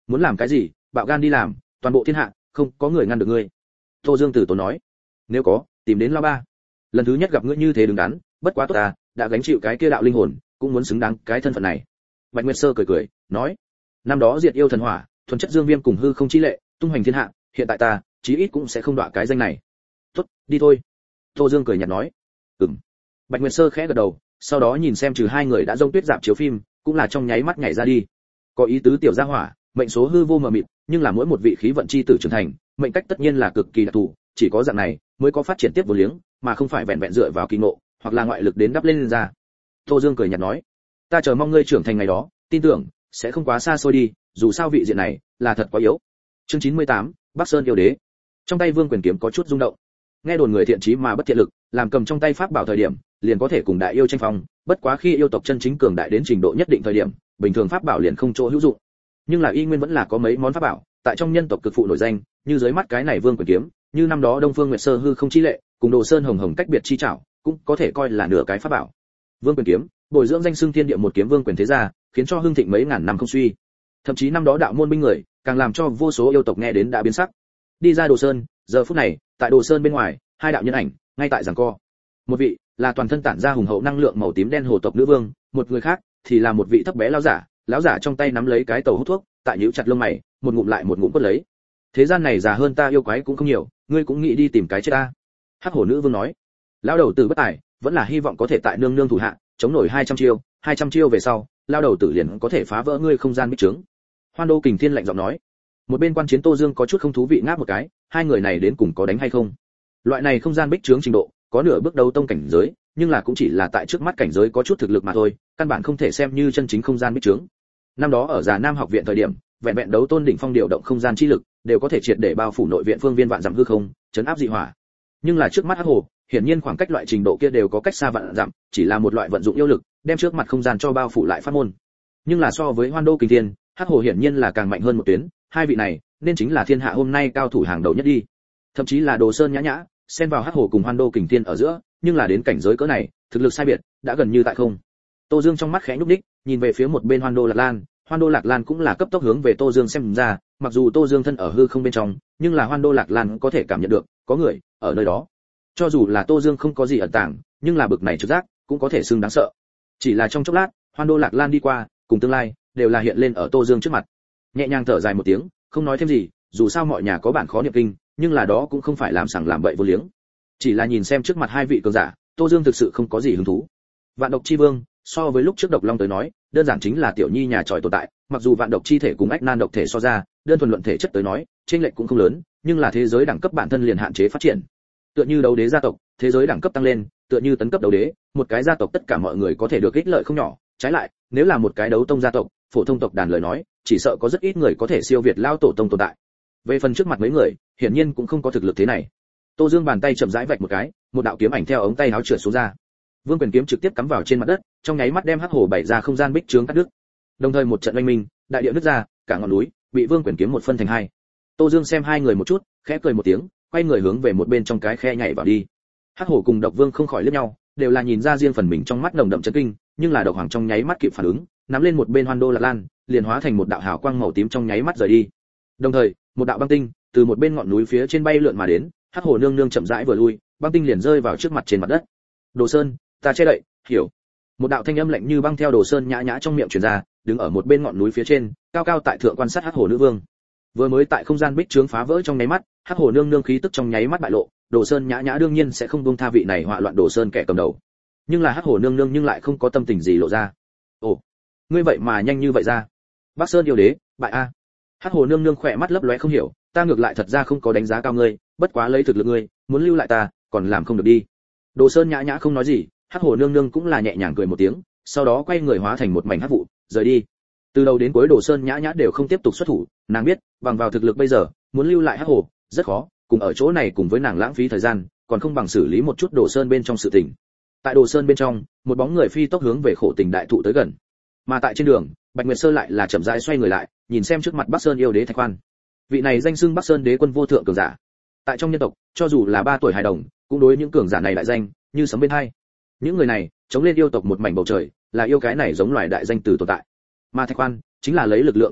muốn làm cái gì bạo gan đi làm, toàn bộ thiên hạ không có người ngăn được ngươi. Tô Dương Tử tốn nói. Nếu có, tìm đến lão ba. Lần thứ nhất gặp ngươi như thế đứng đắn, bất quá tốt ta, đã gánh chịu cái kia đạo linh hồn, cũng muốn xứng đáng cái thân phận này. Bạch Nguyệt Sơ cười cười, nói, năm đó diệt yêu thần hỏa, thuần chất dương viêm cùng hư không chi lệ, tung hoành thiên hạ, hiện tại ta, chí ít cũng sẽ không đọa cái danh này. Tốt, đi thôi. Tô Dương cười nhạt nói. Bạch Nguyệt Sơ khẽ gật đầu, sau đó nhìn xem trừ hai người đã rông tuyết dạp chiếu phim, cũng là trong nháy mắt nhảy ra đi. Có ý tứ tiểu gia hỏa, mệnh số hư vô mờ mịt, nhưng là mỗi một vị khí vận chi tử trưởng thành, mệnh cách tất nhiên là cực kỳ đặc thù, chỉ có dạng này mới có phát triển tiếp vô liếng, mà không phải vẹn vẹn dựa vào kỳ ngộ, hoặc là ngoại lực đến đắp lên ra. Tô Dương cười nhạt nói, ta chờ mong ngươi trưởng thành ngày đó, tin tưởng sẽ không quá xa xôi đi, dù sao vị diện này là thật quá yếu. Chương 98, Bắc Sơn yêu đế. Trong tay Vương Quyền kiếm có chút rung động. Nghe đồn người thiện chí mà bất thiện lực, làm cầm trong tay pháp bảo thời điểm, liền có thể cùng đại yêu tranh phong, bất quá khi yêu tộc chân chính cường đại đến trình độ nhất định thời điểm, bình thường pháp bảo liền không chỗ hữu dụng. Nhưng là y nguyên vẫn là có mấy món pháp bảo, tại trong nhân tộc cực phụ nổi danh, như dưới mắt cái này Vương Quyền kiếm, như năm đó Đông Phương Nguyệt Sơ hư không chi lệ, cùng Đồ Sơn hồng hồng cách biệt chi trảo, cũng có thể coi là nửa cái pháp bảo. Vương Quyền kiếm, bồi dưỡng danh xưng thiên địa một kiếm vương quyền thế gia, khiến cho hưng thịnh mấy ngàn năm không suy. Thậm chí năm đó đạo môn binh người, càng làm cho vô số yêu tộc nghe đến đã biến sắc. Đi ra Đồ Sơn, giờ phút này, tại Đồ Sơn bên ngoài, hai đạo nhân ảnh ngay tại giằng co. Một vị là toàn thân tản ra hùng hậu năng lượng màu tím đen hồ tộc nữ vương, một người khác thì là một vị thấp bé lão giả trong tay nắm lấy cái tàu hút thuốc, tại nhíu chặt lông mày, một ngụm lại một ngụm quất lấy. Thế gian này già hơn ta yêu quái cũng không nhiều, ngươi cũng nghĩ đi tìm cái chết ta. Hắc hổ nữ vương nói. Lão đầu tử bất tài, vẫn là hy vọng có thể tại nương nương thủ hạ chống nổi 200 chiêu về sau, lão đầu tử liền có thể phá vỡ ngươi không gian bích trướng. Hoan Đô Kình Thiên lạnh giọng nói. Một bên quan chiến Tô Dương có chút không thú vị ngáp một cái, hai người này đến cùng có đánh hay không? Loại này không gian bích trướng trình độ, có nửa bước đấu tông cảnh giới, nhưng là cũng chỉ là tại trước mắt cảnh giới có chút thực lực mà thôi, căn bản không thể xem như chân chính không gian bích trướng. Năm đó ở Già Nam học viện thời điểm, vẹn vẹn đấu tôn đỉnh phong điều động không gian chi lực, đều có thể triệt để bao phủ nội viện phương viên vạn dặm hư không, chấn áp dị hỏa. Nhưng là trước mắt Hắc Hồ, hiển nhiên khoảng cách loại trình độ kia đều có cách xa vạn dặm, chỉ là một loại vận dụng yêu lực, đem trước mặt không gian cho bao phủ lại pháp môn. Nhưng là so với Hoan Đô Kình Thiên, Hắc Hồ hiển nhiên là càng mạnh hơn một tuyến, hai vị này nên chính là thiên hạ hôm nay cao thủ hàng đầu nhất đi. Thậm chí là Đồ Sơn nhã nhã, xen vào Hắc Hồ cùng Hoan Đô Kình Thiên ở giữa, nhưng là đến cảnh giới cỡ này, thực lực sai biệt đã gần như tại không. Tô Dương trong mắt khẽ nhúc nhích, nhìn về phía một bên Hoan Đô Lạc Lan, Hoan Đô Lạc Lan cũng là cấp tốc hướng về Tô Dương xem ra, mặc dù Tô Dương thân ở hư không bên trong, nhưng là Hoan Đô Lạc Lan có thể cảm nhận được có người ở nơi đó. Cho dù là Tô Dương không có gì ẩn tàng, nhưng là bực này trực giác cũng có thể xưng đáng sợ. Chỉ là trong chốc lát, Hoan Đô Lạc Lan đi qua, cùng tương lai đều là hiện lên ở Tô Dương trước mặt. Nhẹ nhàng thở dài một tiếng, không nói thêm gì, dù sao mọi nhà có bản khó niệm kinh, nhưng là đó cũng không phải làm sằng làm bậy vô liếng. Chỉ là nhìn xem trước mặt hai vị cường giả, Tô Dương thực sự không có gì hứng thú. Vạn độc chi vương, so với lúc trước độc long tới nói, đơn giản chính là tiểu nhi nhà tròi tồn tại, mặc dù vạn độc chi thể cùng ách nan độc thể so ra, đơn thuần luận thể chất tới nói, chênh lệch cũng không lớn, nhưng là thế giới đẳng cấp bản thân liền hạn chế phát triển. Tựa như đấu đế gia tộc, thế giới đẳng cấp tăng lên, tựa như tấn cấp đấu đế, một cái gia tộc tất cả mọi người có thể được ích lợi không nhỏ, trái lại, nếu là một cái đấu tông gia tộc, phổ thông tộc đàn lời nói, chỉ sợ có rất ít người có thể siêu việt lao tổ tông tồn tại. Về phần trước mặt mấy người, hiển nhiên cũng không có thực lực thế này. Tô Dương bàn tay chậm rãi vạch một cái, một đạo kiếm ảnh theo ống tay áo trượt xuống ra. Vương Quyền kiếm trực tiếp cắm vào trên mặt đất, trong nháy mắt đem Hắc Hồ bày ra không gian bích trướng cắt đứt. Đồng thời một trận oanh minh, đại địa nứt ra, cả ngọn núi bị Vương Quyền kiếm một phân thành hai. Tô Dương xem hai người một chút, khẽ cười một tiếng, quay người hướng về một bên trong cái khe nhảy vào đi. Hắc Hồ cùng Độc Vương không khỏi liếc nhau, đều là nhìn ra riêng phần mình trong mắt nồng đậm chấn kinh, nhưng là Độc Hoàng trong nháy mắt kịp phản ứng, nắm lên một bên Hoan Đô Lạc Lan, liền hóa thành một đạo hào quang màu tím trong nháy mắt rời đi. Đồng thời, một đạo băng tinh từ một bên ngọn núi phía trên bay lượn mà đến, Hắc Hồ nương nương chậm rãi vừa lui, băng tinh liền rơi vào trước mặt trên mặt đất. Đồ Sơn, ta che đậy, hiểu. Một đạo thanh âm lạnh như băng theo Đồ Sơn nhã nhã trong miệng truyền ra, đứng ở một bên ngọn núi phía trên, cao cao tại thượng quan sát Hắc Hồ nữ vương. Vừa mới tại không gian bích trướng phá vỡ trong nháy mắt, Hắc Hồ nương nương khí tức trong nháy mắt bại lộ, Đồ Sơn nhã nhã đương nhiên sẽ không buông tha vị này họa loạn Đồ Sơn kẻ cầm đầu. Nhưng là Hắc Hồ nương nương nhưng lại không có tâm tình gì lộ ra. Ồ, ngươi vậy mà nhanh như vậy ra. Bắc Sơn yêu đế, bại a. Hắc Hồ nương nương khỏe mắt lấp lóe không hiểu, ta ngược lại thật ra không có đánh giá cao ngươi, bất quá lấy thực lực ngươi, muốn lưu lại ta, còn làm không được đi. Đồ Sơn nhã nhã không nói gì, Hắc Hồ nương nương cũng là nhẹ nhàng cười một tiếng, sau đó quay người hóa thành một mảnh hắc vụ, rời đi. Từ đầu đến cuối Đồ Sơn nhã nhã đều không tiếp tục xuất thủ, nàng biết, bằng vào thực lực bây giờ, muốn lưu lại Hắc Hồ rất khó, cùng ở chỗ này cùng với nàng lãng phí thời gian, còn không bằng xử lý một chút Đồ Sơn bên trong sự tình. Tại Đồ Sơn bên trong, một bóng người phi tốc hướng về Khổ Tình đại thụ tới gần. Mà tại trên đường, Bạch Nguyệt Sơ lại là chậm rãi xoay người lại, nhìn xem trước mặt Bắc Sơn yêu đế Thạch Khoan. Vị này danh xưng Bắc Sơn đế quân vô thượng cường giả. Tại trong nhân tộc, cho dù là 3 tuổi hài đồng, cũng đối những cường giả này đại danh như sấm bên hai. Những người này, chống lên yêu tộc một mảnh bầu trời, là yêu cái này giống loài đại danh từ tồn tại. Mà Thạch Khoan chính là lấy lực lượng cường đại,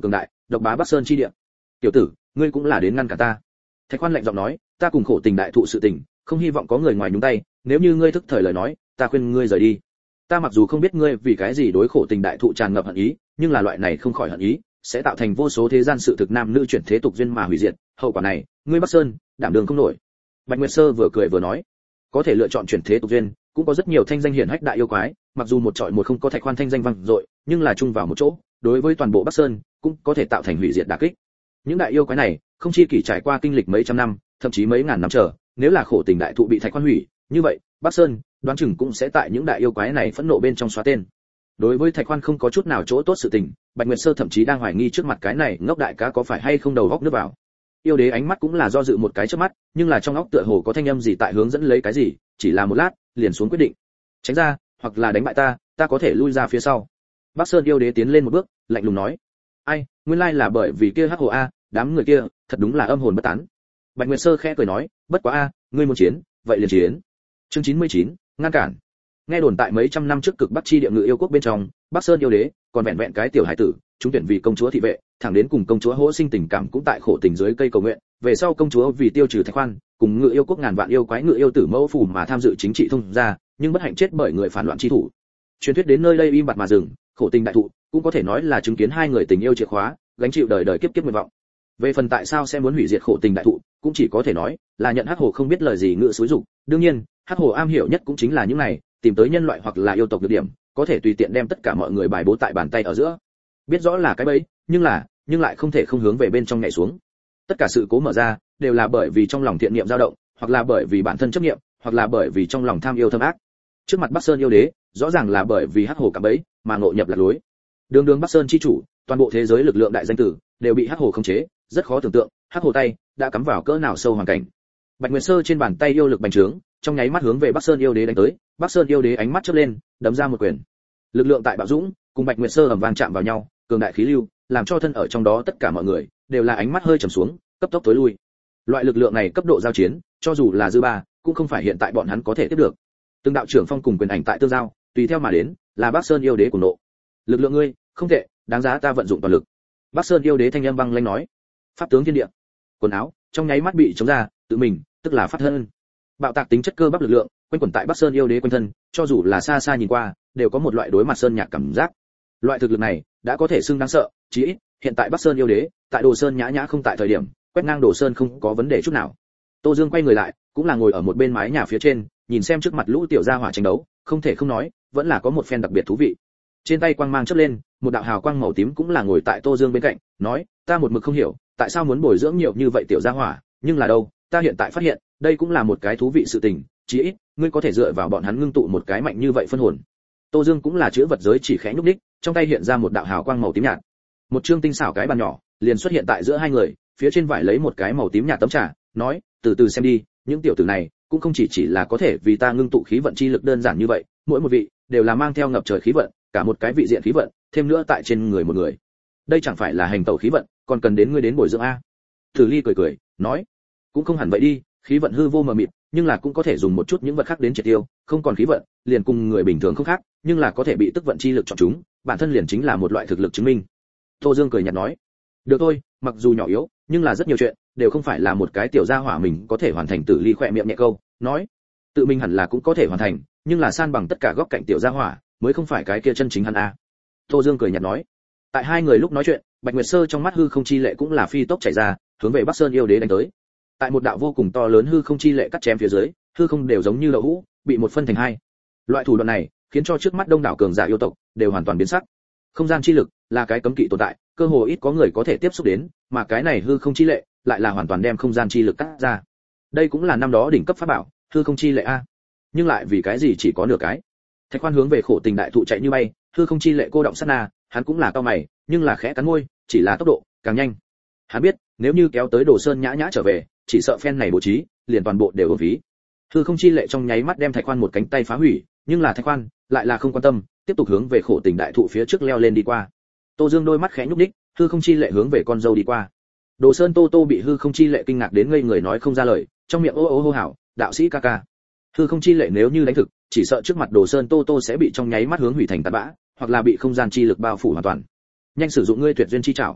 độc bá Bắc Sơn chi địa. Tiểu tử, ngươi cũng là đến ngăn cả ta. Thạch Khoan lạnh giọng nói, ta cùng khổ tình đại thụ sự tình, không hy vọng có người ngoài nhúng tay, nếu như ngươi thức thời lời nói, ta khuyên ngươi rời đi. Ta mặc dù không biết ngươi vì cái gì đối khổ tình đại thụ tràn ngập hận ý, nhưng là loại này không khỏi hận ý, sẽ tạo thành vô số thế gian sự thực nam nữ chuyển thế tục duyên mà hủy diệt, hậu quả này, ngươi Bắc Sơn, đảm đường không nổi. Bạch Nguyệt Sơ vừa cười vừa nói, có thể lựa chọn chuyển thế tục duyên, cũng có rất nhiều thanh danh hiển hách đại yêu quái, mặc dù một trọi một không có Thạch Khoan thanh danh vang dội, nhưng là chung vào một chỗ, đối với toàn bộ Bắc Sơn, cũng có thể tạo thành hủy diệt đả kích. Những đại yêu quái này, không chi kỷ trải qua kinh lịch mấy trăm năm, thậm chí mấy ngàn năm chờ, nếu là khổ tình đại thụ bị Thạch Khoan hủy, như vậy, Bắc Sơn, đoán chừng cũng sẽ tại những đại yêu quái này phẫn nộ bên trong xóa tên. Đối với Thạch Khoan không có chút nào chỗ tốt sự tình, Bạch Nguyệt Sơ thậm chí đang hoài nghi trước mặt cái này ngốc đại cá có phải hay không đầu góc nước vào. Yêu đế ánh mắt cũng là do dự một cái chớp mắt, nhưng là trong óc tựa hồ có thanh âm gì tại hướng dẫn lấy cái gì, chỉ là một lát, liền xuống quyết định. Tránh ra, hoặc là đánh bại ta có thể lui ra phía sau. Bắc Sơn yêu đế tiến lên một bước, lạnh lùng nói: "Ai, nguyên lai là bởi vì kia hắc hồ a, đám người kia, thật đúng là âm hồn bất tán." Bạch Nguyệt Sơ khẽ cười nói: "Bất quá a, ngươi muốn chiến, vậy liền chiến." Chương 99, ngăn cản. Nghe đồn tại mấy trăm năm trước cực Bắc chi địa ngự yêu quốc bên trong, Bắc Sơn yêu đế còn vẹn vẹn cái tiểu hải tử, chúng tuyển vì công chúa thị vệ, thẳng đến cùng công chúa hỗ sinh tình cảm cũng tại khổ tình dưới cây cầu nguyện, về sau công chúa vì tiêu trừ Thạch Khoan, cùng ngự yêu quốc ngàn vạn yêu quái ngự yêu tử mẫu phủ mà tham dự chính trị thông gia, nhưng bất hạnh chết bởi người phản loạn chi thủ. Truyền thuyết đến nơi đây im bặt mà dừng, khổ tình đại thụ cũng có thể nói là chứng kiến hai người tình yêu chìa khóa, gánh chịu đời đời kiếp kiếp nguyện vọng. Về phần tại sao sẽ muốn hủy diệt khổ tình đại thụ, cũng chỉ có thể nói là nhận hắc hồ không biết lời gì ngự xúi dục, đương nhiên, hắc hồ am hiểu nhất cũng chính là những này, tìm tới nhân loại hoặc là yêu tộc được điểm, có thể tùy tiện đem tất cả mọi người bài bố tại bàn tay ở giữa. Biết rõ là cái bẫy, nhưng lại không thể không hướng về bên trong nhảy xuống. Tất cả sự cố mở ra, đều là bởi vì trong lòng thiện niệm dao động, hoặc là bởi vì bản thân chấp niệm, hoặc là bởi vì trong lòng tham yêu thâm ác. Trước mặt Bắc Sơn yêu đế, rõ ràng là bởi vì hắc hồ cạm bẫy mà ngộ nhập lạc lối. Đường Bắc Sơn chi chủ, toàn bộ thế giới lực lượng đại danh tử đều bị hắc hồ khống chế, rất khó tưởng tượng, hắc hồ tay đã cắm vào cỡ nào sâu hoàn cảnh. Bạch Nguyệt Sơ trên bàn tay yêu lực bành trướng, trong nháy mắt hướng về Bắc Sơn yêu đế đánh tới, Bắc Sơn yêu đế ánh mắt chớp lên, đấm ra một quyền. Lực lượng tại bạo dũng, cùng Bạch Nguyệt Sơ ầm vang chạm vào nhau, cường đại khí lưu, làm cho thân ở trong đó tất cả mọi người đều là ánh mắt hơi trầm xuống, cấp tốc tối lui. Loại lực lượng này cấp độ giao chiến, cho dù là dư ba, cũng không phải hiện tại bọn hắn có thể tiếp được. Từng đạo trưởng phong cùng quyền ảnh tại tương giao, tùy theo mà đến, là Bắc Sơn yêu đế của nộ. Lực lượng ngươi, không tệ, đáng giá ta vận dụng toàn lực. Bắc Sơn yêu đế thanh âm băng lãnh nói. Pháp tướng thiên địa. Quần áo trong nháy mắt bị chống ra, tự mình, tức là phát thân. Bạo tạc tính chất cơ bắp lực lượng, quanh quẩn tại Bắc Sơn yêu đế quanh thân, cho dù là xa xa nhìn qua, đều có một loại đối mặt sơn nhạc cảm giác. Loại thực lực này, đã có thể xưng đáng sợ, chí ít, hiện tại Bắc Sơn yêu đế, tại Đồ Sơn nhã nhã không tại thời điểm, quét ngang Đồ Sơn không có vấn đề chút nào. Tô Dương quay người lại, cũng là ngồi ở một bên mái nhà phía trên, nhìn xem trước mặt lũ tiểu gia hỏa tranh đấu, không thể không nói, vẫn là có một phen đặc biệt thú vị. Trên tay quang mang chớp lên, một đạo hào quang màu tím cũng là ngồi tại Tô Dương bên cạnh, nói, ta một mực không hiểu, tại sao muốn bồi dưỡng nhiều như vậy tiểu gia hỏa, nhưng là đâu, ta hiện tại phát hiện, đây cũng là một cái thú vị sự tình, chí ít, ngươi có thể dựa vào bọn hắn ngưng tụ một cái mạnh như vậy phân hồn. Tô Dương cũng là chữ vật giới chỉ khẽ nhúc nhích, trong tay hiện ra một đạo hào quang màu tím nhạt. Một chương tinh xảo cái bàn nhỏ, liền xuất hiện tại giữa hai người, phía trên vải lấy một cái màu tím nhạt tấm trà, nói, từ từ xem đi, những tiểu tử này cũng không chỉ là có thể vì ta ngưng tụ khí vận chi lực đơn giản như vậy, mỗi một vị đều là mang theo ngập trời khí vận, cả một cái vị diện khí vận, thêm nữa tại trên người một người. Đây chẳng phải là hành tẩu khí vận, còn cần đến ngươi đến bồi dưỡng a. Tử Ly cười cười, nói, cũng không hẳn vậy đi, khí vận hư vô mờ mịt, nhưng là cũng có thể dùng một chút những vật khác đến triệt tiêu, không còn khí vận, liền cùng người bình thường không khác, nhưng là có thể bị tức vận chi lực chọn chúng, bản thân liền chính là một loại thực lực chứng minh. Tô Dương cười nhạt nói, được thôi, mặc dù nhỏ yếu, nhưng là rất nhiều chuyện đều không phải là một cái tiểu gia hỏa mình có thể hoàn thành. Tử Ly khỏe miệng nhẹ câu, nói, tự mình hẳn là cũng có thể hoàn thành, nhưng là san bằng tất cả góc cạnh tiểu gia hỏa, mới không phải cái kia chân chính hắn a. Tô Dương cười nhạt nói. Tại hai người lúc nói chuyện, Bạch Nguyệt Sơ trong mắt hư không chi lệ cũng là phi tốc chảy ra, hướng về Bắc Sơn yêu đế đánh tới. Tại một đạo vô cùng to lớn hư không chi lệ cắt chém phía dưới, hư không đều giống như đậu hũ, bị một phân thành hai. Loại thủ đoạn này, khiến cho trước mắt đông đảo cường giả yêu tộc đều hoàn toàn biến sắc. Không gian chi lực là cái cấm kỵ tồn tại, cơ hồ ít có người có thể tiếp xúc đến, mà cái này hư không chi lệ lại là hoàn toàn đem không gian chi lực cắt ra. Đây cũng là năm đó đỉnh cấp pháp bảo, hư không chi lệ a. Nhưng lại vì cái gì chỉ có nửa cái? Thạch Khoan hướng về khổ tình đại thụ chạy như bay, hư không chi lệ cô động sát na, hắn cũng là cao mày, nhưng là khẽ cắn môi, chỉ là tốc độ càng nhanh. Hắn biết, nếu như kéo tới Đồ Sơn nhã nhã trở về, chỉ sợ phen này bố trí, liền toàn bộ đều uổng phí. Hư không chi lệ trong nháy mắt đem Thạch Khoan một cánh tay phá hủy, nhưng là Thạch Khoan lại là không quan tâm, tiếp tục hướng về khổ tình đại thụ phía trước leo lên đi qua. Tô Dương đôi mắt khẽ nhúc nhích, hư không chi lệ hướng về con dâu đi qua. Đồ Sơn Tô Tô bị hư không chi lệ kinh ngạc đến ngây người nói không ra lời, trong miệng ô ô hô hào, đạo sĩ ca ca. Hư không chi lệ nếu như đánh thực, chỉ sợ trước mặt Đồ Sơn Tô Tô sẽ bị trong nháy mắt hướng hủy thành tạt bã, hoặc là bị không gian chi lực bao phủ hoàn toàn. Nhanh sử dụng ngươi tuyệt duyên chi trảo.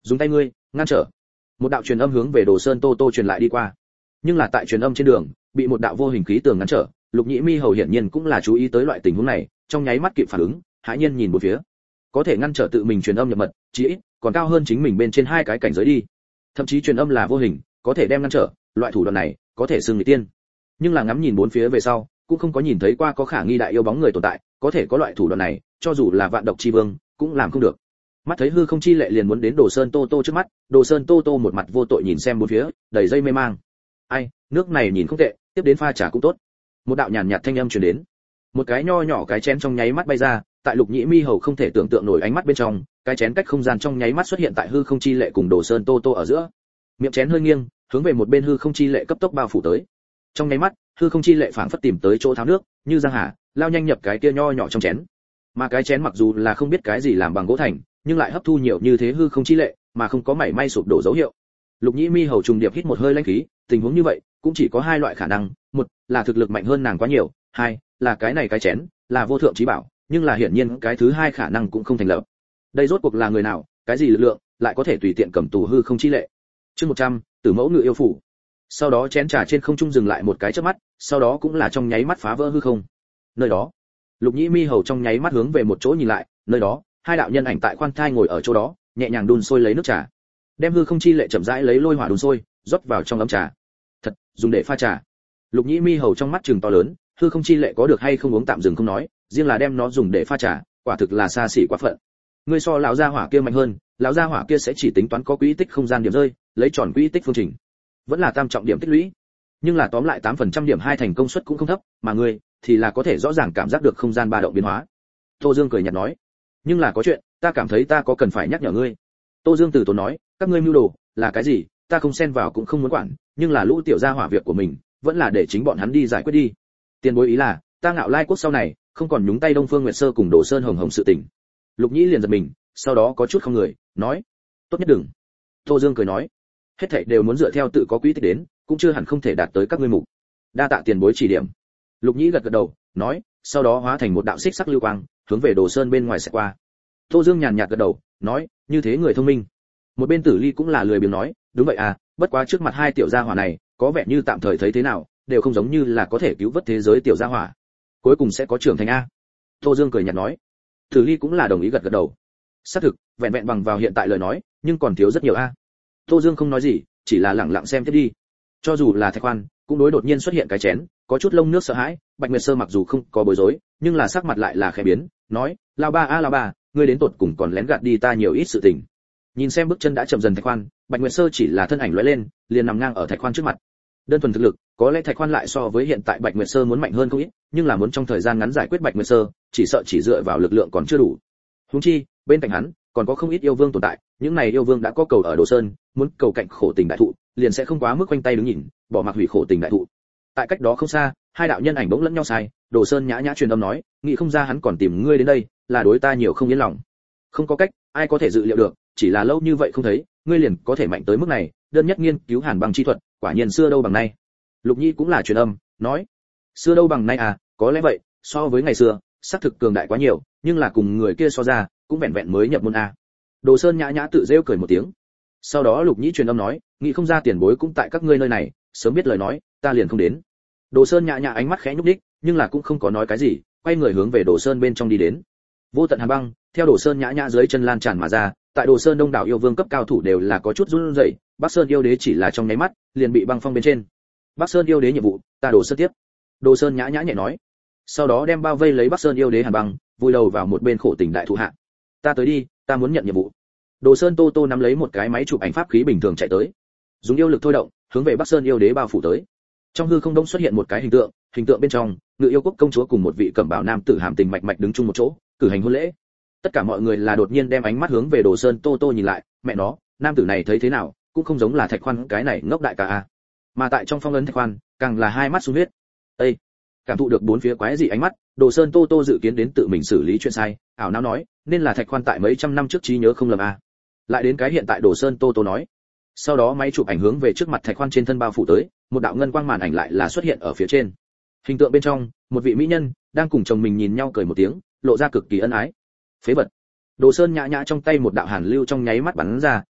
dùng tay ngươi ngăn trở. Một đạo truyền âm hướng về Đồ Sơn Tô Tô truyền lại đi qua. Nhưng là tại truyền âm trên đường, bị một đạo vô hình khí tường ngăn trở, Lục Nhĩ Mi hầu hiển nhiên cũng là chú ý tới loại tình huống này, trong nháy mắt kịp phản ứng, hãi nhiên nhìn một phía. Có thể ngăn trở tự mình truyền âm nhập mật, chí ít còn cao hơn chính mình bên trên hai cái cảnh giới đi. Thậm chí truyền âm là vô hình, có thể đem ngăn trở, loại thủ đoạn này có thể xưng người tiên. Nhưng là ngắm nhìn bốn phía về sau, cũng không có nhìn thấy qua có khả nghi đại yêu bóng người tồn tại, có thể có loại thủ đoạn này, cho dù là vạn độc chi vương cũng làm không được. Mắt thấy hư không chi lệ liền muốn đến Đồ Sơn Tô Tô trước mắt, Đồ Sơn Tô Tô một mặt vô tội nhìn xem bốn phía, đầy dây mê mang. Ai, nước này nhìn không tệ, tiếp đến pha trà cũng tốt. Một đạo nhàn nhạt thanh âm truyền đến. Một cái nho nhỏ cái chén trong nháy mắt bay ra, tại Lục Nhĩ Mi hầu không thể tưởng tượng nổi ánh mắt bên trong, cái chén cách không gian trong nháy mắt xuất hiện tại hư không chi lệ cùng Đồ Sơn Tô Tô ở giữa. Miệng chén hơi nghiêng, hướng về một bên hư không chi lệ cấp tốc bao phủ tới. Trong nháy mắt, hư không chi lệ phảng phất tìm tới chỗ tháo nước, như giang hà, lao nhanh nhập cái kia nho nhỏ trong chén. Mà cái chén mặc dù là không biết cái gì làm bằng gỗ thành, nhưng lại hấp thu nhiều như thế hư không chi lệ, mà không có mảy may sụp đổ dấu hiệu. Lục Nhĩ Mi hầu trùng điệp hít một hơi lãnh khí, tình huống như vậy, cũng chỉ có hai loại khả năng, một là thực lực mạnh hơn nàng quá nhiều, hai là cái này cái chén là vô thượng chí bảo, nhưng là hiển nhiên cái thứ hai khả năng cũng không thành lập. Đây rốt cuộc là người nào, cái gì lực lượng, lại có thể tùy tiện cầm tù hư không chi lệ. Chương 100, Tử mẫu ngự yêu phủ. Sau đó chén trà trên không trung dừng lại một cái chớp mắt, sau đó cũng là trong nháy mắt phá vỡ hư không. Nơi đó, Lục Nhĩ Mi hầu trong nháy mắt hướng về một chỗ nhìn lại, nơi đó, hai đạo nhân ảnh tại khoan thai ngồi ở chỗ đó, nhẹ nhàng đun sôi lấy nước trà. Đem hư không chi lệ chậm rãi lấy lôi hỏa đun sôi, rót vào trong ấm trà. Thật, dùng để pha trà. Lục Nhĩ Mi hầu trong mắt trừng to lớn, hư không chi lệ có được hay không uống tạm dừng không nói, riêng là đem nó dùng để pha trà, quả thực là xa xỉ quá phận. Ngươi so lão gia hỏa kia mạnh hơn, lão gia hỏa kia sẽ chỉ tính toán có quỹ tích không gian điểm rơi, lấy tròn quỹ tích phương trình. Vẫn là tam trọng điểm tích lũy. Nhưng là tóm lại 8% điểm hai thành công suất cũng không thấp, mà ngươi thì là có thể rõ ràng cảm giác được không gian ba động biến hóa. Tô Dương cười nhạt nói, nhưng là có chuyện, ta cảm thấy ta có cần phải nhắc nhở ngươi. Tô Dương từ tốn nói, các ngươi mưu đồ là cái gì, ta không xen vào cũng không muốn quản, nhưng là lũ tiểu gia hỏa việc của mình, vẫn là để chính bọn hắn đi giải quyết đi. Tiền bối ý là, ta Ngạo Lai quốc sau này, không còn nhúng tay Đông Phương Nguyệt Sơ cùng Đồ Sơn Hồng Hồng sự tình. Lục Nhĩ liền giật mình, sau đó có chút không người, nói, tốt nhất đừng. Tô Dương cười nói, hết thảy đều muốn dựa theo tự có quỹ tích đến, cũng chưa hẳn không thể đạt tới các ngươi mục. Đa tạ tiền bối chỉ điểm. Lục Nhĩ gật gật đầu, nói, sau đó hóa thành một đạo xích sắc lưu quang, hướng về Đồ Sơn bên ngoài sẽ qua. Tô Dương nhàn nhạt gật đầu, nói, như thế người thông minh. Một bên Tử Ly cũng là lười biếng nói, đúng vậy à, bất quá trước mặt hai tiểu gia hỏa này, có vẻ như tạm thời thấy thế nào, đều không giống như là có thể cứu vớt thế giới tiểu gia hỏa. Cuối cùng sẽ có trưởng thành a. Tô Dương cười nhạt nói. Tử Ly cũng là đồng ý gật gật đầu. Xác thực, vẹn vẹn bằng vào hiện tại lời nói, nhưng còn thiếu rất nhiều a. Tô Dương không nói gì, chỉ là lặng lặng xem tiếp đi. Cho dù là Thạch Khoan, cũng đối đột nhiên xuất hiện cái chén, có chút lông nước sợ hãi. Bạch Nguyệt Sơ mặc dù không có bối rối, nhưng là sắc mặt lại là khẽ biến, nói, lão ba a lão ba, ngươi đến tột cùng còn lén gạt đi ta nhiều ít sự tình. Nhìn xem bước chân đã chậm dần Thạch Khoan, Bạch Nguyệt Sơ chỉ là thân ảnh lóe lên, liền nằm ngang ở Thạch Khoan trước mặt. Đơn thuần thực lực, có lẽ Thạch Khoan lại so với hiện tại Bạch Nguyệt Sơ muốn mạnh hơn không ít, nhưng là muốn trong thời gian ngắn giải quyết Bạch Nguyệt Sơ, chỉ sợ chỉ dựa vào lực lượng còn chưa đủ. Huống chi, bên cạnh hắn còn có không ít yêu vương tồn tại, những này yêu vương đã có cầu ở Đồ Sơn, muốn cầu cạnh khổ tình đại thụ, liền sẽ không quá mức quanh tay đứng nhìn, bỏ mặc hủy khổ tình đại thụ. Tại cách đó không xa, hai đạo nhân ảnh bỗng lẫn nhau sai, Đồ Sơn nhã nhã truyền âm nói, nghĩ không ra hắn còn tìm ngươi đến đây, là đối ta nhiều không yên lòng. Không có cách, ai có thể dự liệu được, chỉ là lâu như vậy không thấy, ngươi liền có thể mạnh tới mức này, đơn nhất nghiên cứu hàn băng chi thuật, quả nhiên xưa đâu bằng nay. Lục Nhi cũng là truyền âm, nói, xưa đâu bằng nay à, có lẽ vậy, so với ngày xưa, xác thực cường đại quá nhiều, nhưng là cùng người kia so ra, cũng vẹn vẹn mới nhập môn a. Đồ Sơn nhã nhã tự rêu cười một tiếng. Sau đó Lục Nhĩ truyền âm nói, nghĩ không ra tiền bối cũng tại các ngươi nơi này, sớm biết lời nói, ta liền không đến. Đồ Sơn nhã nhã ánh mắt khẽ nhúc nhích, nhưng là cũng không có nói cái gì, quay người hướng về Đồ Sơn bên trong đi đến. Vô tận hàn băng, theo Đồ Sơn nhã nhã dưới chân lan tràn mà ra, tại Đồ Sơn đông đảo yêu vương cấp cao thủ đều là có chút run rẩy, Bắc Sơn yêu đế chỉ là trong nháy mắt, liền bị băng phong bên trên. Bắc Sơn yêu đế nhiệm vụ, ta Đồ Sơn tiếp. Đồ Sơn nhã nhã nhẹ nói. Sau đó đem bao vây lấy Bắc Sơn yêu đế hàn băng, vùi đầu vào một bên khổ tình đại thụ hạ. Ta tới đi, ta muốn nhận nhiệm vụ. Đồ Sơn Tô Tô nắm lấy một cái máy chụp ảnh pháp khí bình thường chạy tới, dùng yêu lực thôi động, hướng về Bắc Sơn yêu đế bao phủ tới. Trong hư không đông xuất hiện một cái hình tượng bên trong, Ngự Yêu Quốc công chúa cùng một vị cẩm bào nam tử hàm tình mạch mạch đứng chung một chỗ, cử hành hôn lễ. Tất cả mọi người là đột nhiên đem ánh mắt hướng về Đồ Sơn Tô Tô nhìn lại, mẹ nó, nam tử này thấy thế nào, cũng không giống là Thạch Khoan cái này ngốc đại ca a. Mà tại trong phong ấn Thạch Khoan, càng là hai mắt sung huyết. Ê, cảm thụ được bốn phía quái dị ánh mắt, Đồ Sơn Tô Tô dự kiến đến tự mình xử lý chuyện sai, ảo não nói, nên là Thạch Khoan tại mấy trăm năm trước trí nhớ không lầm a. Lại đến cái hiện tại Đồ Sơn Tô Tô nói. Sau đó máy chụp ảnh hướng về trước mặt Thạch Khoan trên thân bao phủ tới, một đạo ngân quang màn ảnh lại là xuất hiện ở phía trên. Hình tượng bên trong, một vị mỹ nhân đang cùng chồng mình nhìn nhau cười một tiếng, lộ ra cực kỳ ân ái. Phế vật. Đồ Sơn nhã nhã trong tay một đạo hàn lưu trong nháy mắt bắn ra,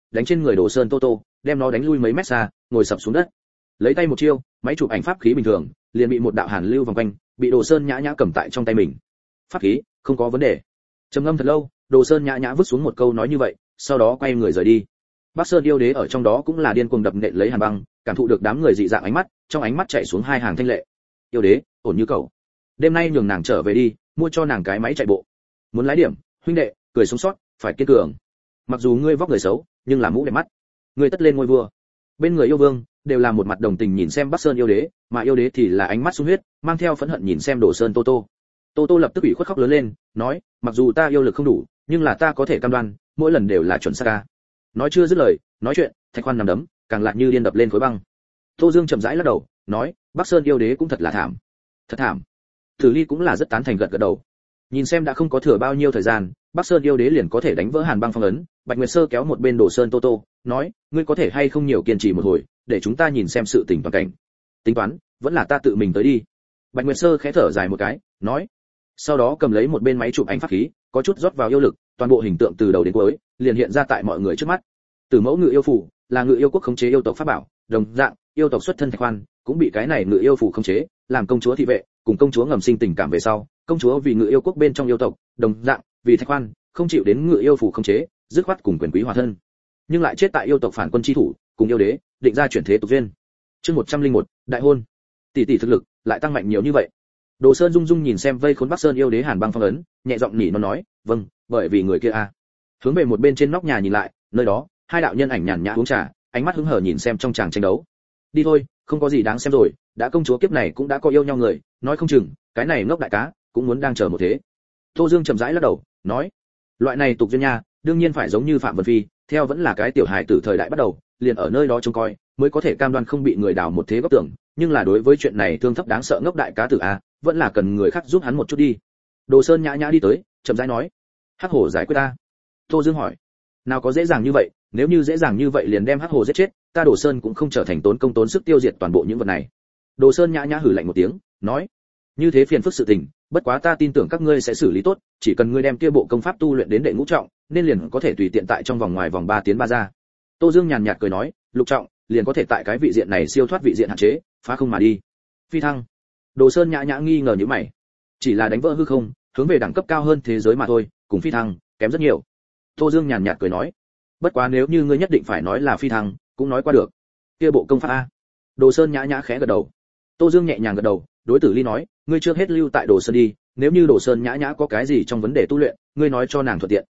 đánh trên người Đồ Sơn Tô Tô, đem nó đánh lui mấy mét xa, ngồi sập xuống đất. Lấy tay một chiêu, máy chụp ảnh pháp khí bình thường, liền bị một đạo hàn lưu vòng quanh, bị Đồ Sơn Nhã Nhã cầm tại trong tay mình. Pháp khí, không có vấn đề. Trầm ngâm thật lâu, Đồ Sơn Nhã Nhã vứt xuống một câu nói như vậy, sau đó quay người rời đi. Bắc Sơn yêu đế ở trong đó cũng là điên cuồng đập nện lấy Hàn Băng, cảm thụ được đám người dị dạng ánh mắt, trong ánh mắt chảy xuống hai hàng thanh lệ. Yêu đế, ổn như cậu. Đêm nay nhường nàng trở về đi, mua cho nàng cái máy chạy bộ. Muốn lái điểm, huynh đệ, cười sống sót, phải kiên cường. Mặc dù ngươi vóc người xấu, nhưng là mũ đẹp mắt. Ngươi tất lên ngôi vua. Bên người yêu vương đều là một mặt đồng tình nhìn xem Bắc Sơn yêu đế, mà yêu đế thì là ánh mắt sung huyết, mang theo phẫn hận nhìn xem Đồ Sơn Tô Tô. Tô Tô lập tức ủy khuất khóc lớn lên, nói, mặc dù ta yêu lực không đủ, nhưng là ta có thể cam đoan, mỗi lần đều là chuẩn xác ca. Nói chưa dứt lời, nói chuyện, Thạch Khoan nằm đấm, càng lại như điên đập lên khối băng. Tô Dương chậm rãi lắc đầu, nói, Bắc Sơn yêu đế cũng thật là thảm. Thật thảm. Tử Ly cũng là rất tán thành gật gật đầu. Nhìn xem đã không có thừa bao nhiêu thời gian, Bắc Sơn yêu đế liền có thể đánh vỡ Hàn Băng phong ấn, Bạch Nguyệt Sơ kéo một bên Đồ Sơn Tô Tô, nói, ngươi có thể hay không nhiều kiên trì một hồi, để chúng ta nhìn xem sự tình toàn cảnh. Tính toán, vẫn là ta tự mình tới đi. Bạch Nguyệt Sơ khẽ thở dài một cái, nói. Sau đó cầm lấy một bên máy chụp ảnh pháp khí, có chút rót vào yêu lực, toàn bộ hình tượng từ đầu đến cuối liền hiện ra tại mọi người trước mắt. Tử mẫu ngự yêu phủ là ngự yêu quốc khống chế yêu tộc pháp bảo, đồng dạng, yêu tộc xuất thân Thạch Khoan cũng bị cái này ngự yêu phủ khống chế, làm công chúa thị vệ, cùng công chúa ngầm sinh tình cảm về sau, công chúa vì ngự yêu quốc bên trong yêu tộc, đồng dạng, vì Thạch Khoan không chịu đến ngự yêu phủ khống chế, dứt khoát cùng quyền quý hòa thân, nhưng lại chết tại yêu tộc phản quân chi thủ, cùng yêu đế định ra chuyển thế tục duyên. Chương 101, đại hôn. Tỷ tỷ thực lực lại tăng mạnh nhiều như vậy. Đồ Sơn Dung Dung nhìn xem vây khốn Bắc Sơn yêu đế Hàn Băng phong ấn, nhẹ giọng nỉ nó nói, "Vâng, bởi vì người kia a." Hướng về một bên trên nóc nhà nhìn lại, nơi đó, hai đạo nhân ảnh nhàn nhã uống trà, ánh mắt hứng hờ nhìn xem trong tràng tranh đấu. "Đi thôi, không có gì đáng xem rồi, đã công chúa kiếp này cũng đã có yêu nhau người, nói không chừng, cái này ngốc đại cá cũng muốn đang chờ một thế." Tô Dương chậm rãi lắc đầu, nói, "Loại này tục duyên nha, đương nhiên phải giống như Phạm Vân Phi, theo vẫn là cái tiểu hài tử thời đại bắt đầu, liền ở nơi đó trông coi, mới có thể cam đoan không bị người đào một thế góc tưởng, nhưng là đối với chuyện này thương thấp đáng sợ ngốc đại cá tử a, vẫn là cần người khác giúp hắn một chút đi." Đồ Sơn nhã nhã đi tới, chậm rãi nói, "Hắc hổ giải quyết ta." Tô Dương hỏi, "Nào có dễ dàng như vậy, nếu như dễ dàng như vậy liền đem Hắc hổ giết chết, ta Đồ Sơn cũng không trở thành tốn công tốn sức tiêu diệt toàn bộ những vật này." Đồ Sơn nhã nhã hừ lạnh một tiếng, nói, "Như thế phiền phức sự tình, bất quá ta tin tưởng các ngươi sẽ xử lý tốt, chỉ cần ngươi đem kia bộ công pháp tu luyện đến đệ ngũ trọng, nên liền có thể tùy tiện tại trong vòng ngoài vòng 3 tiến 3 ra." Tô Dương nhàn nhạt cười nói, "Lục trọng, liền có thể tại cái vị diện này siêu thoát vị diện hạn chế, phá không mà đi." Phi thăng. Đồ Sơn nhã nhã nghi ngờ như mày, chỉ là đánh vỡ hư không, hướng về đẳng cấp cao hơn thế giới mà thôi, cùng phi thăng kém rất nhiều. Tô Dương nhàn nhạt cười nói, "Bất quá nếu như ngươi nhất định phải nói là phi thăng, cũng nói qua được." Kia bộ công pháp a. Đồ Sơn nhã nhã khẽ gật đầu. Tô Dương nhẹ nhàng gật đầu, đối Tử Ly nói, "Ngươi trước hết lưu tại Đồ Sơn đi, nếu như Đồ Sơn nhã nhã có cái gì trong vấn đề tu luyện, ngươi nói cho nàng thuận tiện."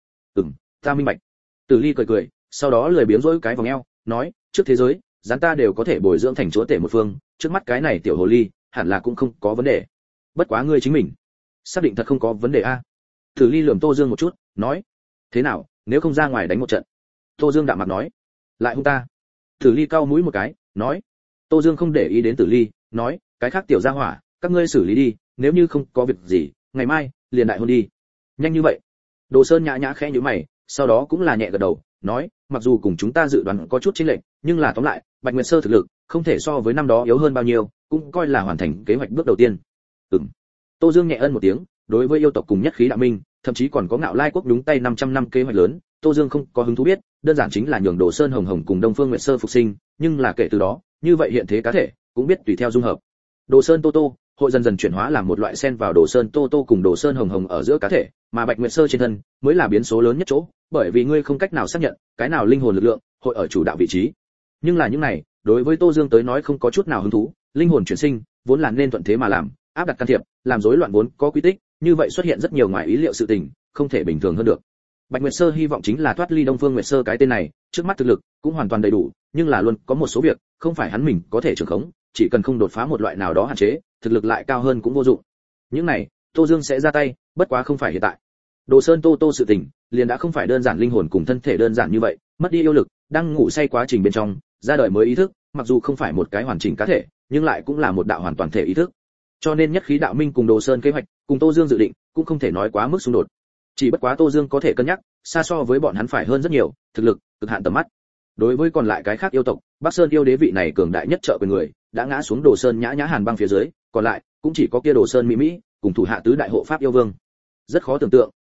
Ta minh bạch." Tử Ly cười cười, sau đó lười biếng rỗi cái vòng eo, nói, "Trước thế giới, gián ta đều có thể bồi dưỡng thành chúa tể một phương, trước mắt cái này tiểu hồ ly, hẳn là cũng không có vấn đề. Bất quá ngươi chính mình, xác định thật không có vấn đề a?" Tử Ly lườm Tô Dương một chút, nói, "Thế nào, nếu không ra ngoài đánh một trận?" Tô Dương đạm mặt nói, "Lại hung ta." Tử Ly cau mũi một cái, nói. Tô Dương không để ý đến Tử Ly, nói, "Cái khác tiểu gia hỏa, các ngươi xử lý đi, nếu như không có việc gì, ngày mai liền đại hôn đi." Nhanh như vậy? Đồ Sơn nhã nhã khẽ nhíu mày, sau đó cũng là nhẹ gật đầu, nói, "Mặc dù cùng chúng ta dự đoán có chút chênh lệch, nhưng là tóm lại, Bạch Nguyệt Sơ thực lực không thể so với năm đó yếu hơn bao nhiêu, cũng coi là hoàn thành kế hoạch bước đầu tiên." Tô Dương nhẹ ân một tiếng, đối với yêu tộc cùng nhất khí đạo minh, thậm chí còn có Ngạo Lai quốc đúng tay 500 năm kế hoạch lớn, Tô Dương không có hứng thú biết, đơn giản chính là nhường Đồ Sơn Hồng Hồng cùng Đông Phương Nguyệt Sơ phục sinh, nhưng là kể từ đó, như vậy hiện thế cá thể cũng biết tùy theo dung hợp. Đồ Sơn Tô Tô hội dần dần chuyển hóa làm một loại xen vào Đồ Sơn Tô Tô cùng Đồ Sơn Hồng Hồng ở giữa cá thể, mà Bạch Nguyệt Sơ trên thân mới là biến số lớn nhất chỗ, bởi vì ngươi không cách nào xác nhận cái nào linh hồn lực lượng hội ở chủ đạo vị trí. Nhưng là những này, đối với Tô Dương tới nói không có chút nào hứng thú, linh hồn chuyển sinh vốn là nên thuận thế mà làm, áp đặt can thiệp, làm rối loạn vốn có quy tích, như vậy xuất hiện rất nhiều ngoài ý liệu sự tình, không thể bình thường hơn được. Bạch Nguyệt Sơ hy vọng chính là thoát ly Đông Phương Nguyệt Sơ cái tên này, trước mắt thực lực cũng hoàn toàn đầy đủ, nhưng là luôn có một số việc không phải hắn mình có thể trưởng khống, chỉ cần không đột phá một loại nào đó hạn chế, thực lực lại cao hơn cũng vô dụng. Những này, Tô Dương sẽ ra tay, bất quá không phải hiện tại. Đồ Sơn Tô Tô sự tình, liền đã không phải đơn giản linh hồn cùng thân thể đơn giản như vậy, mất đi yêu lực, đang ngủ say quá trình bên trong, ra đời mới ý thức, mặc dù không phải một cái hoàn chỉnh cá thể, nhưng lại cũng là một đạo hoàn toàn thể ý thức. Cho nên nhất khí đạo minh cùng Đồ Sơn kế hoạch, cùng Tô Dương dự định, cũng không thể nói quá mức xung đột. Chỉ bất quá Tô Dương có thể cân nhắc, xa so với bọn hắn phải hơn rất nhiều, thực lực, cực hạn tầm mắt. Đối với còn lại cái khác yêu tộc, Bắc Sơn yêu đế vị này cường đại nhất trợ quyền người, đã ngã xuống Đồ Sơn nhã nhã Hàn Băng phía dưới, còn lại cũng chỉ có kia Đồ Sơn Mỹ Mỹ, cùng thủ hạ tứ đại hộ pháp yêu vương. Rất khó tưởng tượng,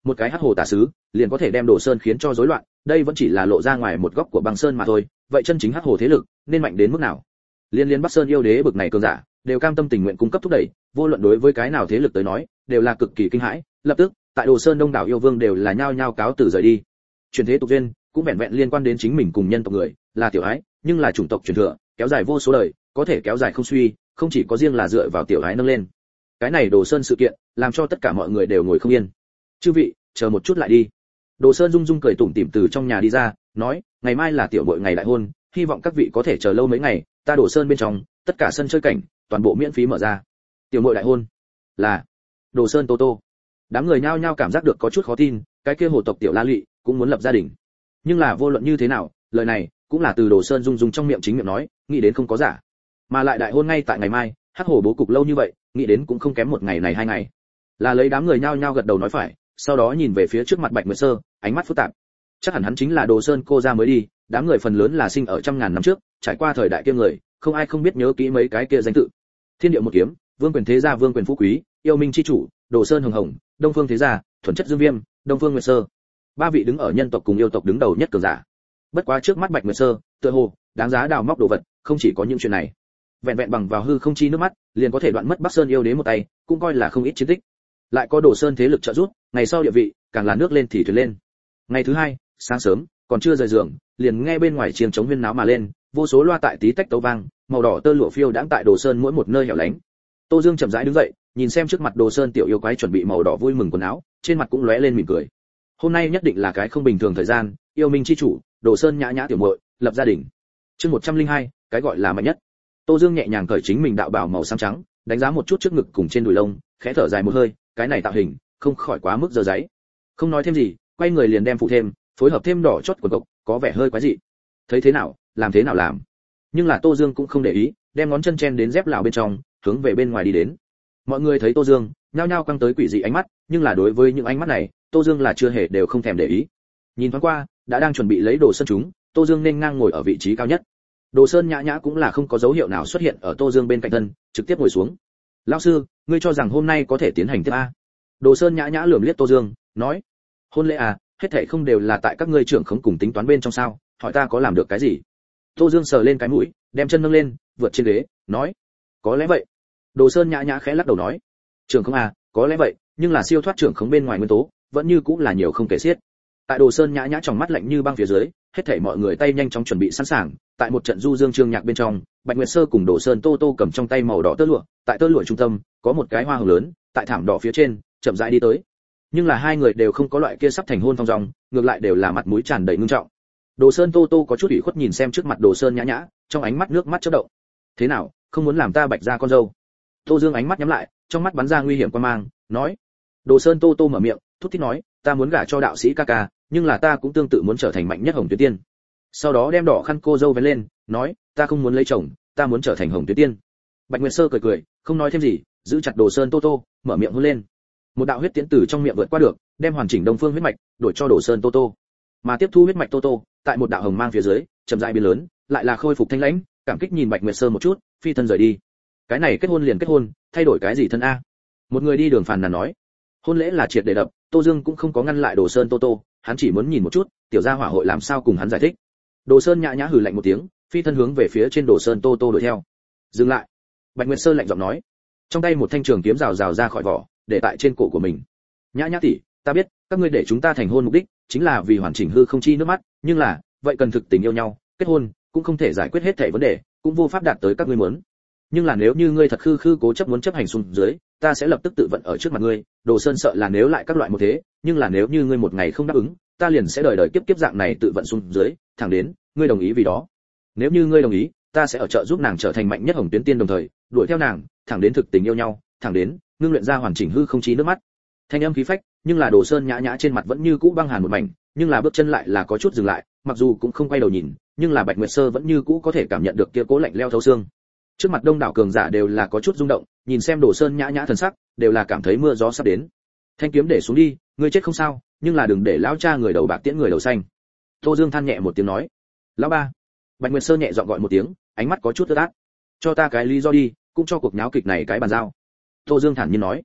một cái hắc hồ tà sứ liền có thể đem Đồ Sơn khiến cho rối loạn, đây vẫn chỉ là lộ ra ngoài một góc của băng sơn mà thôi, vậy chân chính hắc hồ thế lực nên mạnh đến mức nào? Liên Bắc Sơn yêu đế bực này cường giả đều cam tâm tình nguyện cung cấp thúc đẩy, vô luận đối với cái nào thế lực tới nói đều là cực kỳ kinh hãi. Lập tức tại Đồ Sơn đông đảo yêu vương đều là nhao nhao cáo từ rời đi. Truyền thế tục duyên cũng vẹn vẹn liên quan đến chính mình cùng nhân tộc người, là tiểu ái, nhưng là chủng tộc truyền thừa kéo dài vô số đời, có thể kéo dài không suy, không chỉ có riêng là dựa vào tiểu ái nâng lên. Cái này Đồ Sơn sự kiện làm cho tất cả mọi người đều ngồi không yên. Chư vị, chờ một chút lại đi. Đồ Sơn rung rung cười tủm tỉm từ trong nhà đi ra, nói, ngày mai là tiểu bội ngày đại hôn, hy vọng các vị có thể chờ lâu mấy ngày, ta Đồ Sơn bên trong tất cả sân chơi cảnh toàn bộ miễn phí mở ra. Tiểu bội đại hôn là Đồ Sơn Tô Tô. Đám người nhao nhao cảm giác được có chút khó tin, cái kia hồ tộc tiểu La Lị cũng muốn lập gia đình. Nhưng là vô luận như thế nào, lời này cũng là từ Đồ Sơn rung rung trong miệng chính miệng nói, nghĩ đến không có giả. Mà lại đại hôn ngay tại ngày mai, hắc hồ bố cục lâu như vậy, nghĩ đến cũng không kém một ngày này 2 ngày. Là lấy đám người nhao nhao gật đầu nói phải, sau đó nhìn về phía trước mặt Bạch Nguyệt Sơ, ánh mắt phức tạp. Chắc hẳn hắn chính là Đồ Sơn cô gia mới đi, đám người phần lớn là sinh ở trăm ngàn năm trước, trải qua thời đại kia người, không ai không biết nhớ kỹ mấy cái kia danh tự. Thiên Điệu một kiếm, Vương Quyền thế gia Vương Quyền phú quý, Yêu Minh chi chủ, Đồ Sơn Hồng Hồng, Đông Phương thế gia, Thuần Chất Dương Viêm, Đông Phương Nguyệt Sơ. 3 vị đứng ở nhân tộc cùng yêu tộc đứng đầu nhất cường giả. Bất quá trước mắt Bạch Nguyệt Sơ, tựa hồ đáng giá đào móc đồ vật, không chỉ có những chuyện này. Vẹn vẹn bằng vào hư không chi nước mắt, liền có thể đoạn mất Bắc Sơn yêu đế một tay, cũng coi là không ít chiến tích. Lại có Đồ Sơn thế lực trợ giúp, ngày sau địa vị càng là nước lên thì thuyền lên. Ngày thứ 2, sáng sớm, còn chưa rời giường, liền nghe bên ngoài chiêng trống huyên náo mà lên, vô số loa tại tí tách tấu vang, màu đỏ tơ lụa phiêu đãng tại Đồ Sơn mỗi một nơi hẻo lánh. Tô Dương chậm rãi đứng dậy, nhìn xem trước mặt Đồ Sơn tiểu yêu quái chuẩn bị màu đỏ vui mừng quần áo, trên mặt cũng lóe lên mỉm cười. Hôm nay nhất định là cái không bình thường thời gian, yêu minh chi chủ, Đồ Sơn nhã nhã tiểu muội, lập gia đình. Chương 102, cái gọi là mạnh nhất. Tô Dương nhẹ nhàng cởi chính mình đạo bào màu xám trắng, đánh giá một chút trước ngực cùng trên đùi lông, khẽ thở dài một hơi, cái này tạo hình, không khỏi quá mức dơ dáy. Không nói thêm gì, quay người liền đem phụ thêm, phối hợp thêm đỏ chót quần cộc, có vẻ hơi quái dị. Thấy thế nào, làm thế nào làm. Nhưng là Tô Dương cũng không để ý, đem ngón chân chen đến dép lào bên trong, hướng về bên ngoài đi đến. Mọi người thấy Tô Dương, nhao nhao căng tới quỷ dị ánh mắt, nhưng là đối với những ánh mắt này, Tô Dương là chưa hề đều không thèm để ý. Nhìn thoáng qua, đã đang chuẩn bị lấy Đồ Sơn chúng, Tô Dương nên ngang ngồi ở vị trí cao nhất. Đồ Sơn nhã nhã cũng là không có dấu hiệu nào xuất hiện ở Tô Dương bên cạnh thân, trực tiếp ngồi xuống. "Lão sư, ngươi cho rằng hôm nay có thể tiến hành tiếp a?" Đồ Sơn nhã nhã lườm liếc Tô Dương, nói: "Hôn lễ à, hết thảy không đều là tại các ngươi trưởng khống cùng tính toán bên trong sao, hỏi ta có làm được cái gì?" Tô Dương sờ lên cái mũi, đem chân nâng lên, vượt trên ghế, nói: "Có lẽ vậy." Đồ Sơn nhã nhã khẽ lắc đầu nói: "Trưởng khống à, có lẽ vậy, nhưng là siêu thoát trưởng khống bên ngoài nguyên tố, vẫn như cũng là nhiều không kể xiết." Tại Đồ Sơn nhã nhã trong mắt lạnh như băng phía dưới, hết thảy mọi người tay nhanh chóng chuẩn bị sẵn sàng, tại một trận du dương chương nhạc bên trong, Bạch Nguyệt Sơ cùng Đồ Sơn Tô Tô cầm trong tay màu đỏ tơ lụa, tại tơ lụa trung tâm có một cái hoa hồng lớn, tại thảm đỏ phía trên, chậm rãi đi tới. Nhưng là hai người đều không có loại kia sắp thành hôn phong dong, ngược lại đều là mặt mũi tràn đầy ngưng trọng. Đồ Sơn Tô Tô có chút ủy khuất nhìn xem trước mặt Đồ Sơn nhã nhã, trong ánh mắt nước mắt chớp động. "Thế nào, không muốn làm ta Bạch gia con dâu?" Tô Dương ánh mắt nhắm lại, trong mắt bắn ra nguy hiểm quan mang, nói. Đồ Sơn Tô Tô mở miệng, thút thít nói: "Ta muốn gả cho đạo sĩ ca ca, nhưng là ta cũng tương tự muốn trở thành mạnh nhất Hồng Tuyết Tiên." Sau đó đem đỏ khăn cô dâu vén lên, nói: "Ta không muốn lấy chồng, ta muốn trở thành Hồng Tuyết Tiên." Bạch Nguyệt Sơ cười cười, không nói thêm gì, giữ chặt Đồ Sơn Tô Tô, mở miệng hôn lên. Một đạo huyết tiễn từ trong miệng vượt qua được, đem hoàn chỉnh Đông Phương huyết mạch đổi cho Đồ Sơn Tô Tô. Mà tiếp thu huyết mạch Tô Tô, tại một đạo hồng mang phía dưới, chậm rãi biến lớn, lại là khôi phục thanh lãnh, cảm kích nhìn Bạch Nguyệt Sơ một chút, phi thân rời đi. Cái này kết hôn liền kết hôn, thay đổi cái gì thân a? Một người đi đường phàn nàn nói. Hôn lễ là triệt để đập, Tô Dương cũng không có ngăn lại Đồ Sơn Tô Tô, hắn chỉ muốn nhìn một chút, tiểu gia hỏa hội làm sao cùng hắn giải thích. Đồ Sơn nhã nhã hừ lạnh một tiếng, phi thân hướng về phía trên Đồ Sơn Tô Tô đuổi theo. Dừng lại. Bạch Nguyệt Sơ lạnh giọng nói. Trong tay một thanh trường kiếm rào rào ra khỏi vỏ, để tại trên cổ của mình. Nhã nhã tỷ, ta biết, các ngươi để chúng ta thành hôn mục đích chính là vì hoàn chỉnh hư không chi nước mắt, nhưng là, vậy cần thực tình yêu nhau, kết hôn cũng không thể giải quyết hết thảy vấn đề, cũng vô pháp đạt tới các ngươi muốn. Nhưng là nếu như ngươi thật khư cố chấp muốn chấp hành xuống dưới, ta sẽ lập tức tự vận ở trước mặt ngươi. Đồ Sơn sợ là nếu lại các loại một thế, nhưng là nếu như ngươi một ngày không đáp ứng, ta liền sẽ đời đời kiếp kiếp dạng này tự vận xuống dưới, thẳng đến ngươi đồng ý vì đó. Nếu như ngươi đồng ý, ta sẽ ở trợ giúp nàng trở thành mạnh nhất Hồng Tuyến Tiên, đồng thời đuổi theo nàng, thẳng đến thực tình yêu nhau, thẳng đến ngưng luyện ra hoàn chỉnh hư không chí nước mắt. Thanh âm khí phách, nhưng là Đồ Sơn nhã nhã trên mặt vẫn như cũ băng hàn một mảnh, nhưng là bước chân lại là có chút dừng lại, mặc dù cũng không quay đầu nhìn, nhưng là Bạch Nguyệt Sơ vẫn như cũ có thể cảm nhận được kia cố lạnh lẽo thấu xương. Trước mặt đông đảo cường giả đều là có chút rung động, nhìn xem Đồ Sơn nhã nhã thần sắc, đều là cảm thấy mưa gió sắp đến. Thanh kiếm để xuống đi, ngươi chết không sao, nhưng là đừng để lão cha người đầu bạc tiễn người đầu xanh. Tô Dương than nhẹ một tiếng nói. Lão ba. Bạch Nguyệt Sơ nhẹ giọng gọi một tiếng, ánh mắt có chút ướt át. Cho ta cái lý do đi, cũng cho cuộc nháo kịch này cái bàn giao. Tô Dương thản nhiên nói.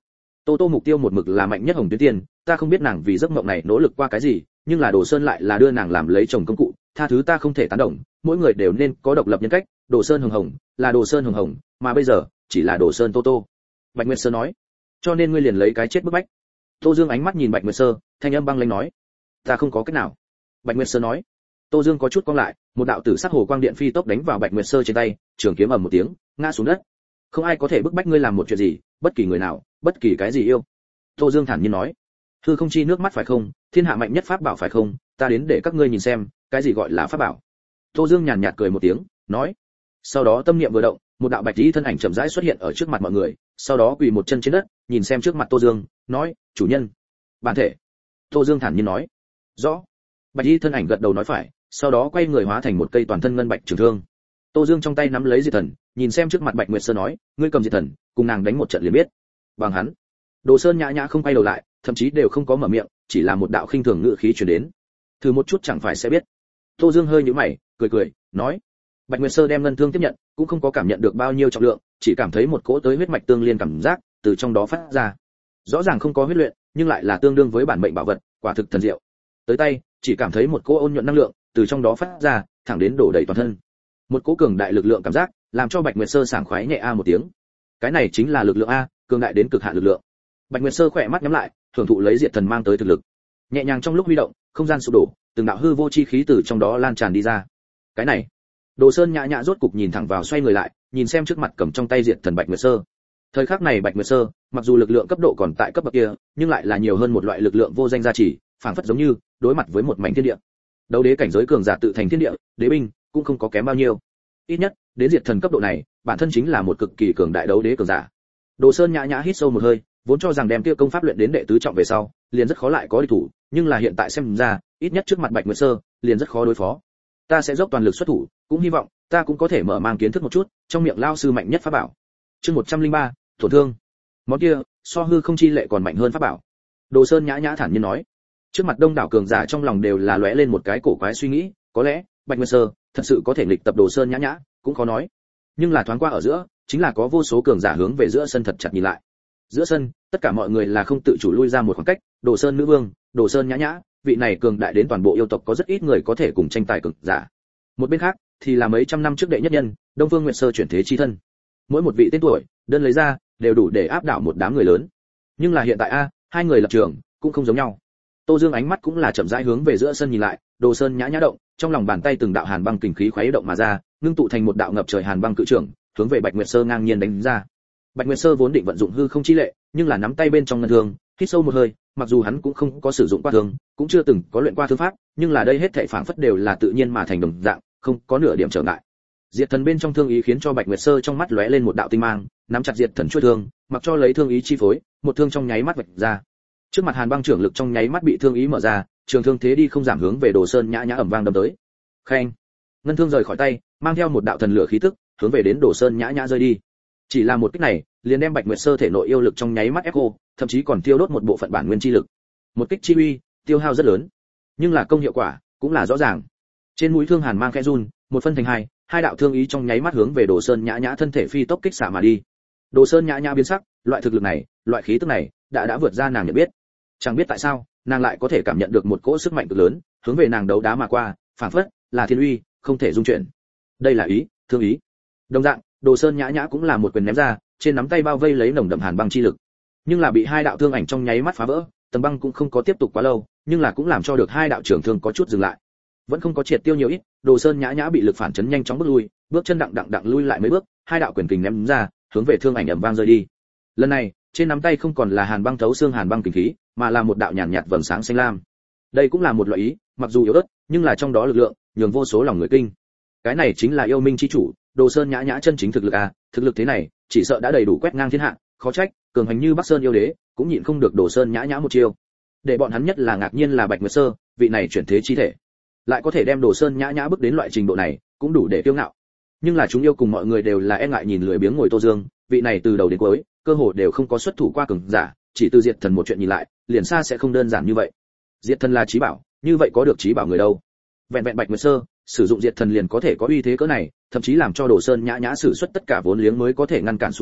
Tô Tô mục tiêu một mực là mạnh nhất Hồng Tuyến Tiên, ta không biết nàng vì giấc mộng này nỗ lực qua cái gì, nhưng là Đồ Sơn lại là đưa nàng làm lấy chồng công cụ, tha thứ ta không thể tán đồng, mỗi người đều nên có độc lập nhân cách, Đồ Sơn Hồng Hồng là Đồ Sơn Hồng Hồng, mà bây giờ chỉ là Đồ Sơn Tô Tô. Bạch Nguyệt Sơ nói, cho nên ngươi liền lấy cái chết bức bách. Tô Dương ánh mắt nhìn Bạch Nguyệt Sơ, thanh âm băng lãnh nói, ta không có cách nào. Bạch Nguyệt Sơ nói. Tô Dương có chút cong lại, một đạo tử sắc hồ quang điện phi tốc đánh vào Bạch Nguyệt Sơ trên tay, trường kiếm ầm một tiếng, ngã xuống đất. Không ai có thể bức bách ngươi làm một chuyện gì, bất kỳ người nào, bất kỳ cái gì yêu. Tô Dương thản nhiên nói, hư không chi nước mắt phải không, thiên hạ mạnh nhất pháp bảo phải không, ta đến để các ngươi nhìn xem, cái gì gọi là pháp bảo. Tô Dương nhàn nhạt cười một tiếng, nói. Sau đó tâm niệm vừa động, một đạo bạch y thân ảnh chậm rãi xuất hiện ở trước mặt mọi người, sau đó quỳ một chân trên đất, nhìn xem trước mặt Tô Dương, nói, chủ nhân, bản thể. Tô Dương thản nhiên nói, rõ. Bạch y thân ảnh gật đầu nói phải, sau đó quay người hóa thành một cây toàn thân ngân bạch trường thương. Tô Dương trong tay nắm lấy diệt thần, nhìn xem trước mặt Bạch Nguyệt Sơ nói, ngươi cầm diệt thần, cùng nàng đánh một trận liền biết. Bằng hắn. Đồ Sơn nhã nhã không quay đầu lại, thậm chí đều không có mở miệng, chỉ là một đạo khinh thường ngữ khí truyền đến. Thử một chút chẳng phải sẽ biết. Tô Dương hơi nhíu mày, cười cười, nói. Bạch Nguyệt Sơ đem ngân thương tiếp nhận, cũng không có cảm nhận được bao nhiêu trọng lượng, chỉ cảm thấy một cỗ tới huyết mạch tương liên cảm giác từ trong đó phát ra. Rõ ràng không có huyết luyện, nhưng lại là tương đương với bản mệnh bảo vật, quả thực thần diệu. Tới tay, chỉ cảm thấy một cỗ ôn nhuận năng lượng từ trong đó phát ra, thẳng đến đổ đầy toàn thân. Một cỗ cường đại lực lượng cảm giác, làm cho Bạch Nguyệt Sơ sảng khoái nhẹ a một tiếng. Cái này chính là lực lượng a, cường đại đến cực hạn lực lượng. Bạch Nguyệt Sơ khỏe mắt nhắm lại, thưởng thụ lấy diệt thần mang tới thực lực. Nhẹ nhàng trong lúc huy động, không gian sụp đổ, từng đạo hư vô chi khí từ trong đó lan tràn đi ra. Cái này, Đồ Sơn nhã nhã rốt cục nhìn thẳng vào, xoay người lại, nhìn xem trước mặt cầm trong tay diệt thần Bạch Nguyệt Sơ. Thời khắc này Bạch Nguyệt Sơ, mặc dù lực lượng cấp độ còn tại cấp bậc kia, nhưng lại là nhiều hơn một loại lực lượng vô danh gia trì, phảng phất giống như đối mặt với một mảnh thiên địa. Đấu đế cảnh giới cường giả tự thành thiên địa, đế binh cũng không có kém bao nhiêu. Ít nhất, đến diệt thần cấp độ này, bản thân chính là một cực kỳ cường đại đấu đế cường giả. Đồ Sơn nhã nhã hít sâu một hơi, vốn cho rằng đem kia công pháp luyện đến đệ tứ trọng về sau, liền rất khó lại có địch thủ, nhưng là hiện tại xem ra, ít nhất trước mặt Bạch Nguyệt Sơ, liền rất khó đối phó. Ta sẽ dốc toàn lực xuất thủ, cũng hy vọng ta cũng có thể mở mang kiến thức một chút, trong miệng lao sư mạnh nhất pháp bảo. Chương 103, tổn thương. Món kia, so hư không chi lệ còn mạnh hơn pháp bảo. Đồ Sơn nhã nhã thản nhiên nói. Trước mặt đông đảo cường giả trong lòng đều là lóe lên một cái cổ quái suy nghĩ, có lẽ Bạch Nguyệt Sơ thật sự có thể nghịch tập Đồ Sơn nhã nhã, cũng khó nói. Nhưng là thoáng qua ở giữa, chính là có vô số cường giả hướng về giữa sân thật chặt nhìn lại. Giữa sân, tất cả mọi người là không tự chủ lui ra một khoảng cách, Đồ Sơn nữ vương, Đồ Sơn nhã nhã, vị này cường đại đến toàn bộ yêu tộc có rất ít người có thể cùng tranh tài cường giả. Một bên khác, thì là mấy trăm năm trước đệ nhất nhân, Đông Phương Nguyệt Sơ chuyển thế chi thân. Mỗi một vị tên tuổi, đơn lấy ra, đều đủ để áp đảo một đám người lớn. Nhưng là hiện tại a, hai người lập trường cũng không giống nhau. Tô Dương ánh mắt cũng là chậm rãi hướng về giữa sân nhìn lại, Đồ Sơn nhã nhã động, trong lòng bàn tay từng đạo hàn băng kình khí khuấy động mà ra, ngưng tụ thành một đạo ngập trời hàn băng cự trưởng, hướng về Bạch Nguyệt Sơ ngang nhiên đánh ra. Bạch Nguyệt Sơ vốn định vận dụng hư không chi lệ, nhưng là nắm tay bên trong ngân thương, hít sâu một hơi, mặc dù hắn cũng không có sử dụng qua thương, cũng chưa từng có luyện qua thương pháp, nhưng là đây hết thảy phảng phất đều là tự nhiên mà thành đồng dạng, không có nửa điểm trở ngại. Diệt thần bên trong thương ý khiến cho Bạch Nguyệt Sơ trong mắt lóe lên một đạo tinh mang, nắm chặt diệt thần chuôi thương, mặc cho lấy thương ý chi phối, một thương trong nháy mắt vạch ra. Trước mặt hàn băng trưởng lực trong nháy mắt bị thương ý mở ra, trường thương thế đi không giảm hướng về Đồ Sơn nhã nhã ầm vang đâm tới. Khen, ngân thương rời khỏi tay, mang theo một đạo thần lửa khí tức, hướng về đến Đồ Sơn nhã nhã rơi đi. Chỉ là một kích này, liền đem Bạch Nguyệt Sơ thể nội yêu lực trong nháy mắt ép khô, thậm chí còn tiêu đốt một bộ phận bản nguyên chi lực. Một kích chi uy, tiêu hao rất lớn, nhưng là công hiệu quả cũng là rõ ràng. Trên mũi thương hàn mang khẽ run, một phân thành hai, hai đạo thương ý trong nháy mắt hướng về Đồ Sơn nhã nhã thân thể phi tốc kích xạ mà đi. Đồ Sơn nhã nhã biến sắc, loại thực lực này, loại khí tức này, đã vượt ra nàng nhận biết. Chẳng biết tại sao, nàng lại có thể cảm nhận được một cỗ sức mạnh cực lớn, hướng về nàng đấu đá mà qua, phảng phất là thiên uy, không thể dung chuyển. Đây là ý, thương ý. Đồng dạng, Đồ Sơn nhã nhã cũng là một quyền ném ra, trên nắm tay bao vây lấy nồng đậm hàn băng chi lực. Nhưng là bị hai đạo thương ảnh trong nháy mắt phá vỡ, tầng băng cũng không có tiếp tục quá lâu, nhưng là cũng làm cho được hai đạo trưởng thương có chút dừng lại. Vẫn không có triệt tiêu nhiều ít, Đồ Sơn nhã nhã bị lực phản chấn nhanh chóng bước lui, bước chân đặng lui lại mấy bước, hai đạo quyền kình ném ra, hướng về thương ảnh ầm vang rơi đi. Lần này, trên nắm tay không còn là hàn băng thấu xương hàn băng kình khí, mà là một đạo nhàn nhạt vầng sáng xanh lam. Đây cũng là một loại ý, mặc dù yếu ớt, nhưng là trong đó lực lượng, nhường vô số lòng người kinh. Cái này chính là yêu minh chi chủ, Đồ Sơn nhã nhã chân chính thực lực à, thực lực thế này, chỉ sợ đã đầy đủ quét ngang thiên hạ, khó trách, cường hành như Bắc Sơn yêu đế, cũng nhịn không được Đồ Sơn nhã nhã một chiêu. Để bọn hắn nhất là ngạc nhiên là Bạch Nguyệt Sơ, vị này chuyển thế chi thể, lại có thể đem Đồ Sơn nhã nhã bước đến loại trình độ này, cũng đủ để kiêu ngạo. Nhưng là chúng yêu cùng mọi người đều là e ngại nhìn lười biếng ngồi Tô Dương, vị này từ đầu đến cuối, cơ hồ đều không có xuất thủ qua cường giả, chỉ từ diệt thần một chuyện nhìn lại, liền xa sẽ không đơn giản như vậy. Diệt thần là chí bảo, như vậy có được chí bảo người đâu? Vẹn vẹn Bạch Nguyệt Sơ, sử dụng diệt thần liền có thể có uy thế cỡ này, thậm chí làm cho Đồ Sơn nhã nhã sử xuất tất cả vốn liếng mới có thể ngăn cản xuống tới,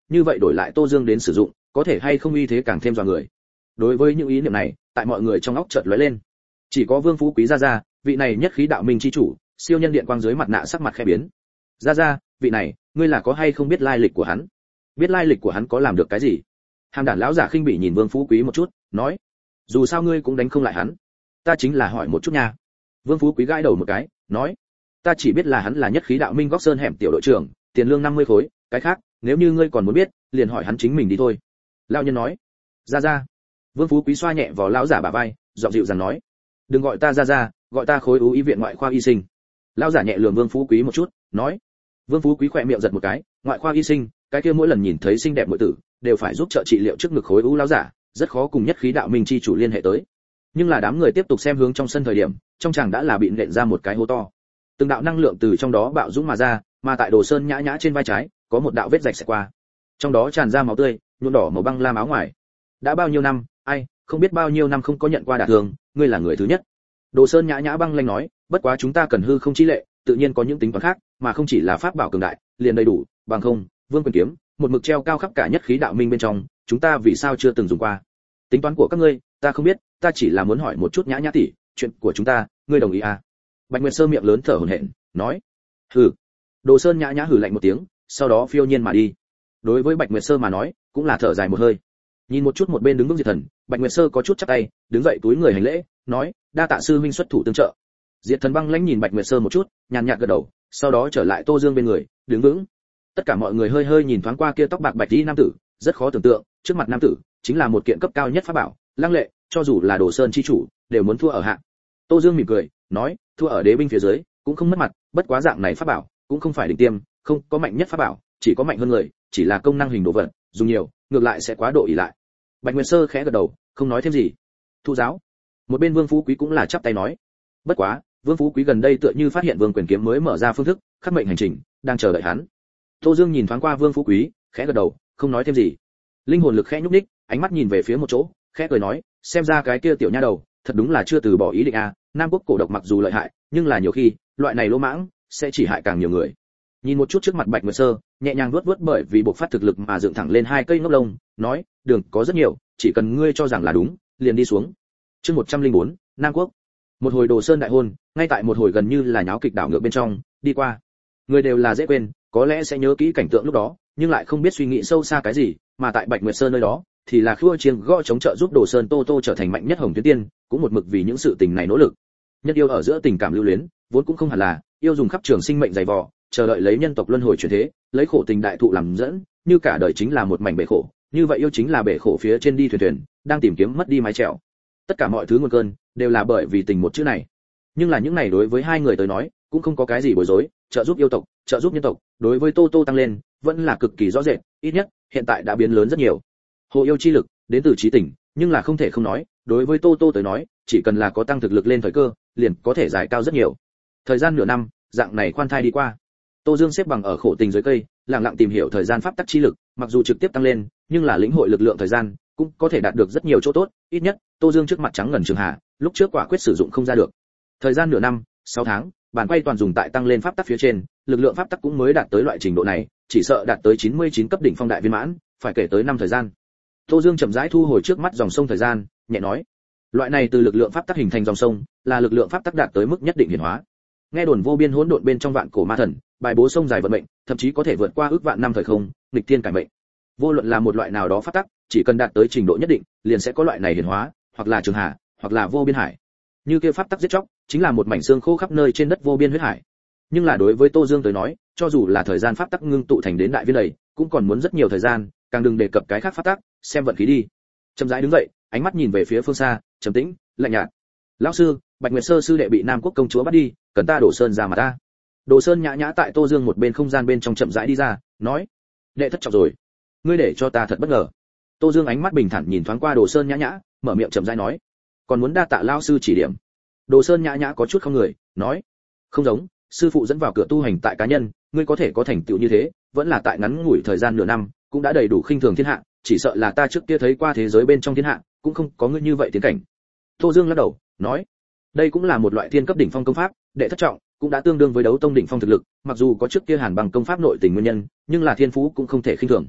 như vậy đổi lại Tô Dương đến sử dụng, có thể hay không uy thế càng thêm dọa người. Đối với những ý niệm này, tại mọi người trong óc chợt lóe lên. Chỉ có Vương Phú Quý ra, vị này nhất khí đạo minh chi chủ, siêu nhân điện quang dưới mặt nạ sắc mặt khẽ biến. Ra, vị này, ngươi là có hay không biết lai lịch của hắn? Biết lai lịch của hắn có làm được cái gì? Hàm đản lão giả khinh bỉ nhìn Vương Phú Quý một chút, nói: dù sao ngươi cũng đánh không lại hắn, ta chính là hỏi một chút nha. Vương Phú Quý gãi đầu một cái, nói: ta chỉ biết là hắn là nhất khí đạo minh góc sơn hẻm tiểu đội trưởng, tiền lương 50 khối, cái khác, nếu như ngươi còn muốn biết, liền hỏi hắn chính mình đi thôi. Lão nhân nói: ra. Vương Phú Quý xoa nhẹ vào lão giả bả vai, giọng dịu dàng nói: đừng gọi ta ra, gọi ta khối ú y viện ngoại khoa y sinh. Lão giả nhẹ lườm Vương Phú Quý một chút, nói. Vương Phú Quý khỏe miệng giật một cái, ngoại khoa y sinh, cái kia mỗi lần nhìn thấy xinh đẹp muội tử, đều phải giúp trợ trị liệu trước ngực khối ú lão giả, rất khó cùng nhất khí đạo minh chi chủ liên hệ tới. Nhưng là đám người tiếp tục xem hướng trong sân thời điểm, trong chàng đã là bị nện ra một cái hố to. Từng đạo năng lượng từ trong đó bạo dũng mà ra, mà tại Đồ Sơn Nhã Nhã trên vai trái, có một đạo vết rạch xẹt qua. Trong đó tràn ra máu tươi, nhuộm đỏ màu băng lam áo ngoài. Đã bao nhiêu năm, không biết bao nhiêu năm không có nhận qua đả thương, ngươi là người thứ nhất. Đồ Sơn Nhã Nhã băng lanh nói, bất quá chúng ta cần hư không chi lệ, tự nhiên có những tính toán khác, mà không chỉ là pháp bảo cường đại, liền đầy đủ, bằng không, Vương quyền kiếm, một mực treo cao khắp cả nhất khí đạo minh bên trong, chúng ta vì sao chưa từng dùng qua? Tính toán của các ngươi, ta không biết, ta chỉ là muốn hỏi một chút Nhã Nhã tỷ, chuyện của chúng ta, ngươi đồng ý à? Bạch Nguyệt Sơ miệng lớn thở hổn hển, nói: hừ. Đồ Sơn Nhã Nhã hừ lạnh một tiếng, sau đó phiêu nhiên mà đi. Đối với Bạch Nguyệt Sơ mà nói, cũng là thở dài một hơi. Nhìn một chút một bên đứng vững Diệt Thần, Bạch Nguyệt Sơ có chút chắp tay, đứng dậy túi người hành lễ, nói: đa tạ sư huynh xuất thủ tương trợ. Diệt Thần băng lãnh nhìn Bạch Nguyệt Sơ một chút, nhàn nhạt gật đầu, sau đó trở lại Tô Dương bên người, đứng vững. Tất cả mọi người hơi hơi nhìn thoáng qua kia tóc bạc bạch y nam tử, rất khó tưởng tượng, trước mặt nam tử chính là một kiện cấp cao nhất pháp bảo, lăng lệ, cho dù là Đồ Sơn chi chủ, đều muốn thua ở hạ. Tô Dương mỉm cười, nói: thua ở đế binh phía dưới, cũng không mất mặt, bất quá dạng này pháp bảo, cũng không phải đỉnh tiêm, không có mạnh nhất pháp bảo, chỉ có mạnh hơn người, chỉ là công năng hình đồ vật, dùng nhiều, ngược lại sẽ quá độ ỷ lại. Bạch Nguyệt Sơ khẽ gật đầu, không nói thêm gì. Thu giáo. Một bên Vương Phú Quý cũng là chắp tay nói. Bất quá, Vương Phú Quý gần đây tựa như phát hiện Vương quyền kiếm mới mở ra phương thức, khắc mệnh hành trình, đang chờ đợi hắn. Tô Dương nhìn thoáng qua Vương Phú Quý, khẽ gật đầu, không nói thêm gì. Linh hồn lực khẽ nhúc nhích, ánh mắt nhìn về phía một chỗ, khẽ cười nói, xem ra cái kia tiểu nha đầu, thật đúng là chưa từ bỏ ý định a. Nam quốc cổ độc mặc dù lợi hại, nhưng là nhiều khi, loại này lỗ mãng sẽ chỉ hại càng nhiều người. Nhìn một chút trước mặt Bạch Nguyệt Sơ, nhẹ nhàng vuốt vuốt bởi vì bộc phát thực lực mà dựng thẳng lên hai cây ngốc lông, nói, đường có rất nhiều, chỉ cần ngươi cho rằng là đúng, liền đi xuống. Chương 104, Nam quốc. Một hồi Đồ Sơn đại hôn, ngay tại một hồi gần như là nháo kịch đảo ngược bên trong, đi qua. Người đều là dễ quên, có lẽ sẽ nhớ kỹ cảnh tượng lúc đó, nhưng lại không biết suy nghĩ sâu xa cái gì, mà tại Bạch Nguyệt Sơn nơi đó, thì là khua chiêng gõ chống trợ giúp Đồ Sơn Tô Tô trở thành mạnh nhất Hồng Tuyến Tiên, cũng một mực vì những sự tình này nỗ lực. Nhất yêu ở giữa tình cảm lưu luyến, vốn cũng không hẳn là yêu dùng khắp trường sinh mệnh dày vò, chờ đợi lấy nhân tộc luân hồi chuyển thế, lấy khổ tình đại thụ làm dẫn, như cả đời chính là một mảnh bể khổ, như vậy yêu chính là bể khổ phía trên đi thuyền thuyền, đang tìm kiếm mất đi mái chèo. Tất cả mọi thứ nguồn cơn đều là bởi vì tình một chữ này. Nhưng là những này đối với hai người tới nói, cũng không có cái gì bối rối, trợ giúp yêu tộc, trợ giúp nhân tộc, đối với Tô Tô tăng lên, vẫn là cực kỳ rõ rệt, ít nhất hiện tại đã biến lớn rất nhiều. Hồ yêu chi lực đến từ trí tình, nhưng là không thể không nói, đối với Tô Tô tới nói, chỉ cần là có tăng thực lực lên thời cơ, liền có thể giải cao rất nhiều. Thời gian nửa năm, dạng này khoan thai đi qua. Tô Dương xếp bằng ở khổ tình dưới cây, lặng lặng tìm hiểu thời gian pháp tắc chi lực, mặc dù trực tiếp tăng lên, nhưng là lĩnh hội lực lượng thời gian, cũng có thể đạt được rất nhiều chỗ tốt, ít nhất, Tô Dương trước mặt trắng ngần trường hạ, lúc trước quả quyết sử dụng không ra được. Thời gian nửa năm, 6 tháng, bản quay toàn dùng tại tăng lên pháp tắc phía trên, lực lượng pháp tắc cũng mới đạt tới loại trình độ này, chỉ sợ đạt tới 99 cấp đỉnh phong đại viên mãn, phải kể tới năm thời gian. Tô Dương chậm rãi thu hồi trước mắt dòng sông thời gian, nhẹ nói: loại này từ lực lượng pháp tắc hình thành dòng sông, là lực lượng pháp tắc đạt tới mức nhất định hiển hóa. Nghe đồn vô biên hỗn độn bên trong vạn cổ ma thần, bài bố sông dài vận mệnh, thậm chí có thể vượt qua ước vạn năm thời không, nghịch thiên cải mệnh. Vô luận là một loại nào đó pháp tắc, chỉ cần đạt tới trình độ nhất định, liền sẽ có loại này hiển hóa, hoặc là trường hà, hoặc là vô biên hải. Như kia pháp tắc giết chóc, chính là một mảnh xương khô khắp nơi trên đất vô biên huyết hải. Nhưng là đối với Tô Dương tới nói, cho dù là thời gian pháp tắc ngưng tụ thành đến đại viên đầy, cũng còn muốn rất nhiều thời gian, càng đừng đề cập cái khác pháp tắc, xem vận khí đi. Chậm rãi đứng dậy, ánh mắt nhìn về phía phương xa, trầm tĩnh, lạnh nhạt. Lão sư, Bạch Nguyệt Sơ sư đệ bị Nam quốc công chúa bắt đi, cần ta Đồ Sơn ra mà ta. Đồ Sơn nhã nhã tại Tô Dương một bên không gian bên trong chậm rãi đi ra, nói: đệ thất trọng rồi, ngươi để cho ta thật bất ngờ. Tô Dương ánh mắt bình thản nhìn thoáng qua Đồ Sơn nhã nhã, mở miệng chậm rãi nói: còn muốn đa tạ lão sư chỉ điểm. Đồ Sơn nhã nhã có chút không người, nói: không giống, sư phụ dẫn vào cửa tu hành tại cá nhân, ngươi có thể có thành tựu như thế, vẫn là tại ngắn ngủi thời gian nửa năm, cũng đã đầy đủ khinh thường thiên hạ, chỉ sợ là ta trước kia thấy qua thế giới bên trong thiên hạ, cũng không có ngươi như vậy tiến cảnh. Tô Dương lắc đầu, nói: đây cũng là một loại thiên cấp đỉnh phong công pháp, đệ thất trọng, cũng đã tương đương với đấu tông đỉnh phong thực lực, mặc dù có trước kia Hàn Bằng công pháp nội tình nguyên nhân, nhưng là thiên phú cũng không thể khinh thường.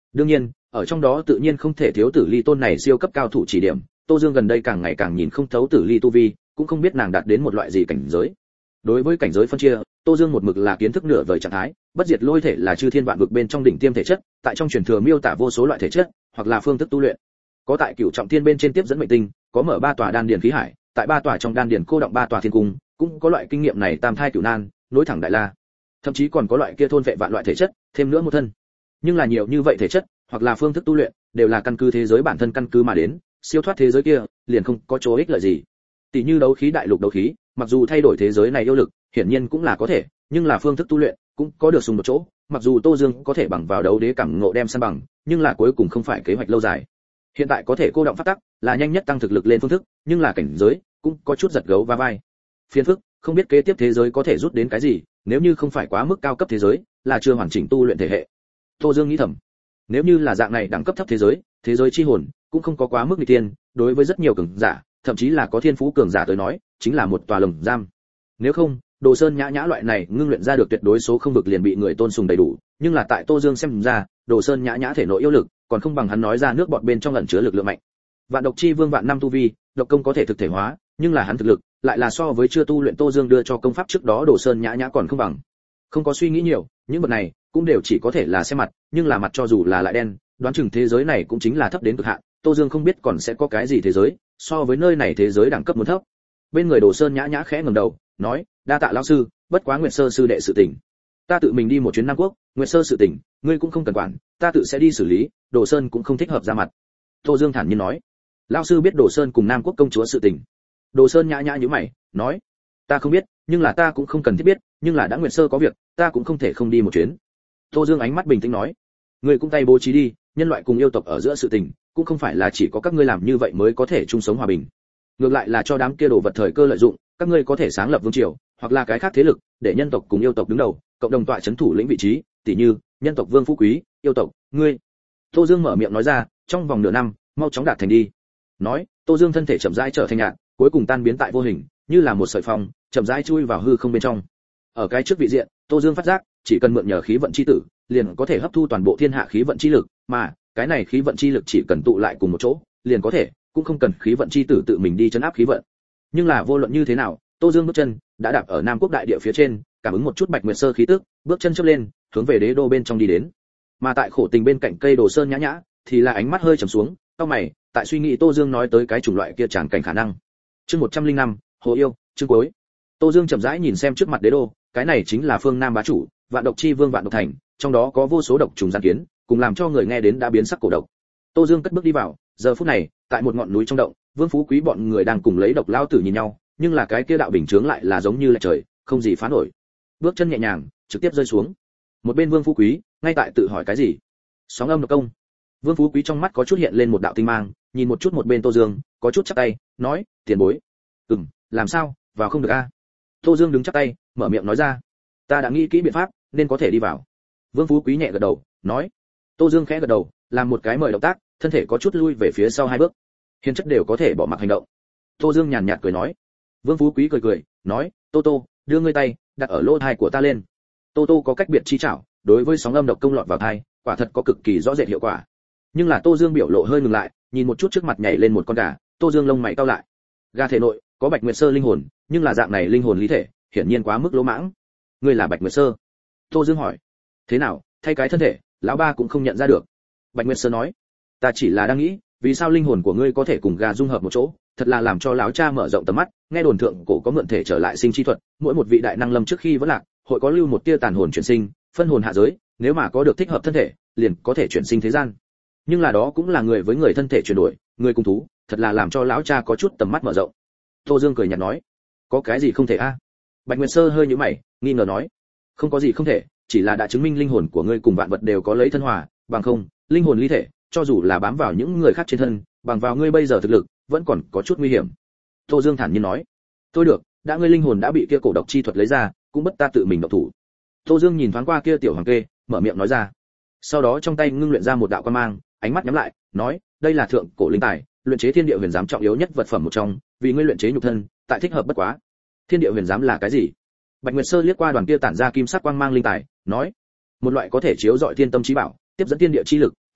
Đương nhiên, ở trong đó tự nhiên không thể thiếu Tử Ly tôn này siêu cấp cao thủ chỉ điểm, Tô Dương gần đây càng ngày càng nhìn không thấu Tử Ly tu vi, cũng không biết nàng đạt đến một loại gì cảnh giới. Đối với cảnh giới phân chia, Tô Dương một mực là kiến thức nửa vời trạng thái, bất diệt lôi thể là chư thiên vạn vực bên trong đỉnh tiêm thể chất, tại trong truyền thừa miêu tả vô số loại thể chất, hoặc là phương thức tu luyện. Có tại Cửu Trọng Thiên bên trên tiếp dẫn mệnh tinh, có mở 3 tòa đan điền khí hải, tại 3 tòa trong đan điền cô động 3 tòa thiên cung, cũng có loại kinh nghiệm này tam thai cửu nan, nối thẳng đại la. Thậm chí còn có loại kia thôn vệ vạn loại thể chất, thêm nữa một thân. Nhưng là nhiều như vậy thể chất, hoặc là phương thức tu luyện, đều là căn cứ thế giới bản thân căn cứ mà đến, siêu thoát thế giới kia, liền không có chỗ ích lợi gì. Tỷ như đấu khí đại lục đấu khí, mặc dù thay đổi thế giới này yêu lực, hiển nhiên cũng là có thể, nhưng là phương thức tu luyện cũng có được xung một chỗ, mặc dù Tô Dương có thể bằng vào đấu đế cảm ngộ đem san bằng, nhưng là cuối cùng không phải kế hoạch lâu dài. Hiện tại có thể cô động pháp tắc, là nhanh nhất tăng thực lực lên phương thức, nhưng là cảnh giới cũng có chút giật gấu va vai. Phiền phức, không biết kế tiếp thế giới có thể rút đến cái gì, nếu như không phải quá mức cao cấp thế giới, là chưa hoàn chỉnh tu luyện thể hệ. Tô Dương nghĩ thầm, nếu như là dạng này đẳng cấp thấp thế giới chi hồn cũng không có quá mức nguy tiên, đối với rất nhiều cường giả, thậm chí là có thiên phú cường giả tới nói, chính là một tòa lồng giam. Nếu không, Đồ Sơn Nhã Nhã loại này ngưng luyện ra được tuyệt đối số không vực liền bị người tôn sùng đầy đủ, nhưng là tại Tô Dương xem ra, Đồ Sơn Nhã Nhã thể nội yêu lực, còn không bằng hắn nói ra nước bọt bên trong ẩn chứa lực lượng mạnh. Vạn độc chi vương vạn năm tu vi, độc công có thể thực thể hóa, nhưng là hắn thực lực lại là so với chưa tu luyện Tô Dương đưa cho công pháp trước đó Đồ Sơn Nhã Nhã còn không bằng. Không có suy nghĩ nhiều, những vật này cũng đều chỉ có thể là xem mặt, nhưng là mặt cho dù là lại đen, đoán chừng thế giới này cũng chính là thấp đến cực hạn, Tô Dương không biết còn sẽ có cái gì thế giới, so với nơi này thế giới đẳng cấp muốn thấp. Bên người Đồ Sơn Nhã Nhã khẽ ngẩng đầu, nói, đa tạ lão sư, bất quá Nguyệt Sơ sư đệ sự tình, ta tự mình đi một chuyến Nam Quốc, Nguyệt Sơ sự tình, ngươi cũng không cần quản, ta tự sẽ đi xử lý, Đồ Sơn cũng không thích hợp ra mặt. Tô Dương thản nhiên nói, lão sư biết Đồ Sơn cùng Nam Quốc công chúa sự tình. Đồ Sơn Nhã Nhã nhíu mày, nói, ta không biết, nhưng là ta cũng không cần thiết biết, nhưng là đã Nguyệt Sơ có việc, ta cũng không thể không đi một chuyến. Tô Dương ánh mắt bình tĩnh nói, ngươi cũng tay bố trí đi, nhân loại cùng yêu tộc ở giữa sự tình, cũng không phải là chỉ có các ngươi làm như vậy mới có thể chung sống hòa bình. Ngược lại là cho đám kia đồ vật thời cơ lợi dụng, các ngươi có thể sáng lập vương triều, hoặc là cái khác thế lực, để nhân tộc cùng yêu tộc đứng đầu, cộng đồng tọa chấn thủ lĩnh vị trí, tỉ như nhân tộc Vương Phú Quý, yêu tộc, ngươi. Tô Dương mở miệng nói ra, trong vòng nửa năm, mau chóng đạt thành đi. Nói, Tô Dương thân thể chậm rãi trở thành nhạt, cuối cùng tan biến tại vô hình, như là một sợi phong, chậm rãi chui vào hư không bên trong. Ở cái trước vị diện, Tô Dương phát giác, chỉ cần mượn nhờ khí vận chi tử, liền có thể hấp thu toàn bộ thiên hạ khí vận chi lực, mà cái này khí vận chi lực chỉ cần tụ lại cùng một chỗ, liền có thể, cũng không cần khí vận chi tử tự mình đi trấn áp khí vận. Nhưng là vô luận như thế nào, Tô Dương bước chân đã đạp ở Nam Quốc đại địa phía trên, cảm ứng một chút Bạch Nguyệt Sơ khí tức, bước chân chớp lên, hướng về đế đô bên trong đi đến. Mà tại khổ tình bên cạnh cây Đồ Sơn Nhã Nhã, thì là ánh mắt hơi trầm xuống, cau mày, tại suy nghĩ Tô Dương nói tới cái chủng loại kia tràn cảnh khả năng. Chương 105, Hồ yêu, chương cuối. Tô Dương chậm rãi nhìn xem trước mặt đế đô, cái này chính là phương Nam bá chủ, Vạn độc chi vương Vạn độc thành, trong đó có vô số độc trùng gián kiến, cùng làm cho người nghe đến đã biến sắc cổ độc. Tô Dương cất bước đi vào, giờ phút này, tại một ngọn núi trong động, Vương Phú Quý bọn người đang cùng lấy độc lao tử nhìn nhau, nhưng là cái kia đạo bình chướng lại là giống như là trời, không gì phá nổi. Bước chân nhẹ nhàng, trực tiếp rơi xuống. Một bên Vương Phú Quý, ngay tại tự hỏi cái gì. Sóng âm độc công. Vương Phú Quý trong mắt có chút hiện lên một đạo tinh mang, nhìn một chút một bên Tô Dương, có chút chắp tay, nói, tiền bối. Làm sao, vào không được a? Tô Dương đứng chắp tay, mở miệng nói ra, ta đã nghĩ kỹ biện pháp, nên có thể đi vào. Vương Phú Quý nhẹ gật đầu, nói. Tô Dương khẽ gật đầu, làm một cái mời động tác, thân thể có chút lui về phía sau 2 bước. Hiền chất đều có thể bỏ mặc hành động. Tô Dương nhàn nhạt cười nói. Vương Phú Quý cười, nói, Tô Tô, đưa ngươi tay, đặt ở lỗ tai của ta lên. Tô Tô có cách biệt chi chảo, đối với sóng âm độc công lọt vào tai, quả thật có cực kỳ rõ rệt hiệu quả. Nhưng là Tô Dương biểu lộ hơi ngừng lại, nhìn một chút trước mặt nhảy lên một con gà, Tô Dương lông mày cau lại. Gà thể nội có Bạch Nguyệt Sơ linh hồn, nhưng là dạng này linh hồn lý thể, hiển nhiên quá mức lỗ mãng. Ngươi là Bạch Nguyệt Sơ? Tô Dương hỏi. Thế nào, thay cái thân thể, lão ba cũng không nhận ra được. Bạch Nguyệt Sơ nói. Ta chỉ là đang nghĩ, vì sao linh hồn của ngươi có thể cùng gà dung hợp một chỗ, thật là làm cho lão cha mở rộng tầm mắt. Nghe đồn thượng cổ có mượn thể trở lại sinh chi thuật, mỗi một vị đại năng lâm trước khi vẫn lạc, hội có lưu một tia tàn hồn chuyển sinh, phân hồn hạ giới, nếu mà có được thích hợp thân thể, liền có thể chuyển sinh thế gian. Nhưng là đó cũng là người với người thân thể chuyển đổi, người cùng thú, thật là làm cho lão cha có chút tầm mắt mở rộng. Tô Dương cười nhạt nói, có cái gì không thể a? Bạch Nguyệt Sơ hơi nhíu mày, nghi ngờ nói, không có gì không thể, chỉ là đã chứng minh linh hồn của ngươi cùng vạn vật đều có lấy thân hòa, bằng không, linh hồn ly thể, cho dù là bám vào những người khác trên thân, bằng vào ngươi bây giờ thực lực, vẫn còn có chút nguy hiểm. Tô Dương thản nhiên nói, thôi được, đã ngươi linh hồn đã bị kia cổ độc chi thuật lấy ra, cũng bất ta tự mình động thủ. Tô Dương nhìn thoáng qua kia tiểu hoàng kê, mở miệng nói ra. Sau đó trong tay ngưng luyện ra một đạo quang mang, ánh mắt nhắm lại, nói, đây là thượng cổ linh tài, luyện chế thiên địa huyền giám trọng yếu nhất vật phẩm một trong, vì ngươi luyện chế nhục thân, tại thích hợp bất quá. Thiên địa huyền giám là cái gì? Bạch Nguyệt Sơ liếc qua đoàn kia tản ra kim sắc quang mang linh tài, nói, một loại có thể chiếu rọi thiên tâm trí bảo, tiếp dẫn thiên địa chi lực,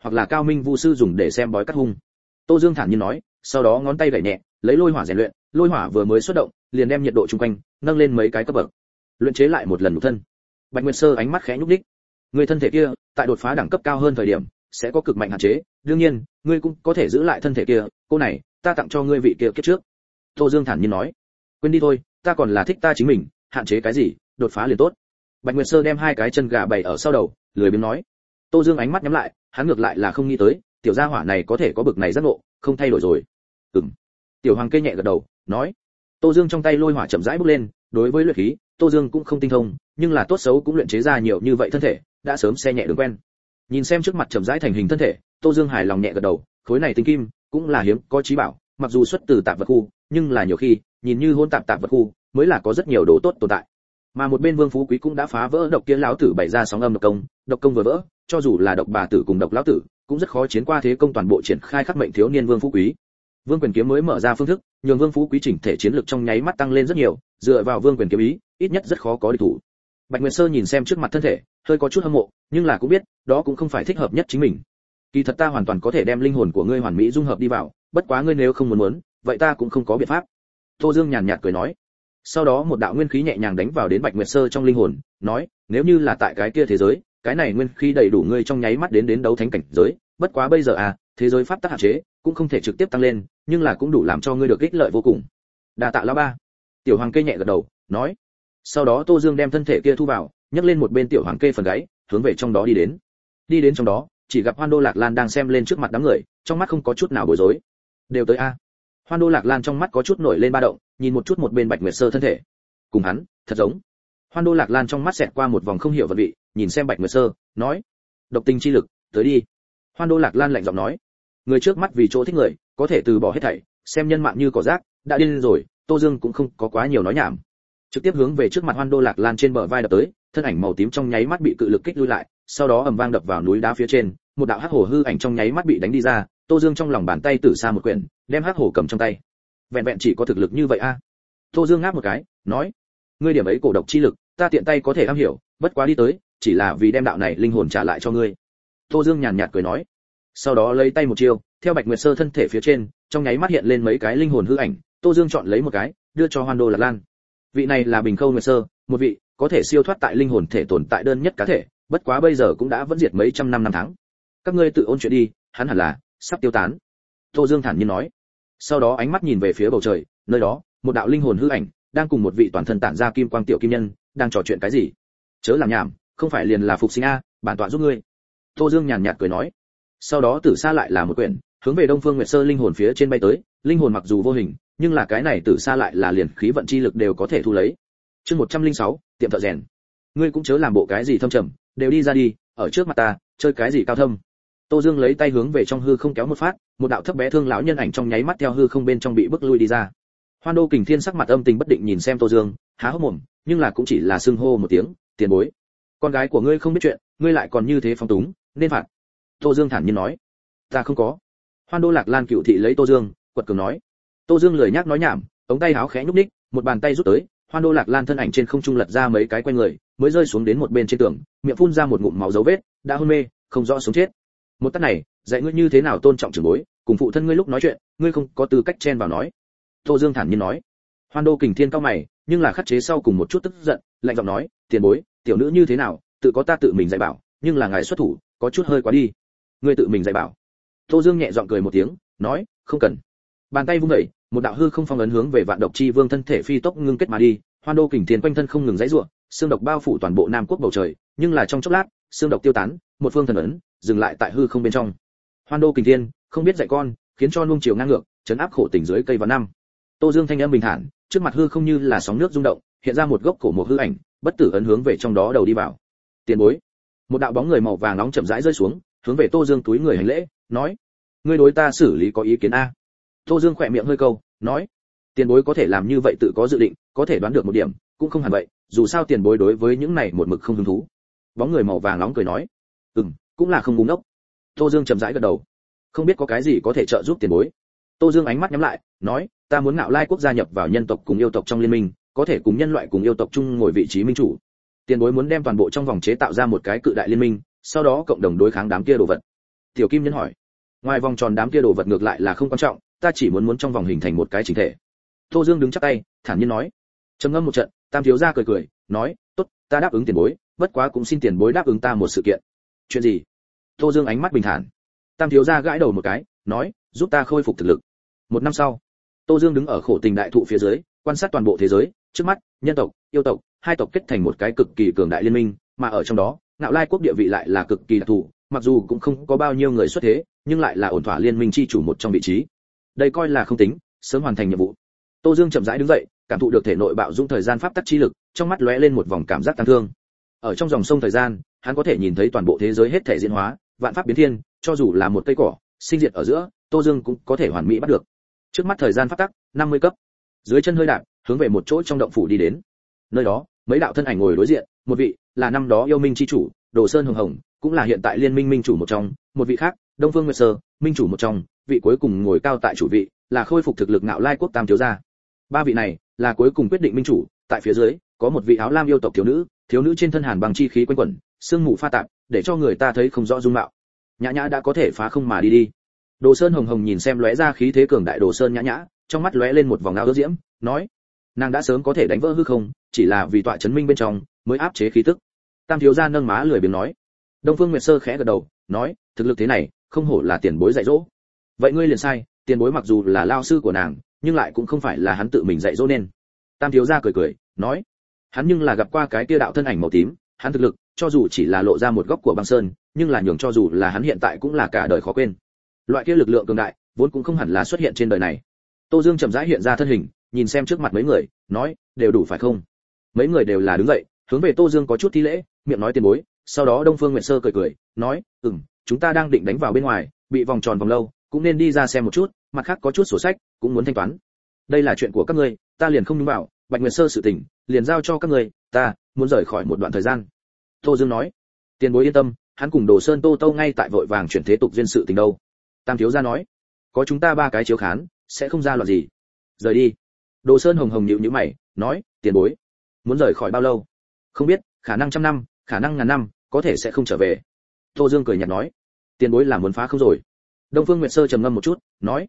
hoặc là cao minh vu sư dùng để xem bói cắt hung. Tô Dương thản nhiên nói, sau đó ngón tay gảy nhẹ, lấy lôi hỏa rèn luyện, lôi hỏa vừa mới xuất động, liền đem nhiệt độ xung quanh nâng lên mấy cái cấp bậc. Luyện chế lại một lần nhục thân. Bạch Nguyệt Sơ ánh mắt khẽ nhúc nhích. Người thân thể kia, tại đột phá đẳng cấp cao hơn thời điểm, sẽ có cực mạnh hạn chế, đương nhiên, ngươi cũng có thể giữ lại thân thể kia, cô này, ta tặng cho ngươi vị kia kiếp trước. Tô Dương thản nhiên nói, quên đi thôi, ta còn là thích ta chính mình, hạn chế cái gì, đột phá liền tốt. Bạch Nguyệt Sơ đem hai cái chân gà bày ở sau đầu, lười biếng nói. Tô Dương ánh mắt nhắm lại, hắn ngược lại là không nghĩ tới, tiểu gia hỏa này có thể có bực này giác ngộ, không thay đổi rồi. Tiểu Hoàng kê nhẹ gật đầu, nói. Tô Dương trong tay lôi hỏa chậm rãi bốc lên, đối với luyện khí, Tô Dương cũng không tinh thông, nhưng là tốt xấu cũng luyện chế ra nhiều như vậy thân thể, đã sớm xe nhẹ đường quen. Nhìn xem trước mặt chậm rãi thành hình thân thể, Tô Dương hài lòng nhẹ gật đầu, khối này tinh kim, cũng là hiếm có chí bảo, mặc dù xuất từ tạp vật khu, nhưng là nhiều khi, nhìn như hỗn tạp vật khu, mới là có rất nhiều đồ tốt tồn tại. Mà một bên Vương Phú Quý cũng đã phá vỡ độc kia lão tử bày ra sóng âm độc công vừa vỡ, cho dù là độc bà tử cùng độc lão tử, cũng rất khó chiến qua thế công toàn bộ triển khai khắc mệnh thiếu niên Vương Phú Quý. Vương Quyền kiếm mới mở ra phương thức, nhường Vương Phú Quý chỉnh thể chiến lực trong nháy mắt tăng lên rất nhiều, dựa vào Vương Quyền kiếm ý, ít nhất rất khó có địch thủ. Bạch Nguyệt Sơ nhìn xem trước mặt thân thể, hơi có chút hâm mộ, nhưng là cũng biết, đó cũng không phải thích hợp nhất chính mình. Kỳ thật ta hoàn toàn có thể đem linh hồn của ngươi hoàn mỹ dung hợp đi vào, bất quá ngươi nếu không muốn, vậy ta cũng không có biện pháp. Tô Dương nhàn nhạt cười nói. Sau đó một đạo nguyên khí nhẹ nhàng đánh vào đến Bạch Nguyệt Sơ trong linh hồn, nói, nếu như là tại cái kia thế giới, cái này nguyên khí đầy đủ ngươi trong nháy mắt đến đấu thánh cảnh giới, bất quá bây giờ thế giới pháp tắc hạn chế, cũng không thể trực tiếp tăng lên, nhưng là cũng đủ làm cho ngươi được ích lợi vô cùng. Đa tạ lão ba. Tiểu Hoàng kê nhẹ gật đầu, nói. Sau đó Tô Dương đem thân thể kia thu vào, nhấc lên một bên Tiểu Hoàng kê phần gáy, hướng về trong đó đi đến. Đi đến trong đó, chỉ gặp Hoan Đô Lạc Lan đang xem lên trước mặt đám người, trong mắt không có chút nào bối rối. Đều tới a. Hoan Đô Lạc Lan trong mắt có chút nổi lên ba động, nhìn một chút một bên Bạch Nguyệt Sơ thân thể. Cùng hắn, thật giống. Hoan Đô Lạc Lan trong mắt xẹt qua một vòng không hiểu vật vị, nhìn xem Bạch Nguyệt Sơ, nói: "Độc tình chi lực, tới đi." Hoan Đô Lạc Lan lạnh giọng nói: "Người trước mắt vì chỗ thích người, có thể từ bỏ hết thảy, xem nhân mạng như cỏ rác, đã điên rồi." Tô Dương cũng không có quá nhiều nói nhảm, trực tiếp hướng về trước mặt Hoan Đô Lạc Lan trên bờ vai đập tới, thân ảnh màu tím trong nháy mắt bị cự lực kích lui lại, sau đó ầm vang đập vào núi đá phía trên, một đạo hắc hổ hư ảnh trong nháy mắt bị đánh đi ra, Tô Dương trong lòng bàn tay tử xa một quyển, đem hắc hổ cầm trong tay. Vẹn vẹn chỉ có thực lực như vậy a? Tô Dương ngáp một cái, nói: "Ngươi điểm ấy cổ độc chi lực, ta tiện tay có thể am hiểu, bất quá đi tới, chỉ là vì đem đạo này linh hồn trả lại cho ngươi." Tô Dương nhàn nhạt cười nói, sau đó lấy tay một chiêu, theo Bạch Nguyệt Sơ thân thể phía trên, trong nháy mắt hiện lên mấy cái linh hồn hư ảnh, Tô Dương chọn lấy một cái, đưa cho Hoan Đô Lạc Lan. Vị này là Bình Khâu Nguyệt Sơ, một vị có thể siêu thoát tại linh hồn thể tồn tại đơn nhất cá thể, bất quá bây giờ cũng đã vẫn diệt mấy trăm năm tháng. Các ngươi tự ôn chuyện đi, hắn hẳn là sắp tiêu tán. Tô Dương thản nhiên nói. Sau đó ánh mắt nhìn về phía bầu trời, nơi đó, một đạo linh hồn hư ảnh đang cùng một vị toàn thân tản ra kim quang tiểu kim nhân đang trò chuyện cái gì. Chớ làm nhảm, không phải liền là phục sinh a, bản tọa giúp ngươi. Tô Dương nhàn nhạt cười nói. Sau đó tử xa lại là một quyển, hướng về Đông Phương Nguyệt Sơ linh hồn phía trên bay tới, linh hồn mặc dù vô hình, nhưng là cái này tử xa lại là liền khí vận chi lực đều có thể thu lấy. Chương 106, tiệm thợ rèn. Ngươi cũng chớ làm bộ cái gì thâm trầm, đều đi ra đi, ở trước mặt ta, chơi cái gì cao thâm. Tô Dương lấy tay hướng về trong hư không kéo một phát, một đạo thấp bé thương lão nhân ảnh trong nháy mắt theo hư không bên trong bị bức lui đi ra. Hoan Đô Kình Thiên sắc mặt âm tình bất định nhìn xem Tô Dương, há hốc mồm, nhưng là cũng chỉ là xưng hô một tiếng, tiền bối. Con gái của ngươi không biết chuyện, ngươi lại còn như thế phóng túng, nên phạt. Tô Dương thản nhiên nói, ta không có. Hoan Đô Lạc Lan cựu thị lấy Tô Dương, quật cường nói. Tô Dương lười nhác nói nhảm, ống tay áo khẽ nhúc nhích, một bàn tay rút tới, Hoan Đô Lạc Lan thân ảnh trên không trung lật ra mấy cái quanh người, mới rơi xuống đến một bên trên tường, miệng phun ra một ngụm máu dấu vết, đã hôn mê, không rõ sống chết. Một tát này, dạy ngươi như thế nào tôn trọng trưởng bối, cùng phụ thân ngươi lúc nói chuyện, ngươi không có tư cách chen vào nói. Tô Dương thản nhiên nói. Hoan Đô Kình Thiên cao mày, nhưng là khắc chế sau cùng một chút tức giận, lạnh giọng nói, tiền bối, tiểu nữ như thế nào, tự có ta tự mình dạy bảo, nhưng là ngài xuất thủ, có chút hơi quá đi. Ngươi tự mình dạy bảo. Tô Dương nhẹ giọng cười một tiếng, nói, không cần. Bàn tay vung dậy, một đạo hư không phong ấn hướng về Vạn Độc Chi Vương thân thể phi tốc ngưng kết mà đi, Hoan Đô Kình Thiên quanh thân không ngừng giãy giụa, xương độc bao phủ toàn bộ Nam Quốc bầu trời, nhưng là trong chốc lát, xương độc tiêu tán, một phương thần ấn dừng lại tại hư không bên trong. Hoan Đô Kình Thiên không biết dạy con, khiến cho nuông chiều ngang ngược, chấn áp khổ tình dưới cây vào năm. Tô Dương thanh âm bình thản, trước mặt hư không như là sóng nước rung động, hiện ra một gốc cổ một hư ảnh, bất tử ấn hướng về trong đó đầu đi vào. Tiền bối. Một đạo bóng người màu vàng nóng chậm rãi rơi xuống, hướng về Tô Dương túi người hành lễ, nói: ngươi đối ta xử lý có ý kiến a? Tô Dương khỏe miệng hơi câu, nói: tiền bối có thể làm như vậy tự có dự định, có thể đoán được một điểm, cũng không hẳn vậy, dù sao tiền bối đối với những này một mực không hứng thú. Bóng người màu vàng nóng cười nói: cũng là không ngu ngốc. Tô Dương chậm rãi gật đầu, không biết có cái gì có thể trợ giúp tiền bối. Tô Dương ánh mắt nhắm lại, nói: ta muốn Ngạo Lai quốc gia nhập vào nhân tộc cùng yêu tộc trong liên minh, có thể cùng nhân loại cùng yêu tộc chung ngồi vị trí minh chủ. Tiền bối muốn đem toàn bộ trong vòng chế tạo ra một cái cự đại liên minh, sau đó cộng đồng đối kháng đám kia đồ vật. Tiểu Kim Nhân hỏi. Ngoài vòng tròn đám kia đồ vật ngược lại là không quan trọng, ta chỉ muốn trong vòng hình thành một cái chỉnh thể. Tô Dương đứng chắp tay, thản nhiên nói. Trầm ngâm một trận, Tam thiếu gia cười cười, nói, tốt, ta đáp ứng tiền bối, bất quá cũng xin tiền bối đáp ứng ta một sự kiện. Chuyện gì? Tô Dương ánh mắt bình thản. Tam thiếu gia gãi đầu một cái, nói, giúp ta khôi phục thực lực. Một năm sau, Tô Dương đứng ở khổ tình đại thụ phía dưới, quan sát toàn bộ thế giới, trước mắt, nhân tộc, yêu tộc, hai tộc kết thành một cái cực kỳ cường đại liên minh, mà ở trong đó, Ngạo Lai quốc địa vị lại là cực kỳ đặc thù, mặc dù cũng không có bao nhiêu người xuất thế, nhưng lại là ổn thỏa liên minh chi chủ một trong vị trí. Đây coi là không tính, sớm hoàn thành nhiệm vụ. Tô Dương chậm rãi đứng dậy, cảm thụ được thể nội bạo dũng thời gian pháp tắc chi lực, trong mắt lóe lên một vòng cảm giác tăng thương. Ở trong dòng sông thời gian, hắn có thể nhìn thấy toàn bộ thế giới hết thể diễn hóa, vạn pháp biến thiên, cho dù là một cây cỏ, sinh diệt ở giữa, Tô Dương cũng có thể hoàn mỹ bắt được. Trước mắt thời gian pháp tắc, 50 cấp. Dưới chân hơi đạp, hướng về một chỗ trong động phủ đi đến. Nơi đó, mấy đạo thân ảnh ngồi đối diện, một vị là năm đó yêu minh chi chủ, Đồ Sơn Hồng Hồng, cũng là hiện tại liên minh minh chủ một trong, một vị khác, Đông Phương Nguyệt Sơ, minh chủ một trong, vị cuối cùng ngồi cao tại chủ vị, là khôi phục thực lực Ngạo Lai quốc Tam thiếu gia. Ba vị này là cuối cùng quyết định minh chủ, tại phía dưới có một vị áo lam yêu tộc thiếu nữ trên thân hàn bằng chi khí quanh quẩn, sương mù pha tạp, để cho người ta thấy không rõ dung mạo. Nhã Nhã đã có thể phá không mà đi. Đồ Sơn Hồng Hồng nhìn xem lóe ra khí thế cường đại Đồ Sơn Nhã Nhã, trong mắt lóe lên một vòng áo ước diễm, nói: nàng đã sớm có thể đánh vỡ hư không, chỉ là vì tọa chấn minh bên trong mới áp chế khí tức. Tam thiếu gia nâng má lười biếng nói. Đông Phương Nguyệt Sơ khẽ gật đầu, nói: thực lực thế này, không hổ là tiền bối dạy dỗ. Vậy ngươi liền sai, tiền bối mặc dù là lao sư của nàng, nhưng lại cũng không phải là hắn tự mình dạy dỗ nên. Tam thiếu gia cười cười, nói: hắn nhưng là gặp qua cái kia đạo thân ảnh màu tím, hắn thực lực, cho dù chỉ là lộ ra một góc của băng sơn, nhưng là nhường cho dù là hắn hiện tại cũng là cả đời khó quên. Loại kia lực lượng cường đại, vốn cũng không hẳn là xuất hiện trên đời này. Tô Dương chậm rãi hiện ra thân hình, nhìn xem trước mặt mấy người, nói: đều đủ phải không? Mấy người đều là đứng dậy, hướng về Tô Dương có chút thi lễ, miệng nói tiền bối. Sau đó Đông Phương Nguyệt Sơ cười cười, nói: chúng ta đang định đánh vào bên ngoài, bị vòng tròn vòng lâu, cũng nên đi ra xem một chút, mặt khác có chút sổ sách, cũng muốn thanh toán. Đây là chuyện của các ngươi, ta liền không nhúng vào, Bạch Nguyệt Sơ sự tình, liền giao cho các ngươi, ta muốn rời khỏi một đoạn thời gian. Tô Dương nói: tiền bối yên tâm, hắn cùng Đồ Sơn Tô Tô ngay tại vội vàng chuyển thế tục duyên sự tình đâu. Tam thiếu gia nói: có chúng ta ba cái chiếu khán, sẽ không ra loạn gì. Rời đi. Đồ Sơn Hồng Hồng nhíu nhíu mày, nói: tiền bối muốn rời khỏi bao lâu? Không biết, khả năng 100 năm, khả năng ngàn năm, có thể sẽ không trở về. Tô Dương cười nhạt nói: tiền bối là muốn phá không rồi. Đông Phương Nguyệt Sơ trầm ngâm một chút, nói: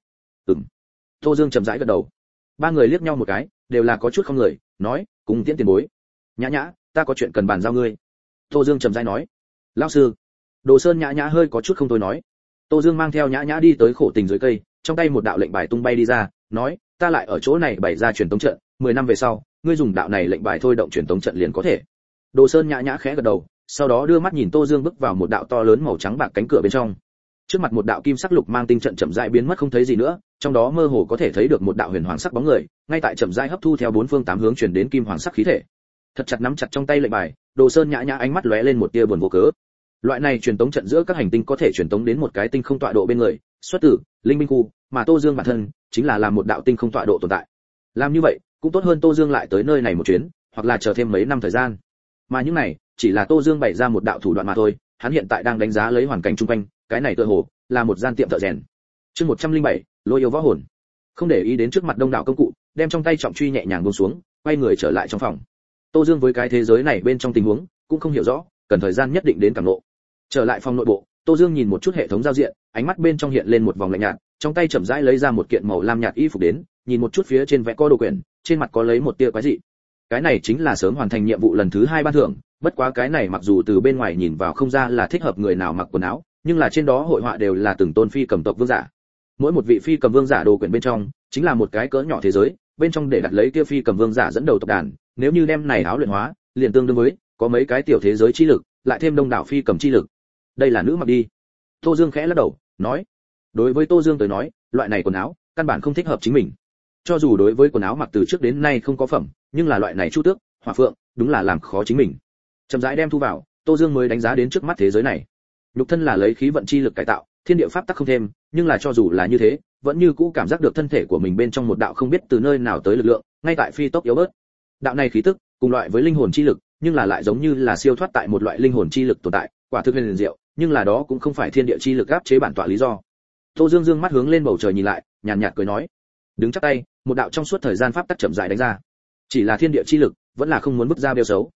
Tô Dương chậm rãi gật đầu. Ba người liếc nhau một cái, đều là có chút không người, nói: cùng tiễn tiền bối. Nhã Nhã, ta có chuyện cần bàn giao ngươi. Tô Dương chậm rãi nói: lão sư. Đồ Sơn Nhã Nhã hơi có chút không thôi nói. Tô Dương mang theo Nhã Nhã đi tới khổ tình dưới cây, trong tay một đạo lệnh bài tung bay đi ra, nói: ta lại ở chỗ này bày ra truyền tống trận, 10 năm về sau, ngươi dùng đạo này lệnh bài thôi động truyền tống trận liền có thể. Đồ Sơn Nhã Nhã khẽ gật đầu, sau đó đưa mắt nhìn Tô Dương bước vào một đạo to lớn màu trắng bạc cánh cửa bên trong. Trước mặt một đạo kim sắc lục mang tinh trận chậm rãi biến mất không thấy gì nữa, trong đó mơ hồ có thể thấy được một đạo huyền hoàng sắc bóng người, ngay tại chậm rãi hấp thu theo bốn phương tám hướng truyền đến kim hoàng sắc khí thể. Thật chặt nắm chặt trong tay lệnh bài, Đồ Sơn Nhã Nhã ánh mắt lóe lên một tia buồn vô cớ. Loại này truyền tống trận giữa các hành tinh có thể truyền tống đến một cái tinh không tọa độ bên người, xuất tử, linh minh khu, mà Tô Dương bản thân chính là làm một đạo tinh không tọa độ tồn tại. Làm như vậy, cũng tốt hơn Tô Dương lại tới nơi này một chuyến, hoặc là chờ thêm mấy năm thời gian. Mà những này, chỉ là Tô Dương bày ra một đạo thủ đoạn mà thôi, hắn hiện tại đang đánh giá lấy hoàn cảnh xung quanh, cái này tựa hồ là một gian tiệm thợ rèn. Chương 107, Lôi yêu võ hồn. Không để ý đến trước mặt đông đảo công cụ, đem trong tay trọng truy nhẹ nhàng buông xuống, quay người trở lại trong phòng. Tô Dương với cái thế giới này bên trong tình huống cũng không hiểu rõ, cần thời gian nhất định đến cảm ngộ. Trở lại phòng nội bộ, Tô Dương nhìn một chút hệ thống giao diện, ánh mắt bên trong hiện lên một vòng lạnh nhạt, trong tay chậm rãi lấy ra một kiện màu lam nhạt y phục đến, nhìn một chút phía trên vẽ có đồ quyển, trên mặt có lấy một tia quái dị. Cái này chính là sớm hoàn thành nhiệm vụ lần thứ 2 ban thưởng, bất quá cái này mặc dù từ bên ngoài nhìn vào không ra là thích hợp người nào mặc quần áo, nhưng là trên đó hội họa đều là từng tôn phi cầm tộc vương giả. Mỗi một vị phi cầm vương giả đồ quyển bên trong chính là một cái cỡ nhỏ thế giới, bên trong để đặt lấy kia phi cầm vương giả dẫn đầu tộc đàn, nếu như đem này áo luyện hóa, liền tương đương với có mấy cái tiểu thế giới chi lực, lại thêm đông đảo phi cầm chi lực. Đây là nữ mặc đi. Tô Dương khẽ lắc đầu, nói. Đối với Tô Dương tới nói, loại này quần áo căn bản không thích hợp chính mình. Cho dù đối với quần áo mặc từ trước đến nay không có phẩm, nhưng là loại này chu tước, hỏa phượng, đúng là làm khó chính mình. Chậm rãi đem thu vào, Tô Dương mới đánh giá đến trước mắt thế giới này. Nhục thân là lấy khí vận chi lực cải tạo, thiên địa pháp tắc không thêm, nhưng là cho dù là như thế, vẫn như cũ cảm giác được thân thể của mình bên trong một đạo không biết từ nơi nào tới lực lượng, ngay tại phi tốc yếu bớt. Đạo này khí tức, cùng loại với linh hồn chi lực, nhưng là lại giống như là siêu thoát tại một loại linh hồn chi lực tồn tại, quả thực huyền diệu, nhưng là đó cũng không phải thiên địa chi lực áp chế bản tọa lý do. Tô Dương dương mắt hướng lên bầu trời nhìn lại, nhàn nhạt cười nói, đứng chắp tay, một đạo trong suốt thời gian pháp tắc chậm rãi đánh ra. Chỉ là thiên địa chi lực, vẫn là không muốn bước ra bêu xấu.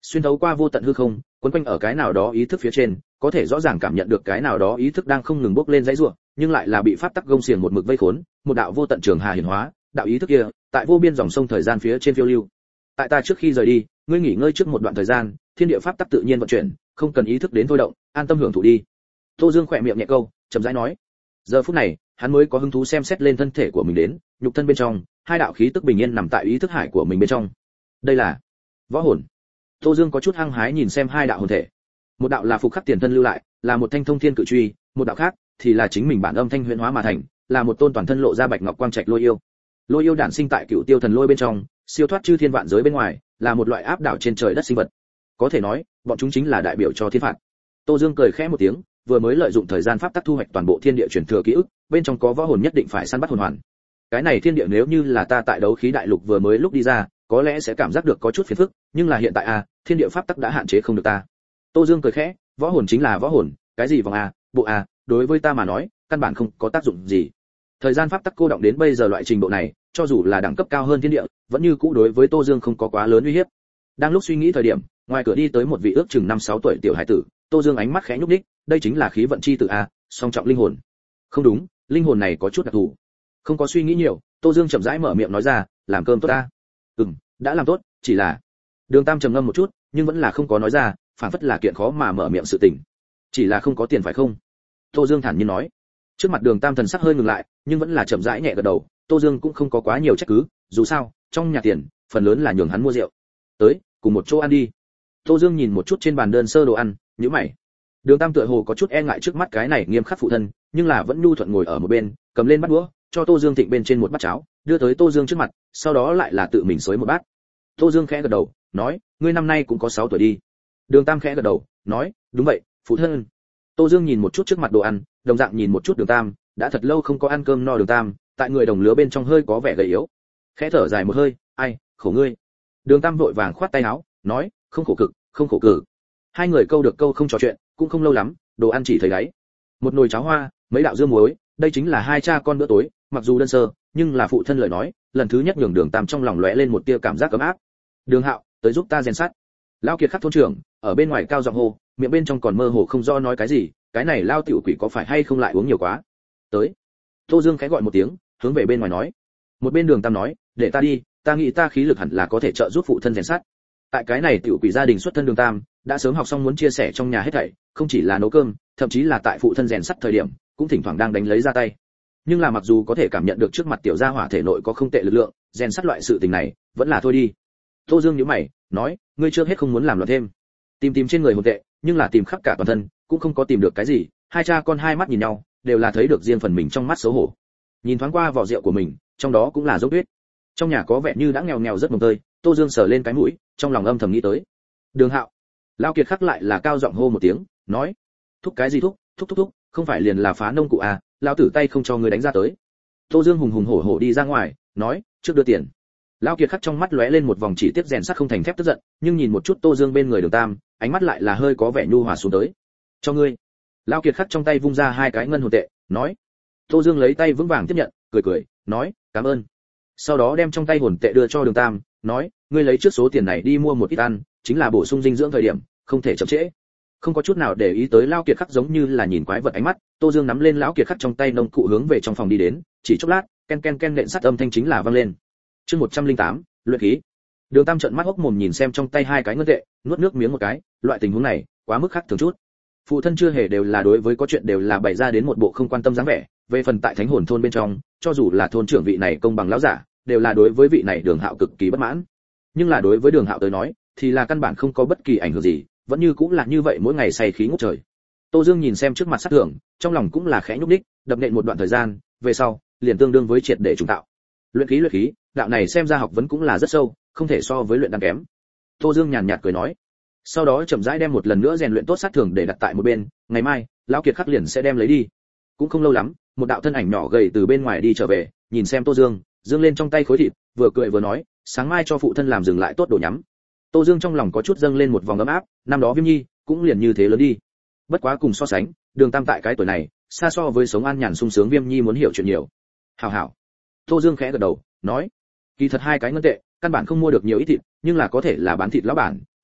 xuyên thấu qua vô tận hư không, quấn quanh ở cái nào đó ý thức phía trên, có thể rõ ràng cảm nhận được cái nào đó ý thức đang không ngừng bốc lên dãy rủa, nhưng lại là bị pháp tắc gông xiềng một mực vây khốn, một đạo vô tận trường hà hiển hóa, đạo ý thức kia, tại vô biên dòng sông thời gian phía trên phiêu lưu. Tại ta trước khi rời đi, ngươi nghỉ ngơi trước một đoạn thời gian, thiên địa pháp tắc tự nhiên vận chuyển, không cần ý thức đến thôi động, an tâm hưởng thụ đi. Tô Dương khẽ miệng nhẹ câu, chậm rãi nói. Giờ phút này, hắn mới có hứng thú xem xét lên thân thể của mình đến, nhục thân bên trong, hai đạo khí tức bình yên nằm tại ý thức hải của mình bên trong. Đây là võ hồn. Tô Dương có chút hăng hái nhìn xem hai đạo hồn thể. Một đạo là phục khắc tiền thân lưu lại, là một thanh thông thiên cự truy, một đạo khác thì là chính mình bản âm thanh huyễn hóa mà thành, là một tôn toàn thân lộ ra bạch ngọc quang trạch lôi yêu. Lôi yêu đản sinh tại Cựu Tiêu Thần Lôi bên trong, siêu thoát chư thiên vạn giới bên ngoài, là một loại áp đảo trên trời đất sinh vật. Có thể nói, bọn chúng chính là đại biểu cho thiên phạt. Tô Dương cười khẽ một tiếng, vừa mới lợi dụng thời gian pháp tắc thu hoạch toàn bộ thiên địa truyền thừa ký ức, bên trong có võ hồn nhất định phải săn bắt hồn hoàn. Cái này thiên địa nếu như là ta tại đấu khí đại lục vừa mới lúc đi ra, có lẽ sẽ cảm giác được có chút phiền phức, nhưng là hiện tại thiên địa pháp tắc đã hạn chế không được ta. Tô Dương cười khẽ, võ hồn chính là võ hồn, cái gì vòng bộ đối với ta mà nói, căn bản không có tác dụng gì. Thời gian pháp tắc cô động đến bây giờ loại trình độ này, cho dù là đẳng cấp cao hơn thiên địa, vẫn như cũ đối với Tô Dương không có quá lớn uy hiếp. Đang lúc suy nghĩ thời điểm, ngoài cửa đi tới một vị ước chừng 5-6 tuổi tiểu hải tử, Tô Dương ánh mắt khẽ nhúc nhích, đây chính là khí vận chi tử song trọng linh hồn. Không đúng, linh hồn này có chút đặc thù. Không có suy nghĩ nhiều, Tô Dương chậm rãi mở miệng nói ra, làm cơm tốt ta. Đã làm tốt, chỉ là. Đường Tam trầm ngâm một chút, nhưng vẫn là không có nói ra, phản phất là kiện khó mà mở miệng sự tình. Chỉ là không có tiền phải không? Tô Dương thản nhiên nói. Trước mặt Đường Tam thần sắc hơi ngừng lại, nhưng vẫn là chậm rãi nhẹ gật đầu, Tô Dương cũng không có quá nhiều trách cứ, dù sao, trong nhà tiền, phần lớn là nhường hắn mua rượu. Tới, cùng một chỗ ăn đi. Tô Dương nhìn một chút trên bàn đơn sơ đồ ăn, nhíu mày. Đường Tam tựa hồ có chút e ngại trước mắt cái này nghiêm khắc phụ thân, nhưng là vẫn nhu thuận ngồi ở một bên, cầm lên bát đũa, cho Tô Dương thịnh bên trên một bát cháo, đưa tới Tô Dương trước mặt, sau đó lại là tự mình xới một bát. Tô Dương khẽ gật đầu, nói, ngươi năm nay cũng có 6 tuổi đi. Đường Tam khẽ gật đầu, nói, đúng vậy, phụ thân. Tô Dương nhìn một chút trước mặt đồ ăn, đồng dạng nhìn một chút Đường Tam, đã thật lâu không có ăn cơm no Đường Tam, tại người đồng lứa bên trong hơi có vẻ gầy yếu. Khẽ thở dài một hơi, ai, khổ ngươi. Đường Tam vội vàng khoát tay áo, nói, không khổ cực, không khổ cử. Hai người câu được câu không trò chuyện, cũng không lâu lắm, đồ ăn chỉ thấy đáy. Một nồi cháo hoa, mấy đạo dưa muối, đây chính là hai cha con bữa tối, mặc dù đơn sơ, nhưng là phụ thân lời nói, lần thứ nhất nhường Đường Tam trong lòng lóe lên một tia cảm giác ấm áp. Đường Hạo, tới giúp ta rèn sắt. Lão Kiệt Khắc thôn trưởng, ở bên ngoài cao giọng hô, miệng bên trong còn mơ hồ không do nói cái gì, cái này lao tiểu quỷ có phải hay không lại uống nhiều quá. Tới. Tô Dương khẽ gọi một tiếng, hướng về bên ngoài nói. Một bên Đường Tam nói, để ta đi, ta nghĩ ta khí lực hẳn là có thể trợ giúp phụ thân rèn sắt. Tại cái này tiểu quỷ gia đình xuất thân Đường Tam, đã sớm học xong muốn chia sẻ trong nhà hết thảy, không chỉ là nấu cơm, thậm chí là tại phụ thân rèn sắt thời điểm, cũng thỉnh thoảng đang đánh lấy ra tay. Nhưng là mặc dù có thể cảm nhận được trước mặt tiểu gia hỏa thể nội có không tệ lực lượng, rèn sắt loại sự tình này, vẫn là thôi đi. Tô Dương nhíu mày, nói, ngươi chưa hết không muốn làm loạn thêm. Tìm trên người hồn tệ, nhưng là tìm khắp cả toàn thân, cũng không có tìm được cái gì. Hai cha con hai mắt nhìn nhau, đều là thấy được riêng phần mình trong mắt xấu hổ. Nhìn thoáng qua vỏ rượu của mình, trong đó cũng là dốc tuyết. Trong nhà có vẻ như đã nghèo nghèo rất mồng tơi, Tô Dương sờ lên cái mũi, trong lòng âm thầm nghĩ tới. Đường Hạo. Lão Kiệt Khắc lại là cao giọng hô một tiếng, nói, thúc cái gì thúc, không phải liền là phá nông cụ lão tử tay không cho người đánh ra tới. Tô Dương hùng hùng hổ hổ đi ra ngoài, nói, trước đưa tiền. Lão Kiệt Khắc trong mắt lóe lên một vòng chỉ tiếc rèn sắt không thành thép tức giận, nhưng nhìn một chút Tô Dương bên người Đường Tam, ánh mắt lại là hơi có vẻ nhu hòa xuống tới. Cho ngươi. Lão Kiệt Khắc trong tay vung ra hai cái ngân hồn tệ, nói. Tô Dương lấy tay vững vàng tiếp nhận, cười, nói, cảm ơn. Sau đó đem trong tay hồn tệ đưa cho Đường Tam, nói, ngươi lấy trước số tiền này đi mua một ít ăn, chính là bổ sung dinh dưỡng thời điểm, không thể chậm trễ. Không có chút nào để ý tới Lão Kiệt Khắc giống như là nhìn quái vật ánh mắt, Tô Dương nắm lên Lão Kiệt Khắc trong tay nông cụ hướng về trong phòng đi đến, chỉ chốc lát, ken nện sắt âm thanh chính là vang lên. Chương 108, luyện khí. Đường Tam trợn mắt hốc mồm nhìn xem trong tay hai cái ngân tệ, nuốt nước miếng một cái, loại tình huống này, quá mức khác thường chút. Phụ thân chưa hề đều là đối với có chuyện đều là bày ra đến một bộ không quan tâm dáng vẻ, về phần tại Thánh Hồn thôn bên trong, cho dù là thôn trưởng vị này công bằng lão giả, đều là đối với vị này Đường Hạo cực kỳ bất mãn. Nhưng là đối với Đường Hạo tới nói, thì là căn bản không có bất kỳ ảnh hưởng gì, vẫn như cũng là như vậy mỗi ngày say khí ngút trời. Tô Dương nhìn xem trước mặt sát thưởng, trong lòng cũng là khẽ nhúc nhích, đập nện một đoạn thời gian, về sau, liền tương đương với triệt để trùng tạo. Luyện khí, đạo này xem ra học vấn cũng là rất sâu, không thể so với luyện đan kém. Tô Dương nhàn nhạt cười nói. Sau đó chậm rãi đem một lần nữa rèn luyện tốt sát thưởng để đặt tại một bên, ngày mai, Lão Kiệt Khắc liền sẽ đem lấy đi. Cũng không lâu lắm, một đạo thân ảnh nhỏ gầy từ bên ngoài đi trở về, nhìn xem Tô Dương, dương lên trong tay khối thịt, vừa cười vừa nói, sáng mai cho phụ thân làm dừng lại tốt đồ nhắm. Tô Dương trong lòng có chút dâng lên một vòng ấm áp, năm đó Viêm Nhi cũng liền như thế lớn đi. Bất quá cùng so sánh, Đường Tam tại cái tuổi này, xa so với sống an nhàn sung sướng Viêm Nhi muốn hiểu chuyện nhiều. Hảo. Tô Dương khẽ gật đầu, nói, kỳ thật hai cái ngân tệ, căn bản không mua được nhiều ít thịt, nhưng là có thể là bán thịt lão bản,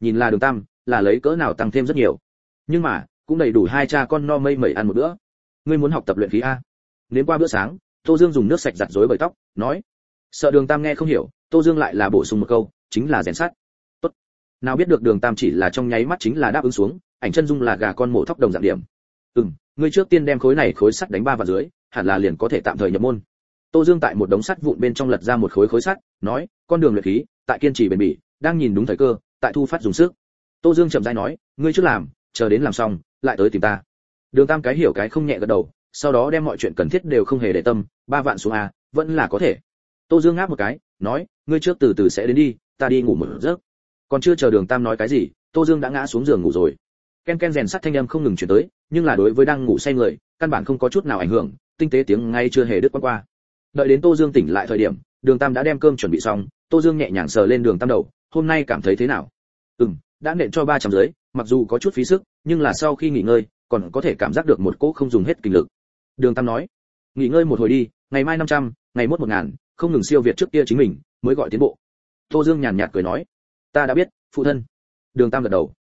nhìn là Đường Tam là lấy cỡ nào tăng thêm rất nhiều, nhưng mà cũng đầy đủ hai cha con no mây mẩy ăn một bữa. Ngươi muốn học tập luyện khí a? Đến qua bữa sáng, Tô Dương dùng nước sạch giặt rối bời tóc, nói. Sợ Đường Tam nghe không hiểu, Tô Dương lại là bổ sung một câu, chính là rèn sắt. Tốt. Nào biết được Đường Tam chỉ là trong nháy mắt chính là đáp ứng xuống, ảnh chân dung là gà con mổ thóc đồng dạng điểm. Ngươi trước tiên đem khối này khối sắt đánh 3 vào dưới, hẳn là liền có thể tạm thời nhập môn. Tô Dương tại một đống sắt vụn bên trong lật ra một khối sắt, nói, con đường luyện khí, tại kiên trì bền bỉ, đang nhìn đúng thời cơ, tại thu phát dùng sức. Tô Dương chậm rãi nói, ngươi trước làm, chờ đến làm xong, lại tới tìm ta. Đường Tam cái hiểu cái không nhẹ gật đầu, sau đó đem mọi chuyện cần thiết đều không hề để tâm, 3 vạn xuống a, vẫn là có thể. Tô Dương ngáp một cái, nói, ngươi trước từ từ sẽ đến đi, ta đi ngủ một giấc. Còn chưa chờ Đường Tam nói cái gì, Tô Dương đã ngã xuống giường ngủ rồi. Ken ken rèn sắt thanh âm không ngừng truyền tới, nhưng là đối với đang ngủ say người, căn bản không có chút nào ảnh hưởng, tinh tế tiếng ngay chưa hề đứt qua. Đợi đến Tô Dương tỉnh lại thời điểm, Đường Tam đã đem cơm chuẩn bị xong, Tô Dương nhẹ nhàng sờ lên Đường Tam đầu, hôm nay cảm thấy thế nào? Đã nện cho 300 dưới, mặc dù có chút phí sức, nhưng là sau khi nghỉ ngơi, còn có thể cảm giác được một cỗ không dùng hết kinh lực. Đường Tam nói, nghỉ ngơi một hồi đi, ngày mai 500, ngày mốt 1000, không ngừng siêu việt trước kia chính mình, mới gọi tiến bộ. Tô Dương nhàn nhạt cười nói, ta đã biết, phụ thân. Đường Tam gật đầu.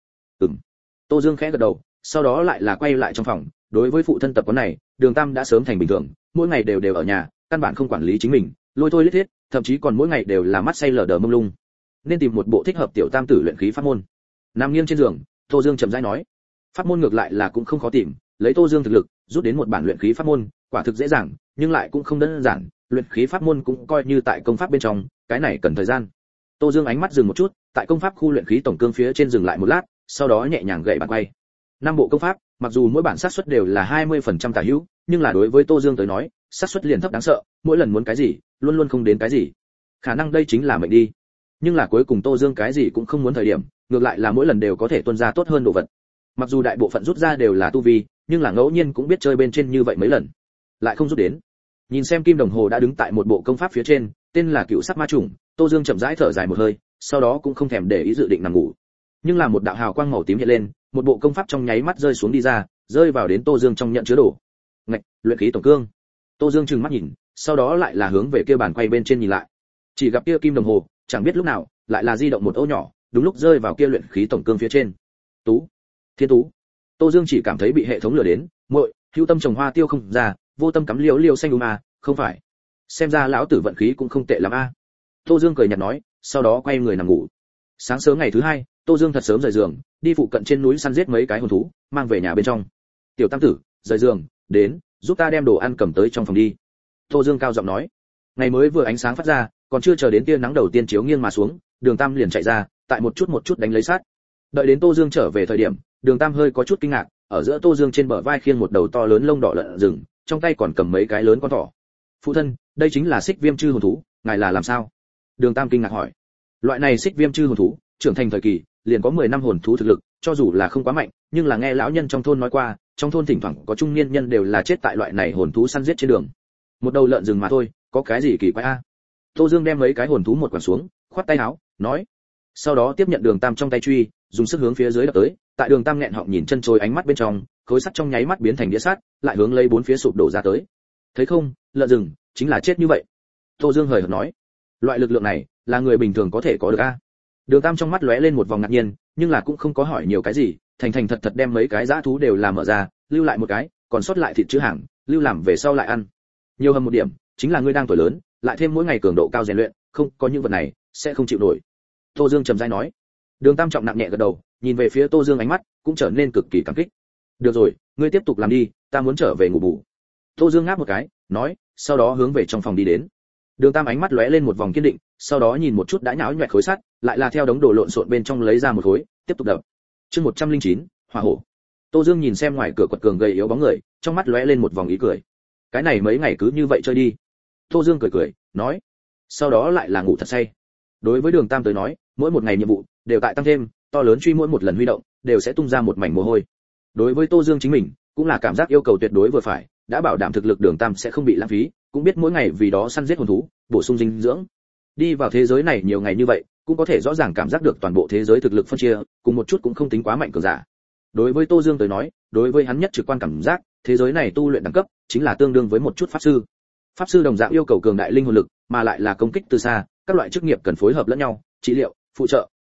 Tô Dương khẽ gật đầu, sau đó lại là quay lại trong phòng, đối với phụ thân tập quán này, Đường Tam đã sớm thành bình thường, mỗi ngày đều ở nhà, căn bản không quản lý chính mình, lôi thôi lết thiết, thậm chí còn mỗi ngày đều là mắt say lờ đờ mông lung. Nên tìm một bộ thích hợp tiểu tam tử luyện khí pháp môn. Nằm nghiêng trên giường, Tô Dương chậm rãi nói, pháp môn ngược lại là cũng không khó tìm, lấy Tô Dương thực lực, rút đến một bản luyện khí pháp môn, quả thực dễ dàng, nhưng lại cũng không đơn giản, luyện khí pháp môn cũng coi như tại công pháp bên trong, cái này cần thời gian. Tô Dương ánh mắt dừng một chút, tại công pháp khu luyện khí tổng cương phía trên dừng lại một lát, sau đó nhẹ nhàng gậy bàn quay. 5 bộ công pháp, mặc dù mỗi bản xác suất đều là 20% tả hữu, nhưng là đối với Tô Dương tới nói, xác suất liền thấp đáng sợ, mỗi lần muốn cái gì, luôn luôn không đến cái gì. Khả năng đây chính là mệnh đi. Nhưng là cuối cùng Tô Dương cái gì cũng không muốn thời điểm, ngược lại là mỗi lần đều có thể tuôn ra tốt hơn đồ vật. Mặc dù đại bộ phận rút ra đều là tu vi, nhưng là ngẫu nhiên cũng biết chơi bên trên như vậy mấy lần, lại không rút đến. Nhìn xem kim đồng hồ đã đứng tại một bộ công pháp phía trên, tên là Cựu Sắc Ma Trùng, Tô Dương chậm rãi thở dài một hơi, sau đó cũng không thèm để ý dự định nằm ngủ. Nhưng là một đạo hào quang màu tím hiện lên, một bộ công pháp trong nháy mắt rơi xuống đi ra, rơi vào đến Tô Dương trong nhận chứa đồ. Ngạch, luyện khí tổng cương. Tô Dương trừng mắt nhìn, sau đó lại là hướng về kia bàn quay bên trên nhìn lại. Chỉ gặp kia kim đồng hồ, chẳng biết lúc nào, lại là di động một ô nhỏ, đúng lúc rơi vào kia luyện khí tổng cương phía trên. Tú, Thiên Tú. Tô Dương chỉ cảm thấy bị hệ thống lừa đến, muội, hữu tâm trồng hoa tiêu không ra, vô tâm cắm liễu liễu xanh mà, không phải. Xem ra lão tử vận khí cũng không tệ lắm a. Tô Dương cười nhạt nói, sau đó quay người nằm ngủ. Sáng sớm ngày thứ 2, Tô Dương thật sớm rời giường, đi phụ cận trên núi săn giết mấy cái hồn thú, mang về nhà bên trong. Tiểu tam tử, rời giường, đến, giúp ta đem đồ ăn cầm tới trong phòng đi. Tô Dương cao giọng nói. Ngày mới vừa ánh sáng phát ra, còn chưa chờ đến tia nắng đầu tiên chiếu nghiêng mà xuống, Đường Tam liền chạy ra, tại một chút đánh lấy sát. Đợi đến Tô Dương trở về thời điểm, Đường Tam hơi có chút kinh ngạc, ở giữa Tô Dương trên bờ vai khiêng một đầu to lớn lông đỏ lợn rừng, trong tay còn cầm mấy cái lớn con thỏ. Phụ thân, đây chính là xích viêm chư hồn thú, ngài là làm sao? Đường Tam kinh ngạc hỏi. Loại này xích viêm chư hồn thú, trưởng thành thời kỳ, liền có 10 năm hồn thú thực lực, cho dù là không quá mạnh, nhưng là nghe lão nhân trong thôn nói qua, trong thôn thỉnh thoảng có trung niên nhân đều là chết tại loại này hồn thú săn giết trên đường. Một đầu lợn rừng mà thôi, có cái gì kỳ quái a? Tô Dương đem mấy cái hồn thú một quẳng xuống, khoát tay áo, nói. Sau đó tiếp nhận Đường Tam trong tay truy, dùng sức hướng phía dưới đập tới, tại Đường Tam nghẹn họng nhìn chân chối ánh mắt bên trong, khối sắt trong nháy mắt biến thành đĩa sắt, lại hướng lấy bốn phía sụp đổ ra tới. Thấy không, lợn rừng chính là chết như vậy. Tô Dương hời hợt nói. Loại lực lượng này, là người bình thường có thể có được a? Đường Tam trong mắt lóe lên một vòng ngạc nhiên, nhưng là cũng không có hỏi nhiều cái gì, thành thật đem mấy cái dã thú đều làm mở ra, lưu lại một cái, còn sót lại thịt chứa hàng, lưu làm về sau lại ăn. Nhiều hơn một điểm, chính là ngươi đang tuổi lớn, lại thêm mỗi ngày cường độ cao rèn luyện, không có những vật này, sẽ không chịu nổi. Tô Dương trầm rãi nói. Đường Tam trọng nặng nhẹ gật đầu, nhìn về phía Tô Dương ánh mắt cũng trở nên cực kỳ cảm kích. Được rồi, ngươi tiếp tục làm đi, ta muốn trở về ngủ bù. Tô Dương ngáp một cái, nói, sau đó hướng về trong phòng đi đến. Đường Tam ánh mắt lóe lên một vòng kiên định, sau đó nhìn một chút đã nhão nhoẹt khối sắt, lại là theo đống đồ lộn xộn bên trong lấy ra một khối, tiếp tục đập. Chương 109, hỏa hổ. Tô Dương nhìn xem ngoài cửa quật cường gầy yếu bóng người, trong mắt lóe lên một vòng ý cười. Cái này mấy ngày cứ như vậy chơi đi. Tô Dương cười, nói. Sau đó lại là ngủ thật say. Đối với Đường Tam tới nói, mỗi một ngày nhiệm vụ đều tại tăng thêm, to lớn truy mỗi một lần huy động, đều sẽ tung ra một mảnh mồ hôi. Đối với Tô Dương chính mình, cũng là cảm giác yêu cầu tuyệt đối vừa phải, đã bảo đảm thực lực Đường Tam sẽ không bị lãng phí, cũng biết mỗi ngày vì đó săn giết hồn thú, bổ sung dinh dưỡng. Đi vào thế giới này nhiều ngày như vậy, cũng có thể rõ ràng cảm giác được toàn bộ thế giới thực lực phân chia, cùng một chút cũng không tính quá mạnh cường giả. Đối với Tô Dương tới nói, đối với hắn nhất trực quan cảm giác, thế giới này tu luyện đẳng cấp chính là tương đương với một chút pháp sư. Pháp sư đồng dạng yêu cầu cường đại linh hồn lực, mà lại là công kích từ xa, các loại chức nghiệp cần phối hợp lẫn nhau, trị liệu, phụ trợ,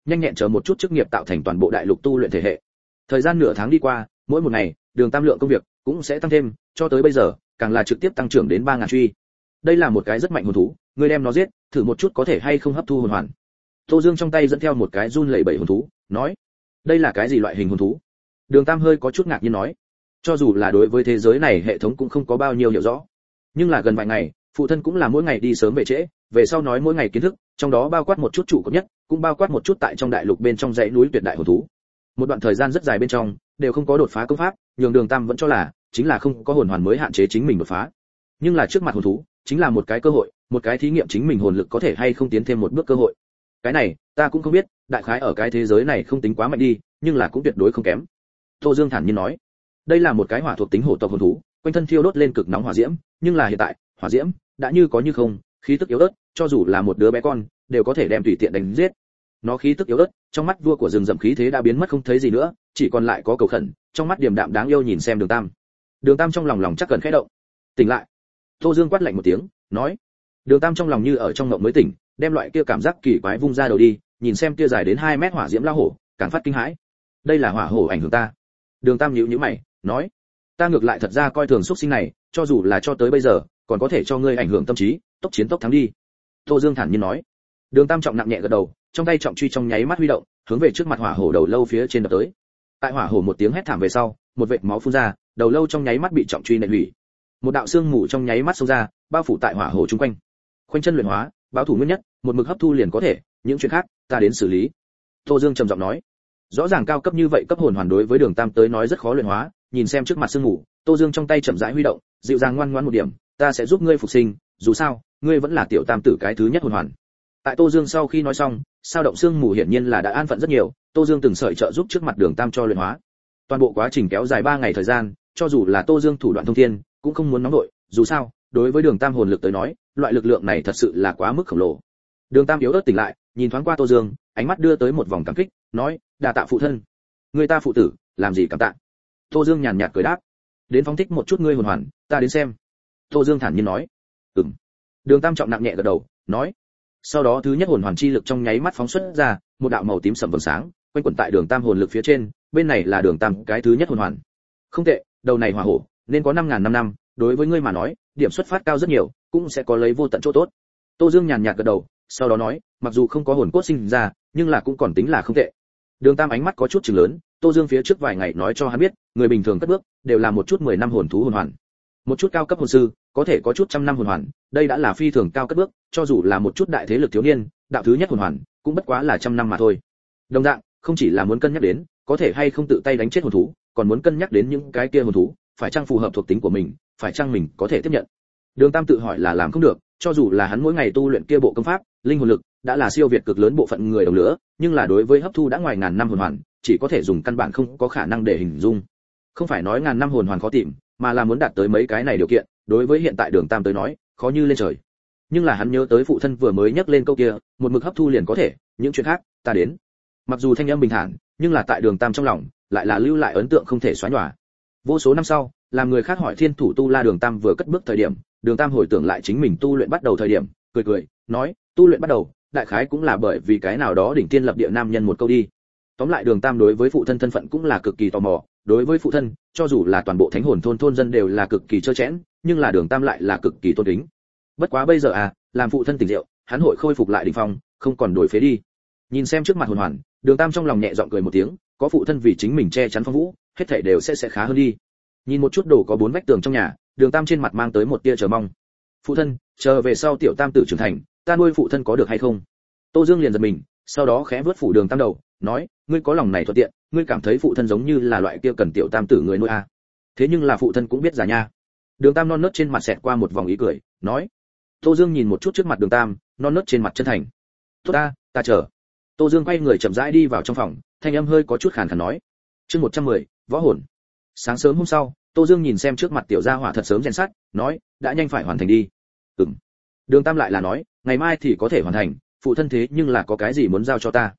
nhanh nhẹn chờ một chút chức nghiệp tạo thành toàn bộ đại lục tu luyện thể hệ. Thời gian nửa tháng đi qua, mỗi một ngày, Đường Tam lượng công việc cũng sẽ tăng thêm, cho tới bây giờ, càng là trực tiếp tăng trưởng đến 3000 truy. Đây là một cái rất mạnh hồn thú, ngươi đem nó giết, thử một chút có thể hay không hấp thu hồn hoàn. Tô Dương trong tay dẫn theo một cái run lẩy bẩy hồn thú, nói: "Đây là cái gì loại hình hồn thú?" Đường Tam hơi có chút ngạc nhiên nói: "Cho dù là đối với thế giới này hệ thống cũng không có bao nhiêu hiểu rõ, nhưng là gần vài ngày, phụ thân cũng là mỗi ngày đi sớm về trễ, về sau nói mỗi ngày kiến thức, trong đó bao quát một chút trụ cột nhất, cũng bao quát một chút tại trong đại lục bên trong dãy núi tuyệt đại hồn thú. Một đoạn thời gian rất dài bên trong, đều không có đột phá công pháp, nhường Đường Tam vẫn cho là chính là không có hồn hoàn mới hạn chế chính mình đột phá. Nhưng là trước mặt hồn thú, chính là một cái cơ hội, một cái thí nghiệm chính mình hồn lực có thể hay không tiến thêm một bước cơ hội. Cái này, ta cũng không biết, đại khái ở cái thế giới này không tính quá mạnh đi, nhưng là cũng tuyệt đối không kém." Tô Dương thản nhiên nói. Đây là một cái hỏa thuộc tính hổ tộc hồn thú, quanh thân thiêu đốt lên cực nóng hỏa diễm, nhưng là hiện tại, hỏa diễm đã như có như không, khí tức yếu ớt, cho dù là một đứa bé con đều có thể đem tùy tiện đánh giết. Nó khí tức yếu ớt, trong mắt vua của rừng rậm khí thế đã biến mất không thấy gì nữa, chỉ còn lại có cầu khẩn, trong mắt điềm đạm đáng yêu nhìn xem Đường Tam. Đường Tam trong lòng chắc cần khẽ động. "Tỉnh lại." Tô Dương quát lạnh một tiếng, nói. Đường Tam trong lòng như ở trong mộng mới tỉnh, đem loại kia cảm giác kỳ quái vung ra đầu đi, nhìn xem kia dài đến 2 mét hỏa diễm lao hổ, càng phát kinh hãi. "Đây là hỏa hổ ảnh hưởng ta." Đường Tam nhíu nhíu mày, nói: "Ta ngược lại thật ra coi thường xuất sinh này, cho dù là cho tới bây giờ, còn có thể cho ngươi ảnh hưởng tâm trí, tốc chiến tốc thắng đi." Tô Dương thản nhiên nói. Đường Tam trọng nặng nhẹ gật đầu, trong tay trọng truy trong nháy mắt huy động, hướng về trước mặt hỏa hổ đầu lâu phía trên đập tới. Tại hỏa hổ một tiếng hét thảm về sau, một vệt máu phun ra, đầu lâu trong nháy mắt bị trọng truy nện hủy. Một đạo xương mù trong nháy mắt xông ra, bao phủ tại hỏa hổ chung quanh. Khoanh chân luyện hóa, báo thủ nguyên nhất, một mực hấp thu liền có thể, những chuyện khác, ta đến xử lý. Tô Dương trầm giọng nói. Rõ ràng cao cấp như vậy cấp hồn hoàn đối với Đường Tam tới nói rất khó luyện hóa, nhìn xem trước mặt xương mù, Tô Dương trong tay chậm rãi huy động, dịu dàng ngoan ngoãn một điểm, ta sẽ giúp ngươi phục sinh, dù sao, ngươi vẫn là tiểu tam tử cái thứ nhất hồn hoàn. Tại Tô Dương sau khi nói xong, sao động xương mù hiển nhiên là đã an phận rất nhiều, Tô Dương từng sợi trợ giúp trước mặt Đường Tam cho luyện hóa. Toàn bộ quá trình kéo dài 3 ngày thời gian, cho dù là Tô Dương thủ đoạn thông thiên, cũng không muốn nóng đội, dù sao, đối với Đường Tam hồn lực tới nói, loại lực lượng này thật sự là quá mức khổng lồ. Đường Tam yếu ớt tỉnh lại, nhìn thoáng qua Tô Dương, ánh mắt đưa tới một vòng cảm kích, nói: "Đa tạ phụ thân." "Người ta phụ tử, làm gì cảm tạ?" Tô Dương nhàn nhạt cười đáp. "Đến phóng thích một chút ngươi hồn hoàn, ta đến xem." Tô Dương thản nhiên nói. "Ừm." Đường Tam trọng nặng nhẹ gật đầu, nói. Sau đó thứ nhất hồn hoàn chi lực trong nháy mắt phóng xuất ra, một đạo màu tím sẫm vầng sáng, quanh quẩn tại Đường Tam hồn lực phía trên, bên này là Đường Tam cái thứ nhất hồn hoàn. "Không tệ, đầu này hỏa hổ, nên có 5000 năm, đối với ngươi mà nói, điểm xuất phát cao rất nhiều, cũng sẽ có lấy vô tận chỗ tốt." Tô Dương nhàn nhạt gật đầu, sau đó nói, mặc dù không có hồn cốt sinh ra, nhưng là cũng còn tính là không tệ. Đường Tam ánh mắt có chút chừng lớn, Tô Dương phía trước vài ngày nói cho hắn biết, người bình thường cất bước đều là một chút 10 năm hồn thú hồn hoàn. Một chút cao cấp hồn sư, có thể có chút trăm năm hồn hoàn, đây đã là phi thường cao cất bước, cho dù là một chút đại thế lực thiếu niên, đạo thứ nhất hồn hoàn, cũng bất quá là trăm năm mà thôi. Đồng dạng, không chỉ là muốn cân nhắc đến, có thể hay không tự tay đánh chết hồn thú, còn muốn cân nhắc đến những cái kia hồn thú, phải chăng phù hợp thuộc tính của mình, phải chăng mình có thể tiếp nhận. Đường Tam tự hỏi là làm không được, cho dù là hắn mỗi ngày tu luyện kia bộ công pháp, linh hồn lực đã là siêu việt cực lớn bộ phận người đồng lứa, nhưng là đối với hấp thu đã ngoài ngàn năm hồn hoàn, chỉ có thể dùng căn bản không có khả năng để hình dung. Không phải nói ngàn năm hồn hoàn khó tìm, mà là muốn đạt tới mấy cái này điều kiện, đối với hiện tại Đường Tam tới nói, khó như lên trời. Nhưng là hắn nhớ tới phụ thân vừa mới nhắc lên câu kia, một mực hấp thu liền có thể, những chuyện khác, ta đến. Mặc dù thanh âm bình thản, nhưng là tại Đường Tam trong lòng, lại là lưu lại ấn tượng không thể xóa nhòa. Vô số năm sau, làm người khác hỏi Thiên Thủ Tu La Đường Tam vừa cất bước thời điểm, Đường Tam hồi tưởng lại chính mình tu luyện bắt đầu thời điểm, cười cười, nói, tu luyện bắt đầu, đại khái cũng là bởi vì cái nào đó đỉnh tiên lập địa nam nhân một câu đi. Tóm lại Đường Tam đối với phụ thân thân phận cũng là cực kỳ tò mò, đối với phụ thân, cho dù là toàn bộ thánh hồn thôn dân đều là cực kỳ trơ chẽn, nhưng là Đường Tam lại là cực kỳ tôn kính. Bất quá bây giờ làm phụ thân tỉnh rượu, hắn hội khôi phục lại đỉnh phong, không còn đổi phế đi. Nhìn xem trước mặt hồn hoàn, Đường Tam trong lòng nhẹ giọng cười một tiếng, có phụ thân vì chính mình che chắn phong vũ, hết thảy đều sẽ khá hơn đi. Nhìn một chút đồ có 4 vách tường trong nhà, Đường Tam trên mặt mang tới một tia chờ mong. Phụ thân, chờ về sau tiểu tam tử trưởng thành, ta nuôi phụ thân có được hay không? Tô Dương liền giật mình, sau đó khẽ vớt phủ Đường Tam đầu, nói, ngươi có lòng này thuận tiện, ngươi cảm thấy phụ thân giống như là loại kia cần tiểu tam tử người nuôi Thế nhưng là phụ thân cũng biết già nha. Đường Tam non nớt trên mặt xẹt qua một vòng ý cười, nói. Tô Dương nhìn một chút trước mặt Đường Tam, non nớt trên mặt chân thành. Tốt ta chờ. Tô Dương quay người chậm rãi đi vào trong phòng, thanh âm hơi có chút khàn khàn nói. Chương 110, võ hồn. Sáng sớm hôm sau, Tô Dương nhìn xem trước mặt tiểu gia hỏa thật sớm rèn sắt, nói, đã nhanh phải hoàn thành đi. Ừm. Đường Tam lại là nói, ngày mai thì có thể hoàn thành, phụ thân thế nhưng là có cái gì muốn giao cho ta.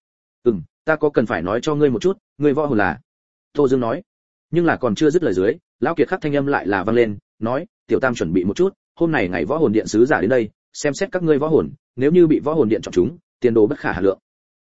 Ta có cần phải nói cho ngươi một chút, ngươi võ hồn là. Tô Dương nói. Nhưng là còn chưa dứt lời dưới, lão Kiệt khắc thanh âm lại là vang lên, nói, tiểu Tam chuẩn bị một chút, hôm nay ngày võ hồn điện sứ giả đến đây, xem xét các ngươi võ hồn, nếu như bị võ hồn điện chọn chúng, tiền đồ bất khả hà lượng.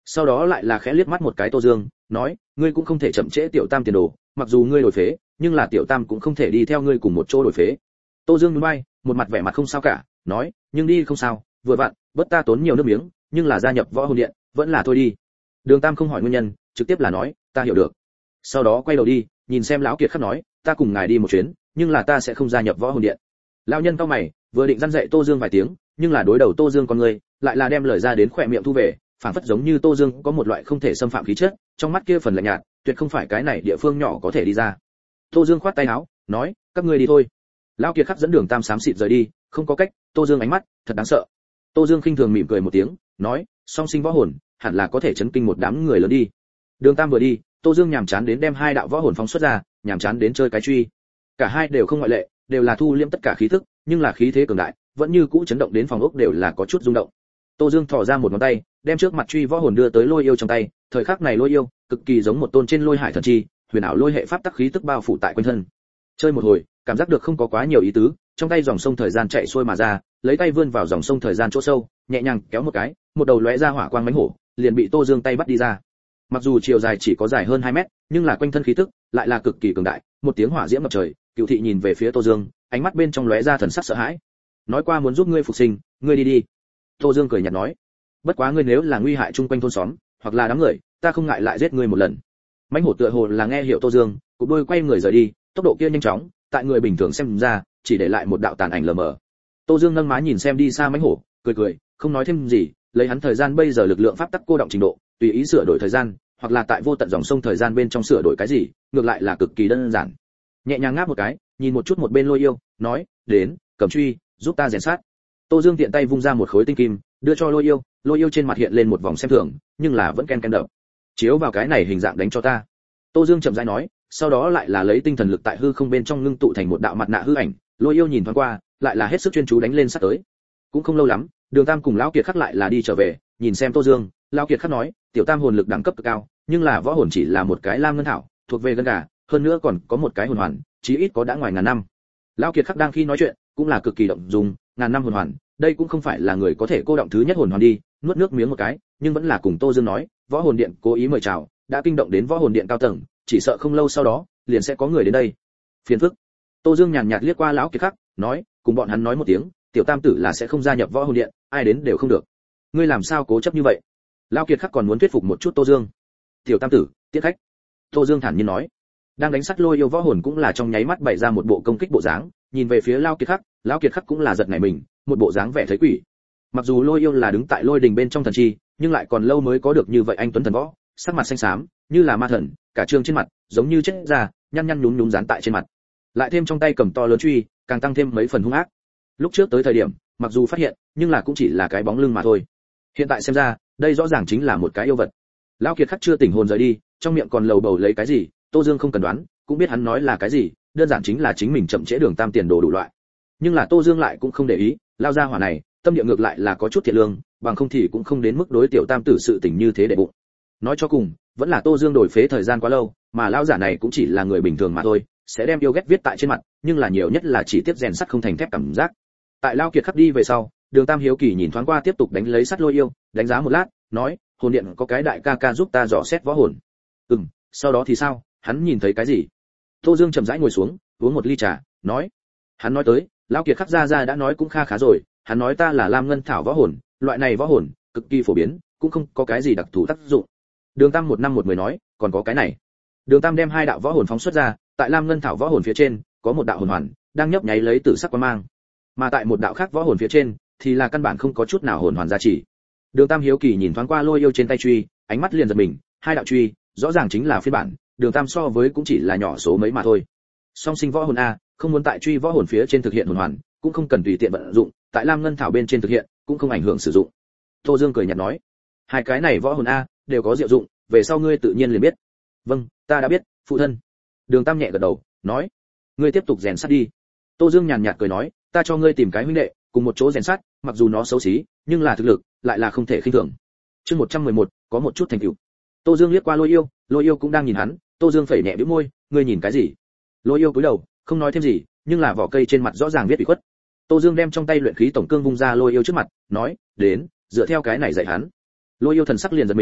Sau đó lại là khẽ liếc mắt một cái Tô Dương, nói, ngươi cũng không thể chậm trễ tiểu tam tiền đồ, mặc dù ngươi đổi phế, nhưng là tiểu tam cũng không thể đi theo ngươi cùng một chỗ đổi phế. Tô Dương nhún vai, một mặt vẻ mặt không sao cả, nói, nhưng đi không sao, vừa vặn, bớt ta tốn nhiều nước miếng, nhưng là gia nhập võ hồn điện, vẫn là thôi đi. Đường Tam không hỏi nguyên nhân, trực tiếp là nói, ta hiểu được. Sau đó quay đầu đi, nhìn xem lão Kiệt Khắc nói, ta cùng ngài đi một chuyến, nhưng là ta sẽ không gia nhập võ hồn điện. Lão nhân cau mày, vừa định răn dạy Tô Dương vài tiếng, nhưng là đối đầu Tô Dương con người, lại là đem lời ra đến khỏe miệng thu về, phảng phất giống như Tô Dương có một loại không thể xâm phạm khí chất, trong mắt kia phần lạnh nhạt, tuyệt không phải cái này địa phương nhỏ có thể đi ra. Tô Dương khoát tay áo, nói, các ngươi đi thôi. Lão Kiệt Khắc dẫn Đường Tam xám xịt rời đi, không có cách, Tô Dương ánh mắt thật đáng sợ. Tô Dương khinh thường mỉm cười một tiếng, nói, song sinh võ hồn, hẳn là có thể chấn kinh một đám người lớn đi. Đường Tam vừa đi, Tô Dương nhàm chán đến đem hai đạo võ hồn phóng xuất ra, nhàm chán đến chơi cái truy. Cả hai đều không ngoại lệ, đều là thu liễm tất cả khí tức, nhưng là khí thế cường đại, vẫn như cũ chấn động đến phòng ốc đều là có chút rung động. Tô Dương thò ra một ngón tay, đem trước mặt truy võ hồn đưa tới Lôi Yêu trong tay, thời khắc này Lôi Yêu cực kỳ giống một tôn trên Lôi Hải thần chi, huyền ảo lôi hệ pháp tắc khí tức bao phủ tại quanh thân. Chơi một hồi, cảm giác được không có quá nhiều ý tứ, trong tay dòng sông thời gian chạy xuôi mà ra, lấy tay vươn vào dòng sông thời gian chỗ sâu, nhẹ nhàng kéo một cái, một đầu lóe ra hỏa quang mãnh hổ, liền bị Tô Dương tay bắt đi ra. Mặc dù chiều dài chỉ có dài hơn 2 mét, nhưng là quanh thân khí tức lại là cực kỳ cường đại, một tiếng hỏa diễm ngập trời, Cửu Thị nhìn về phía Tô Dương, ánh mắt bên trong lóe ra thần sắc sợ hãi. Nói qua muốn giúp ngươi phục sinh, ngươi đi đi. Tô Dương cười nhạt nói, bất quá ngươi nếu là nguy hại chung quanh thôn xóm, hoặc là đám người, ta không ngại lại giết ngươi một lần. Mãnh hổ tựa hồ là nghe hiểu Tô Dương, cụp đôi quay người rời đi, tốc độ kia nhanh chóng, tại người bình thường xem ra, chỉ để lại một đạo tàn ảnh lờ mờ. Tô Dương nâng má nhìn xem đi xa mãnh hổ, cười cười, không nói thêm gì, lấy hắn thời gian bây giờ lực lượng pháp tắc cô động trình độ, tùy ý sửa đổi thời gian, hoặc là tại vô tận dòng sông thời gian bên trong sửa đổi cái gì, ngược lại là cực kỳ đơn giản. Nhẹ nhàng ngáp một cái, nhìn một chút một bên Lôi Yêu, nói, đến, cầm truy, giúp ta rèn sát. Tô Dương tiện tay vung ra một khối tinh kim, đưa cho Lôi Yêu trên mặt hiện lên một vòng xem thường, nhưng là vẫn ken ken đập. Chiếu vào cái này hình dạng đánh cho ta. Tô Dương chậm rãi nói, sau đó lại là lấy tinh thần lực tại hư không bên trong ngưng tụ thành một đạo mặt nạ hư ảnh, Lôi Yêu nhìn thoáng qua, lại là hết sức chuyên chú đánh lên sát tới. Cũng không lâu lắm, Đường Tam cùng lão Kiệt Khắc lại là đi trở về, nhìn xem Tô Dương, lão Kiệt Khắc nói, tiểu Tam hồn lực đẳng cấp cực cao, nhưng là võ hồn chỉ là một cái lam ngân thảo, thuộc về gân gà, hơn nữa còn có một cái hồn hoàn, chí ít có đã ngoài ngàn năm. Lão Kiệt Khắc đang khi nói chuyện, cũng là cực kỳ động dung, ngàn năm hồn hoàn, đây cũng không phải là người có thể cô động thứ nhất hồn hoàn đi, nuốt nước miếng một cái, nhưng vẫn là cùng Tô Dương nói, võ hồn điện cố ý mời chào, đã kinh động đến võ hồn điện cao tầng, chỉ sợ không lâu sau đó, liền sẽ có người đến đây. Phiền phức. Tô Dương nhàn nhạt liếc qua lão Kiệt Khắc, nói, cùng bọn hắn nói một tiếng, tiểu Tam tử là sẽ không gia nhập võ hồn điện, ai đến đều không được. Ngươi làm sao cố chấp như vậy? Lão Kiệt Khắc còn muốn thuyết phục một chút Tô Dương. Tiểu Tam tử, tiết khách. Tô Dương thản nhiên nói. Đang đánh sắt Lôi Yêu võ hồn cũng là trong nháy mắt bày ra một bộ công kích bộ dáng, nhìn về phía lão Kiệt Khắc cũng là giật nảy mình, một bộ dáng vẻ thấy quỷ. Mặc dù Lôi Yêu là đứng tại lôi đình bên trong thần chi, nhưng lại còn lâu mới có được như vậy anh tuấn thần võ, sắc mặt xanh xám, như là ma thần, cả trương trên mặt giống như chết ra, nhăn nhăn nhúm nhúm dán tại trên mặt. Lại thêm trong tay cầm to lớn truy, càng tăng thêm mấy phần hung ác. Lúc trước tới thời điểm, mặc dù phát hiện, nhưng là cũng chỉ là cái bóng lưng mà thôi. Hiện tại xem ra, đây rõ ràng chính là một cái yêu vật. Lão Kiệt Khắc chưa tỉnh hồn rời đi, trong miệng còn lầu bầu lấy cái gì, Tô Dương không cần đoán, cũng biết hắn nói là cái gì, đơn giản chính là chính mình chậm trễ Đường Tam tiền đồ đủ loại. Nhưng là Tô Dương lại cũng không để ý, lao ra hỏa này, tâm địa ngược lại là có chút thiện lương, bằng không thì cũng không đến mức đối tiểu Tam tử sự tình như thế để bụng. Nói cho cùng, vẫn là Tô Dương đổi phế thời gian quá lâu, mà lão giả này cũng chỉ là người bình thường mà thôi, sẽ đem yêu ghét viết tại trên mặt, nhưng là nhiều nhất là chỉ tiếp rèn sắt không thành thép cảm giác. Tại Lão Kiệt Khắc đi về sau, Đường Tam hiếu kỳ nhìn thoáng qua tiếp tục đánh lấy sắt Lôi Yêu, đánh giá một lát, nói, hồn điện có cái đại ca ca giúp ta dò xét võ hồn. Sau đó thì sao, hắn nhìn thấy cái gì? Tô Dương chậm rãi ngồi xuống, uống một ly trà, nói, hắn nói tới, Lão Kiệt Khắc ra đã nói cũng khá rồi, hắn nói ta là lam ngân thảo võ hồn, loại này võ hồn cực kỳ phổ biến, cũng không có cái gì đặc thù tác dụng. Đường Tam 1 năm 1 10 nói, còn có cái này. Đường Tam đem hai đạo võ hồn phóng xuất ra, tại lam ngân thảo võ hồn phía trên, có một đạo hồn hoàn đang nhấp nháy lấy tử sắc quang mang, mà tại một đạo khác võ hồn phía trên, thì là căn bản không có chút nào hồn hoàn gia trì. Đường Tam hiếu kỳ nhìn thoáng qua Lôi Yêu trên tay truy, ánh mắt liền giật mình, hai đạo truy, rõ ràng chính là phiên bản, Đường Tam so với cũng chỉ là nhỏ số mấy mà thôi. Song sinh võ hồn a, không muốn tại truy võ hồn phía trên thực hiện hồn hoàn, cũng không cần tùy tiện vận dụng, tại lam ngân thảo bên trên thực hiện, cũng không ảnh hưởng sử dụng. Tô Dương cười nhạt nói, hai cái này võ hồn a, đều có diệu dụng, về sau ngươi tự nhiên liền biết. Vâng, ta đã biết, phụ thân. Đường Tam nhẹ gật đầu, nói, ngươi tiếp tục rèn sắt đi. Tô Dương nhàn nhạt cười nói, ta cho ngươi tìm cái huynh đệ, cùng một chỗ rèn sắt, mặc dù nó xấu xí, nhưng là thực lực, lại là không thể khinh thường. Chương 111, có một chút thành tựu. Tô Dương liếc qua Lôi Yêu cũng đang nhìn hắn, Tô Dương phẩy nhẹ bĩu môi, ngươi nhìn cái gì? Lôi Yêu cúi đầu, không nói thêm gì, nhưng là vỏ cây trên mặt rõ ràng viết ủy khuất. Tô Dương đem trong tay luyện khí tổng cương vung ra Lôi Yêu trước mặt, nói, đến, dựa theo cái này dạy hắn. Lôi Yêu thần sắc liền giật mình,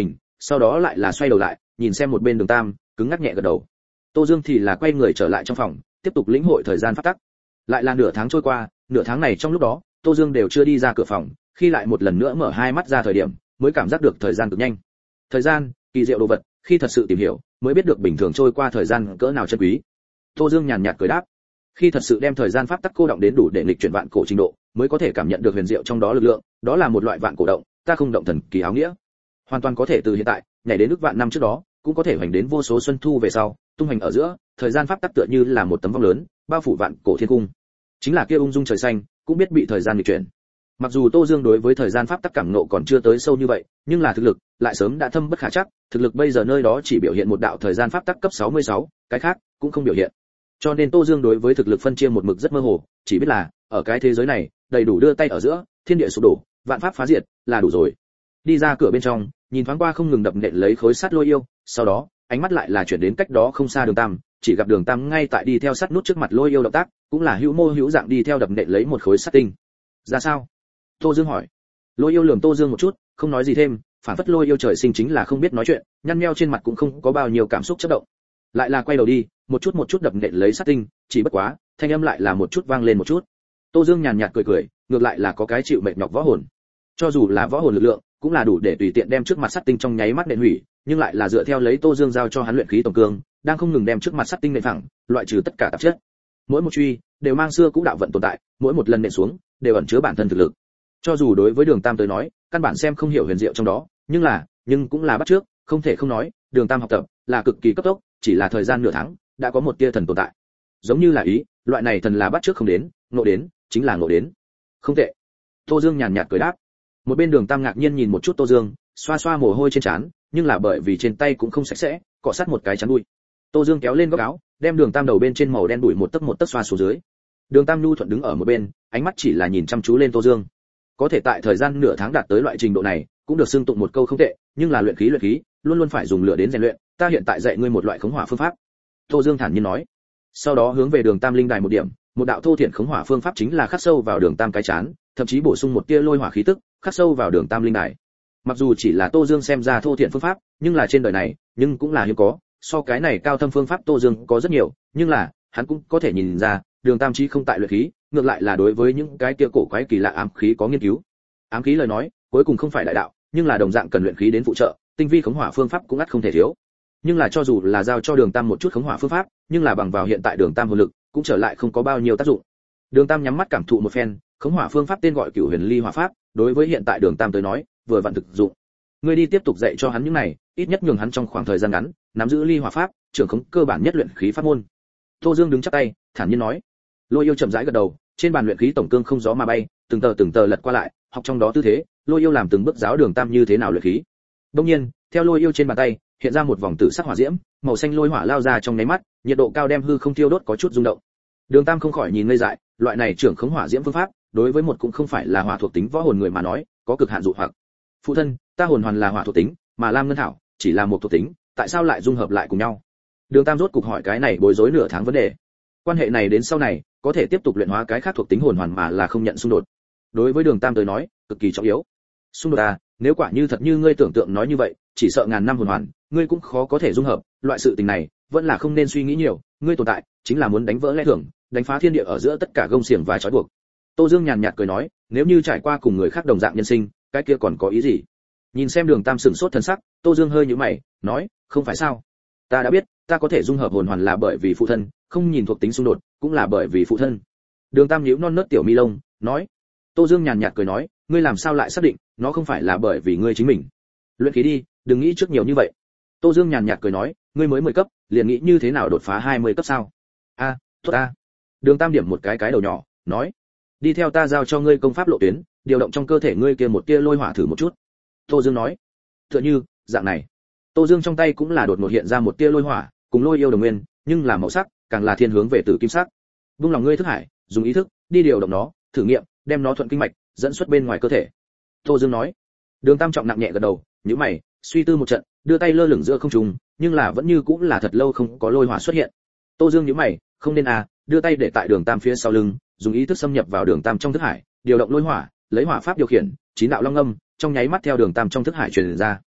sau đó lại là xoay đầu lại nhìn xem một bên Đường Tam, cứng ngắc nhẹ gật đầu. Tô Dương thì là quay người trở lại trong phòng, tiếp tục lĩnh hội thời gian pháp tắc. Lại là nửa tháng trôi qua, nửa tháng này trong lúc đó, Tô Dương đều chưa đi ra cửa phòng, khi lại một lần nữa mở hai mắt ra thời điểm, mới cảm giác được thời gian cực nhanh. Thời gian, kỳ diệu đồ vật, khi thật sự tìm hiểu, mới biết được bình thường trôi qua thời gian cỡ nào chân quý. Tô Dương nhàn nhạt cười đáp, khi thật sự đem thời gian pháp tắc cô động đến đủ để nghịch chuyển vạn cổ trình độ, mới có thể cảm nhận được huyền diệu trong đó lực lượng, đó là một loại vạn cổ động, ta không động thần kỳ áo nghĩa. Hoàn toàn có thể từ hiện tại, nhảy đến ức vạn năm trước đó, cũng có thể hoành đến vô số xuân thu về sau, tung hành ở giữa, thời gian pháp tắc tựa như là một tấm vong lớn, bao phủ vạn cổ thiên cung. Chính là kia ung dung trời xanh, cũng biết bị thời gian nghịch chuyển. Mặc dù Tô Dương đối với thời gian pháp tắc cảm ngộ còn chưa tới sâu như vậy, nhưng là thực lực lại sớm đã thâm bất khả trắc, thực lực bây giờ nơi đó chỉ biểu hiện một đạo thời gian pháp tắc cấp 66, cái khác cũng không biểu hiện. Cho nên Tô Dương đối với thực lực phân chia một mực rất mơ hồ, chỉ biết là ở cái thế giới này, đầy đủ đưa tay ở giữa, thiên địa sụp đổ, vạn pháp phá diệt, là đủ rồi. Đi ra cửa bên trong, nhìn thoáng qua không ngừng đập nện lấy khối sắt lôi yêu, sau đó, ánh mắt lại là chuyển đến cách đó không xa Đường Tam, chỉ gặp Đường Tam ngay tại đi theo sắt nút trước mặt lôi yêu động tác, cũng là hữu mô hữu dạng đi theo đập nện lấy một khối sắt tinh. Ra sao? Tô Dương hỏi. Lôi yêu lườm Tô Dương một chút, không nói gì thêm, phản phất lôi yêu trời sinh chính là không biết nói chuyện, nhăn nheo trên mặt cũng không có bao nhiêu cảm xúc chớp động. Lại là quay đầu đi, một chút đập nện lấy sắt tinh, chỉ bất quá, thanh âm lại là một chút vang lên một chút. Tô Dương nhàn nhạt cười cười, ngược lại là có cái chịu mệt nhọc võ hồn. Cho dù là võ hồn lực lượng, cũng là đủ để tùy tiện đem trước mặt sắt tinh trong nháy mắt nện hủy, nhưng lại là dựa theo lấy Tô Dương giao cho hắn luyện khí tổng cương, đang không ngừng đem trước mặt sắt tinh nện thẳng, loại trừ tất cả tạp chất. Mỗi một truy đều mang xưa cũ đạo vận tồn tại, mỗi một lần nện xuống đều ẩn chứa bản thân thực lực. Cho dù đối với Đường Tam tới nói, căn bản xem không hiểu huyền diệu trong đó, nhưng cũng là bắt trước, không thể không nói, Đường Tam học tập là cực kỳ cấp tốc, chỉ là thời gian nửa tháng, đã có một tia thần tồn tại. Giống như là ý, loại này thần là bắt trước không đến, ngộ đến, chính là ngộ đến. Không tệ. Tô Dương nhàn nhạt cười đáp. Một bên Đường Tam ngạc nhiên nhìn một chút Tô Dương, xoa xoa mồ hôi trên trán, nhưng là bởi vì trên tay cũng không sạch sẽ, cọ sát một cái chắn đuôi. Tô Dương kéo lên góc áo, đem Đường Tam đầu bên trên màu đen đuổi một tấc xoa xuống dưới. Đường Tam nhu thuận đứng ở một bên, ánh mắt chỉ là nhìn chăm chú lên Tô Dương. Có thể tại thời gian nửa tháng đạt tới loại trình độ này, cũng được xưng tụng một câu không tệ, nhưng là luyện khí, luôn luôn phải dùng lửa đến rèn luyện, ta hiện tại dạy ngươi một loại khống hỏa phương pháp. Tô Dương thản nhiên nói. Sau đó hướng về Đường Tam linh đài một điểm, một đạo thô thiển khống hỏa phương pháp chính là khắc sâu vào Đường Tam cái chán, thậm chí bổ sung một tia lôi hỏa khí tức, khắc sâu vào Đường Tam linh đài. Mặc dù chỉ là Tô Dương xem ra thô thiển phương pháp, nhưng là trên đời này, nhưng cũng là hiếm có, so cái này cao thâm phương pháp Tô Dương có rất nhiều, nhưng là hắn cũng có thể nhìn ra, Đường Tam chí không tại luyện khí, ngược lại là đối với những cái kia cổ quái kỳ lạ ám khí có nghiên cứu. Ám khí lời nói, cuối cùng không phải đại đạo, nhưng là đồng dạng cần luyện khí đến phụ trợ, tinh vi khống hỏa phương pháp cũng ắt không thể thiếu. Nhưng là cho dù là giao cho Đường Tam một chút khống hỏa phương pháp, nhưng là bằng vào hiện tại Đường Tam hồn lực, cũng trở lại không có bao nhiêu tác dụng. Đường Tam nhắm mắt cảm thụ một phen, khống hỏa phương pháp tên gọi Cửu Huyền Ly Hỏa Pháp, đối với hiện tại Đường Tam tới nói, vừa vặn thực dụng. Ngươi đi tiếp tục dạy cho hắn những này, ít nhất nhường hắn trong khoảng thời gian ngắn, nắm giữ Ly Hỏa Pháp, trưởng khống cơ bản nhất luyện khí pháp môn. Tô Dương đứng chắp tay, thản nhiên nói. Lôi Yêu chậm rãi gật đầu, trên bàn luyện khí tổng cương không gió mà bay, từng tờ lật qua lại, học trong đó tư thế, Lôi Yêu làm từng bước giáo Đường Tam như thế nào luyện khí. Đương nhiên, theo Lôi Yêu trên bàn tay, hiện ra một vòng tử sắc hỏa diễm, màu xanh lôi hỏa lao ra trong nháy mắt, nhiệt độ cao đem hư không thiêu đốt có chút rung động. Đường Tam không khỏi nhìn ngây dại, loại này trưởng khống hỏa diễm phương pháp, đối với một cũng không phải là hỏa thuộc tính võ hồn người mà nói, có cực hạn dụ hoặc. Phụ thân, ta hồn hoàn là hỏa thuộc tính, mà Lam Ngân Thảo chỉ là một thuộc tính, tại sao lại dung hợp lại cùng nhau? Đường Tam rốt cục hỏi cái này bối rối nửa tháng vấn đề. Quan hệ này đến sau này, có thể tiếp tục luyện hóa cái khác thuộc tính hồn hoàn mà là không nhận xung đột. Đối với Đường Tam tới nói, cực kỳ trọng yếu. Xung đột à, nếu quả như thật như ngươi tưởng tượng nói như vậy, chỉ sợ ngàn năm hồn hoàn, ngươi cũng khó có thể dung hợp, loại sự tình này, vẫn là không nên suy nghĩ nhiều, ngươi tồn tại, chính là muốn đánh vỡ lẽ thường, đánh phá thiên địa ở giữa tất cả gông xiềng và trói buộc. Tô Dương nhàn nhạt cười nói, nếu như trải qua cùng người khác đồng dạng nhân sinh, cái kia còn có ý gì? Nhìn xem Đường Tam sửng sốt thần sắc, Tô Dương hơi nhíu mày, nói, không phải sao? Ta đã biết, ta có thể dung hợp hồn hoàn là bởi vì phụ thân, không nhìn thuộc tính xung đột, cũng là bởi vì phụ thân. Đường Tam nhíu non nớt tiểu mi lông, nói. Tô Dương nhàn nhạt cười nói, ngươi làm sao lại xác định, nó không phải là bởi vì ngươi chính mình? Luyện khí đi, đừng nghĩ trước nhiều như vậy. Tô Dương nhàn nhạt cười nói, ngươi mới 10 cấp, liền nghĩ như thế nào đột phá 20 cấp sao? A, tốt a. Đường Tam điểm một cái đầu nhỏ, nói, đi theo ta giao cho ngươi công pháp lộ tuyến, điều động trong cơ thể ngươi kia một tia lôi hỏa thử một chút. Tô Dương nói, tựa như dạng này. Tô Dương trong tay cũng là đột ngột hiện ra một tia lôi hỏa, cùng lôi yêu đồng nguyên, nhưng là màu sắc càng là thiên hướng về tử kim sắc. Vung lòng ngươi thức hải, dùng ý thức đi điều động nó, thử nghiệm, đem nó thuận kinh mạch, dẫn xuất bên ngoài cơ thể. Tô Dương nói. Đường Tam trọng nặng nhẹ gật đầu, nhíu mày, suy tư một trận, đưa tay lơ lửng giữa không trung, nhưng là vẫn như cũng là thật lâu không có lôi hỏa xuất hiện. Tô Dương nhíu mày, không nên à, đưa tay để tại Đường Tam phía sau lưng, dùng ý thức xâm nhập vào Đường Tam trong thức hải, điều động lôi hỏa, lấy hỏa pháp điều khiển, chín đạo long âm, trong nháy mắt theo Đường Tam trong thức hải truyền ra.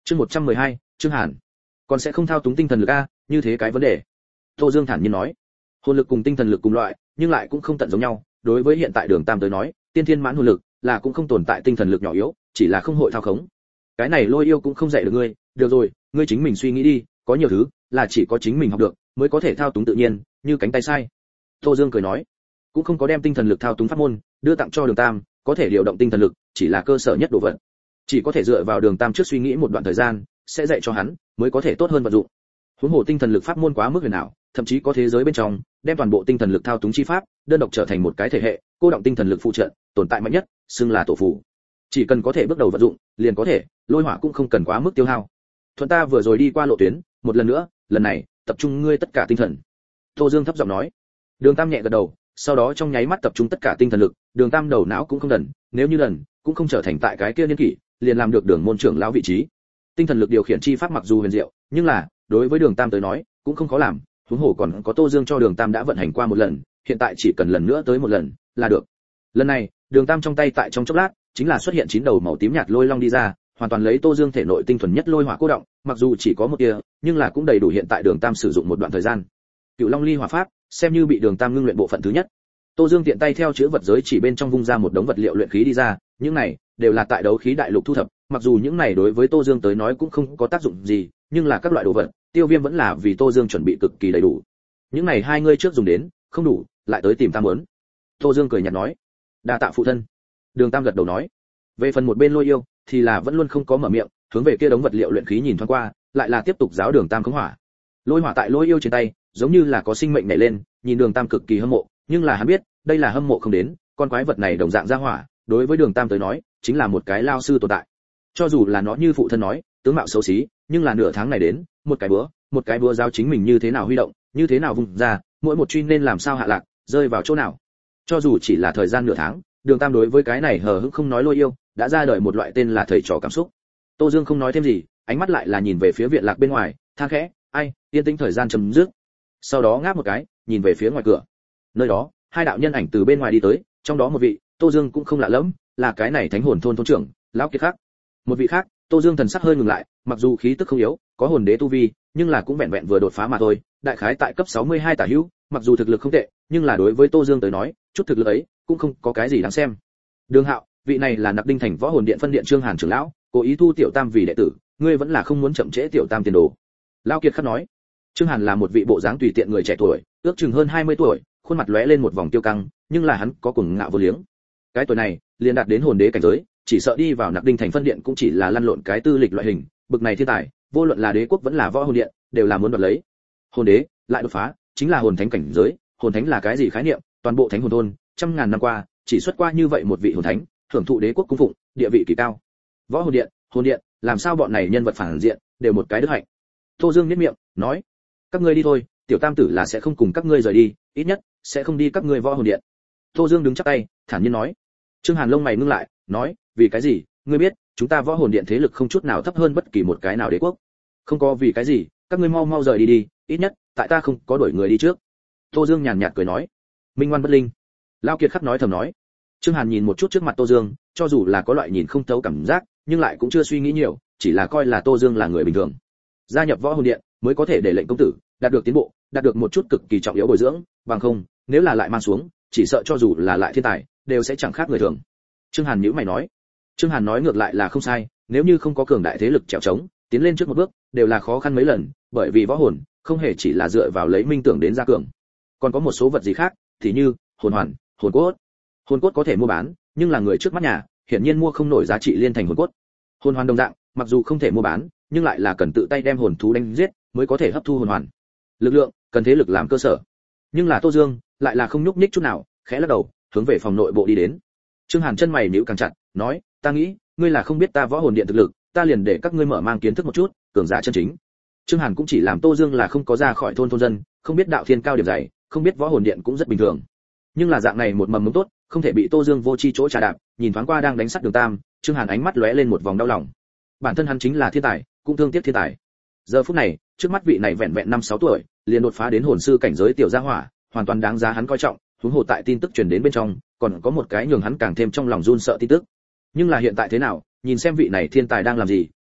Chương 112, Trương Hàn. Còn sẽ không thao túng tinh thần lực a, như thế cái vấn đề. Tô Dương thản nhiên nói. Hồn lực cùng tinh thần lực cùng loại, nhưng lại cũng không tận giống nhau, đối với hiện tại Đường Tam tới nói, tiên thiên mãn hồn lực là cũng không tồn tại tinh thần lực nhỏ yếu, chỉ là không hội thao khống. Cái này Lôi Yêu cũng không dạy được ngươi, được rồi, ngươi chính mình suy nghĩ đi, có nhiều thứ là chỉ có chính mình học được mới có thể thao túng tự nhiên, như cánh tay sai. Tô Dương cười nói, cũng không có đem tinh thần lực thao túng pháp môn đưa tặng cho Đường Tam, có thể điều động tinh thần lực, chỉ là cơ sở nhất đồ vật. Chỉ có thể dựa vào Đường Tam trước suy nghĩ một đoạn thời gian, sẽ dạy cho hắn, mới có thể tốt hơn vận dụng. Huống hồ tinh thần lực pháp môn quá mức huyền ảo, thậm chí có thế giới bên trong, đem toàn bộ tinh thần lực thao túng chi pháp, đơn độc trở thành một cái thể hệ, cô động tinh thần lực phụ trợ, tồn tại mạnh nhất, xưng là tổ phù. Chỉ cần có thể bước đầu vận dụng, liền có thể, lôi hỏa cũng không cần quá mức tiêu hao. Thuận ta vừa rồi đi qua lộ tuyến, một lần nữa, lần này, tập trung ngươi tất cả tinh thần. Tô Dương thấp giọng nói. Đường Tam nhẹ gật đầu, sau đó trong nháy mắt tập trung tất cả tinh thần lực, Đường Tam đầu não cũng không đần, nếu như đần, cũng không trở thành tại cái kia niên kỷ, liền làm được Đường môn trưởng lão vị trí. Tinh thần lực điều khiển chi pháp mặc dù huyền diệu, nhưng là, đối với Đường Tam tới nói, cũng không khó làm, huống hồ còn có Tô Dương cho Đường Tam đã vận hành qua một lần, hiện tại chỉ cần lần nữa tới một lần là được. Lần này, Đường Tam trong tay tại trong chốc lát, chính là xuất hiện 9 đầu màu tím nhạt lôi long đi ra, hoàn toàn lấy Tô Dương thể nội tinh thuần nhất lôi hỏa cô động, mặc dù chỉ có một tia, nhưng là cũng đầy đủ hiện tại Đường Tam sử dụng một đoạn thời gian. Cựu Long Ly Hỏa Pháp, xem như bị Đường Tam ngưng luyện bộ phận thứ nhất. Tô Dương tiện tay theo chữ vật giới chỉ bên trong vung ra một đống vật liệu luyện khí đi ra, những này đều là tại đấu khí đại lục thu thập, mặc dù những này đối với Tô Dương tới nói cũng không có tác dụng gì, nhưng là các loại đồ vật, Tiêu Viêm vẫn là vì Tô Dương chuẩn bị cực kỳ đầy đủ. Những này hai ngươi trước dùng đến, không đủ, lại tới tìm ta muốn. Tô Dương cười nhạt nói. Đa tạ phụ thân. Đường Tam gật đầu nói. Về phần một bên Lôi Yêu thì là vẫn luôn không có mở miệng, hướng về kia đống vật liệu luyện khí nhìn thoáng qua, lại là tiếp tục giáo Đường Tam khống hỏa. Lôi hỏa tại Lôi Yêu trên tay, giống như là có sinh mệnh nảy lên, nhìn Đường Tam cực kỳ hâm mộ, nhưng là hắn biết, đây là hâm mộ không đến, con quái vật này đồng dạng ra hỏa, đối với Đường Tam tới nói, chính là một cái lao sư tồn tại. Cho dù là nó như phụ thân nói, tướng mạo xấu xí, nhưng là nửa tháng này đến, một cái búa giáo chính mình như thế nào huy động, như thế nào vùng ra, mỗi một truy nên làm sao hạ lạc, rơi vào chỗ nào. Cho dù chỉ là thời gian nửa tháng, Đường Tam đối với cái này hờ hững không nói Lôi Yêu, đã ra đời một loại tên là thầy trò cảm xúc. Tô Dương không nói thêm gì, ánh mắt lại là nhìn về phía viện lạc bên ngoài, than khẽ, ai, yên tĩnh thời gian chấm dứt. Sau đó ngáp một cái, nhìn về phía ngoài cửa. Nơi đó, hai đạo nhân ảnh từ bên ngoài đi tới, trong đó một vị, Tô Dương cũng không lạ lẫm, là cái này Thánh Hồn thôn thôn trưởng, lão Kiệt khác. Một vị khác, Tô Dương thần sắc hơi ngừng lại, mặc dù khí tức không yếu, có hồn đế tu vi, nhưng là cũng vẹn vẹn vừa đột phá mà thôi, đại khái tại cấp 62 tả hữu, mặc dù thực lực không tệ, nhưng là đối với Tô Dương tới nói, chút thực lực ấy cũng không có cái gì đáng xem. Đường Hạo, vị này là Nặc Đinh thành võ hồn điện phân điện Trương Hàn trưởng lão, cố ý thu tiểu Tam vì đệ tử, ngươi vẫn là không muốn chậm trễ tiểu Tam tiền đồ. Lão Kiệt khắc nói. Trương Hàn là một vị bộ dáng tùy tiện người trẻ tuổi, ước chừng hơn 20 tuổi, khuôn mặt lóe lên một vòng tiêu căng, nhưng là hắn có cuồng ngạo vô liếng. Cái tuổi này, liền đạt đến hồn đế cảnh giới, chỉ sợ đi vào Nặc Đinh thành phân điện cũng chỉ là lăn lộn cái tư lịch loại hình, bực này thiên tài, vô luận là đế quốc vẫn là võ hồn điện, đều là muốn đoạt lấy. Hồn đế, lại đột phá, chính là hồn thánh cảnh giới, hồn thánh là cái gì khái niệm, toàn bộ thánh hồn thôn, trăm ngàn năm qua, chỉ xuất qua như vậy một vị hồn thánh, thưởng thụ đế quốc cung phụng, địa vị kỳ cao. Võ hồn điện, làm sao bọn này nhân vật phản diện, đều một cái đức hạnh. Tô Dương nhếch miệng, nói, các ngươi đi thôi, tiểu Tam tử là sẽ không cùng các ngươi rời đi, ít nhất sẽ không đi các ngươi võ hồn điện. Tô Dương đứng chắp tay, thản nhiên nói. Trương Hàn lông mày ngưng lại, nói, vì cái gì? Ngươi biết, chúng ta võ hồn điện thế lực không chút nào thấp hơn bất kỳ một cái nào đế quốc. Không có vì cái gì, các ngươi mau mau rời đi đi, ít nhất, tại ta không có đuổi người đi trước. Tô Dương nhàn nhạt cười nói. Minh ngoan bất linh. Lão Kiệt khắc nói thầm nói. Trương Hàn nhìn một chút trước mặt Tô Dương, cho dù là có loại nhìn không thấu cảm giác, nhưng lại cũng chưa suy nghĩ nhiều, chỉ là coi là Tô Dương là người bình thường. Gia nhập võ hồn điện mới có thể để lệnh công tử đạt được tiến bộ, đạt được một chút cực kỳ trọng yếu bồi dưỡng, bằng không, nếu là lại mang xuống, chỉ sợ cho dù là lại thiên tài, đều sẽ chẳng khác người thường. Trương Hàn nhíu mày nói. Trương Hàn nói ngược lại là không sai, nếu như không có cường đại thế lực chèo chống, tiến lên trước một bước, đều là khó khăn mấy lần, bởi vì võ hồn không hề chỉ là dựa vào lấy minh tưởng đến gia cường, còn có một số vật gì khác, thì như hồn hoàn, hồn cốt. Hồn cốt có thể mua bán, nhưng là người trước mắt nhà, hiển nhiên mua không nổi giá trị liên thành hồn cốt. Hồn hoàn đồng dạng, mặc dù không thể mua bán, nhưng lại là cần tự tay đem hồn thú đánh giết mới có thể hấp thu hồn hoàn. Lực lượng, cần thế lực làm cơ sở. Nhưng là Tô Dương, lại là không nhúc nhích chút nào, khẽ lắc đầu, hướng về phòng nội bộ đi đến. Trương Hàn chân mày nhíu càng chặt, nói, ta nghĩ, ngươi là không biết ta võ hồn điện thực lực, ta liền để các ngươi mở mang kiến thức một chút, cường giả chân chính. Trương Hàn cũng chỉ làm Tô Dương là không có ra khỏi thôn dân, không biết đạo thiên cao điểm dày, không biết võ hồn điện cũng rất bình thường. Nhưng là dạng này một mầm mống tốt, không thể bị Tô Dương vô chi chỗ trà đạp, nhìn thoáng qua đang đánh sắt Đường Tam, Trương Hàn ánh mắt lóe lên một vòng đau lòng. Bản thân hắn chính là thiên tài, cũng thương tiếc thiên tài. Giờ phút này, trước mắt vị này vẹn vẹn 5-6 tuổi, liền đột phá đến hồn sư cảnh giới tiểu gia hỏa, hoàn toàn đáng giá hắn coi trọng, huống hồ tại tin tức truyền đến bên trong, còn có một cái nhường hắn càng thêm trong lòng run sợ tin tức. Nhưng là hiện tại thế nào, nhìn xem vị này thiên tài đang làm gì,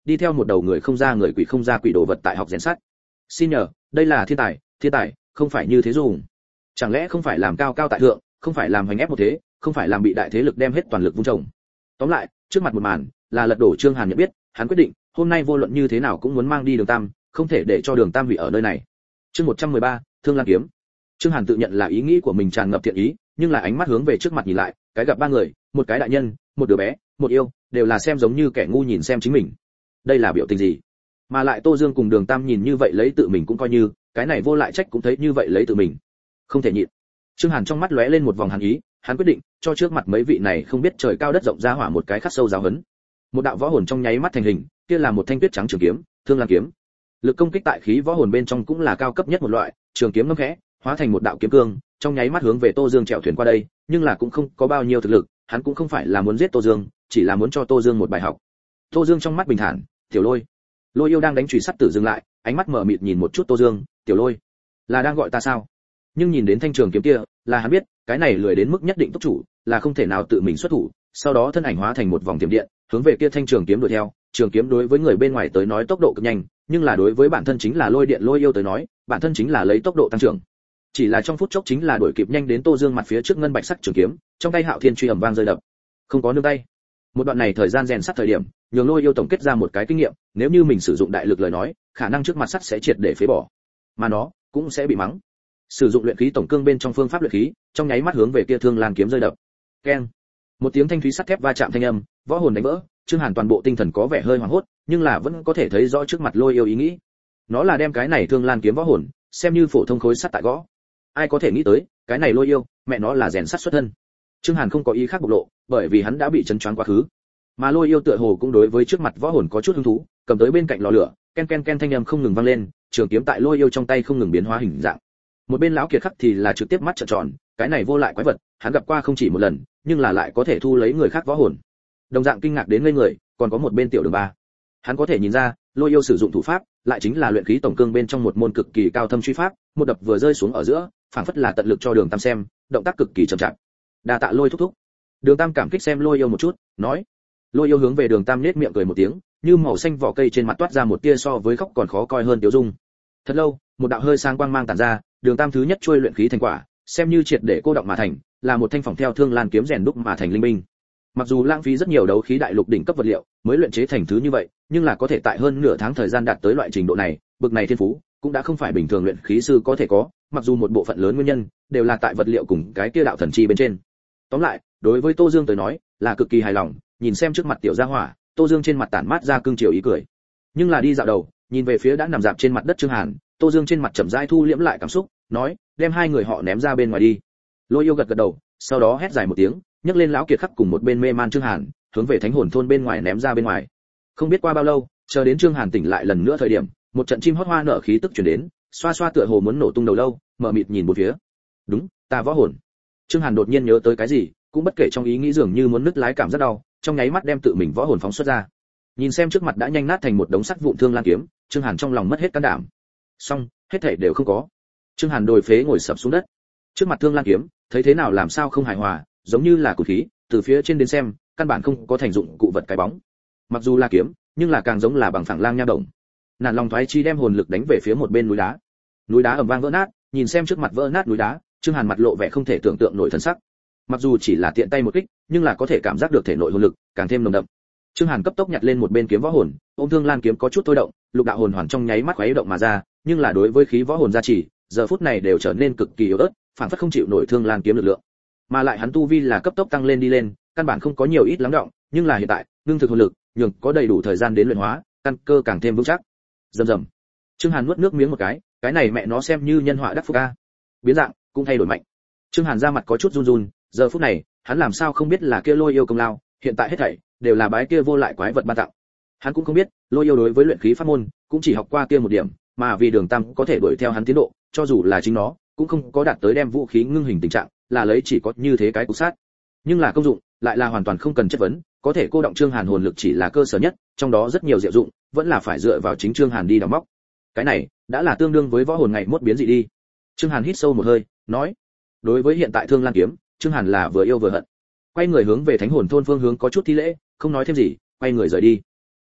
đi theo một đầu người không ra người quỷ không ra quỷ đồ vật tại học rèn sắt. Xin nhờ, đây là thiên tài, không phải như thế dùng. Chẳng lẽ không phải làm cao cao tại thượng, không phải làm hành ép một thế, không phải làm bị đại thế lực đem hết toàn lực vung trồng. Tóm lại, trước mặt một màn là lật đổ Trương Hàn nhận biết, hắn quyết định, hôm nay vô luận như thế nào cũng muốn mang đi Đường Tam, không thể để cho Đường Tam hủy ở nơi này. Chương 113, Thương Lan kiếm. Trương Hàn tự nhận là ý nghĩ của mình tràn ngập thiện ý, nhưng là ánh mắt hướng về trước mặt nhìn lại, cái gặp ba người, một cái đại nhân, một đứa bé, một yêu, đều là xem giống như kẻ ngu nhìn xem chính mình. Đây là biểu tình gì? Mà lại Tô Dương cùng Đường Tam nhìn như vậy lấy tự mình cũng coi như, cái này vô lại trách cũng thấy như vậy lấy tự mình. Không thể nhịn. Trương Hàn trong mắt lóe lên một vòng hàn ý, hắn quyết định cho trước mặt mấy vị này không biết trời cao đất rộng ra hỏa một cái khắc sâu giáo huấn. Một đạo võ hồn trong nháy mắt thành hình, kia là một thanh tuyết trắng trường kiếm, Thương Lan kiếm. Lực công kích tại khí võ hồn bên trong cũng là cao cấp nhất một loại, trường kiếm ngâm khẽ, hóa thành một đạo kiếm cương, trong nháy mắt hướng về Tô Dương chèo thuyền qua đây, nhưng là cũng không có bao nhiêu thực lực, hắn cũng không phải là muốn giết Tô Dương, chỉ là muốn cho Tô Dương một bài học. Tô Dương trong mắt bình thản, "Tiểu Lôi." Lôi Yêu đang đánh chùy sắt tử dừng lại, ánh mắt mở mịt nhìn một chút Tô Dương, "Tiểu Lôi, là đang gọi ta sao?" Nhưng nhìn đến thanh trường kiếm kia, là hắn biết, cái này lười đến mức nhất định tốc chủ, là không thể nào tự mình xuất thủ, sau đó thân ảnh hóa thành một vòng tiềm điện, hướng về kia thanh trường kiếm đuổi theo. Trường kiếm đối với người bên ngoài tới nói tốc độ cực nhanh, nhưng là đối với bản thân chính là lôi điện Lôi Yêu tới nói, bản thân chính là lấy tốc độ tăng trưởng. Chỉ là trong phút chốc chính là đuổi kịp nhanh đến Tô Dương mặt phía trước ngân bạch sắc trường kiếm, trong tay Hạo Thiên truy ầm vang rơi đập. Không có nương tay. Một đoạn này thời gian rèn sắt thời điểm, nhường Lôi Yêu tổng kết ra một cái kinh nghiệm, nếu như mình sử dụng đại lực lời nói, khả năng trước mặt sắt sẽ triệt để phế bỏ, mà nó cũng sẽ bị mắng. Sử dụng luyện khí tổng cương bên trong phương pháp luyện khí, trong nháy mắt hướng về kia Thương Lan kiếm rơi đập. Keng. Một tiếng thanh thúy sắt thép va chạm thanh âm, võ hồn đánh vỡ, Trương Hàn toàn bộ tinh thần có vẻ hơi hoảng hốt, nhưng là vẫn có thể thấy rõ trước mặt Lôi Yêu ý nghĩ. Nó là đem cái này Thương Lan kiếm võ hồn xem như phổ thông khối sắt tại gõ. Ai có thể nghĩ tới, cái này Lôi Yêu, mẹ nó là rèn sắt xuất thân. Trương Hàn không có ý khác bộc lộ, bởi vì hắn đã bị chấn choáng quá khứ. Mà Lôi Yêu tựa hồ cũng đối với trước mặt võ hồn có chút hứng thú, cầm tới bên cạnh lò lửa, ken ken ken thanh âm không ngừng vang lên, trường kiếm tại Lôi Yêu trong tay không ngừng biến hóa hình dạng. Một bên lão kiệt khắc thì là trực tiếp mắt trợn tròn, cái này vô lại quái vật, hắn gặp qua không chỉ một lần, nhưng là lại có thể thu lấy người khác võ hồn. Đồng dạng kinh ngạc đến ngây người, còn có một bên Tiểu Đường Ba. Hắn có thể nhìn ra, Lôi Yêu sử dụng thủ pháp, lại chính là luyện khí tổng cương bên trong một môn cực kỳ cao thâm truy pháp, một đập vừa rơi xuống ở giữa, phảng phất là tận lực cho Đường Tam xem, động tác cực kỳ chậm chạp. Đa tạ Lôi thúc thúc. Đường Tam cảm kích xem Lôi Yêu một chút, nói. Lôi Yêu hướng về Đường Tam nhếch miệng cười một tiếng, như màu xanh vỏ cây trên mặt toát ra một tia so với khóc còn khó coi hơn tiêu dung. Thật lâu, một đạo hơi sáng quang mang tản ra, Đường Tam thứ nhất trôi luyện khí thành quả, xem như triệt để cô động mà thành, là một thanh phỏng theo Thương Lan kiếm rèn đúc mà thành linh binh. Mặc dù lãng phí rất nhiều đấu khí đại lục đỉnh cấp vật liệu, mới luyện chế thành thứ như vậy, nhưng là có thể tại hơn nửa tháng thời gian đạt tới loại trình độ này, bực này thiên phú, cũng đã không phải bình thường luyện khí sư có thể có, mặc dù một bộ phận lớn nguyên nhân đều là tại vật liệu cùng cái kia đạo thần chi bên trên. Tóm lại, đối với Tô Dương tới nói, là cực kỳ hài lòng, nhìn xem trước mặt tiểu gia hỏa, Tô Dương trên mặt tản mát ra cương chiều ý cười. Nhưng là đi dạo đầu, nhìn về phía đã nằm dạp trên mặt đất Trương Hàn, Tô Dương trên mặt chậm rãi thu liễm lại cảm xúc, nói, đem hai người họ ném ra bên ngoài đi. Lôi Yêu gật gật đầu, sau đó hét dài một tiếng, nhấc lên lão kiệt khắc cùng một bên mê man Trương Hàn, hướng về Thánh Hồn thôn bên ngoài ném ra bên ngoài. Không biết qua bao lâu, chờ đến Trương Hàn tỉnh lại lần nữa thời điểm, một trận chim hót hoa nở khí tức truyền đến, xoa xoa tựa hồ muốn nổ tung đầu lâu, mở mịt nhìn bốn phía. Đúng, ta võ hồn. Trương Hàn đột nhiên nhớ tới cái gì, cũng bất kể trong ý nghĩ dường như muốn nứt lái cảm rất đau, trong nháy mắt đem tự mình võ hồn phóng xuất ra. Nhìn xem trước mặt đã nhanh nát thành một đống sắt vụn Thương Lan kiếm, Trương Hàn trong lòng mất hết can đảm. Xong, hết thảy đều không có. Trương Hàn đồi phế ngồi sập xuống đất. Trước mặt Thương Lan kiếm, thấy thế nào làm sao không hài hòa, giống như là cột khí, từ phía trên đến xem, căn bản không có thành dụng cụ vật cái bóng. Mặc dù là kiếm, nhưng là càng giống là bằng phẳng lang nha động. Nản lòng thoái chi đem hồn lực đánh về phía một bên núi đá. Núi đá ầm vang vỡ nát, nhìn xem trước mặt vỡ nát núi đá, Trương Hàn mặt lộ vẻ không thể tưởng tượng nổi thần sắc. Mặc dù chỉ là tiện tay một kích, nhưng là có thể cảm giác được thể nội hồn lực càng thêm nồng đậm. Trương Hàn cấp tốc nhặt lên một bên kiếm võ hồn, ôm Thương Lan kiếm có chút thôi động, lục đạo hồn hoàn trong nháy mắt khuấy động mà ra, nhưng là đối với khí võ hồn gia trì, giờ phút này đều trở nên cực kỳ yếu ớt, phản phất không chịu nổi Thương Lan kiếm lực lượng. Mà lại hắn tu vi là cấp tốc tăng lên đi lên, căn bản không có nhiều ít lắng động, nhưng là hiện tại, ngưng thực hồn lực, nhường có đầy đủ thời gian đến luyện hóa, căn cơ càng thêm vững chắc. Rầm rầm. Trương Hàn nuốt nước miếng một cái này mẹ nó xem như nhân họa đắc phúc a. Biến dạng, cũng thay đổi mạnh. Trương Hàn ra mặt có chút run run, giờ phút này, hắn làm sao không biết là kia Lôi Yêu công lao, hiện tại hết thảy đều là bái kia vô lại quái vật ban tặng. Hắn cũng không biết, Lôi Yêu đối với luyện khí pháp môn, cũng chỉ học qua kia một điểm, mà vì Đường Tam có thể đuổi theo hắn tiến độ, cho dù là chính nó, cũng không có đạt tới đem vũ khí ngưng hình tình trạng, là lấy chỉ có như thế cái cú sát. Nhưng là công dụng, lại là hoàn toàn không cần chất vấn, có thể cô động Trương Hàn hồn lực chỉ là cơ sở nhất, trong đó rất nhiều diệu dụng, vẫn là phải dựa vào chính Trương Hàn đi đào móc. Cái này, đã là tương đương với võ hồn ngày mốt biến dị đi. Trương Hàn hít sâu một hơi, nói: "Đối với hiện tại Thương Lan kiếm, Trương Hàn là vừa yêu vừa hận." Quay người hướng về Thánh Hồn thôn phương hướng có chút thi lễ, không nói thêm gì, quay người rời đi.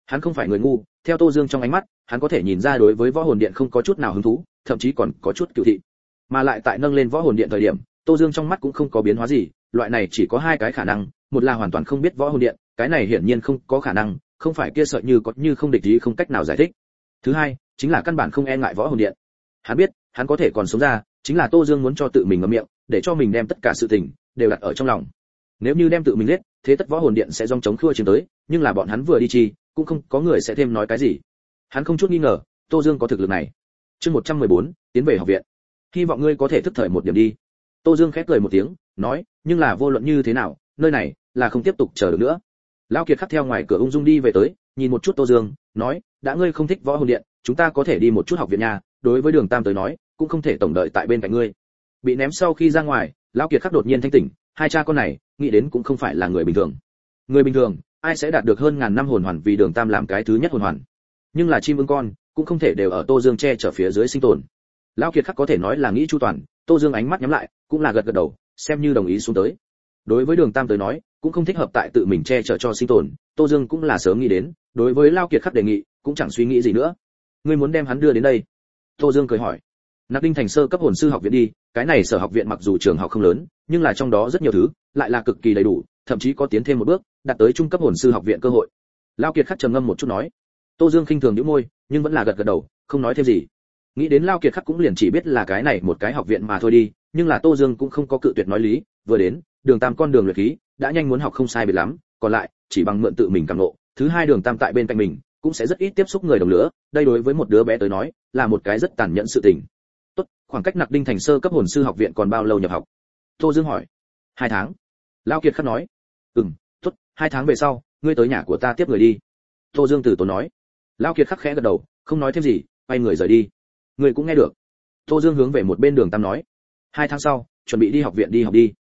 Hắn không phải người ngu, theo Tô Dương trong ánh mắt, hắn có thể nhìn ra đối với võ hồn điện không có chút nào hứng thú, thậm chí còn có chút cựu thị. Mà lại tại nâng lên võ hồn điện thời điểm, Tô Dương trong mắt cũng không có biến hóa gì, loại này chỉ có hai cái khả năng, một là hoàn toàn không biết võ hồn điện, cái này hiển nhiên không có khả năng, không phải kia sợ như có như không địch ý không cách nào giải thích. Thứ hai, chính là căn bản không e ngại võ hồn điện. Hắn biết, hắn có thể còn sống ra, chính là Tô Dương muốn cho tự mình ngậm miệng, để cho mình đem tất cả sự tình đều đặt ở trong lòng. Nếu như đem tự mình giết, thế tất võ hồn điện sẽ dòng chống khua chiến tới, nhưng là bọn hắn vừa đi chi, cũng không có người sẽ thêm nói cái gì. Hắn không chút nghi ngờ, Tô Dương có thực lực này. Chương 114, tiến về học viện. Hy vọng ngươi có thể thức thời một điểm đi. Tô Dương khép cười một tiếng, nói, nhưng là vô luận như thế nào, nơi này là không tiếp tục chờ được nữa. Lão Kiệt khắc theo ngoài cửa ung dung đi về tới, nhìn một chút Tô Dương, nói, đã ngươi không thích võ hồn điện, chúng ta có thể đi một chút học viện nhà, đối với Đường Tam tới nói, cũng không thể tổng đợi tại bên cạnh ngươi. Bị ném sau khi ra ngoài, Lão Kiệt khắc đột nhiên thanh tỉnh, hai cha con này, nghĩ đến cũng không phải là người bình thường. Người bình thường, ai sẽ đạt được hơn ngàn năm hồn hoàn vì Đường Tam làm cái thứ nhất hồn hoàn. Nhưng là chim ưng con, cũng không thể đều ở Tô Dương che chở phía dưới sinh tồn. Lão Kiệt khắc có thể nói là nghĩ chu toàn, Tô Dương ánh mắt nhắm lại, cũng là gật gật đầu, xem như đồng ý xuống tới. Đối với Đường Tam tới nói, cũng không thích hợp tại tự mình che chở cho sinh tồn, Tô Dương cũng là sớm nghĩ đến, đối với Lão Kiệt khắc đề nghị, cũng chẳng suy nghĩ gì nữa. Ngươi muốn đem hắn đưa đến đây? Tô Dương cười hỏi. Nạp Đinh thành sơ cấp hồn sư học viện đi, cái này sở học viện mặc dù trường học không lớn, nhưng là trong đó rất nhiều thứ, lại là cực kỳ đầy đủ, thậm chí có tiến thêm một bước, đạt tới trung cấp hồn sư học viện cơ hội. Lão Kiệt khắc trầm ngâm một chút nói. Tô Dương khinh thường nhíu môi, nhưng vẫn là gật gật đầu, không nói thêm gì. Nghĩ đến Lão Kiệt khắc cũng liền chỉ biết là cái này một cái học viện mà thôi đi, nhưng là Tô Dương cũng không có cự tuyệt nói lý, vừa đến, Đường Tam con đường luyện khí, đã nhanh muốn học không sai biệt lắm, còn lại, chỉ bằng mượn tự mình cảm ngộ, thứ hai Đường Tam tại bên cạnh mình, cũng sẽ rất ít tiếp xúc người đồng lứa, đây đối với một đứa bé tới nói, là một cái rất tàn nhẫn sự tình. Tốt, khoảng cách Nặc Đinh thành sơ cấp hồn sư học viện còn bao lâu nhập học? Tô Dương hỏi. 2 tháng. Lão Kiệt khắc nói. Tốt, 2 tháng về sau, ngươi tới nhà của ta tiếp người đi. Tô Dương từ tốn nói. Lão Kiệt khắc khẽ gật đầu, không nói thêm gì, quay người rời đi. Ngươi cũng nghe được. Tô Dương hướng về một bên Đường Tam nói. 2 tháng sau, chuẩn bị đi học viện đi học đi.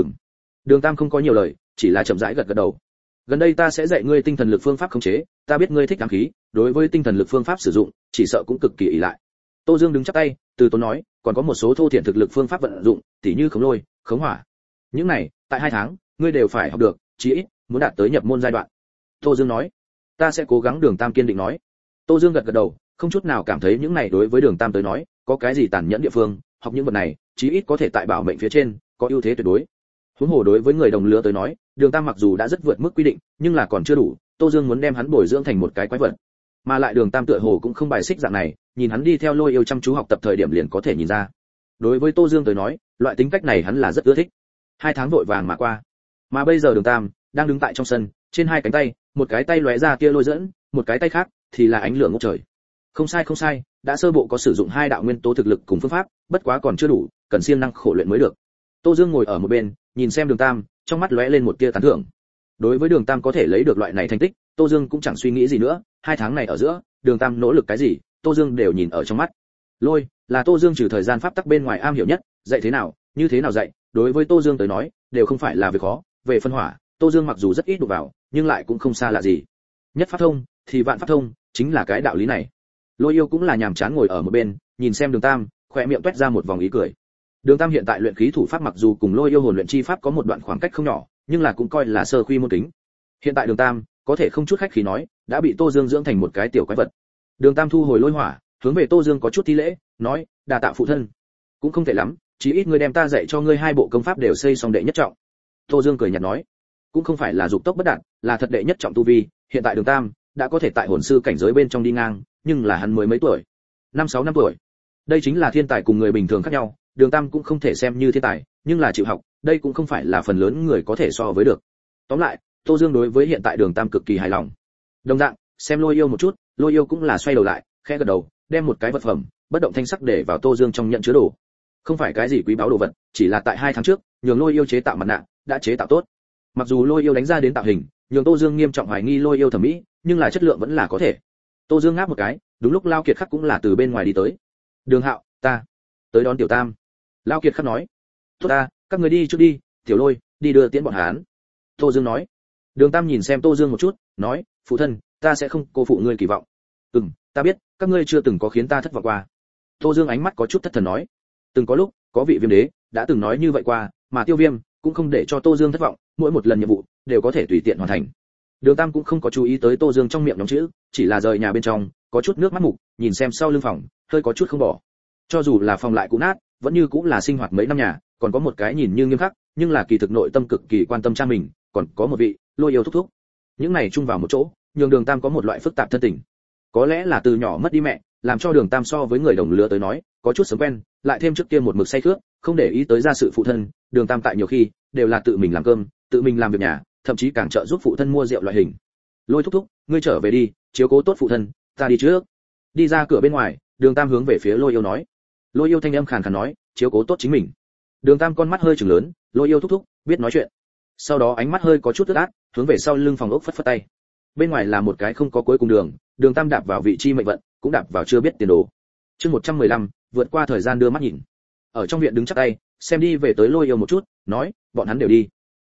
Đường Tam không có nhiều lời, chỉ là chậm rãi gật gật đầu. Gần đây ta sẽ dạy ngươi tinh thần lực phương pháp khống chế, ta biết ngươi thích ám khí, đối với tinh thần lực phương pháp sử dụng, chỉ sợ cũng cực kỳ ỷ lại. Tô Dương đứng chắp tay, từ tốn nói, còn có một số thô thiển thực lực phương pháp vận dụng, tỉ như khống lôi, khống hỏa. Những này, tại 2 tháng, ngươi đều phải học được, chí ít muốn đạt tới nhập môn giai đoạn. Tô Dương nói, ta sẽ cố gắng. Đường Tam kiên định nói. Tô Dương gật gật đầu, không chút nào cảm thấy những này đối với Đường Tam tới nói, có cái gì tàn nhẫn địa phương, học những vật này, chí ít có thể tại bảo mệnh phía trên, có ưu thế tuyệt đối. Huống hồ đối với người đồng lứa tới nói, Đường Tam mặc dù đã rất vượt mức quy định, nhưng là còn chưa đủ, Tô Dương muốn đem hắn bồi dưỡng thành một cái quái vật. Mà lại Đường Tam tựa hồ cũng không bài xích dạng này, nhìn hắn đi theo Lôi Yêu chăm chú học tập thời điểm liền có thể nhìn ra. Đối với Tô Dương tới nói, loại tính cách này hắn là rất ưa thích. 2 tháng vội vàng mà qua. Mà bây giờ Đường Tam đang đứng tại trong sân, trên hai cánh tay, một cái tay lóe ra tia lôi dẫn, một cái tay khác thì là ánh lửa ngút trời. Không sai, đã sơ bộ có sử dụng 2 đạo nguyên tố thực lực cùng phương pháp, bất quá còn chưa đủ, cần siêng năng khổ luyện mới được. Tô Dương ngồi ở một bên, nhìn xem Đường Tam, trong mắt lóe lên một tia tán thưởng. Đối với Đường Tam có thể lấy được loại này thành tích, Tô Dương cũng chẳng suy nghĩ gì nữa, 2 tháng này ở giữa, Đường Tam nỗ lực cái gì, Tô Dương đều nhìn ở trong mắt. Lôi là Tô Dương trừ thời gian pháp tắc bên ngoài am hiểu nhất, dạy thế nào, như thế nào dạy, đối với Tô Dương tới nói, đều không phải là việc khó. Về phân hỏa, Tô Dương mặc dù rất ít đụng vào, nhưng lại cũng không xa lạ gì. Nhất pháp thông thì vạn pháp thông, chính là cái đạo lý này. Lôi Yêu cũng là nhàm chán ngồi ở một bên, nhìn xem Đường Tam, khóe miệng toét ra một vòng ý cười. Đường Tam hiện tại luyện khí thủ pháp mặc dù cùng Lôi Yêu hồn luyện chi pháp có một đoạn khoảng cách không nhỏ, nhưng là cũng coi là sơ quy môn kính. Hiện tại Đường Tam có thể không chút khách khí nói, đã bị Tô Dương dưỡng thành một cái tiểu quái vật. Đường Tam thu hồi lôi hỏa, hướng về Tô Dương có chút thi lễ, nói, đa tạ phụ thân. Cũng không tệ lắm, chí ít ngươi đem ta dạy cho ngươi 2 bộ công pháp đều xây xong đệ nhất trọng. Tô Dương cười nhạt nói, cũng không phải là dục tốc bất đạt, là thật đệ nhất trọng tu vi. Hiện tại Đường Tam đã có thể tại hồn sư cảnh giới bên trong đi ngang, nhưng là hắn mới mấy tuổi, 5-6 năm tuổi. Đây chính là thiên tài cùng người bình thường khác nhau. Đường Tam cũng không thể xem như thiên tài, nhưng là chịu học, đây cũng không phải là phần lớn người có thể so với được. Tóm lại, Tô Dương đối với hiện tại Đường Tam cực kỳ hài lòng. Đồng dạng, xem Lôi Yêu một chút, Lôi Yêu cũng là xoay đầu lại, khẽ gật đầu, đem một cái vật phẩm bất động thanh sắc để vào Tô Dương trong nhận chứa đồ. Không phải cái gì quý báu đồ vật, chỉ là tại 2 tháng trước, nhường Lôi Yêu chế tạo mặt nạ, đã chế tạo tốt. Mặc dù Lôi Yêu đánh ra đến tạo hình, nhường Tô Dương nghiêm trọng hoài nghi Lôi Yêu thẩm mỹ, nhưng là chất lượng vẫn là có thể. Tô Dương ngáp một cái, đúng lúc Lao Kiệt Khắc cũng là từ bên ngoài đi tới. Đường Hạo, ta tới đón Tiểu Tam. Lao Kiệt Khắc nói. Tốt ta, các người đi trước đi, Tiểu Lôi, đi đưa tiễn bọn hắn. Tô Dương nói. Đường Tam nhìn xem Tô Dương một chút, nói, phụ thân, ta sẽ không cô phụ ngươi kỳ vọng. Ta biết, các ngươi chưa từng có khiến ta thất vọng qua. Tô Dương ánh mắt có chút thất thần nói. Từng có lúc, có vị Viêm đế đã từng nói như vậy qua, mà Tiêu Viêm cũng không để cho Tô Dương thất vọng, mỗi một lần nhiệm vụ đều có thể tùy tiện hoàn thành. Đường Tam cũng không có chú ý tới Tô Dương trong miệng nhóm chữ, chỉ là rời nhà bên trong, có chút nước mắt mục, nhìn xem sau lưng phòng, hơi có chút không bỏ. Cho dù là phòng lại cũ nát, vẫn như cũng là sinh hoạt mấy năm nhà, còn có một cái nhìn như nghiêm khắc, nhưng là kỳ thực nội tâm cực kỳ quan tâm cha mình, còn có một vị Lôi Yêu thúc thúc. Những này chung vào một chỗ, nhường Đường Tam có một loại phức tạp thân tình. Có lẽ là từ nhỏ mất đi mẹ, làm cho Đường Tam so với người đồng lứa tới nói, có chút sớm quen, lại thêm trước kia một mực say khước, không để ý tới gia sự phụ thân, Đường Tam tại nhiều khi đều là tự mình làm cơm, tự mình làm việc nhà, thậm chí càng trợ giúp phụ thân mua rượu loại hình. Lôi thúc thúc, ngươi trở về đi, chiếu cố tốt phụ thân, ta đi trước. Đi ra cửa bên ngoài, Đường Tam hướng về phía Lôi Yêu nói. Lôi Yêu thanh âm khàn khàn nói, chiếu cố tốt chính mình. Đường Tam con mắt hơi trừng lớn, Lôi Yêu thúc thúc, biết nói chuyện. Sau đó ánh mắt hơi có chút ướt át, hướng về sau lưng phòng ốc phất phất tay. Bên ngoài là một cái không có cuối cùng đường, Đường Tam đạp vào vị chi mệnh vận, cũng đạp vào chưa biết tiền đồ. Chương 115, vượt qua thời gian đưa mắt nhìn. Ở trong viện đứng chắp tay, xem đi về tới Lôi Yêu một chút, nói, bọn hắn đều đi.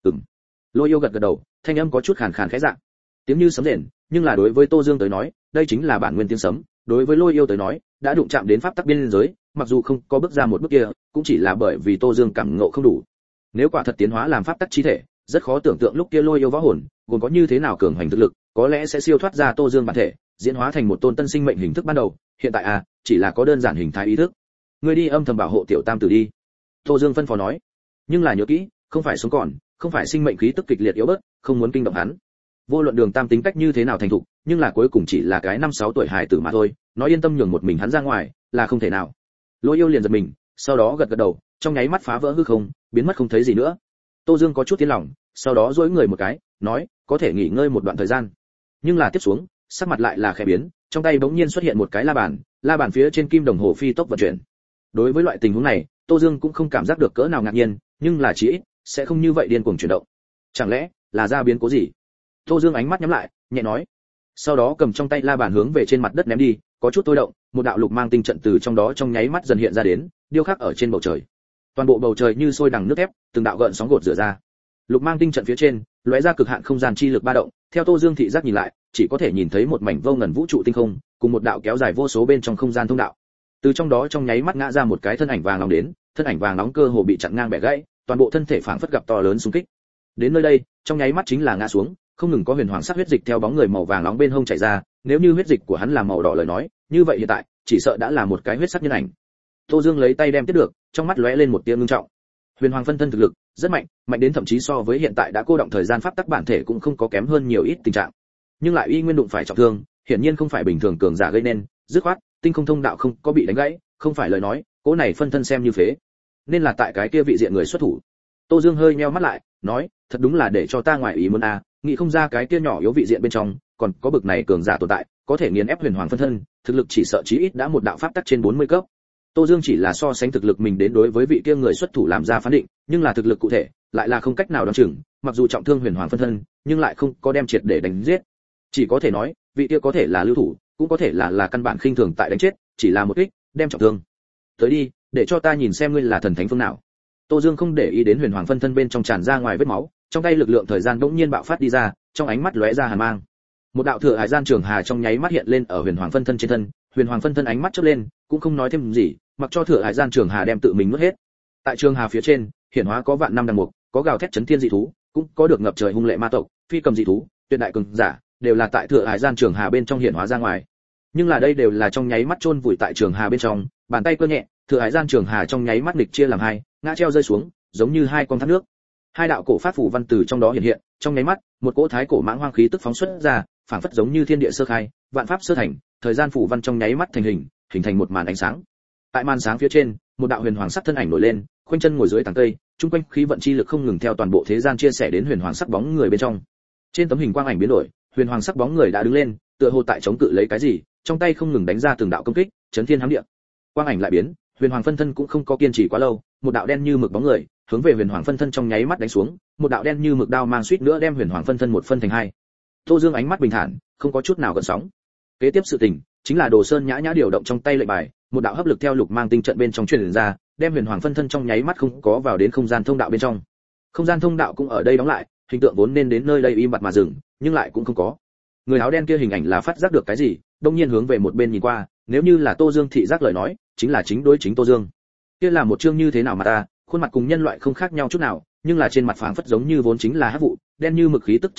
Lôi Yêu gật gật đầu, thanh âm có chút khàn khàn khẽ dạng. Tiếng như sấm rền, nhưng là đối với Tô Dương tới nói, đây chính là bản nguyên tiếng sấm, đối với Lôi Yêu tới nói, đã đụng chạm đến pháp tắc biên giới, mặc dù không có bước ra một bước kia, cũng chỉ là bởi vì Tô Dương cảm ngộ không đủ. Nếu quả thật tiến hóa làm pháp tắc chi thể, rất khó tưởng tượng lúc kia Lôi Yêu võ hồn, gồm có như thế nào cường hành thực lực, có lẽ sẽ siêu thoát ra Tô Dương bản thể, diễn hóa thành một tôn tân sinh mệnh hình thức ban đầu, hiện tại chỉ là có đơn giản hình thái ý thức. Ngươi đi âm thầm bảo hộ tiểu tam tử đi. Tô Dương phân phó nói. Nhưng là nhớ kỹ, không phải sống còn, không phải sinh mệnh khí tức kịch liệt yếu bớt, không muốn kinh động hắn. Vô luận Đường Tam tính cách như thế nào thành thục, nhưng là cuối cùng chỉ là cái 5-6 tuổi hài tử mà thôi, nói yên tâm nhường một mình hắn ra ngoài, là không thể nào. Lôi Yêu liền giật mình, sau đó gật gật đầu, trong nháy mắt phá vỡ hư không, biến mất không thấy gì nữa. Tô Dương có chút tiến lòng, sau đó duỗi người một cái, nói, có thể nghỉ ngơi một đoạn thời gian. Nhưng là tiếp xuống, sắc mặt lại là khẽ biến, trong tay bỗng nhiên xuất hiện một cái la bàn phía trên kim đồng hồ phi tốc vận chuyển. Đối với loại tình huống này, Tô Dương cũng không cảm giác được cỡ nào ngạc nhiên, nhưng là chỉ ít sẽ không như vậy điên cuồng chuyển động. Chẳng lẽ là ra biến cố gì? Tô Dương ánh mắt nhắm lại, nhẹ nói. Sau đó cầm trong tay la bàn hướng về trên mặt đất ném đi, có chút tôi động, một đạo lục mang tinh trận từ trong đó trong nháy mắt dần hiện ra đến, điêu khắc ở trên bầu trời. Toàn bộ bầu trời như sôi đằng nước thép, từng đạo gợn sóng gột rửa ra. Lục mang tinh trận phía trên, lóe ra cực hạn không gian chi lực ba động, theo Tô Dương thị giác nhìn lại, chỉ có thể nhìn thấy một mảnh vô ngần vũ trụ tinh không, cùng một đạo kéo dài vô số bên trong không gian thông đạo. Từ trong đó trong nháy mắt ngã ra một cái thân ảnh vàng nóng đến, thân ảnh vàng nóng cơ hồ bị chặn ngang bẻ gãy, toàn bộ thân thể phảng phất gặp to lớn xung kích. Đến nơi đây, trong nháy mắt chính là ngã xuống, không ngừng có huyền hoàng sắc huyết dịch theo bóng người màu vàng nóng bên hông chảy ra, nếu như huyết dịch của hắn là màu đỏ lời nói, như vậy hiện tại, chỉ sợ đã là một cái huyết sắc nhân ảnh. Tô Dương lấy tay đem tiếp được, trong mắt lóe lên một tia ngưng trọng. Huyền hoàng phân thân thực lực rất mạnh, mạnh đến thậm chí so với hiện tại đã cô động thời gian pháp tắc bản thể cũng không có kém hơn nhiều ít tình trạng. Nhưng lại uy nguyên đụng phải trọng thương, hiển nhiên không phải bình thường cường giả gây nên, dứt khoát, tinh không thông đạo không có bị đánh gãy, không phải lời nói, cỗ này phân thân xem như phế. Nên là tại cái kia vị diện người xuất thủ. Tô Dương hơi nheo mắt lại, nói, thật đúng là để cho ta ngoài ý muốn nghĩ không ra cái kia nhỏ yếu vị diện bên trong, còn có bực này cường giả tồn tại, có thể nghiền ép huyền hoàng phân thân, thực lực chỉ sợ chí ít đã một đạo pháp tắc trên 40 cấp. Tô Dương chỉ là so sánh thực lực mình đến đối với vị kia người xuất thủ làm ra phán định, nhưng là thực lực cụ thể, lại là không cách nào đoán chừng, mặc dù trọng thương huyền hoàng phân thân, nhưng lại không có đem triệt để đánh giết. Chỉ có thể nói, vị kia có thể là lưu thủ, cũng có thể là căn bản khinh thường tại đánh chết, chỉ là một kích, đem trọng thương. Tới đi, để cho ta nhìn xem ngươi là thần thánh phương nào. Tô Dương không để ý đến huyền hoàng phân thân bên trong tràn ra ngoài vết máu, trong tay lực lượng thời gian bỗng nhiên bạo phát đi ra, trong ánh mắt lóe ra hàn mang. Một đạo thừa hải gian trường hà trong nháy mắt hiện lên ở huyền hoàng phân thân trên thân, huyền hoàng phân thân ánh mắt chớp lên, cũng không nói thêm gì, mặc cho thừa hải gian trường hà đem tự mình nuốt hết. Tại trường hà phía trên, hiển hóa có vạn năm đằng mục, có gào thét chấn thiên dị thú, cũng có được ngập trời hung lệ ma tộc, phi cầm dị thú, tuyệt đại cường giả, đều là tại thừa hải gian trường hà bên trong hiển hóa ra ngoài. Nhưng là đây đều là trong nháy mắt chôn vùi tại trường hà bên trong, bàn tay cơ nhẹ, thừa hải gian trường hà trong nháy mắt nghịch chia làm hai, ngã treo rơi xuống, giống như hai con thác nước. Hai đạo cổ pháp phù văn từ trong đó hiện hiện, trong nháy mắt, một cỗ thái cổ mãng hoang khí tức phóng xuất ra, phảng phất giống như thiên địa sơ khai, vạn pháp sơ thành, thời gian phù văn trong nháy mắt thành hình, hình thành một màn ánh sáng. Tại màn sáng phía trên, một đạo huyền hoàng sắc thân ảnh nổi lên, khoanh chân ngồi dưới tàng cây, trung quanh khí vận chi lực không ngừng theo toàn bộ thế gian chia sẻ đến huyền hoàng sắc bóng người bên trong. Trên tấm hình quang ảnh biến đổi, huyền hoàng sắc bóng người đã đứng lên, tựa hồ tại chống cự lấy cái gì, trong tay không ngừng đánh ra từng đạo công kích, chấn thiên hám địa. Quang ảnh lại biến, huyền hoàng phân thân cũng không có kiên trì quá lâu, một đạo đen như mực bóng người hướng về huyền hoàng phân thân trong nháy mắt đánh xuống, một đạo đen như mực đao mang suýt nữa đem huyền hoàng phân thân một phân thành hai. Tô Dương ánh mắt bình thản, không có chút nào gợn sóng. Kế tiếp sự tình chính là Đồ Sơn nhã nhã điều động trong tay lệnh bài, một đạo hấp lực theo lục mang tinh trận bên trong truyền ra, đem huyền hoàng phân thân trong nháy mắt không có vào đến không gian thông đạo bên trong. Không gian thông đạo cũng ở đây đóng lại, hình tượng vốn nên đến nơi đây im bặt mà dừng, nhưng lại cũng không có. Người áo đen kia hình ảnh là phát giác được cái gì, đông nhiên hướng về một bên nhìn qua, nếu như là Tô Dương thị giác lời nói, chính là chính đối chính Tô Dương. Kia là một chương như thế nào mà ta, khuôn mặt cùng nhân loại không khác nhau chút nào, nhưng là trên mặt phảng phất giống như vốn chính là hắc vụ, đen như mực khí tức tràn ngập,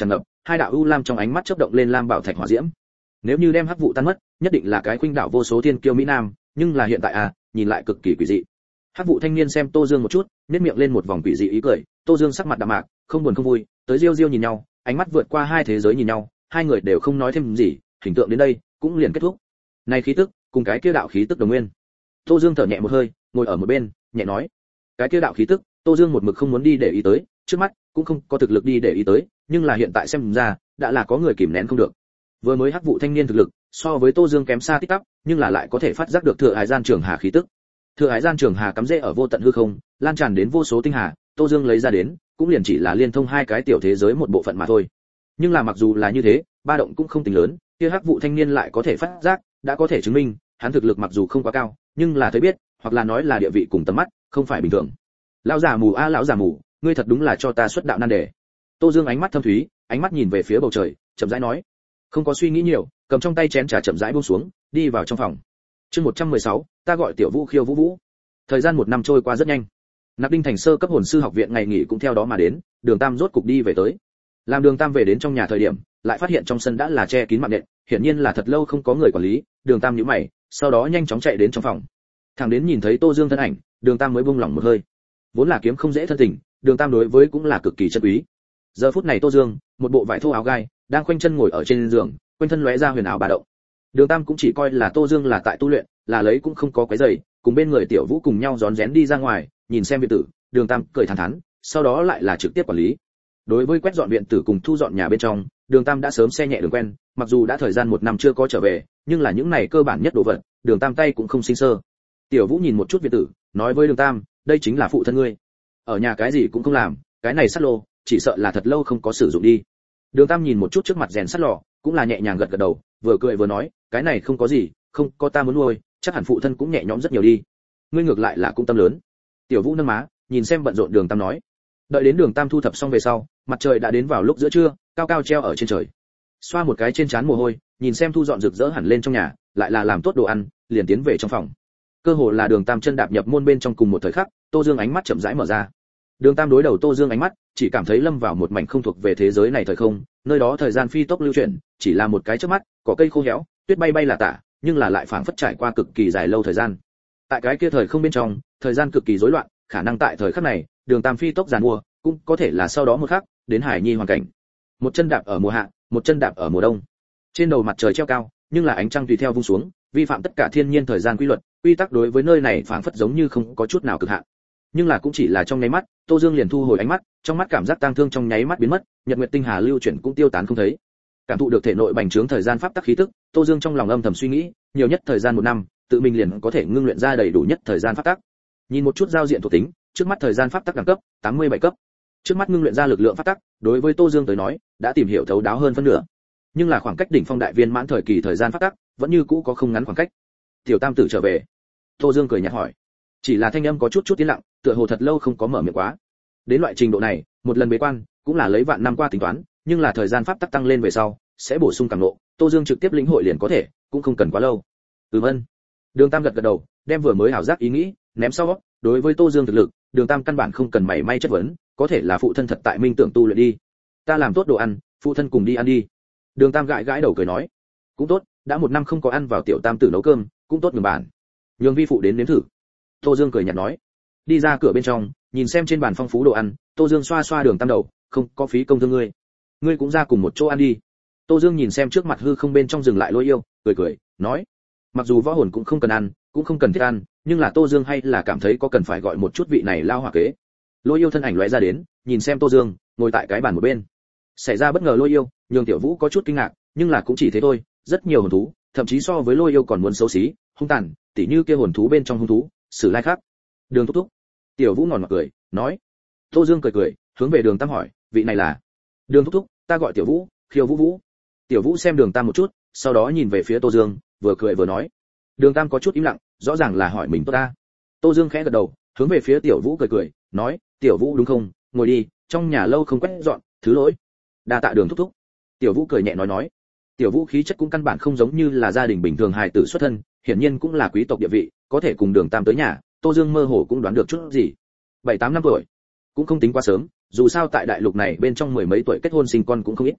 hai đạo u lam trong ánh mắt chớp động lên lam bảo thạch hỏa diễm. Nếu như đem hắc vụ tan mất, nhất định là cái khuynh đảo vô số thiên kiêu mỹ nam, nhưng là hiện tại nhìn lại cực kỳ quỷ dị. Hắc vụ thanh niên xem Tô Dương một chút, nhếch miệng lên một vòng quỷ dị ý cười. Tô Dương sắc mặt đạm mạc, không buồn không vui, tới riêu riêu nhìn nhau, ánh mắt vượt qua hai thế giới nhìn nhau, hai người đều không nói thêm gì, hình tượng đến đây cũng liền kết thúc. Này khí tức, cùng cái kia đạo khí tức đồng nguyên. Tô Dương thở nhẹ một hơi, ngồi ở một bên, nhẹ nói: cái kia đạo khí tức, Tô Dương một mực không muốn đi để ý tới, trước mắt cũng không có thực lực đi để ý tới, nhưng là hiện tại xem ra, đã là có người kìm nén không được. Vừa mới hắc vụ thanh niên thực lực, so với Tô Dương kém xa tích tắp, nhưng là lại có thể phát giác được Thừa Hải Gian Trường Hà khí tức. Thừa Hải Gian Trường Hà cắm rễ ở vô tận hư không, lan tràn đến vô số tinh hà, Tô Dương lấy ra đến, cũng liền chỉ là liên thông hai cái tiểu thế giới một bộ phận mà thôi. Nhưng là mặc dù là như thế, ba động cũng không tính lớn, kia hắc vụ thanh niên lại có thể phát giác, đã có thể chứng minh, hắn thực lực mặc dù không quá cao, nhưng là thấy biết, hoặc là nói là địa vị cùng tầm mắt, không phải bình thường. Lão già mù lão già mù, ngươi thật đúng là cho ta xuất đạo nan đề. Tô Dương ánh mắt thâm thúy, ánh mắt nhìn về phía bầu trời, chậm rãi nói, không có suy nghĩ nhiều, cầm trong tay chén trà chậm rãi buông xuống, đi vào trong phòng. Chương 116, ta gọi Tiểu Vũ khiêu Vũ Vũ. Thời gian một năm trôi qua rất nhanh. Nạp Đinh Thành sơ cấp hồn sư học viện ngày nghỉ cũng theo đó mà đến, Đường Tam rốt cục đi về tới. Làm Đường Tam về đến trong nhà thời điểm, lại phát hiện trong sân đã là che kín mạng nện, hiển nhiên là thật lâu không có người quản lý. Đường Tam nhíu mày, sau đó nhanh chóng chạy đến trong phòng. Thẳng đến nhìn thấy Tô Dương thân ảnh, Đường Tam mới buông lỏng một hơi. Vốn là kiếm không dễ thân tình, Đường Tam đối với cũng là cực kỳ chân quý. Giờ phút này Tô Dương, một bộ vải thô áo gai, đang khoanh chân ngồi ở trên giường, quanh thân lóe ra huyền ảo bà động. Đường Tam cũng chỉ coi là Tô Dương là tại tu luyện, là lấy cũng không có quấy rầy, cùng bên người Tiểu Vũ cùng nhau rón rén đi ra ngoài, nhìn xem viện tử, Đường Tam cười thản thắn, sau đó lại là trực tiếp quản lý. Đối với quét dọn viện tử cùng thu dọn nhà bên trong, Đường Tam đã sớm xe nhẹ đường quen, mặc dù đã thời gian một năm chưa có trở về, nhưng là những này cơ bản nhất đồ vật, Đường Tam tay cũng không sinh sơ. Tiểu Vũ nhìn một chút viện tử, nói với Đường Tam, đây chính là phụ thân ngươi. Ở nhà cái gì cũng không làm, cái này sắt lô, chỉ sợ là thật lâu không có sử dụng đi. Đường Tam nhìn một chút trước mặt rèn sắt lò, cũng là nhẹ nhàng gật gật đầu, vừa cười vừa nói, cái này không có gì, không có ta muốn nuôi, chắc hẳn phụ thân cũng nhẹ nhõm rất nhiều đi. Ngươi ngược lại là cũng tâm lớn. Tiểu Vũ nâng má, nhìn xem bận rộn Đường Tam nói. Đợi đến Đường Tam thu thập xong về sau, mặt trời đã đến vào lúc giữa trưa, cao cao treo ở trên trời. Xoa một cái trên trán mồ hôi, nhìn xem thu dọn rực rỡ hẳn lên trong nhà, lại là làm tốt đồ ăn, liền tiến về trong phòng. Cơ hồ là Đường Tam chân đạp nhập môn bên trong cùng một thời khắc, Tô Dương ánh mắt chậm rãi mở ra. Đường Tam đối đầu Tô Dương ánh mắt, chỉ cảm thấy lâm vào một mảnh không thuộc về thế giới này thời không, nơi đó thời gian phi tốc lưu chuyển, chỉ là một cái chớp mắt, cỏ cây khô héo, tuyết bay bay là tả, nhưng là lại phảng phất trải qua cực kỳ dài lâu thời gian. Tại cái kia thời không bên trong, thời gian cực kỳ rối loạn, khả năng tại thời khắc này, Đường Tam phi tốc giàn mua, cũng có thể là sau đó một khắc, đến Hải Nhi hoàn cảnh. Một chân đạp ở mùa hạ, một chân đạp ở mùa đông. Trên đầu mặt trời treo cao, nhưng là ánh trăng tùy theo vung xuống, vi phạm tất cả thiên nhiên thời gian quy luật, quy tắc đối với nơi này phảng phất giống như không có chút nào cực hạn. Nhưng là cũng chỉ là trong nháy mắt, Tô Dương liền thu hồi ánh mắt, trong mắt cảm giác tang thương trong nháy mắt biến mất, nhật nguyệt tinh hà lưu chuyển cũng tiêu tán không thấy. Cảm thụ được thể nội bành trướng thời gian pháp tắc khí tức, Tô Dương trong lòng âm thầm suy nghĩ, nhiều nhất thời gian một năm, tự mình liền có thể ngưng luyện ra đầy đủ nhất thời gian pháp tắc. Nhìn một chút giao diện thuộc tính, trước mắt thời gian pháp tắc đẳng cấp 87 cấp. Trước mắt ngưng luyện ra lực lượng pháp tắc, đối với Tô Dương tới nói, đã tìm hiểu thấu đáo hơn phân nửa. Nhưng là khoảng cách đỉnh phong đại viên mãn thời kỳ thời gian pháp tắc, vẫn như cũ có không ngắn khoảng cách. Tiểu Tam tử trở về. Tô Dương cười nhạt hỏi. Chỉ là thanh âm có chút tiến lặng, tựa hồ thật lâu không có mở miệng quá. Đến loại trình độ này, một lần bế quan, cũng là lấy vạn năm qua tính toán, nhưng là thời gian pháp tắc tăng lên về sau, sẽ bổ sung càng ngộ, Tô Dương trực tiếp lĩnh hội liền có thể, cũng không cần quá lâu. Ân. Đường Tam gật gật đầu, đem vừa mới hảo giác ý nghĩ ném sau, đối với Tô Dương thực lực, Đường Tam căn bản không cần mảy may chất vấn, có thể là phụ thân thật tại minh tưởng tu luyện đi. Ta làm tốt đồ ăn, phụ thân cùng đi ăn đi. Đường Tam gãi gãi đầu cười nói, cũng tốt, đã một năm không có ăn vào tiểu Tam tử nấu cơm, cũng tốt nhường bản. Nhường vi phụ đến nếm thử. Tô Dương cười nhạt nói. Đi ra cửa bên trong, nhìn xem trên bàn phong phú đồ ăn, Tô Dương xoa xoa Đường Tam đầu, không có phí công thương ngươi. Ngươi cũng ra cùng một chỗ ăn đi. Tô Dương nhìn xem trước mặt hư không bên trong dừng lại Lôi Yêu, cười cười, nói, mặc dù võ hồn cũng không cần ăn, cũng không cần thiết ăn, nhưng là Tô Dương hay là cảm thấy có cần phải gọi một chút vị này lao hỏa kế. Lôi Yêu thân ảnh lóe ra đến, nhìn xem Tô Dương, ngồi tại cái bàn một bên. Xảy ra bất ngờ Lôi Yêu, nhường Tiểu Vũ có chút kinh ngạc, nhưng là cũng chỉ thế thôi, rất nhiều hồn thú, thậm chí so với Lôi Yêu còn muốn xấu xí, hung tàn, tỉ như kia hồn thú bên trong hung thú, Sử Lai khác. Đường thúc thúc. Tiểu Vũ ngòn mặt cười, nói. Tô Dương cười cười, hướng về Đường Tam hỏi, vị này là? Đường thúc thúc, ta gọi Tiểu Vũ, khiêu Vũ Vũ. Tiểu Vũ xem Đường Tam một chút, sau đó nhìn về phía Tô Dương, vừa cười vừa nói. Đường Tam có chút im lặng, rõ ràng là hỏi mình tốt ta. Tô Dương khẽ gật đầu, hướng về phía Tiểu Vũ cười cười, nói, Tiểu Vũ đúng không, ngồi đi, trong nhà lâu không quét dọn, thứ lỗi. Đa tạ Đường thúc thúc. Tiểu Vũ cười nhẹ nói. Tiểu Vũ khí chất cũng căn bản không giống như là gia đình bình thường hài tử xuất thân, hiển nhiên cũng là quý tộc địa vị, có thể cùng Đường Tam tới nhà, Tô Dương mơ hồ cũng đoán được chút gì. 7-8 năm tuổi, cũng không tính quá sớm, dù sao tại đại lục này bên trong mười mấy tuổi kết hôn sinh con cũng không ít.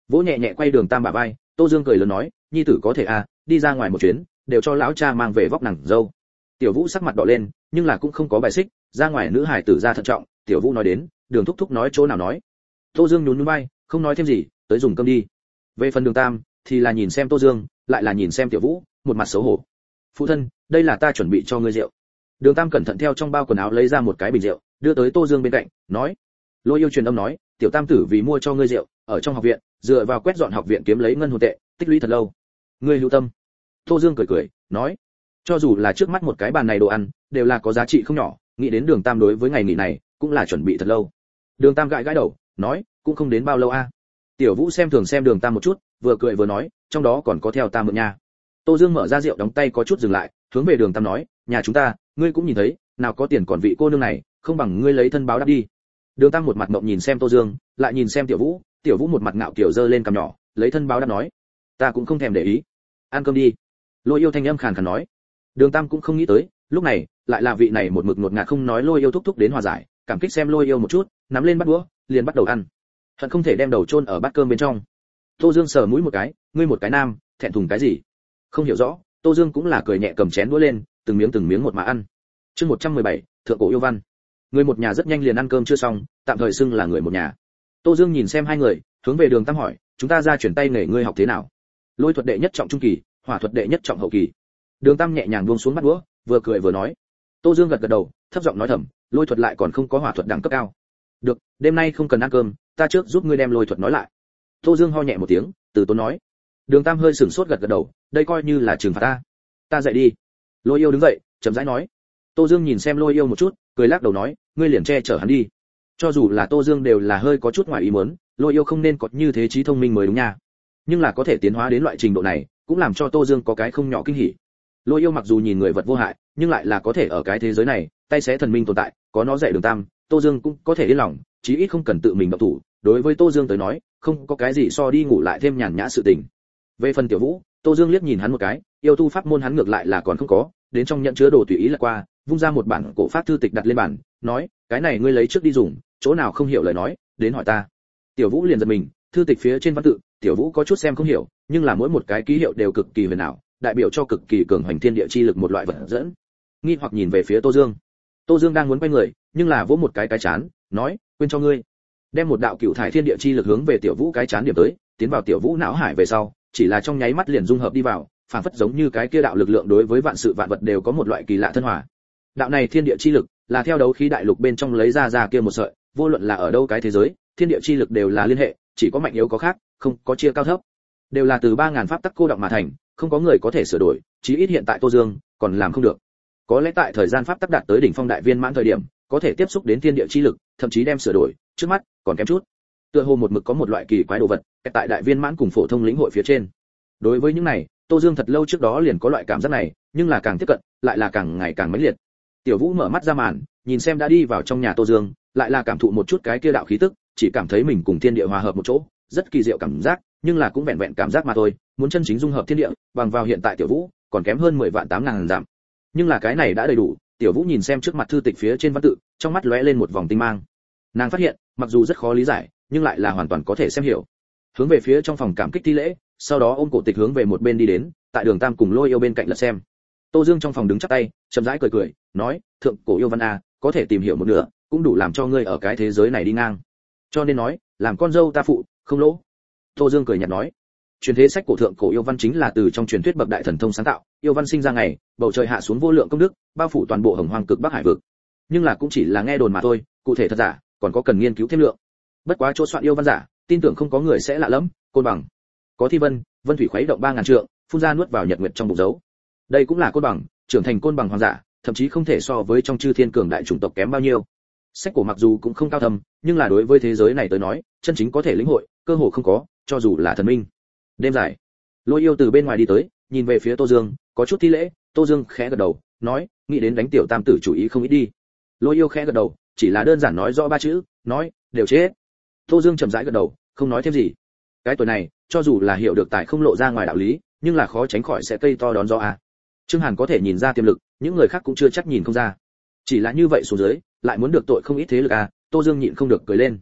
vỗ nhẹ nhẹ quay Đường Tam bả vai. Tô Dương cười lớn nói, nhi tử có thể à, đi ra ngoài một chuyến, đều cho lão cha mang về vóc nàng dâu. Tiểu Vũ sắc mặt đỏ lên, nhưng là cũng không có bài xích, ra ngoài nữ hài tử ra thận trọng. Tiểu Vũ nói đến, Đường thúc thúc nói chỗ nào nói. Tô Dương nhún nhún vai, không nói thêm gì, tới dùng cơm đi. Về phần Đường Tam thì là nhìn xem Tô Dương, lại là nhìn xem Tiểu Vũ, một mặt xấu hổ. Phụ thân, đây là ta chuẩn bị cho ngươi rượu. Đường Tam cẩn thận theo trong bao quần áo lấy ra một cái bình rượu, đưa tới Tô Dương bên cạnh, nói. Lôi Yêu truyền âm nói, tiểu Tam tử vì mua cho ngươi rượu, ở trong học viện, dựa vào quét dọn học viện kiếm lấy ngân hồn tệ, tích lũy thật lâu. Ngươi lưu tâm. Tô Dương cười cười, nói, cho dù là trước mắt một cái bàn này đồ ăn, đều là có giá trị không nhỏ, nghĩ đến Đường Tam đối với ngày nghỉ này, cũng là chuẩn bị thật lâu. Đường Tam gãi gãi đầu, nói, cũng không đến bao lâu a. Tiểu Vũ xem thường xem Đường Tam một chút, vừa cười vừa nói, trong đó còn có theo ta mượn nha. Tô Dương mở ra rượu đóng tay có chút dừng lại, hướng về Đường Tam nói, nhà chúng ta, ngươi cũng nhìn thấy, nào có tiền còn vị cô nương này, không bằng ngươi lấy thân báo đáp đi. Đường Tam một mặt mộng nhìn xem Tô Dương, lại nhìn xem Tiểu Vũ, Tiểu Vũ một mặt ngạo kiểu giơ lên cằm nhỏ, lấy thân báo đáp nói, ta cũng không thèm để ý, ăn cơm đi. Lôi Yêu thanh âm khàn khàn nói. Đường Tam cũng không nghĩ tới, lúc này lại là vị này một mực ngột ngạt không nói Lôi Yêu thúc thúc đến hòa giải, cảm kích xem Lôi Yêu một chút, nắm lên bát đũa, liền bắt đầu ăn. Hận không thể đem đầu chôn ở bát cơm bên trong. Tô Dương sờ mũi một cái, ngươi một cái nam, thẹn thùng cái gì? Không hiểu rõ, Tô Dương cũng là cười nhẹ cầm chén đũa lên, từng miếng một mà ăn. Chương 117, thượng cổ yêu văn. Người một nhà rất nhanh liền ăn cơm chưa xong, tạm thời xưng là người một nhà. Tô Dương nhìn xem hai người, hướng về Đường Tam hỏi, chúng ta ra chuyển tay nghề ngươi học thế nào? Lôi thuật đệ nhất trọng trung kỳ, hỏa thuật đệ nhất trọng hậu kỳ. Đường Tam nhẹ nhàng buông xuống bát đũa, vừa cười vừa nói. Tô Dương gật gật đầu, thấp giọng nói thầm, lôi thuật lại còn không có hỏa thuật đẳng cấp cao. Được, đêm nay không cần ăn cơm, ta trước giúp ngươi đem lôi thuật nói lại. Tô Dương ho nhẹ một tiếng, từ tốn nói. Đường Tam hơi sửng sốt gật gật đầu, đây coi như là trừng phạt ta. Ta dậy đi. Lôi Yêu đứng dậy, chậm rãi nói. Tô Dương nhìn xem Lôi Yêu một chút, cười lắc đầu nói, ngươi liền che chở hắn đi. Cho dù là Tô Dương đều là hơi có chút ngoài ý muốn, Lôi Yêu không nên có như thế trí thông minh mới đúng nha. Nhưng là có thể tiến hóa đến loại trình độ này, cũng làm cho Tô Dương có cái không nhỏ kinh hỉ. Lôi Yêu mặc dù nhìn người vật vô hại, nhưng lại là có thể ở cái thế giới này, tay xé thần minh tồn tại, có nó dạy Đường Tam, Tô Dương cũng có thể yên lòng, chí ít không cần tự mình động thủ, đối với Tô Dương tới nói, không có cái gì so đi ngủ lại thêm nhàn nhã sự tình. Về phần Tiểu Vũ, Tô Dương liếc nhìn hắn một cái, yêu tu pháp môn hắn ngược lại là còn không có, đến trong nhận chứa đồ tùy ý là qua, vung ra một bản cổ pháp thư tịch đặt lên bàn, nói, cái này ngươi lấy trước đi dùng, chỗ nào không hiểu lời nói, đến hỏi ta. Tiểu Vũ liền giật mình, thư tịch phía trên văn tự, Tiểu Vũ có chút xem không hiểu, nhưng là mỗi một cái ký hiệu đều cực kỳ huyền ảo, đại biểu cho cực kỳ cường hoành thiên địa chi lực một loại vật dẫn. Nghi hoặc nhìn về phía Tô Dương. Tô Dương đang muốn quay người, nhưng là vỗ một cái chán, nói, quên cho ngươi. Đem một đạo cựu thải thiên địa chi lực hướng về Tiểu Vũ cái chán điểm tới, tiến vào Tiểu Vũ não hải về sau, chỉ là trong nháy mắt liền dung hợp đi vào, phản phất giống như cái kia đạo lực lượng đối với vạn sự vạn vật đều có một loại kỳ lạ thân hòa. Đạo này thiên địa chi lực là theo đấu khí đại lục bên trong lấy ra kia một sợi, vô luận là ở đâu cái thế giới, thiên địa chi lực đều là liên hệ, chỉ có mạnh yếu có khác, không có chia cao thấp. Đều là từ 3000 pháp tắc cô đọng mà thành, không có người có thể sửa đổi, chí ít hiện tại Tô Dương còn làm không được. Có lẽ tại thời gian pháp tắc đạt tới đỉnh phong đại viên mãn thời điểm, có thể tiếp xúc đến thiên địa chi lực, thậm chí đem sửa đổi, trước mắt còn kém chút. Tựa hồ một mực có một loại kỳ quái đồ vật, tại đại viên mãn cùng phổ thông lĩnh hội phía trên. Đối với những này, Tô Dương thật lâu trước đó liền có loại cảm giác này, nhưng là càng tiếp cận, lại là càng ngày càng mãnh liệt. Tiểu Vũ mở mắt ra màn, nhìn xem đã đi vào trong nhà Tô Dương, lại là cảm thụ một chút cái kia đạo khí tức, chỉ cảm thấy mình cùng thiên địa hòa hợp một chỗ, rất kỳ diệu cảm giác, nhưng là cũng vẹn vẹn cảm giác mà thôi, muốn chân chính dung hợp thiên địa, bằng vào hiện tại Tiểu Vũ, còn kém hơn 10 vạn 8000 dặm. Nhưng là cái này đã đầy đủ, Tiểu Vũ nhìn xem trước mặt thư tịch phía trên văn tự, trong mắt lóe lên một vòng tinh mang. Nàng phát hiện, mặc dù rất khó lý giải, nhưng lại là hoàn toàn có thể xem hiểu. Hướng về phía trong phòng cảm kích thi lễ, sau đó ôm cổ tịch hướng về một bên đi đến, tại Đường Tam cùng Lôi Yêu bên cạnh lật xem. Tô Dương trong phòng đứng chắp tay, chậm rãi cười cười, nói, thượng cổ yêu văn a, có thể tìm hiểu một nửa, cũng đủ làm cho ngươi ở cái thế giới này đi ngang. Cho nên nói, làm con dâu ta phụ, không lỗ. Tô Dương cười nhạt nói, truyền thế sách cổ thượng cổ yêu văn chính là từ trong truyền thuyết bậc đại thần thông sáng tạo, yêu văn sinh ra ngày, bầu trời hạ xuống vô lượng công đức, bao phủ toàn bộ Hồng Hoang cực Bắc Hải vực. Nhưng là cũng chỉ là nghe đồn mà thôi, cụ thể thật giả, còn có cần nghiên cứu thêm lượng. Bất quá chỗ soạn yêu văn giả, tin tưởng không có người sẽ lạ lẫm, Côn Bằng. Có Thi Vân, Vân Thủy khuấy động 3000 trượng, phun ra nuốt vào nhật nguyệt trong bụng dấu. Đây cũng là Côn Bằng, trưởng thành Côn Bằng hoàng giả, thậm chí không thể so với trong chư thiên cường đại chủng tộc kém bao nhiêu. Sách cổ mặc dù cũng không cao thâm, nhưng là đối với thế giới này tới nói, chân chính có thể lĩnh hội, cơ hồ không có, cho dù là thần minh. Đêm dài, Lôi Yêu từ bên ngoài đi tới, nhìn về phía Tô Dương, có chút thi lễ. Tô Dương khẽ gật đầu, nói, nghĩ đến đánh tiểu tam tử chủ ý không ít đi. Lôi Yêu khẽ gật đầu, chỉ là đơn giản nói rõ 3 chữ, nói, đều chết. Tô Dương chậm rãi gật đầu, không nói thêm gì. Cái tuổi này, cho dù là hiểu được tài không lộ ra ngoài đạo lý, nhưng là khó tránh khỏi sẽ cây to đón gió à. Trương Hàn có thể nhìn ra tiềm lực, những người khác cũng chưa chắc nhìn không ra. Chỉ là như vậy xuống dưới, lại muốn được tội không ít thế lực à, Tô Dương nhịn không được cười lên.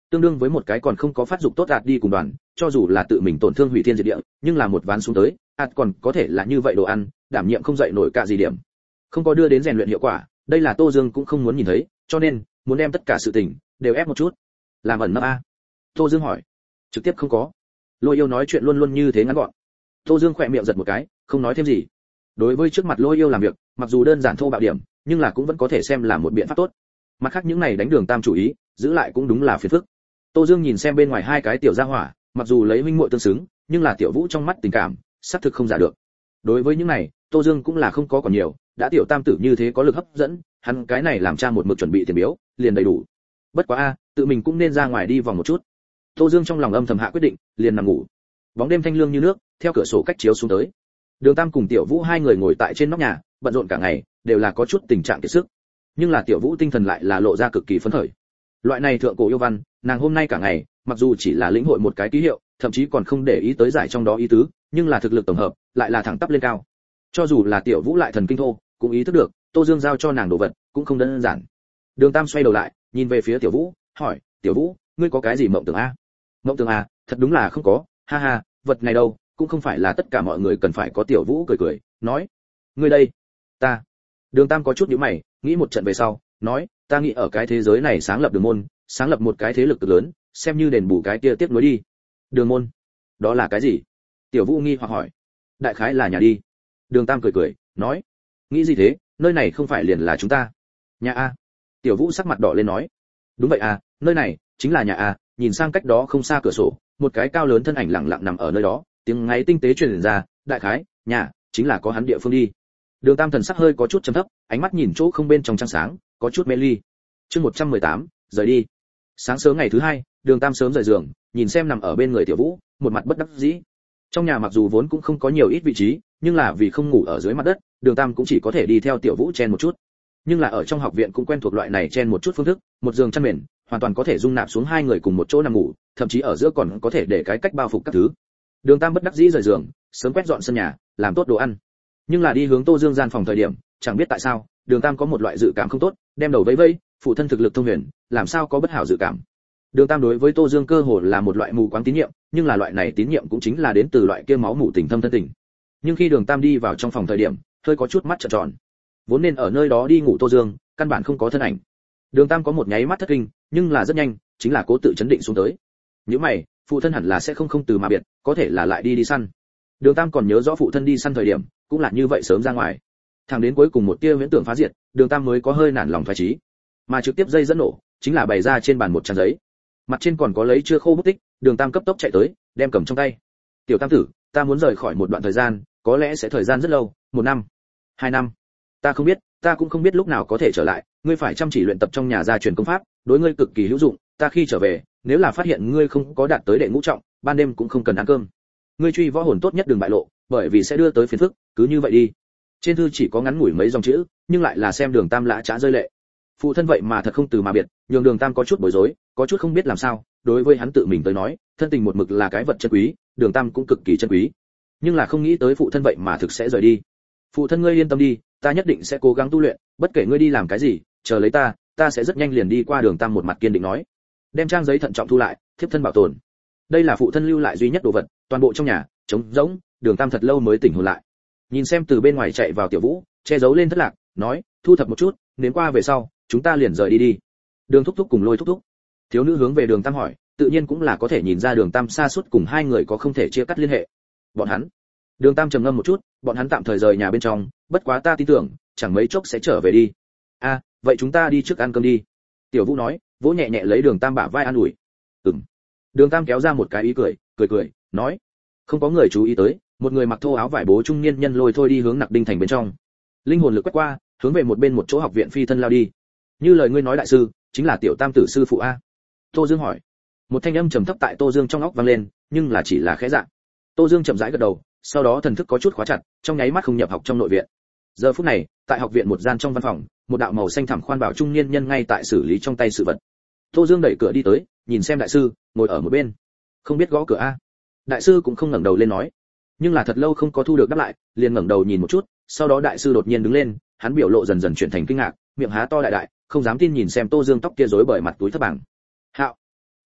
tương đương với một cái còn không có phát dục tốt ạt đi cùng đoàn, cho dù là tự mình tổn thương hủy thiên diệt địa, nhưng là một ván xuống tới, ạt còn có thể là như vậy đồ ăn, đảm nhiệm không dậy nổi cả gì điểm. Không có đưa đến rèn luyện hiệu quả, đây là Tô Dương cũng không muốn nhìn thấy, cho nên muốn đem tất cả sự tình đều ép một chút. Làm ẩn nấp a? Tô Dương hỏi. Trực tiếp không có. Lôi Yêu nói chuyện luôn luôn như thế ngắn gọn. Tô Dương khỏe miệng giật một cái, không nói thêm gì. Đối với trước mặt Lôi Yêu làm việc, mặc dù đơn giản thô bạo điểm, nhưng là cũng vẫn có thể xem là một biện pháp tốt. Mặt khác những này đánh Đường Tam chủ ý, giữ lại cũng đúng là phiền phức. Tô Dương nhìn xem bên ngoài hai cái tiểu gia hỏa, mặc dù lấy huynh muội tương xứng, nhưng là Tiểu Vũ trong mắt tình cảm, xác thực không giả được. Đối với những này, Tô Dương cũng là không có còn nhiều, đã Tiểu Tam tử như thế có lực hấp dẫn, hắn cái này làm cha một mực chuẩn bị tiền biếu, liền đầy đủ. Bất quá a, tự mình cũng nên ra ngoài đi vòng một chút. Tô Dương trong lòng âm thầm hạ quyết định, liền nằm ngủ. Bóng đêm thanh lương như nước, theo cửa sổ cách chiếu xuống tới. Đường Tam cùng Tiểu Vũ hai người ngồi tại trên nóc nhà, bận rộn cả ngày, đều là có chút tình trạng kiệt sức. Nhưng là Tiểu Vũ tinh thần lại là lộ ra cực kỳ phấn khởi. Loại này thượng cổ yêu văn, nàng hôm nay cả ngày, mặc dù chỉ là lĩnh hội một cái ký hiệu, thậm chí còn không để ý tới giải trong đó ý tứ, nhưng là thực lực tổng hợp lại là thẳng tắp lên cao. Cho dù là Tiểu Vũ lại thần kinh thô, cũng ý thức được, Tô Dương giao cho nàng đồ vật, cũng không đơn giản. Đường Tam xoay đầu lại, nhìn về phía Tiểu Vũ, hỏi: "Tiểu Vũ, ngươi có cái gì mộng tưởng a?" "Mộng tưởng a, thật đúng là không có, ha ha, vật này đâu, cũng không phải là tất cả mọi người cần phải có." Tiểu Vũ cười cười, nói: "Ngươi đây?" "Ta." Đường Tam có chút nhíu mày, nghĩ một trận về sau, nói: "Ta nghĩ ở cái thế giới này sáng lập đường môn, sáng lập một cái thế lực cực lớn, xem như đền bù cái kia tiếp nối đi." "Đường môn? Đó là cái gì?" Tiểu Vũ nghi hoặc hỏi. "Đại khái là nhà đi." Đường Tam cười cười, nói: "Nghĩ gì thế, nơi này không phải liền là chúng ta." "Nhà a?" Tiểu Vũ sắc mặt đỏ lên nói: "Đúng vậy à, nơi này chính là nhà a." Nhìn sang cách đó không xa cửa sổ, một cái cao lớn thân ảnh lặng lặng nằm ở nơi đó, tiếng ngáy tinh tế truyền ra, đại khái, nhà chính là có hắn địa phương đi. Đường Tam thần sắc hơi có chút trầm thấp, ánh mắt nhìn chỗ không bên trong trăng sáng, có chút mê ly. Chương 118, rời đi. Sáng sớm ngày thứ hai, Đường Tam sớm rời giường, nhìn xem nằm ở bên người Tiểu Vũ, một mặt bất đắc dĩ. Trong nhà mặc dù vốn cũng không có nhiều ít vị trí, nhưng là vì không ngủ ở dưới mặt đất, Đường Tam cũng chỉ có thể đi theo Tiểu Vũ chen một chút. Nhưng là ở trong học viện cũng quen thuộc loại này chen một chút phương thức, một giường chăn mền, hoàn toàn có thể dung nạp xuống hai người cùng một chỗ nằm ngủ, thậm chí ở giữa còn có thể để cái cách bao phục các thứ. Đường Tam bất đắc dĩ rời giường, sớm quét dọn sân nhà, làm tốt đồ ăn. Nhưng là đi hướng Tô Dương gian phòng thời điểm, chẳng biết tại sao, Đường Tam có một loại dự cảm không tốt, đem đầu vẫy vẫy, phụ thân thực lực thông huyền, làm sao có bất hảo dự cảm. Đường Tam đối với Tô Dương cơ hồ là một loại mù quáng tín nhiệm, nhưng là loại này tín nhiệm cũng chính là đến từ loại kia máu mủ tình thâm thân tình. Nhưng khi Đường Tam đi vào trong phòng thời điểm, hơi có chút mắt trợn tròn. Vốn nên ở nơi đó đi ngủ Tô Dương, căn bản không có thân ảnh. Đường Tam có một nháy mắt thất kinh, nhưng là rất nhanh, chính là cố tự chấn định xuống tới. Nếu mày, phụ thân hẳn là sẽ không từ mà biệt, có thể là lại đi săn. Đường Tam còn nhớ rõ phụ thân đi săn thời điểm, cũng là như vậy sớm ra ngoài. Thẳng đến cuối cùng một tia viễn tưởng phá diệt, Đường Tam mới có hơi nản lòng thoái chí. Mà trực tiếp dây dẫn nổ, chính là bày ra trên bàn một trang giấy. Mặt trên còn có lấy chưa khô bút tích, Đường Tam cấp tốc chạy tới, đem cầm trong tay. "Tiểu Tam tử, ta muốn rời khỏi một đoạn thời gian, có lẽ sẽ thời gian rất lâu, 1 năm, 2 năm. Ta không biết, ta cũng không biết lúc nào có thể trở lại, ngươi phải chăm chỉ luyện tập trong nhà gia truyền công pháp, đối ngươi cực kỳ hữu dụng, ta khi trở về, nếu là phát hiện ngươi không có đạt tới đệ ngũ trọng, ban đêm cũng không cần ăn cơm. Ngươi truy võ hồn tốt nhất đừng bại lộ, bởi vì sẽ đưa tới phiền phức, cứ như vậy đi." Trên thư chỉ có ngắn ngủi mấy dòng chữ, nhưng lại là xem Đường Tam lã chã rơi lệ. Phụ thân vậy mà thật không từ mà biệt, nhường Đường Tam có chút bối rối, có chút không biết làm sao, đối với hắn tự mình tới nói, thân tình một mực là cái vật chân quý, Đường Tam cũng cực kỳ chân quý. Nhưng là không nghĩ tới phụ thân vậy mà thực sẽ rời đi. "Phụ thân ngươi yên tâm đi, ta nhất định sẽ cố gắng tu luyện, bất kể ngươi đi làm cái gì, chờ lấy ta sẽ rất nhanh liền đi qua." Đường Tam một mặt kiên định nói. Đem trang giấy thận trọng thu lại, thiếp thân bảo tồn. Đây là phụ thân lưu lại duy nhất đồ vật, toàn bộ trong nhà trống rỗng, Đường Tam thật lâu mới tỉnh hồn lại. Nhìn xem từ bên ngoài chạy vào Tiểu Vũ, che giấu lên thất lạc, nói: "Thu thập một chút, đến qua về sau, chúng ta liền rời đi đi." Đường thúc thúc cùng Lôi thúc thúc. Thiếu nữ hướng về Đường Tam hỏi, tự nhiên cũng là có thể nhìn ra Đường Tam xa suốt cùng hai người có không thể chia cắt liên hệ. "Bọn hắn?" Đường Tam trầm ngâm một chút, "Bọn hắn tạm thời rời nhà bên trong, bất quá ta tin tưởng, chẳng mấy chốc sẽ trở về đi." "A, vậy chúng ta đi trước ăn cơm đi." Tiểu Vũ nói, vỗ nhẹ nhẹ lấy Đường Tam bả vai an ủi. "Ừm." Đường Tam kéo ra một cái ý cười, cười, nói. Không có người chú ý tới, một người mặc thô áo vải bố trung niên nhân lôi thôi đi hướng Nặc Đinh thành bên trong. Linh hồn lực quét qua, hướng về một bên một chỗ học viện phi thân lao đi. "Như lời ngươi nói đại sư, chính là Tiểu Tam tử sư phụ a?" Tô Dương hỏi. Một thanh âm trầm thấp tại Tô Dương trong óc vang lên, nhưng là chỉ là khẽ dạng. Tô Dương chậm rãi gật đầu, sau đó thần thức có chút khóa chặt, trong nháy mắt không nhập học trong nội viện. Giờ phút này, tại học viện một gian trong văn phòng, một đạo màu xanh thẳm khoan bảo trung niên nhân ngay tại xử lý trong tay sự vật. Tô Dương đẩy cửa đi tới, nhìn xem đại sư ngồi ở một bên. "Không biết gõ cửa a?" Đại sư cũng không ngẩng đầu lên nói. Nhưng là thật lâu không có thu được đáp lại, liền ngẩng đầu nhìn một chút, sau đó đại sư đột nhiên đứng lên, hắn biểu lộ dần dần chuyển thành kinh ngạc, miệng há to đại đại, không dám tin nhìn xem Tô Dương tóc kia rối bời mặt túi thấp bằng. "Hạo."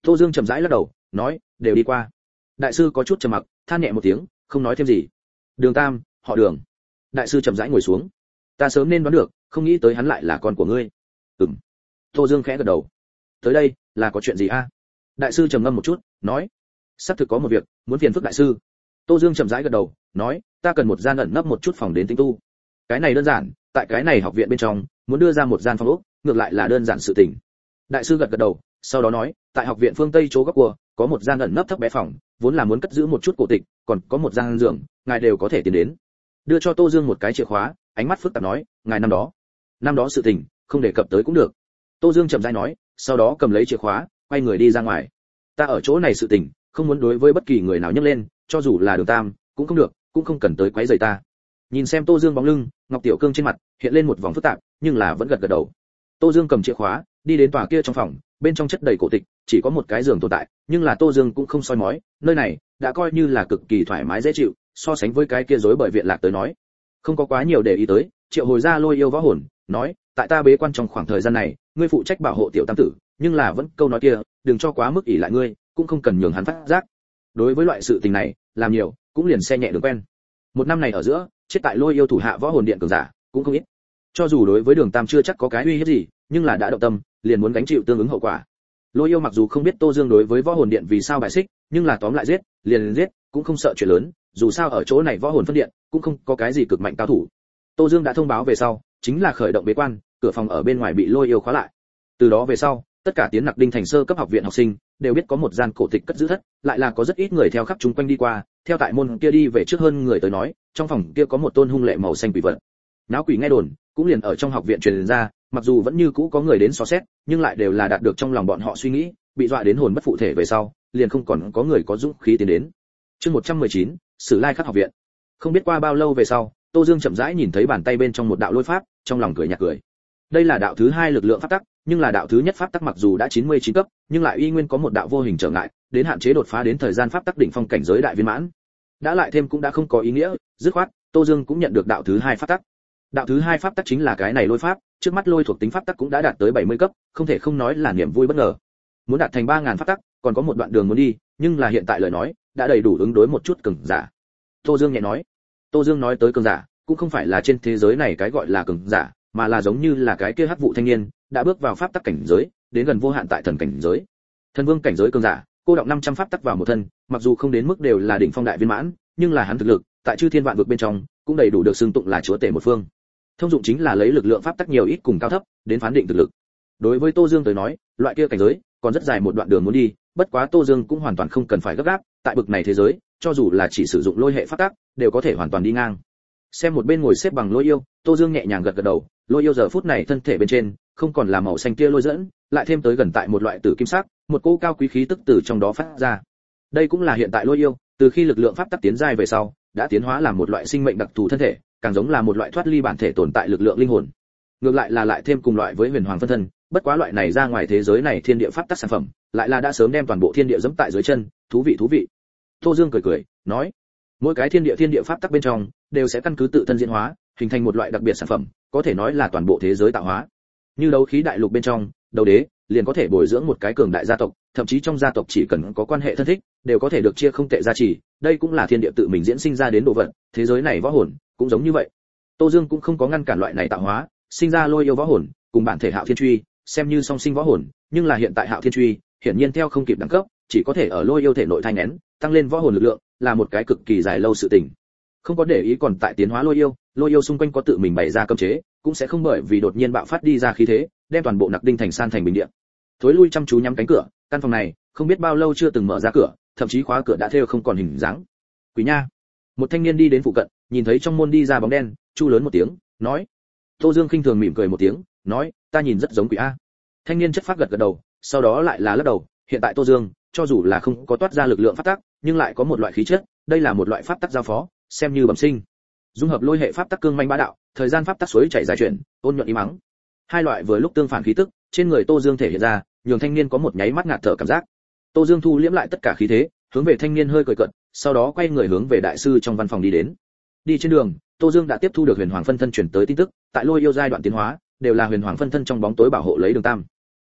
Tô Dương chậm rãi lắc đầu, nói, đều đi qua. Đại sư có chút trầm mặc, than nhẹ một tiếng, không nói thêm gì. Đường Tam, họ Đường. Đại sư chậm rãi ngồi xuống. Ta sớm nên đoán được, không nghĩ tới hắn lại là con của ngươi. Ừm. Tô Dương khẽ gật đầu. Tới đây, là có chuyện gì a? Đại sư trầm ngâm một chút, nói, sắp thực có một việc, muốn phiền phức đại sư. Tô Dương chậm rãi gật đầu, nói, ta cần một gian ẩn nấp một chút phòng đến tinh tu. Cái này đơn giản, tại cái này học viện bên trong, muốn đưa ra một gian phòng ốc, ngược lại là đơn giản sự tình. Đại sư gật gật đầu, sau đó nói, tại học viện phương Tây chỗ góc của, có một gian ẩn nấp thấp bé phòng, vốn là muốn cất giữ một chút cổ tịch, còn có một gian giường, ngài đều có thể tiến đến. Đưa cho Tô Dương một cái chìa khóa, ánh mắt phức tạp nói, ngài năm đó sự tình, không đề cập tới cũng được. Tô Dương chậm rãi nói, sau đó cầm lấy chìa khóa, quay người đi ra ngoài. Ta ở chỗ này sự tình, không muốn đối với bất kỳ người nào nhắc lên, cho dù là Đường Tam, cũng không được, cũng không cần tới quấy rầy ta. Nhìn xem Tô Dương bóng lưng, Ngọc Tiểu Cương trên mặt hiện lên một vòng phức tạp, nhưng là vẫn gật gật đầu. Tô Dương cầm chìa khóa, đi đến tòa kia trong phòng, bên trong chất đầy cổ tịch, chỉ có một cái giường tồn tại, nhưng là Tô Dương cũng không soi mói, nơi này đã coi như là cực kỳ thoải mái dễ chịu, so sánh với cái kia rối bời viện lạc tới nói, không có quá nhiều để ý tới. Triệu hồi ra Lôi Yêu võ hồn, nói, tại ta bế quan trong khoảng thời gian này, ngươi phụ trách bảo hộ tiểu tam tử, nhưng là vẫn câu nói kia, đừng cho quá mức ỷ lại ngươi, cũng không cần nhường hắn phát giác. Đối với loại sự tình này, làm nhiều cũng liền xe nhẹ đường quen. Một năm này ở giữa, chết tại Lôi Yêu thủ hạ võ hồn điện cường giả cũng không ít. Cho dù đối với Đường Tam chưa chắc có cái uy hiếp gì, nhưng là đã động tâm, liền muốn gánh chịu tương ứng hậu quả. Lôi Yêu mặc dù không biết Tô Dương đối với võ hồn điện vì sao bài xích, nhưng là tóm lại giết, liền giết, cũng không sợ chuyện lớn, dù sao ở chỗ này võ hồn phân điện cũng không có cái gì cực mạnh cao thủ. Tô Dương đã thông báo về sau, chính là khởi động bế quan, cửa phòng ở bên ngoài bị Lôi Yêu khóa lại. Từ đó về sau, tất cả tiến Nặc Đinh thành sơ cấp học viện học sinh đều biết có một gian cổ tịch cất giữ thất, lại là có rất ít người theo khắp chúng quanh đi qua, theo tại môn kia đi về trước hơn người tới nói, trong phòng kia có một tôn hung lệ màu xanh quỷ vật. Náo quỷ nghe đồn, cũng liền ở trong học viện truyền ra, mặc dù vẫn như cũ có người đến xò xét, nhưng lại đều là đạt được trong lòng bọn họ suy nghĩ, bị dọa đến hồn bất phụ thể về sau, liền không còn có người có dũng khí tiến đến. Chương 119, Sử Lai Khắc học viện. Không biết qua bao lâu về sau, Tô Dương chậm rãi nhìn thấy bàn tay bên trong một đạo lôi pháp, trong lòng cười nhạt cười. Đây là đạo thứ hai lực lượng pháp tắc, nhưng là đạo thứ nhất pháp tắc mặc dù đã 99 cấp, nhưng lại uy nguyên có một đạo vô hình trở ngại, đến hạn chế đột phá đến thời gian pháp tắc đỉnh phong cảnh giới đại viên mãn. Đã lại thêm cũng đã không có ý nghĩa, dứt khoát, Tô Dương cũng nhận được đạo thứ hai pháp tắc. Đạo thứ hai pháp tắc chính là cái này lôi pháp, trước mắt lôi thuộc tính pháp tắc cũng đã đạt tới 70 cấp, không thể không nói là niềm vui bất ngờ. Muốn đạt thành 3000 pháp tắc, còn có một đoạn đường muốn đi, nhưng là hiện tại lời nói, đã đầy đủ ứng đối một chút cường giả. Tô Dương nhẹ nói. Tô Dương nói tới cường giả, cũng không phải là trên thế giới này cái gọi là cường giả, mà là giống như là cái kia hắc vụ thanh niên, đã bước vào pháp tắc cảnh giới, đến gần vô hạn tại thần cảnh giới. Thần vương cảnh giới cường giả, cô động 500 pháp tắc vào một thân, mặc dù không đến mức đều là đỉnh phong đại viên mãn, nhưng là hắn thực lực, tại chư thiên vạn vực bên trong, cũng đầy đủ được xưng tụng là chúa tể một phương. Thông dụng chính là lấy lực lượng pháp tắc nhiều ít cùng cao thấp, đến phán định thực lực. Đối với Tô Dương tới nói, loại kia cảnh giới, còn rất dài một đoạn đường muốn đi, bất quá Tô Dương cũng hoàn toàn không cần phải gấp gáp, tại bực này thế giới, cho dù là chỉ sử dụng lôi hệ pháp tắc, đều có thể hoàn toàn đi ngang. Xem một bên ngồi xếp bằng Lôi Yêu, Tô Dương nhẹ nhàng gật gật đầu, Lôi Yêu giờ phút này thân thể bên trên, không còn là màu xanh kia lôi dẫn, lại thêm tới gần tại một loại tử kim sắc, một cỗ cao quý khí tức từ trong đó phát ra. Đây cũng là hiện tại Lôi Yêu, từ khi lực lượng pháp tắc tiến giai về sau, đã tiến hóa làm một loại sinh mệnh đặc thù thân thể, càng giống là một loại thoát ly bản thể tồn tại lực lượng linh hồn. Ngược lại là lại thêm cùng loại với huyền hoàng phân thân, bất quá loại này ra ngoài thế giới này thiên địa pháp tắc sản phẩm, lại là đã sớm đem toàn bộ thiên địa giẫm tại dưới chân, thú vị. Tô Dương cười cười, nói, mỗi cái thiên địa pháp tắc bên trong đều sẽ căn cứ tự thân diễn hóa, hình thành một loại đặc biệt sản phẩm, có thể nói là toàn bộ thế giới tạo hóa. Như đấu khí đại lục bên trong, đấu đế liền có thể bồi dưỡng một cái cường đại gia tộc, thậm chí trong gia tộc chỉ cần có quan hệ thân thích, đều có thể được chia không tệ gia trì, đây cũng là thiên địa tự mình diễn sinh ra đến đồ vật, thế giới này võ hồn cũng giống như vậy. Tô Dương cũng không có ngăn cản loại này tạo hóa, sinh ra Lôi Yêu võ hồn, cùng bản thể Hạo Thiên Truy, xem như song sinh võ hồn, nhưng là hiện tại Hạo Thiên Truy, hiển nhiên theo không kịp đẳng cấp, chỉ có thể ở Lôi Yêu thể nội thai nghén, tăng lên võ hồn lực lượng, là một cái cực kỳ dài lâu sự tình. Không có để ý còn tại tiến hóa Lôi Yêu xung quanh có tự mình bày ra cấm chế, cũng sẽ không bởi vì đột nhiên bạo phát đi ra khí thế, đem toàn bộ Nặc Đinh thành san thành bình địa. Thối lui chăm chú nhắm cánh cửa, căn phòng này không biết bao lâu chưa từng mở ra cửa, thậm chí khóa cửa đã thêu không còn hình dáng. Quỷ nha! Một thanh niên đi đến phụ cận, nhìn thấy trong môn đi ra bóng đen, chu lớn một tiếng, nói. Tô Dương khinh thường mỉm cười một tiếng, nói, ta nhìn rất giống quỷ a. Thanh niên chất phác gật gật đầu, sau đó lại là lắc đầu, hiện tại Tô Dương, cho dù là không có toát ra lực lượng pháp tắc, nhưng lại có một loại khí chất, đây là một loại pháp tắc giao phó, xem như bẩm sinh. Dung hợp lôi hệ pháp tắc cương manh bá đạo, thời gian pháp tắc suối chảy dài chuyển, ôn nhuận ý mắng. Hai loại vừa lúc tương phản khí tức, trên người Tô Dương thể hiện ra, nhường thanh niên có một nháy mắt ngạt thở cảm giác. Tô Dương thu liễm lại tất cả khí thế, hướng về thanh niên hơi cười cợt, sau đó quay người hướng về đại sư trong văn phòng đi đến. Đi trên đường, Tô Dương đã tiếp thu được huyền hoàng phân thân truyền tới tin tức, tại Lôi Yêu giai đoạn tiến hóa, đều là huyền hoàng phân thân trong bóng tối bảo hộ lấy Đường Tam.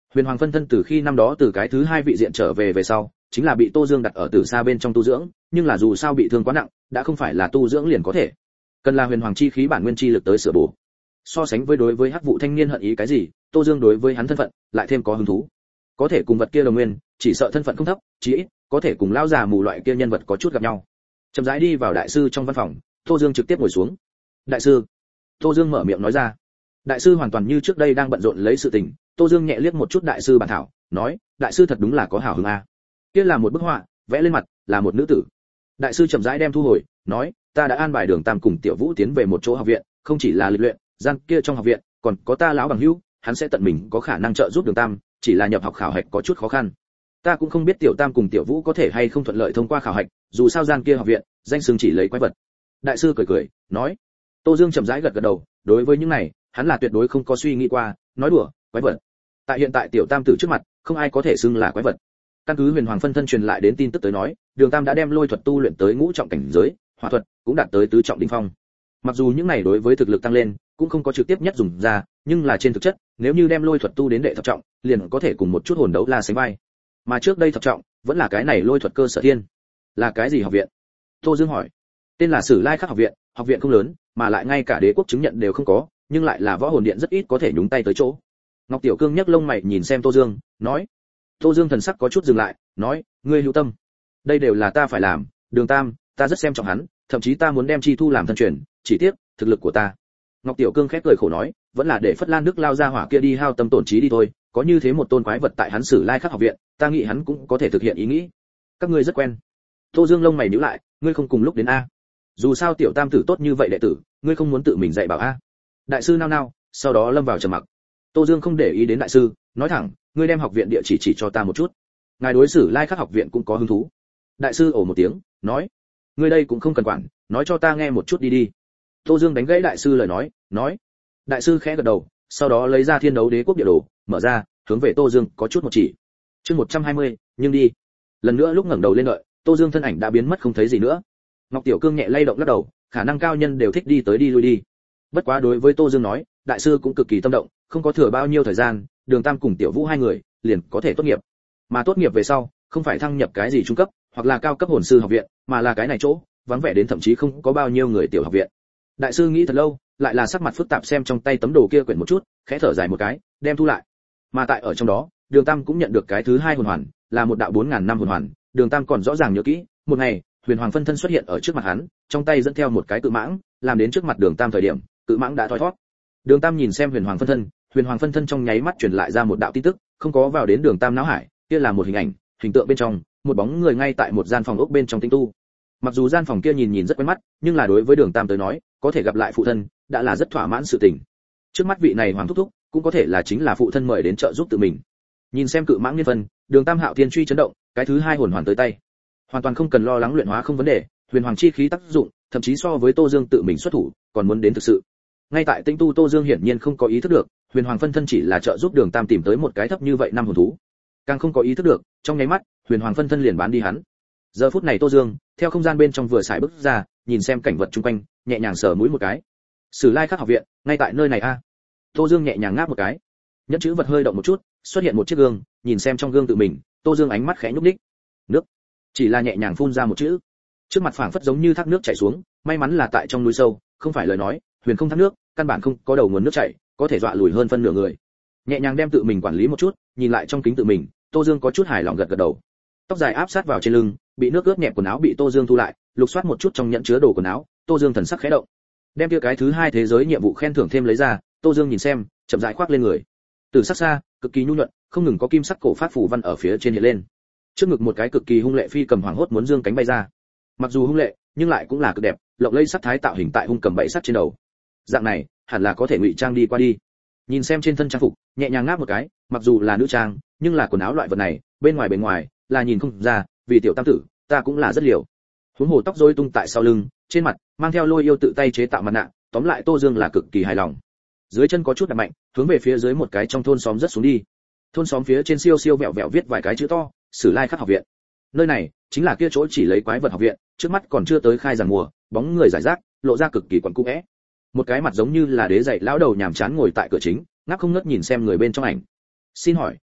Huyền Hoàng phân thân từ khi năm đó từ cái thứ hai vị diện trở về sau, chính là bị Tô Dương đặt ở Tử Sa bên trong tu dưỡng, nhưng là dù sao bị thương quá nặng, đã không phải là tu dưỡng liền có thể. Cần là Huyền Hoàng chi khí bản nguyên chi lực tới sửa bổ. So sánh với đối với Hắc vụ thanh niên hận ý cái gì, Tô Dương đối với hắn thân phận lại thêm có hứng thú. Có thể cùng vật kia đồng nguyên, chỉ sợ thân phận không thấp, chí ít có thể cùng lão già mù loại kia nhân vật có chút gặp nhau. Chậm rãi đi vào đại sư trong văn phòng, Tô Dương trực tiếp ngồi xuống. "Đại sư." Tô Dương mở miệng nói ra. Đại sư hoàn toàn như trước đây đang bận rộn lấy sự tình, Tô Dương nhẹ liếc một chút đại sư bản thảo, nói: "Đại sư thật đúng là có hảo hứng a." Kia là một bức họa, vẽ lên mặt là một nữ tử. Đại sư chậm rãi đem thu hồi, nói: "Ta đã an bài Đường Tam cùng Tiểu Vũ tiến về một chỗ học viện, không chỉ là lịch luyện, gian kia trong học viện, còn có ta lão bằng hữu, hắn sẽ tận mình có khả năng trợ giúp Đường Tam, chỉ là nhập học khảo hạch có chút khó khăn. Ta cũng không biết Tiểu Tam cùng Tiểu Vũ có thể hay không thuận lợi thông qua khảo hạch, dù sao gian kia học viện, danh xưng chỉ lấy quái vật." Đại sư cười cười, nói. Tô Dương chậm rãi gật gật đầu, đối với những này, hắn là tuyệt đối không có suy nghĩ qua, nói đùa, quái vật. Tại hiện tại Tiểu Tam tử trước mặt, không ai có thể xưng là quái vật. Căn cứ Huyền Hoàng phân thân truyền lại đến tin tức tới nói, Đường Tam đã đem lôi thuật tu luyện tới ngũ trọng cảnh giới, hỏa thuật cũng đạt tới tứ trọng đỉnh phong. Mặc dù những này đối với thực lực tăng lên, cũng không có trực tiếp nhất dùng ra, nhưng là trên thực chất, nếu như đem lôi thuật tu đến đệ thập trọng, liền có thể cùng một chút hồn đấu la sánh vai. Mà trước đây thập trọng, vẫn là cái này lôi thuật cơ sở thiên. Là cái gì học viện? Tô Dương hỏi. Tên là Sử Lai Khắc học viện không lớn, mà lại ngay cả đế quốc chứng nhận đều không có, nhưng lại là võ hồn điện rất ít có thể nhúng tay tới chỗ. Ngọc Tiểu Cương nhấc lông mày nhìn xem Tô Dương, nói. Tô Dương thần sắc có chút dừng lại, nói: "Ngươi hữu tâm, đây đều là ta phải làm, Đường Tam, ta rất xem trọng hắn, thậm chí ta muốn đem chi thu làm thân truyền, chỉ tiếc thực lực của ta." Ngọc Tiểu Cương khép cười khổ nói: "Vẫn là để Phất Lan Đức lao ra hỏa kia đi hao tâm tổn trí đi thôi, có như thế một tôn quái vật tại hắn Sử Lai Khắc học viện, ta nghĩ hắn cũng có thể thực hiện ý nghĩ." Các ngươi rất quen. Tô Dương lông mày nhíu lại, ngươi không cùng lúc đến a? Dù sao Tiểu Tam tử tốt như vậy đệ tử, ngươi không muốn tự mình dạy bảo a? Đại sư nao nao, sau đó lâm vào trầm mặc. Tô Dương không để ý đến đại sư, nói thẳng: "Ngươi đem học viện địa chỉ cho ta một chút. Ngài đối xử Lai Khắc học viện cũng có hứng thú." Đại sư ồ một tiếng, nói: "Ngươi đây cũng không cần quản, nói cho ta nghe một chút đi đi." Tô Dương đánh gãy đại sư lời nói. Đại sư khẽ gật đầu, sau đó lấy ra Thiên Đấu Đế quốc địa đồ, mở ra, hướng về Tô Dương có chút một chỉ. Chương 120, nhưng đi. Lần nữa lúc ngẩng đầu lên đợi, Tô Dương thân ảnh đã biến mất không thấy gì nữa. Ngọc Tiểu Cương nhẹ lay động lắc đầu, khả năng cao nhân đều thích đi tới đi lui đi. Bất quá đối với Tô Dương nói, đại sư cũng cực kỳ tâm động, không có thừa bao nhiêu thời gian, Đường Tam cùng Tiểu Vũ hai người liền có thể tốt nghiệp. Mà tốt nghiệp về sau, không phải thăng nhập cái gì trung cấp, hoặc là cao cấp hồn sư học viện, mà là cái này chỗ vắng vẻ đến thậm chí không có bao nhiêu người tiểu học viện. Đại sư nghĩ thật lâu, lại là sắc mặt phức tạp xem trong tay tấm đồ kia quyển một chút, khẽ thở dài một cái, đem thu lại. Mà tại ở trong đó, Đường Tam cũng nhận được cái thứ hai hồn hoàn, là một đạo 4000 năm hồn hoàn. Đường Tam còn rõ ràng nhớ kỹ, một ngày, Huyền Hoàng phân thân xuất hiện ở trước mặt hắn, trong tay dẫn theo một cái cự mãng, làm đến trước mặt Đường Tam thời điểm, cự mãng đã thoi thoát. Đường Tam nhìn xem Huyền Hoàng phân thân trong nháy mắt truyền lại ra một đạo tin tức, không có vào đến Đường Tam não hải, kia là một hình ảnh, hình tượng bên trong, một bóng người ngay tại một gian phòng ốc bên trong tinh tu. Mặc dù gian phòng kia nhìn rất quen mắt, nhưng là đối với Đường Tam tới nói, có thể gặp lại phụ thân, đã là rất thỏa mãn sự tình. Trước mắt vị này Hoàng thúc thúc, cũng có thể là chính là phụ thân mời đến trợ giúp tự mình. Nhìn xem cự mãng niên phân, Đường Tam Hạo Thiên truy chấn động, cái thứ hai hồn hoàn tới tay. Hoàn toàn không cần lo lắng luyện hóa không vấn đề, huyền hoàng chi khí tác dụng, thậm chí so với Tô Dương tự mình xuất thủ, còn muốn đến thực sự. Ngay tại tinh tu Tô Dương hiển nhiên không có ý thức được, huyền hoàng phân thân chỉ là trợ giúp Đường Tam tìm tới một cái thấp như vậy năm hồn thú. Càng không có ý thức được, trong nháy mắt, huyền hoàng phân thân liền bán đi hắn. Giờ phút này Tô Dương, theo không gian bên trong vừa xài bước ra, nhìn xem cảnh vật xung quanh, nhẹ nhàng sờ mũi một cái. Sử Lai Khắc học viện, ngay tại nơi này a. Tô Dương nhẹ nhàng ngáp một cái. Nhẫn chữ vật hơi động một chút, xuất hiện một chiếc gương, nhìn xem trong gương tự mình, Tô Dương ánh mắt khẽ nhúc nhích. Nước. Chỉ là nhẹ nhàng phun ra một chữ. Trước mặt phảng phất giống như thác nước chảy xuống, may mắn là tại trong núi sâu, không phải lời nói, huyền không thác nước, căn bản không có đầu nguồn nước chảy, có thể dọa lùi hơn phân nửa người. Nhẹ nhàng đem tự mình quản lý một chút, nhìn lại trong kính tự mình, Tô Dương có chút hài lòng gật gật đầu. Tóc dài áp sát vào trên lưng, bị nước ướt nhẹp quần áo bị Tô Dương thu lại, lục soát một chút trong nhẫn chứa đồ quần áo, Tô Dương thần sắc khẽ động. Đem kia cái thứ hai thế giới nhiệm vụ khen thưởng thêm lấy ra, Tô Dương nhìn xem, chậm rãi khoác lên người. Từ sắc xa, cực kỳ nhu nhuận, không ngừng có kim sắc cổ phát phù văn ở phía trên hiện lên. Trước ngực một cái cực kỳ hung lệ phi cầm hoàng hốt muốn dương cánh bay ra. Mặc dù hung lệ, nhưng lại cũng là cực đẹp, lộng lẫy sắc thái tạo hình tại hung cầm bảy sắt trên đầu. Dạng này, hẳn là có thể ngụy trang đi qua đi. Nhìn xem trên thân trang phục, nhẹ nhàng ngáp một cái, mặc dù là nữ trang, nhưng là quần áo loại vật này, bên ngoài là nhìn không ra, vì tiểu tam tử, ta cũng là rất liều. Huống hồ tóc rối tung tại sau lưng, trên mặt mang theo Lôi Yêu tự tay chế tạo mặt nạ, tóm lại Tô Dương là cực kỳ hài lòng. Dưới chân có chút đạp mạnh, hướng về phía dưới một cái trong thôn xóm rất xuống đi. Thôn xóm phía trên siêu siêu vẹo vẹo viết vài cái chữ to, Sử Lai Khắc học viện. Nơi này chính là kia chỗ chỉ lấy quái vật học viện, trước mắt còn chưa tới khai giảng mùa, bóng người rải rác, lộ ra cực kỳ quẩn cung é. Một cái mặt giống như là đế dạy lão đầu nhàm chán ngồi tại cửa chính, ngáp không ngớt nhìn xem người bên trong ảnh. Xin hỏi,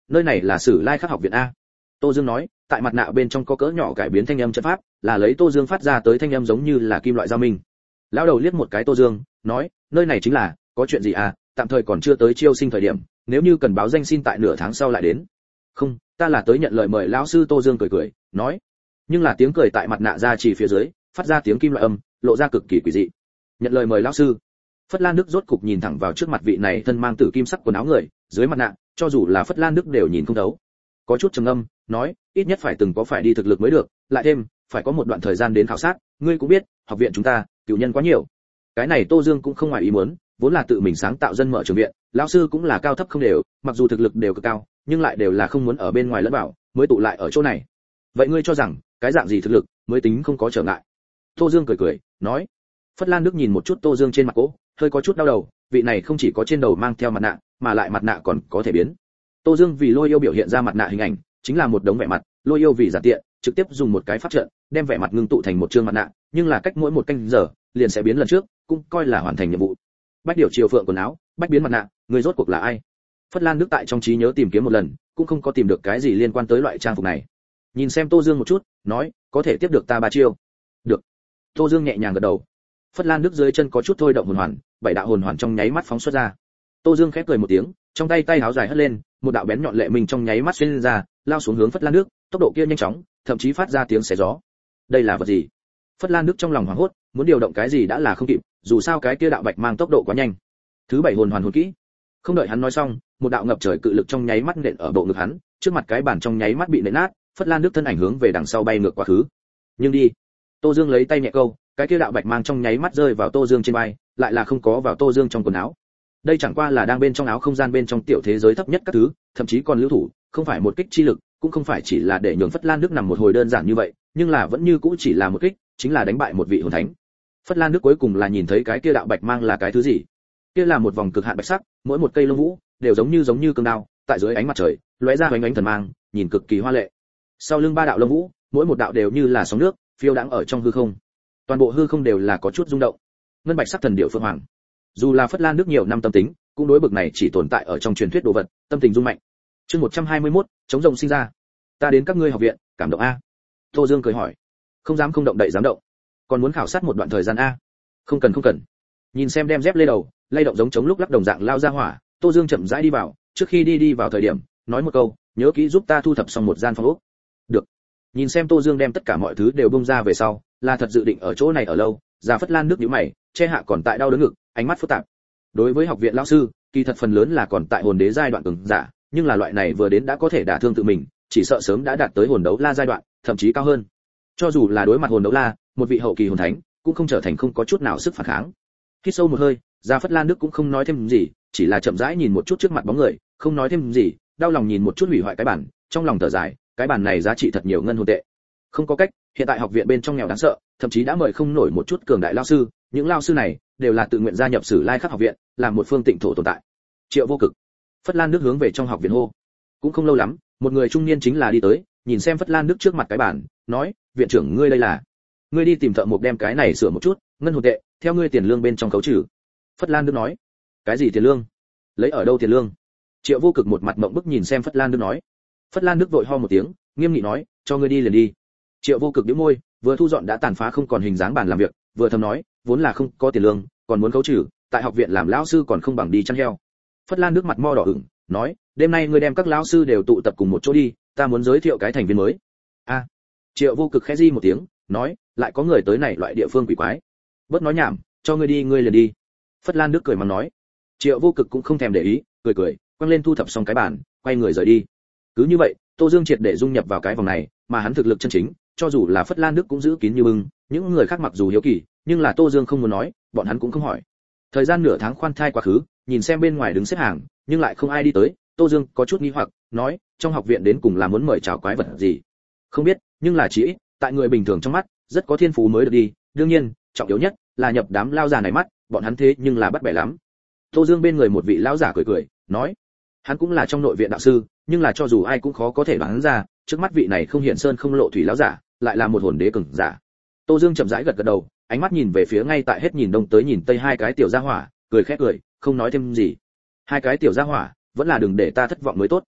nơi này là Sử Lai Khắc học viện a. Tô Dương nói, tại mặt nạ bên trong có cỡ nhỏ cải biến thanh âm trận pháp, là lấy Tô Dương phát ra tới thanh âm giống như là kim loại giao minh. Lão đầu liếc một cái Tô Dương, nói, nơi này chính là, có chuyện gì à, tạm thời còn chưa tới chiêu sinh thời điểm, nếu như cần báo danh xin tại nửa tháng sau lại đến. Không, ta là tới nhận lời mời lão sư. Tô Dương cười cười, nói. Nhưng là tiếng cười tại mặt nạ ra chỉ phía dưới, phát ra tiếng kim loại âm, lộ ra cực kỳ quỷ dị. Nhận lời mời lão sư. Phất Lan Đức rốt cục nhìn thẳng vào trước mặt vị này thân mang tử kim sắc quần áo người, dưới mặt nạ, cho dù là Phất Lan Đức đều nhìn không thấu. Có chút trầm ngâm, nói, ít nhất phải từng có phải đi thực lực mới được, lại thêm, phải có một đoạn thời gian đến khảo sát, ngươi cũng biết, học viện chúng ta, cửu nhân quá nhiều. Cái này Tô Dương cũng không ngoài ý muốn, vốn là tự mình sáng tạo dân mở trường viện, lão sư cũng là cao thấp không đều, mặc dù thực lực đều cực cao, nhưng lại đều là không muốn ở bên ngoài lẫn vào, mới tụ lại ở chỗ này. Vậy ngươi cho rằng, cái dạng gì thực lực mới tính không có trở ngại? Tô Dương cười cười, nói. Phất Lan Đức nhìn một chút Tô Dương trên mặt cỗ, hơi có chút đau đầu, vị này không chỉ có trên đầu mang theo mặt nạ, mà lại mặt nạ còn có thể biến. Tô Dương vì Lôi Yêu biểu hiện ra mặt nạ hình ảnh, chính là một đống vẻ mặt, Lôi Yêu vì giản tiện, trực tiếp dùng một cái pháp trận, đem vẻ mặt ngưng tụ thành một trương mặt nạ, nhưng là cách mỗi một canh giờ, liền sẽ biến lần trước, cũng coi là hoàn thành nhiệm vụ. Bách điều chiều phượng quần áo, bách biến mặt nạ, người rốt cuộc là ai? Phất Lan Đức tại trong trí nhớ tìm kiếm một lần, cũng không có tìm được cái gì liên quan tới loại trang phục này. Nhìn xem Tô Dương một chút, nói, có thể tiếp được ta 3 chiêu. Được. Tô Dương nhẹ nhàng gật đầu. Phất Lan Đức dưới chân có chút thôi động hồn hoàn, 7 đạo hồn hoàn trong nháy mắt phóng xuất ra. Tô Dương khép cười một tiếng, trong tay áo dài hất lên, một đạo bén nhọn lệ mình trong nháy mắt xuyên ra, lao xuống hướng Phất Lan Đức, tốc độ kia nhanh chóng, thậm chí phát ra tiếng xé gió. Đây là vật gì? Phất Lan Đức trong lòng hoảng hốt, muốn điều động cái gì đã là không kịp, dù sao cái kia đạo bạch mang tốc độ quá nhanh. Thứ 7 hồn hoàn hồn kỹ. Không đợi hắn nói xong, một đạo ngập trời cự lực trong nháy mắt nện ở bộ ngực hắn, trước mặt cái bàn trong nháy mắt bị nện nát, Phất Lan Đức thân ảnh hướng về đằng sau bay ngược quá khứ. Nhưng đi. Tô Dương lấy tay nhẹ câu, cái kia đạo bạch mang trong nháy mắt rơi vào Tô Dương trên vai, lại là không có vào Tô Dương trong quần áo. Đây chẳng qua là đang bên trong áo không gian bên trong tiểu thế giới thấp nhất các thứ, thậm chí còn lưu thủ, không phải một kích chi lực, cũng không phải chỉ là để nhường Phất Lan Đức nằm một hồi đơn giản như vậy, nhưng là vẫn như cũ chỉ là một kích, chính là đánh bại một vị hồn thánh. Phất Lan Đức cuối cùng là nhìn thấy cái kia đạo bạch mang là cái thứ gì? Kia là một vòng cực hạn bạch sắc, mỗi một cây lông vũ đều giống như cương đao, tại dưới ánh mặt trời, lóe ra ánh thần mang, nhìn cực kỳ hoa lệ. Sau lưng 3 đạo lông vũ, mỗi một đạo đều như là sóng nước, phiêu đãng ở trong hư không. Toàn bộ hư không đều là có chút rung động. Ngân bạch sắc thần điệu phượng hoàng. Dù là Phất Lan Đức nhiều năm tâm tính, cũng đối bực này chỉ tồn tại ở trong truyền thuyết đồ vật, tâm tình rung mạnh. Chương 121, chống rồng sinh ra. Ta đến các ngươi học viện, cảm động a. Tô Dương cười hỏi. Không dám không động đậy dám động. Còn muốn khảo sát một đoạn thời gian a? Không cần. Nhìn xem đem dép lê đầu, lay động giống chống lúc lắc đồng dạng lao ra hỏa, Tô Dương chậm rãi đi vào, trước khi đi vào thời điểm, nói một câu, nhớ kỹ giúp ta thu thập xong một gian phòng ốc. Được. Nhìn xem Tô Dương đem tất cả mọi thứ đều bung ra về sau, là thật dự định ở chỗ này ở lâu. Già Phất Lan Đức nhíu mày, che hạ còn tại đau đớn ngực, ánh mắt phức tạp. Đối với học viện lão sư, kỳ thật phần lớn là còn tại hồn đế giai đoạn cường giả, nhưng là loại này vừa đến đã có thể đả thương tự mình, chỉ sợ sớm đã đạt tới hồn đấu la giai đoạn, thậm chí cao hơn. Cho dù là đối mặt hồn đấu la, một vị hậu kỳ hồn thánh, cũng không trở thành không có chút nào sức phản kháng. Hít sâu một hơi, Gia Phất Lan Đức cũng không nói thêm gì, chỉ là chậm rãi nhìn một chút trước mặt bóng người, không nói thêm gì, đau lòng nhìn một chút hủy hoại cái bản, trong lòng thở dài, cái bản này giá trị thật nhiều ngân hồn tệ. Không có cách, hiện tại học viện bên trong nghèo đáng sợ, thậm chí đã mời không nổi một chút cường đại lão sư, những lão sư này đều là tự nguyện gia nhập Sử Lai Khắc học viện, làm một phương tịnh thổ tồn tại. Triệu Vô Cực. Phất Lan Đức hướng về trong học viện hô. Cũng không lâu lắm, một người trung niên chính là đi tới, nhìn xem Phất Lan Đức trước mặt cái bản, nói, viện trưởng ngươi đây là? Ngươi đi tìm thợ mộc đem cái này sửa một chút, ngân hồn tệ, theo ngươi tiền lương bên trong khấu trừ. Phất Lan Đức nói. Cái gì tiền lương? Lấy ở đâu tiền lương? Triệu Vô Cực một mặt mộng bức nhìn xem Phất Lan Đức nói. Phất Lan Đức vội ho một tiếng, nghiêm nghị nói, cho ngươi đi liền đi. Triệu Vô Cực nhếch môi, vừa thu dọn đã tàn phá không còn hình dáng bàn làm việc, vừa thầm nói, vốn là không có tiền lương, còn muốn khấu trừ, tại học viện làm lão sư còn không bằng đi chăn heo. Phất Lan Đức mặt mo đỏ ửng, nói, đêm nay ngươi đem các lão sư đều tụ tập cùng một chỗ đi, ta muốn giới thiệu cái thành viên mới. A. Triệu Vô Cực khẽ di một tiếng, nói, lại có người tới này loại địa phương quỷ quái. Bớt nói nhảm, cho ngươi đi ngươi liền đi. Phất Lan Đức cười mắng nói. Triệu Vô Cực cũng không thèm để ý, cười, quăng lên thu thập xong cái bàn, quay người rời đi. Cứ như vậy, Tô Dương triệt để dung nhập vào cái vòng này, mà hắn thực lực chân chính, cho dù là Phất Lan Đức cũng giữ kín như bưng, những người khác mặc dù hiếu kỳ, nhưng là Tô Dương không muốn nói, bọn hắn cũng không hỏi. Thời gian nửa tháng khoan thai quá khứ, nhìn xem bên ngoài đứng xếp hàng, nhưng lại không ai đi tới, Tô Dương có chút nghi hoặc, nói, trong học viện đến cùng là muốn mời chào quái vật gì? Không biết, nhưng là chỉ tại người bình thường trong mắt, rất có thiên phú mới được đi, đương nhiên, trọng yếu nhất là nhập đám lao già này mắt, bọn hắn thế nhưng là bắt bẻ lắm. Tô Dương bên người một vị lão giả cười, nói, hắn cũng là trong nội viện đạo sư, nhưng là cho dù ai cũng khó có thể đoán ra, trước mắt vị này không hiện sơn không lộ thủy lão giả, lại là một hồn đế cường giả. Tô Dương chậm rãi gật đầu, ánh mắt nhìn về phía ngay tại hết nhìn đông tới nhìn tây hai cái tiểu gia hỏa, cười khẽ cười, không nói thêm gì. Hai cái tiểu gia hỏa, vẫn là đừng để ta thất vọng mới tốt.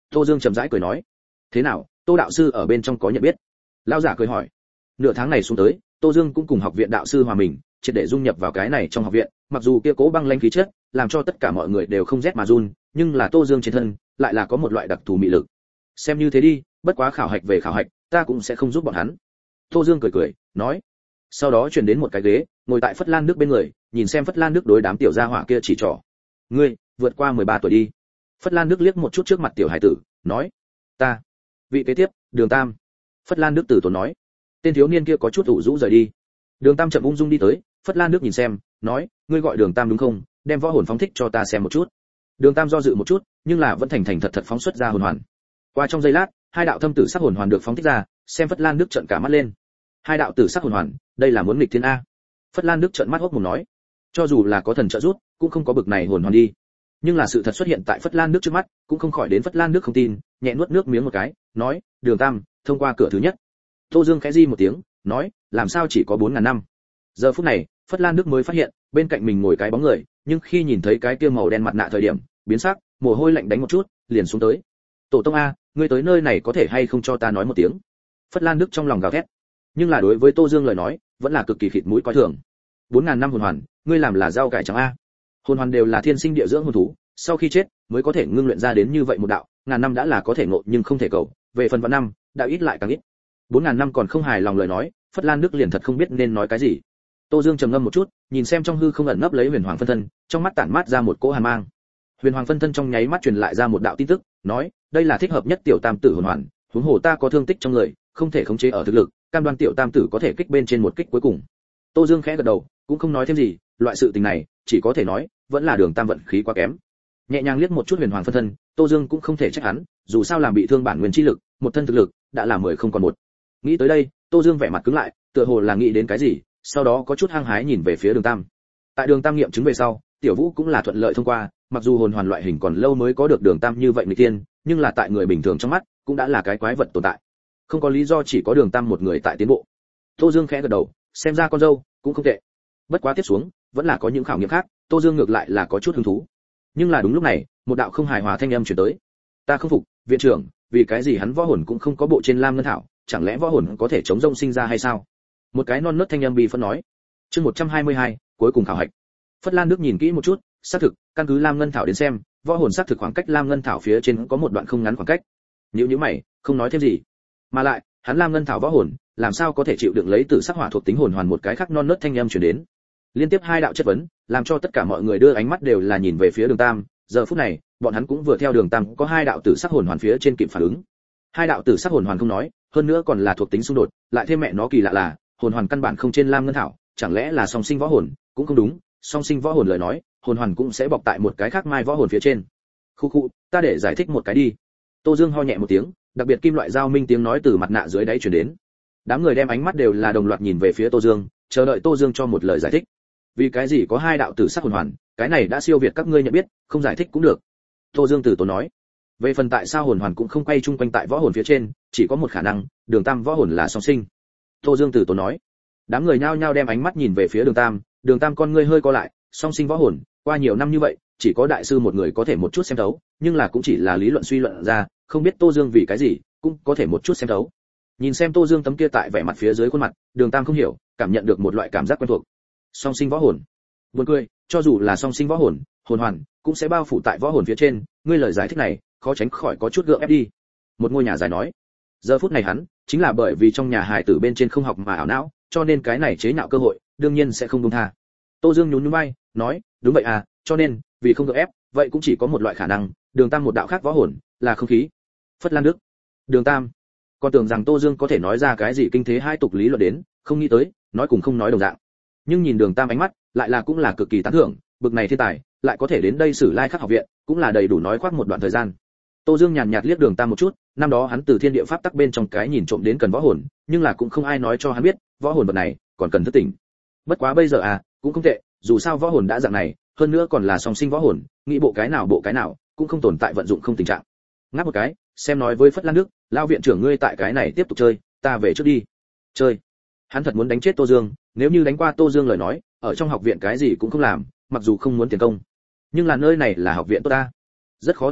Tô Dương chậm rãi cười nói. Thế nào, Tô đạo sư ở bên trong có nhận biết? Lão giả cười hỏi. Nửa tháng này xuống tới, Tô Dương cũng cùng học viện đạo sư hòa mình, triệt để dung nhập vào cái này trong học viện, mặc dù kia cố băng lãnh khí chất, làm cho tất cả mọi người đều không rét mà run, nhưng là Tô Dương trên thân lại là có một loại đặc thù mị lực. Xem như thế đi, bất quá khảo hạch về khảo hạch, ta cũng sẽ không giúp bọn hắn. Tô Dương cười cười, nói. Sau đó chuyển đến một cái ghế, ngồi tại Phất Lan Đức bên người, nhìn xem Phất Lan Đức đối đám tiểu gia hỏa kia chỉ trỏ. Ngươi, vượt qua 13 tuổi đi. Phất Lan Đức liếc một chút trước mặt tiểu hải tử, nói. Ta. Vị kế tiếp, Đường Tam. Phất Lan Đức từ tốn nói. Tên thiếu niên kia có chút ủ rũ rời đi. Đường Tam chậm ung dung đi tới, Phất Lan Đức nhìn xem, nói, ngươi gọi Đường Tam đúng không? Đem võ hồn phóng thích cho ta xem một chút. Đường Tam do dự một chút, nhưng là vẫn thành thành thật thật phóng xuất ra hồn hoàn. Qua trong giây lát, hai đạo thâm tử sắc hồn hoàn được phóng thích ra, xem Phất Lan Đức trợn cả mắt lên. Hai đạo tử sắc hồn hoàn, đây là muốn nghịch thiên a. Phất Lan Đức trợn mắt hốc mồm nói, cho dù là có thần trợ giúp, cũng không có bực này hồn hoàn đi. Nhưng là sự thật xuất hiện tại Phất Lan Đức trước mắt, cũng không khỏi đến Phất Lan Đức không tin, nhẹ nuốt nước miếng một cái, nói, Đường Tam, thông qua cửa thứ nhất. Tô Dương khẽ di một tiếng, nói, làm sao chỉ có 4000 năm. Giờ phút này, Phất Lan Đức mới phát hiện, bên cạnh mình ngồi cái bóng người, nhưng khi nhìn thấy cái kia màu đen mặt nạ thời điểm, biến sắc, mồ hôi lạnh đánh một chút, liền xuống tới. Tổ tông a, ngươi tới nơi này có thể hay không cho ta nói một tiếng? Phất Lan Đức trong lòng gào thét, nhưng là đối với Tô Dương lời nói, vẫn là cực kỳ khịt mũi coi thường. 4000 năm hồn hoàn, ngươi làm là rau cải trắng a? Hồn hoàn đều là thiên sinh địa dưỡng hồn thú, sau khi chết mới có thể ngưng luyện ra đến như vậy một đạo, ngàn năm đã là có thể ngộ nhưng không thể cầu, về phần vạn năm, đã ít lại càng ít. 4000 năm còn không hài lòng lời nói, Phất Lan Đức liền thật không biết nên nói cái gì. Tô Dương trầm ngâm một chút, nhìn xem trong hư không ẩn nấp lấy Huyền Hoàng phân thân, trong mắt tản mát ra một cỗ hàn mang. Huyền Hoàng phân thân trong nháy mắt truyền lại ra một đạo tin tức, nói, đây là thích hợp nhất tiểu tam tử hồn hoàn, huống hồ ta có thương tích trong người, không thể khống chế ở thực lực, cam đoan tiểu tam tử có thể kích bên trên một kích cuối cùng. Tô Dương khẽ gật đầu, cũng không nói thêm gì, loại sự tình này, chỉ có thể nói, vẫn là Đường Tam vận khí quá kém. Nhẹ nhàng liếc một chút Huyền Hoàng phân thân, Tô Dương cũng không thể trách hắn, dù sao làm bị thương bản nguyên chi lực, một thân thực lực đã là 10 không còn một. Nghĩ tới đây, Tô Dương vẻ mặt cứng lại, tựa hồ là nghĩ đến cái gì, sau đó có chút hăng hái nhìn về phía Đường Tam. Tại Đường Tam nghiệm chứng về sau, Tiểu Vũ cũng là thuận lợi thông qua, mặc dù hồn hoàn loại hình còn lâu mới có được Đường Tam như vậy người tiên, nhưng là tại người bình thường trong mắt, cũng đã là cái quái vật tồn tại. Không có lý do chỉ có Đường Tam một người tại tiến bộ. Tô Dương khẽ gật đầu, xem ra con dâu cũng không tệ. Bất quá tiếp xuống, vẫn là có những khảo nghiệm khác, Tô Dương ngược lại là có chút hứng thú. Nhưng là đúng lúc này, một đạo không hài hòa thanh âm truyền tới. Ta không phục, viện trưởng, vì cái gì hắn võ hồn cũng không có bộ trên lam ngân thảo, chẳng lẽ võ hồn có thể chống rông sinh ra hay sao? Một cái non nớt thanh âm bi phân nói. Chương 122, cuối cùng khảo hạch. Phất Lan Đức nhìn kỹ một chút, xác thực, căn cứ lam ngân thảo đến xem, võ hồn xác thực khoảng cách lam ngân thảo phía trên có một đoạn không ngắn khoảng cách. Nhíu mày, không nói thêm gì. Mà lại, hắn lam ngân thảo võ hồn, làm sao có thể chịu đựng lấy tử sắc hỏa thuộc tính hồn hoàn một cái khác non nớt thanh âm truyền đến. Liên tiếp hai đạo chất vấn, làm cho tất cả mọi người đưa ánh mắt đều là nhìn về phía Đường Tam, giờ phút này, bọn hắn cũng vừa theo Đường Tam có hai đạo tử sắc hồn hoàn phía trên kịp phản ứng. Hai đạo tử sắc hồn hoàn không nói, hơn nữa còn là thuộc tính xung đột, lại thêm mẹ nó kỳ lạ là, hồn hoàn căn bản không trên lam ngân thảo, chẳng lẽ là song sinh võ hồn, cũng không đúng, song sinh võ hồn lời nói, hồn hoàn cũng sẽ bọc tại một cái khác mai võ hồn phía trên. Khu, ta để giải thích một cái đi. Tô Dương ho nhẹ một tiếng, đặc biệt kim loại giao minh tiếng nói từ mặt nạ dưới đáy truyền đến. Đám người đem ánh mắt đều là đồng loạt nhìn về phía Tô Dương, chờ đợi Tô Dương cho một lời giải thích. Vì cái gì có hai đạo tử sắc hồn hoàn, cái này đã siêu việt các ngươi nhận biết, không giải thích cũng được. Tô Dương từ tốn nói. Về phần tại sao hồn hoàn cũng không quay chung quanh tại võ hồn phía trên, chỉ có một khả năng, Đường Tam võ hồn là song sinh. Tô Dương từ tốn nói. Đám người nhao nhao đem ánh mắt nhìn về phía Đường Tam con ngươi hơi co lại, song sinh võ hồn, qua nhiều năm như vậy, chỉ có đại sư một người có thể một chút xem thấu, nhưng là cũng chỉ là lý luận suy luận ra, không biết Tô Dương vì cái gì, cũng có thể một chút xem thấu. Nhìn xem Tô Dương tấm kia tại vẻ mặt phía dưới khuôn mặt, Đường Tam không hiểu, cảm nhận được một loại cảm giác quen thuộc. Song sinh võ hồn. Buồn cười, cho dù là song sinh võ hồn, hồn hoàn cũng sẽ bao phủ tại võ hồn phía trên, ngươi lời giải thích này, khó tránh khỏi có chút gượng ép đi. Một ngôi nhà dài nói. Giờ phút này hắn, chính là bởi vì trong nhà hài tử bên trên không học mà ảo não, cho nên cái này chế nhạo cơ hội, đương nhiên sẽ không buông tha. Tô Dương nhún nhún vai, nói, đúng vậy à, cho nên, vì không gượng ép, vậy cũng chỉ có một loại khả năng, Đường Tam một đạo khác võ hồn, là không khí. Phất Lan Đức. Đường Tam. Còn tưởng rằng Tô Dương có thể nói ra cái gì kinh thế hai tục lý luận đến, không nghĩ tới, nói cùng không nói đồng dạng. Nhưng nhìn Đường Tam ánh mắt, lại là cũng là cực kỳ tán thưởng, bực này thiên tài, lại có thể đến đây Sử Lai Khắc học viện, cũng là đầy đủ nói khoác một đoạn thời gian. Tô Dương nhàn nhạt liếc Đường Tam một chút, năm đó hắn từ thiên địa pháp tắc bên trong cái nhìn trộm đến cần võ hồn, nhưng là cũng không ai nói cho hắn biết, võ hồn vật này còn cần thức tỉnh. Bất quá bây giờ à, cũng không tệ, dù sao võ hồn đã dạng này, hơn nữa còn là song sinh võ hồn, nghĩ bộ cái nào, cũng không tồn tại vận dụng không tình trạng. Ngáp một cái, xem nói với Phất Lan Đức, lão viện trưởng ngươi tại cái này tiếp tục chơi, ta về trước đi. Chơi? Hắn thật muốn đánh chết Tô Dương, nếu như đánh qua Tô Dương lời nói, ở trong học viện cái gì cũng không làm, mặc dù không muốn tiền công, nhưng là nơi này là học viện tốt ta. Rất khó tưởng tượng,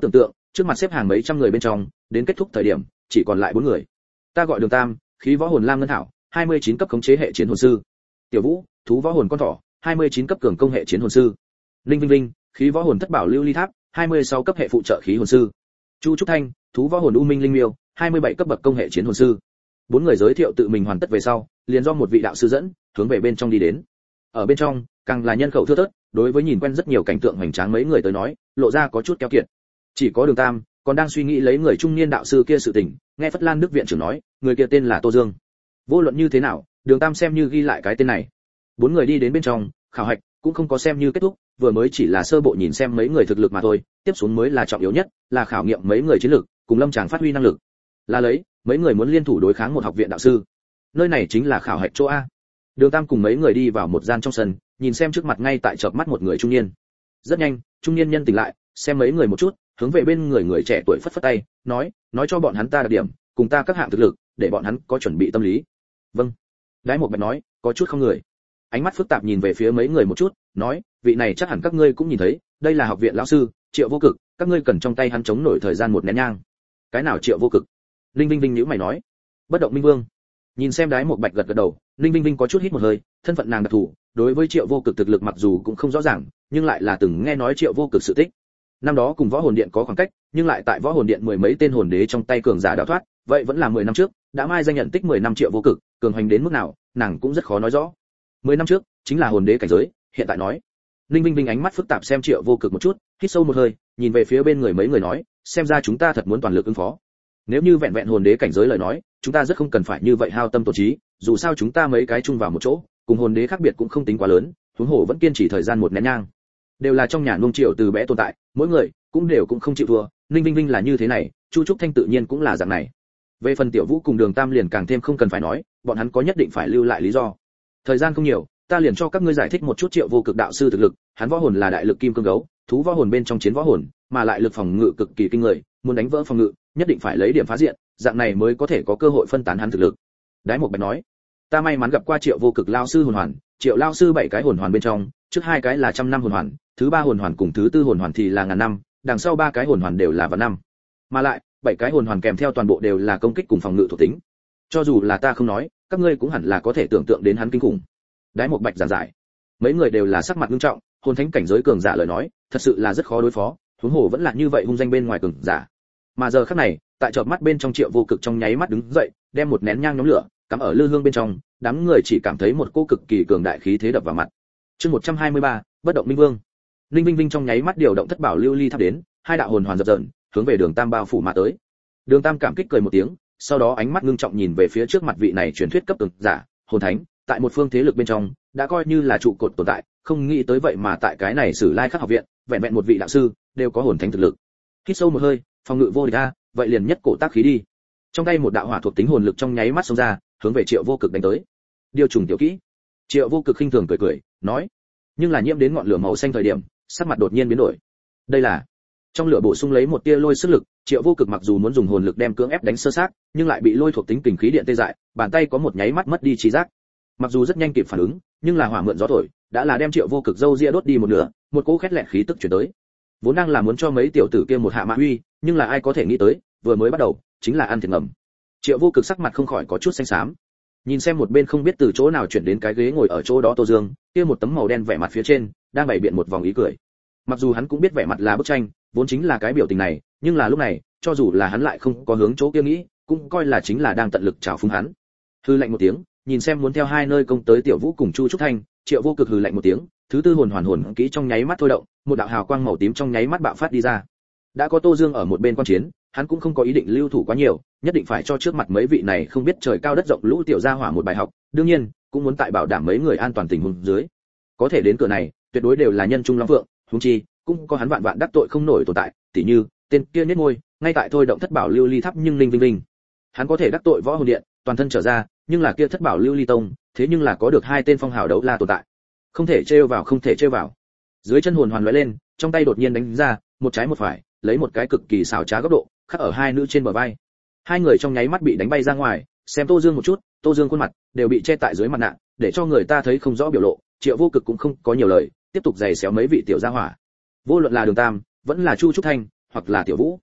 trước mặt xếp hàng mấy trăm người bên trong, đến kết thúc thời điểm, chỉ còn lại 4 người. Ta gọi Đường Tam, khí võ hồn lam ngân thảo, 29 cấp khống chế hệ chiến hồn sư. Tiểu Vũ, thú võ hồn con thỏ, 29 cấp cường công hệ chiến hồn sư. Linh Vinh Vinh, khí võ hồn thất bảo lưu ly tháp, 26 cấp hệ phụ trợ khí hồn sư. Chu Trúc Thanh, thú võ hồn u minh linh miêu, 27 cấp bậc công hệ chiến hồn sư. 4 người giới thiệu tự mình hoàn tất về sau, liền do một vị đạo sư dẫn, hướng về bên trong đi đến. Ở bên trong, càng là nhân khẩu thưa thớt, đối với nhìn quen rất nhiều cảnh tượng hoành tráng mấy người tới nói, lộ ra có chút keo kiệt. Chỉ có Đường Tam còn đang suy nghĩ lấy người trung niên đạo sư kia sự tình, nghe Phất Lan Đức viện trưởng nói, người kia tên là Tô Dương. Vô luận như thế nào, Đường Tam xem như ghi lại cái tên này. 4 người đi đến bên trong, khảo hạch cũng không có xem như kết thúc, vừa mới chỉ là sơ bộ nhìn xem mấy người thực lực mà thôi, tiếp xuống mới là trọng yếu nhất, là khảo nghiệm mấy người chiến lực, cùng Lâm Tràng phát huy năng lực. Là lấy, mấy người muốn liên thủ đối kháng một học viện đạo sư. Nơi này chính là khảo hạch chỗ a. Đường Tam cùng mấy người đi vào một gian trong sân, nhìn xem trước mặt ngay tại chợp mắt một người trung niên. Rất nhanh, trung niên nhân tỉnh lại, xem mấy người một chút, hướng về bên người trẻ tuổi phất phất tay, nói cho bọn hắn ta đặc điểm, cùng ta các hạng thực lực, để bọn hắn có chuẩn bị tâm lý. Vâng. Đái Một Bạch nói, có chút không người. Ánh mắt phức tạp nhìn về phía mấy người một chút, nói, vị này chắc hẳn các ngươi cũng nhìn thấy, đây là học viện lão sư, Triệu Vô Cực, các ngươi cần trong tay hắn chống nổi thời gian một nén nhang. Cái nào Triệu Vô Cực? Linh Vinh Vinh nhíu mày nói. Bất động minh vương. Nhìn xem Đái Một Bạch gật gật đầu, Linh Vinh Vinh có chút hít một hơi, thân phận nàng đặc thù, đối với Triệu Vô Cực thực lực mặc dù cũng không rõ ràng, nhưng lại là từng nghe nói Triệu Vô Cực sự tích. Năm đó cùng Võ Hồn Điện có khoảng cách, nhưng lại tại Võ Hồn Điện mười mấy tên hồn đế trong tay cường giả đào thoát, vậy vẫn là 10 năm trước, đã mai danh nhận tích 10 năm Triệu Vô Cực, cường hành đến mức nào, nàng cũng rất khó nói rõ. 10 năm trước, chính là hồn đế cảnh giới, hiện tại nói. Linh Vinh Vinh ánh mắt phức tạp xem Triệu Vô Cực một chút, hít sâu một hơi, nhìn về phía bên người mấy người nói, xem ra chúng ta thật muốn toàn lực ứng phó. Nếu như vẹn vẹn hồn đế cảnh giới lời nói, chúng ta rất không cần phải như vậy hao tâm tổn trí, dù sao chúng ta mấy cái chung vào một chỗ, cùng hồn đế khác biệt cũng không tính quá lớn, huống hồ vẫn kiên trì thời gian một nén nhang. Đều là trong nhà nung Triệu từ bé tồn tại, mỗi người cũng không chịu thua, Linh Vinh Vinh là như thế này, Chu Trúc Thanh tự nhiên cũng là dạng này. Về phần Tiểu Vũ cùng Đường Tam liền càng thêm không cần phải nói, bọn hắn có nhất định phải lưu lại lý do. Thời gian không nhiều, ta liền cho các ngươi giải thích một chút Triệu Vô Cực đạo sư thực lực, hắn võ hồn là đại lực kim cương gấu, thú võ hồn bên trong chiến võ hồn, mà lại lực phòng ngự cực kỳ kinh người, muốn đánh vỡ phòng ngự, nhất định phải lấy điểm phá diện, dạng này mới có thể có cơ hội phân tán hắn thực lực. Đái Một Bạch nói, ta may mắn gặp qua Triệu Vô Cực lão sư hồn hoàn, Triệu lão sư 7 cái hồn hoàn bên trong, trước 2 cái là 100 năm hồn hoàn, thứ 3 hồn hoàn cùng thứ 4 hồn hoàn thì là ngàn năm, đằng sau 3 cái hồn hoàn đều là vạn năm. Mà lại, 7 cái hồn hoàn kèm theo toàn bộ đều là công kích cùng phòng ngự thuộc tính. Cho dù là ta không nói, các ngươi cũng hẳn là có thể tưởng tượng đến hắn kinh khủng. Đái Một Bạch giảng giải. Mấy người đều là sắc mặt nghiêm trọng, hồn thánh cảnh giới cường giả lời nói, thật sự là rất khó đối phó, huống hồ vẫn là như vậy hung danh bên ngoài cường giả. Mà giờ khắc này, tại chợp mắt bên trong Triệu Vô Cực trong nháy mắt đứng dậy, đem một nén nhang nhóm lửa cắm ở lư hương bên trong, đám người chỉ cảm thấy một cô cực kỳ cường đại khí thế đập vào mặt. Chương 123, bất động minh vương. Linh Vinh Vinh trong nháy mắt điều động thất bảo lưu ly tháp đến, 2 đạo hồn hoàn dập dờn, hướng về Đường Tam bao phủ mà tới. Đường Tam cảm kích cười một tiếng, sau đó ánh mắt ngưng trọng nhìn về phía trước mặt vị này truyền thuyết cấp cường giả, hồn thánh, tại một phương thế lực bên trong, đã coi như là trụ cột tồn tại, không nghĩ tới vậy mà tại cái này Sử Lai Khắc học viện, vẹn vẹn một vị đạo sư, đều có hồn thánh thực lực. Hít sâu một hơi, phòng ngự vô địch a, vậy liền nhất cổ tác khí đi. Trong tay một đạo hỏa thuộc tính hồn lực trong nháy mắt xông ra, hướng về Triệu Vô Cực đánh tới. Điều trùng tiểu kỹ. Triệu Vô Cực khinh thường cười, nói, nhưng là nhiễm đến ngọn lửa màu xanh thời điểm, sắc mặt đột nhiên biến đổi. Đây là trong lửa bổ sung lấy một tia lôi sức lực, Triệu Vô Cực mặc dù muốn dùng hồn lực đem cưỡng ép đánh sơ xác, nhưng lại bị lôi thuộc tính kình khí điện tê dại, bàn tay có một nháy mắt mất đi trí giác. Mặc dù rất nhanh kịp phản ứng, nhưng là hỏa mượn gió thổi, đã là đem Triệu Vô Cực râu ria đốt đi một nửa, một cỗ khét lẹt khí tức truyền tới. Vốn đang là muốn cho mấy tiểu tử kia một hạ mã uy, nhưng là ai có thể nghĩ tới, vừa mới bắt đầu, chính là ăn thiệt ngầm. Triệu Vô Cực sắc mặt không khỏi có chút xanh xám. Nhìn xem một bên không biết từ chỗ nào chuyển đến cái ghế ngồi ở chỗ đó Tô Dương, kia một tấm màu đen vẻ mặt phía trên, đang bày biện một vòng ý cười. Mặc dù hắn cũng biết vẻ mặt là bức tranh, vốn chính là cái biểu tình này, nhưng là lúc này, cho dù là hắn lại không có hướng chỗ kia nghĩ, cũng coi là chính là đang tận lực chào phúng hắn. Hư lạnh một tiếng, nhìn xem muốn theo hai nơi công tới Tiểu Vũ cùng Chu Trúc Thanh, Triệu Vô Cực hừ lạnh một tiếng, thứ 4 hồn hoàn hồn kỹ trong nháy mắt thôi động, một đạo hào quang màu tím trong nháy mắt bạo phát đi ra. Đã có Tô Dương ở một bên quan chiến, hắn cũng không có ý định lưu thủ quá nhiều, nhất định phải cho trước mặt mấy vị này không biết trời cao đất rộng lũ tiểu gia hỏa một bài học, đương nhiên, cũng muốn tại bảo đảm mấy người an toàn tình huống dưới. Có thể đến cửa này, tuyệt đối đều là nhân trung long vượng, huống chi, cũng có hắn vạn vạn đắc tội không nổi tồn tại, tỉ như, tên kia nhếch môi, ngay tại thôi động thất bảo lưu ly tháp nhưng Linh Vinh Vinh. Hắn có thể đắc tội võ hồn điện, toàn thân trở ra, nhưng là kia thất bảo lưu ly tông, thế nhưng là có được 2 tên phong hào đấu la tồn tại. Không thể trêu vào, không thể trêu vào. Dưới chân hồn hoàn lóe lên, trong tay đột nhiên đánh ra, một trái một phải, lấy một cái cực kỳ xảo trá góc độ, khắc ở hai nữ trên bờ vai. Hai người trong nháy mắt bị đánh bay ra ngoài, xem Tô Dương một chút, Tô Dương khuôn mặt đều bị che tại dưới mặt nạ, để cho người ta thấy không rõ biểu lộ. Triệu Vô Cực cũng không có nhiều lời, tiếp tục giày xéo mấy vị tiểu gia hỏa. Vô luận là Đường Tam, vẫn là Chu Trúc Thanh, hoặc là Tiểu Vũ,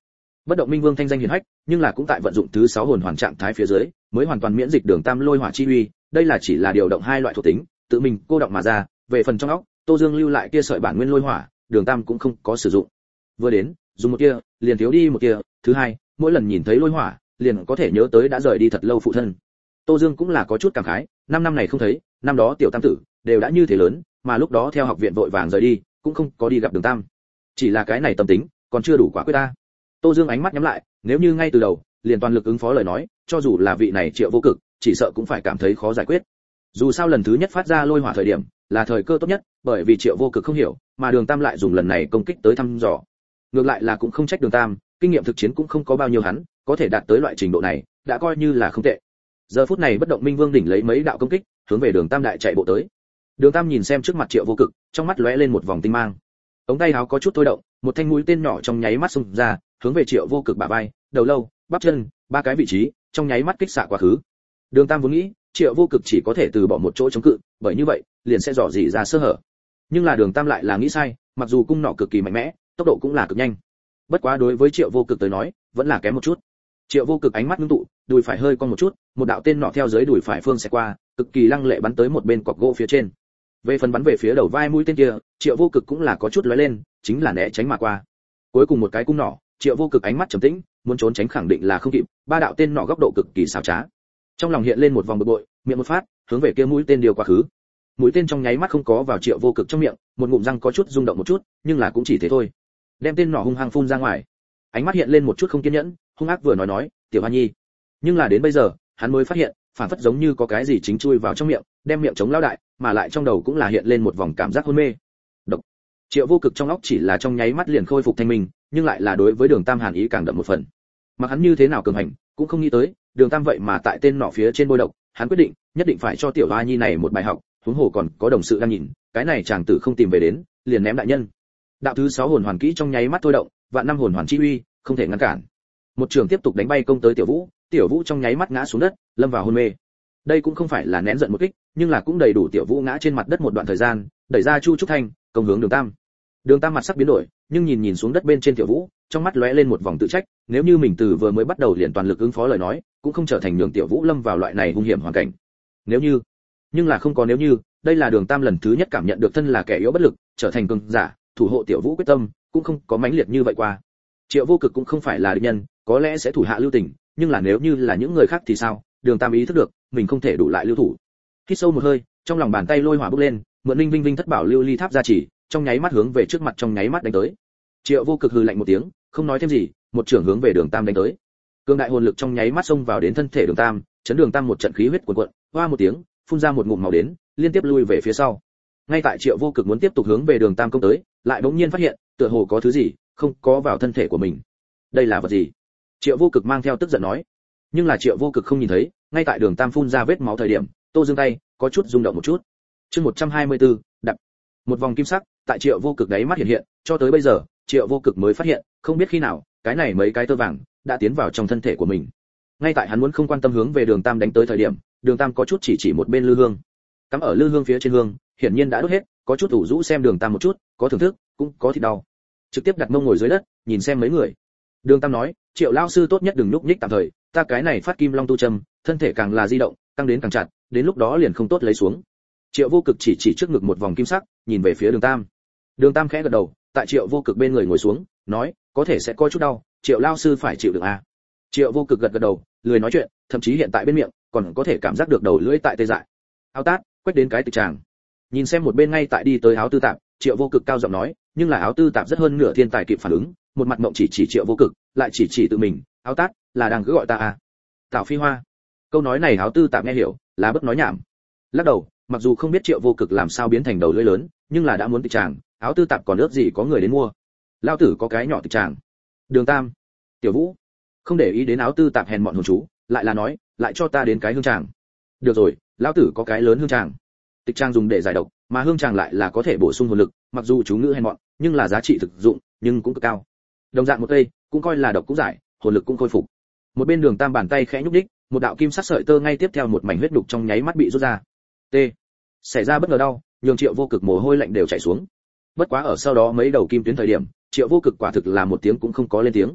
Bất động minh vương thanh danh hiển hách, nhưng là cũng tại vận dụng thứ 6 hồn hoàn trạng thái phía dưới, mới hoàn toàn miễn dịch đường tam lôi hỏa chi uy, đây là chỉ là điều động hai loại thuộc tính, tự mình cô động mà ra, về phần trong óc, Tô Dương lưu lại kia sợi bản nguyên lôi hỏa, đường tam cũng không có sử dụng. Vừa đến, dùng một kia, liền thiếu đi một kia, thứ hai, mỗi lần nhìn thấy lôi hỏa, liền có thể nhớ tới đã rời đi thật lâu phụ thân. Tô Dương cũng là có chút cảm khái, 5 năm này không thấy, năm đó tiểu tam tử đều đã như thế lớn, mà lúc đó theo học viện vội vàng rời đi, cũng không có đi gặp đường tam. Chỉ là cái này tâm tính, còn chưa đủ quả quyết ta. Tô Dương ánh mắt nhắm lại, nếu như ngay từ đầu, liền toàn lực ứng phó lời nói, cho dù là vị này Triệu Vô Cực, chỉ sợ cũng phải cảm thấy khó giải quyết. Dù sao lần thứ nhất phát ra lôi hỏa thời điểm, là thời cơ tốt nhất, bởi vì Triệu Vô Cực không hiểu, mà Đường Tam lại dùng lần này công kích tới thăm dò. Ngược lại là cũng không trách Đường Tam, kinh nghiệm thực chiến cũng không có bao nhiêu hắn, có thể đạt tới loại trình độ này, đã coi như là không tệ. Giờ phút này bất động minh vương đỉnh lấy mấy đạo công kích, hướng về Đường Tam đại chạy bộ tới. Đường Tam nhìn xem trước mặt Triệu Vô Cực, trong mắt lóe lên một vòng tinh mang. Ống tay áo có chút thôi động, một thanh mũi tên nhỏ trong nháy mắt xung ra, hướng về Triệu Vô Cực bả vai, đầu lâu, bắp chân, ba cái vị trí, trong nháy mắt kích xạ quá khứ. Đường Tam vốn nghĩ, Triệu Vô Cực chỉ có thể từ bỏ một chỗ chống cự, bởi như vậy, liền sẽ dò dỉ ra sơ hở. Nhưng là Đường Tam lại là nghĩ sai, mặc dù cung nỏ cực kỳ mạnh mẽ, tốc độ cũng là cực nhanh. Bất quá đối với Triệu Vô Cực tới nói, vẫn là kém một chút. Triệu Vô Cực ánh mắt ngưng tụ, đùi phải hơi cong một chút, một đạo tên nỏ theo dưới đùi phải phương sẽ qua, cực kỳ lăng lệ bắn tới một bên cọc gỗ phía trên. Về phần bắn về phía đầu vai mũi tên kia, Triệu Vô Cực cũng là có chút lóe lên, chính là né tránh mà qua. Cuối cùng một cái cung nỏ, Triệu Vô Cực ánh mắt trầm tĩnh, muốn trốn tránh khẳng định là không kịp, ba đạo tên nỏ góc độ cực kỳ xảo trá. Trong lòng hiện lên một vòng bực bội, miệng một phát, hướng về kia mũi tên điều quá khứ. Mũi tên trong nháy mắt không có vào Triệu Vô Cực trong miệng, một ngụm răng có chút rung động một chút, nhưng là cũng chỉ thế thôi. Đem tên nỏ hung hăng phun ra ngoài. Ánh mắt hiện lên một chút không kiên nhẫn, hung ác vừa nói, "Tiểu Hoa Nhi." Nhưng là đến bây giờ, hắn mới phát hiện, phản phất giống như có cái gì chính chui vào trong miệng, đem miệng chống lao đại, mà lại trong đầu cũng là hiện lên một vòng cảm giác hôn mê. Độc. Triệu Vô Cực trong óc chỉ là trong nháy mắt liền khôi phục thanh minh, nhưng lại là đối với Đường Tam hàn ý càng đậm một phần. Mà hắn như thế nào cường hành, cũng không nghĩ tới, Đường Tam vậy mà tại tên nọ phía trên bôi độc, hắn quyết định, nhất định phải cho tiểu Hoa Nhi này một bài học, huống hồ còn có đồng sự đang nhìn, cái này chàng tử không tìm về đến, liền ném đại nhân. Đạo thứ 6 hồn hoàn kỹ trong nháy mắt thôi động, vạn năm hồn hoàn chi uy, không thể ngăn cản. Một trường tiếp tục đánh bay công tới Tiểu Vũ, Tiểu Vũ trong nháy mắt ngã xuống đất, lâm vào hôn mê. Đây cũng không phải là nén giận một kích, nhưng là cũng đầy đủ Tiểu Vũ ngã trên mặt đất một đoạn thời gian, đẩy ra Chu Trúc Thanh, công hướng Đường Tam. Đường Tam mặt sắc biến đổi, nhưng nhìn xuống đất bên trên Tiểu Vũ, trong mắt lóe lên một vòng tự trách, nếu như mình từ vừa mới bắt đầu liền toàn lực ứng phó lời nói, cũng không trở thành nhường Tiểu Vũ lâm vào loại này hung hiểm hoàn cảnh. Nếu như, nhưng là không có nếu như, đây là Đường Tam lần thứ nhất cảm nhận được thân là kẻ yếu bất lực, trở thành cường giả, thủ hộ Tiểu Vũ quyết tâm, cũng không có mãnh liệt như vậy qua. Triệu Vô Cực cũng không phải là địch nhân, có lẽ sẽ thủ hạ lưu tình, nhưng là nếu như là những người khác thì sao? Đường Tam ý thức được, mình không thể đủ lại lưu thủ. Hít sâu một hơi, trong lòng bàn tay lôi hỏa bốc lên, mượn linh vinh vinh thất bảo lưu ly tháp ra chỉ, trong nháy mắt hướng về trước mặt trong nháy mắt đánh tới. Triệu Vô Cực hừ lạnh một tiếng, không nói thêm gì, một trường hướng về Đường Tam đánh tới. Cương đại hồn lực trong nháy mắt xông vào đến thân thể Đường Tam, chấn Đường Tam một trận khí huyết cuồn cuộn, hoa một tiếng, phun ra một ngụm máu đến, liên tiếp lui về phía sau. Ngay tại Triệu Vô Cực muốn tiếp tục hướng về Đường Tam công tới, lại bỗng nhiên phát hiện, tựa hồ có thứ gì không có vào thân thể của mình. Đây là vật gì? Triệu Vô Cực mang theo tức giận nói. Nhưng là Triệu Vô Cực không nhìn thấy, ngay tại Đường Tam phun ra vết máu thời điểm, Tô Dương tay có chút rung động một chút. Chương 124, đập. Một vòng kim sắc tại Triệu Vô Cực đáy mắt hiện hiện, cho tới bây giờ, Triệu Vô Cực mới phát hiện, không biết khi nào, cái này mấy cái tơ vàng đã tiến vào trong thân thể của mình. Ngay tại hắn muốn không quan tâm hướng về Đường Tam đánh tới thời điểm, Đường Tam có chút chỉ một bên lư hương. Cắm ở lư hương phía trên hương, hiển nhiên đã đốt hết, có chút ủ rũ xem Đường Tam một chút, có thưởng thức, cũng có thịt đau. Trực tiếp đặt mông ngồi dưới đất, nhìn xem mấy người. Đường Tam nói, Triệu lão sư tốt nhất đừng nhúc nhích tạm thời, ta cái này phát kim long tu châm, thân thể càng là di động, tăng đến càng chặt, đến lúc đó liền không tốt lấy xuống. Triệu Vô Cực chỉ trước ngực một vòng kim sắc, nhìn về phía Đường Tam. Đường Tam khẽ gật đầu, tại Triệu Vô Cực bên người ngồi xuống, nói, có thể sẽ có chút đau, Triệu lão sư phải chịu được à? Triệu Vô Cực gật gật đầu, lười nói chuyện, thậm chí hiện tại bên miệng còn có thể cảm giác được đầu lưỡi tại tê dại. Áo tát, quét đến cái tịch tràng. Nhìn xem một bên ngay tại đi tới áo tư tạp, Triệu Vô Cực cao giọng nói, nhưng là áo tư tạp rất hơn nửa thiên tài kịp phản ứng, một mặt mộng chỉ Triệu Vô Cực, lại chỉ tự mình, áo tát, là đang cứ gọi ta à? Tào Phi Hoa. Câu nói này áo tư tạp nghe hiểu, là bất nói nhảm. Lắc đầu, mặc dù không biết Triệu Vô Cực làm sao biến thành đầu lưỡi lớn, nhưng là đã muốn tịch tràng, áo tư tạp còn ước gì có người đến mua. Lao tử có cái nhỏ tịch tràng. Đường Tam, Tiểu Vũ, không để ý đến áo tư tạp hèn mọn hồn chú, lại là nói, lại cho ta đến cái hương tràng. Được rồi, lão tử có cái lớn hương tràng. Tịch tràng dùng để giải độc, mà hương tràng lại là có thể bổ sung hồn lực, mặc dù chú ngữ hèn mọn, nhưng là giá trị thực dụng, nhưng cũng cực cao. Đồng dạng một cây, cũng coi là độc cũng giải, hồn lực cũng khôi phục. Một bên Đường Tam bàn tay khẽ nhúc nhích, một đạo kim sắc sợi tơ ngay tiếp theo một mảnh huyết đục trong nháy mắt bị rút ra. T. Xảy ra bất ngờ đau, nhường Triệu Vô Cực mồ hôi lạnh đều chảy xuống. Bất quá ở sau đó mấy đầu kim tuyến thời điểm, Triệu Vô Cực quả thực là một tiếng cũng không có lên tiếng.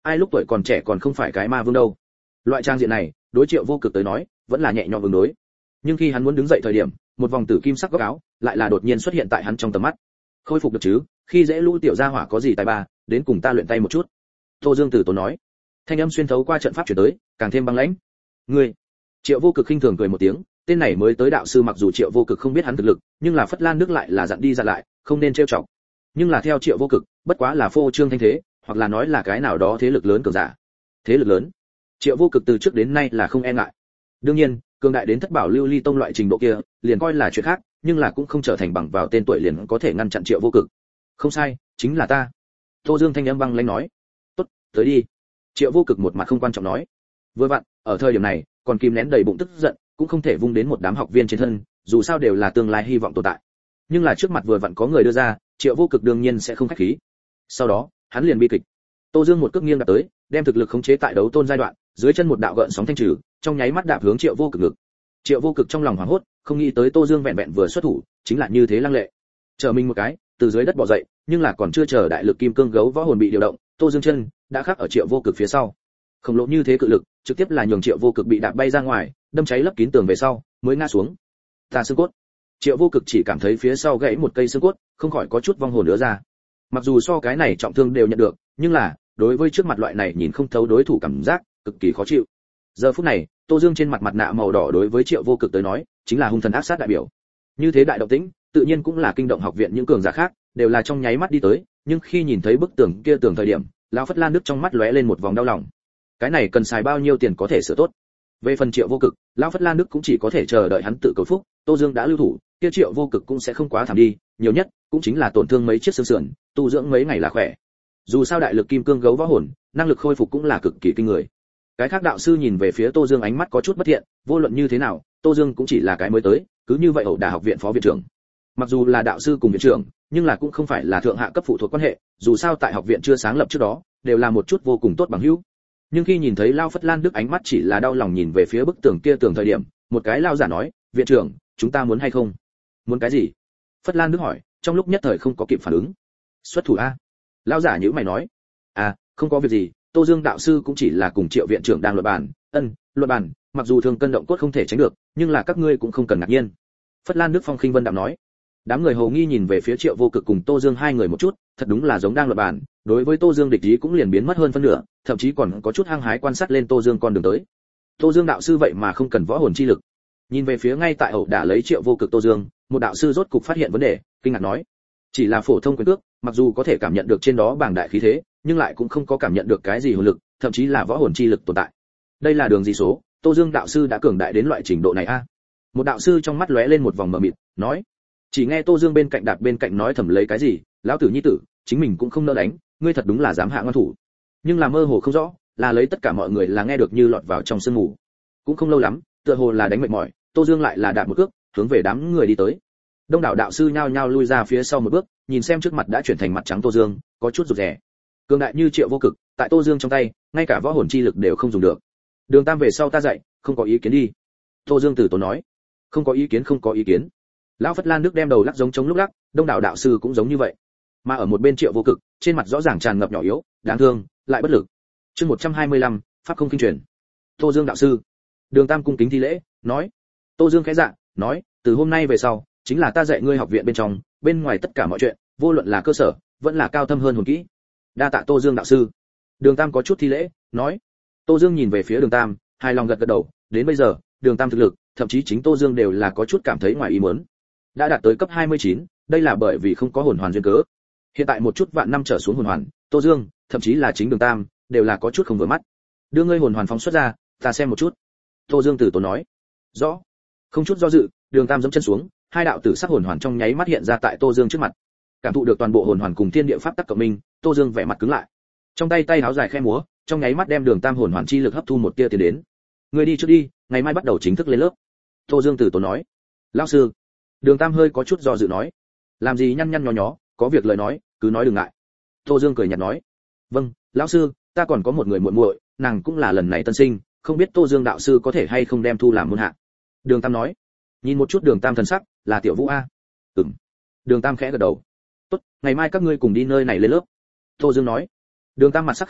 ai lúc tuổi còn trẻ còn không phải cái ma vương đâu. Loại trang diện này đối Triệu Vô Cực tới nói vẫn là nhẹ nhõm ứng đối, nhưng khi hắn muốn đứng dậy thời điểm, một vòng tử kim sắc góc áo lại là đột nhiên xuất hiện tại hắn trong tầm mắt. Khôi phục được chứ? Khi dễ lũ tiểu gia hỏa có gì tài ba, đến cùng ta luyện tay một chút. Tô Dương Tử tốn nói. Thanh âm xuyên thấu qua trận pháp truyền tới, càng thêm băng lãnh. Ngươi. Triệu Vô Cực khinh thường cười một tiếng, tên này mới tới đạo sư mặc dù Triệu Vô Cực không biết hắn thực lực, nhưng là Phất Lan nước lại là dặn đi dặn lại, không nên trêu chọc. Nhưng là theo Triệu Vô Cực, bất quá là phô trương thanh thế, hoặc là nói là cái nào đó thế lực lớn cường giả. Thế lực lớn? Triệu Vô Cực từ trước đến nay là không e ngại. Đương nhiên, cường đại đến thất bảo lưu ly tông loại trình độ kia, liền coi là chuyện khác, nhưng là cũng không trở thành bằng vào tên tuổi liền có thể ngăn chặn Triệu Vô Cực. Không sai, chính là ta. Tô Dương thanh âm băng lãnh nói. Tốt, tới đi. Triệu Vô Cực một mặt không quan trọng nói. Vừa vặn, ở thời điểm này, còn kìm nén đầy bụng tức giận, cũng không thể vung đến một đám học viên trên thân, dù sao đều là tương lai hy vọng tồn tại. Nhưng là trước mặt vừa vặn có người đưa ra, Triệu Vô Cực đương nhiên sẽ không khách khí. Sau đó, hắn liền bi kịch. Tô Dương một cước nghiêng đạp tới, đem thực lực khống chế tại đấu tôn giai đoạn, dưới chân một đạo gợn sóng thanh trừ, trong nháy mắt đạp hướng Triệu Vô Cực ngực. Triệu Vô Cực trong lòng hoảng hốt, không nghĩ tới Tô Dương vẹn vẹn vừa xuất thủ, chính là như thế lăng lệ. Chờ mình một cái, từ dưới đất bò dậy, nhưng là còn chưa chờ đại lực kim cương gấu võ hồn bị điều động, Tô Dương chân đã khắc ở Triệu Vô Cực phía sau. Khổng lồ như thế cự lực, trực tiếp là nhường Triệu Vô Cực bị đạp bay ra ngoài, đâm cháy lấp kín tường về sau, mới ngã xuống. Ta xương cốt. Triệu Vô Cực chỉ cảm thấy phía sau gãy một cây xương cốt, không khỏi có chút vong hồn nữa ra. Mặc dù so cái này trọng thương đều nhận được, nhưng là đối với trước mặt loại này nhìn không thấu đối thủ cảm giác cực kỳ khó chịu. Giờ phút này, Tô Dương trên mặt mặt nạ màu đỏ đối với Triệu Vô Cực tới nói, chính là hung thần ác sát đại biểu. Như thế đại động tĩnh, tự nhiên cũng là kinh động học viện những cường giả khác, đều là trong nháy mắt đi tới, nhưng khi nhìn thấy bức tường kia tường thời điểm, lão Phất Lan nước trong mắt lóe lên một vòng đau lòng. Cái này cần xài bao nhiêu tiền có thể sửa tốt? Về phần Triệu Vô Cực, lão Phất Lan nước cũng chỉ có thể chờ đợi hắn tự cầu phúc, Tô Dương đã lưu thủ, kia Triệu Vô Cực cũng sẽ không quá thảm đi, nhiều nhất cũng chính là tổn thương mấy chiếc xương sườn, tu dưỡng mấy ngày là khỏe. Dù sao đại lực kim cương gấu võ hồn, năng lực khôi phục cũng là cực kỳ kinh người. Cái khác đạo sư nhìn về phía Tô Dương ánh mắt có chút bất thiện, vô luận như thế nào, Tô Dương cũng chỉ là cái mới tới, cứ như vậy ẩu đả học viện phó viện trưởng. Mặc dù là đạo sư cùng viện trưởng, nhưng là cũng không phải là thượng hạ cấp phụ thuộc quan hệ, dù sao tại học viện chưa sáng lập trước đó, đều là một chút vô cùng tốt bằng hữu. Nhưng khi nhìn thấy Lao Phất Lan Đức ánh mắt chỉ là đau lòng nhìn về phía bức tường kia tường thời điểm, một cái lao giả nói, "Viện trưởng, chúng ta muốn hay không?" "Muốn cái gì?" Phất Lan Đức hỏi, trong lúc nhất thời không có kịp phản ứng. "Xuất thủ a." Lao giả nhíu mày nói. "À, không có việc gì, Tô Dương đạo sư cũng chỉ là cùng Triệu viện trưởng đang luận bàn." Luận bàn, mặc dù thường cân động cốt không thể tránh được, nhưng là các ngươi cũng không cần ngạc nhiên." Phất Lan Đức phong khinh vân đạm nói. Đám người hồ nghi nhìn về phía Triệu Vô Cực cùng Tô Dương hai người một chút, thật đúng là giống đang luận bàn, đối với Tô Dương địch ý cũng liền biến mất hơn phân nửa, thậm chí còn có chút hăng hái quan sát lên Tô Dương con đường tới. Tô Dương đạo sư vậy mà không cần võ hồn chi lực. Nhìn về phía ngay tại ẩu đả lấy Triệu Vô Cực Tô Dương, một đạo sư rốt cục phát hiện vấn đề, kinh ngạc nói: "Chỉ là phổ thông quyền cước, mặc dù có thể cảm nhận được trên đó bàng đại khí thế, nhưng lại cũng không có cảm nhận được cái gì hồn lực, thậm chí là võ hồn chi lực tồn tại. Đây là đường gì số, Tô Dương đạo sư đã cường đại đến loại trình độ này a?" Một đạo sư trong mắt lóe lên một vòng mờ mịt, nói. Chỉ nghe Tô Dương bên cạnh đạp bên cạnh nói thầm lấy cái gì, lão tử nhi tử, chính mình cũng không nỡ đánh, ngươi thật đúng là dám hạ ngoan thủ. Nhưng là mơ hồ không rõ, là lấy tất cả mọi người là nghe được như lọt vào trong sương mù. Cũng không lâu lắm, tựa hồ là đánh mệt mỏi, Tô Dương lại là đạp một cước, hướng về đám người đi tới. Đông đảo đạo sư nhao nhao lui ra phía sau một bước, nhìn xem trước mặt đã chuyển thành mặt trắng Tô Dương, có chút rụt rè. Cường đại như Triệu Vô Cực, tại Tô Dương trong tay, ngay cả võ hồn chi lực đều không dùng được. Đường Tam về sau ta dạy, không có ý kiến đi. Tô Dương từ tốn nói. Không có ý kiến, không có ý kiến. Lão Phất Lan Đức đem đầu lắc giống chống lúc lắc, đông đảo đạo sư cũng giống như vậy. Mà ở một bên Triệu Vô Cực, trên mặt rõ ràng tràn ngập nhỏ yếu, đáng thương, lại bất lực. Chương 125, pháp không kinh truyền. Tô Dương đạo sư. Đường Tam cung kính thi lễ, nói. Tô Dương khẽ dạ, nói, từ hôm nay về sau, chính là ta dạy ngươi học viện bên trong, bên ngoài tất cả mọi chuyện, vô luận là cơ sở, vẫn là cao thâm hơn hồn kỹ. Đa tạ Tô Dương đạo sư. Đường Tam có chút thi lễ, nói. Tô Dương nhìn về phía Đường Tam, hài lòng gật gật đầu, đến bây giờ, Đường Tam thực lực, thậm chí chính Tô Dương đều là có chút cảm thấy ngoài ý muốn. Đã đạt tới cấp 29, đây là bởi vì không có hồn hoàn duyên cớ. Hiện tại một chút vạn năm trở xuống hồn hoàn, Tô Dương, thậm chí là chính Đường Tam, đều là có chút không vừa mắt. Đưa ngươi hồn hoàn phóng xuất ra, ta xem một chút. Tô Dương từ tốn nói. Rõ. Không chút do dự, Đường Tam giẫm chân xuống, hai đạo tử sắc hồn hoàn trong nháy mắt hiện ra tại Tô Dương trước mặt. Cảm thụ được toàn bộ hồn hoàn cùng thiên địa pháp tắc cộng minh, Tô Dương vẻ mặt cứng lại. Trong tay áo dài khẽ múa, trong nháy mắt đem Đường Tam hồn hoàn chi lực hấp thu một tia tiến đến. Ngươi đi trước đi, ngày mai bắt đầu chính thức lên lớp. Tô Dương từ tốn nói. Lão sư. Đường Tam hơi có chút do dự nói. Làm gì nhăn nhăn nhó nhó, có việc lời nói, cứ nói đừng ngại. Tô Dương cười nhạt nói. Vâng, lão sư, ta còn có một người muội muội, nàng cũng là lần này tân sinh, không biết Tô Dương đạo sư có thể hay không đem thu làm môn hạ. Đường Tam nói. Nhìn một chút Đường Tam thần sắc, là Tiểu Vũ a. Ừm. Đường Tam khẽ gật đầu. Tốt, ngày mai các ngươi cùng đi nơi này lên lớp. Tô Dương nói. Đường Tam mặt sắc khẽ động,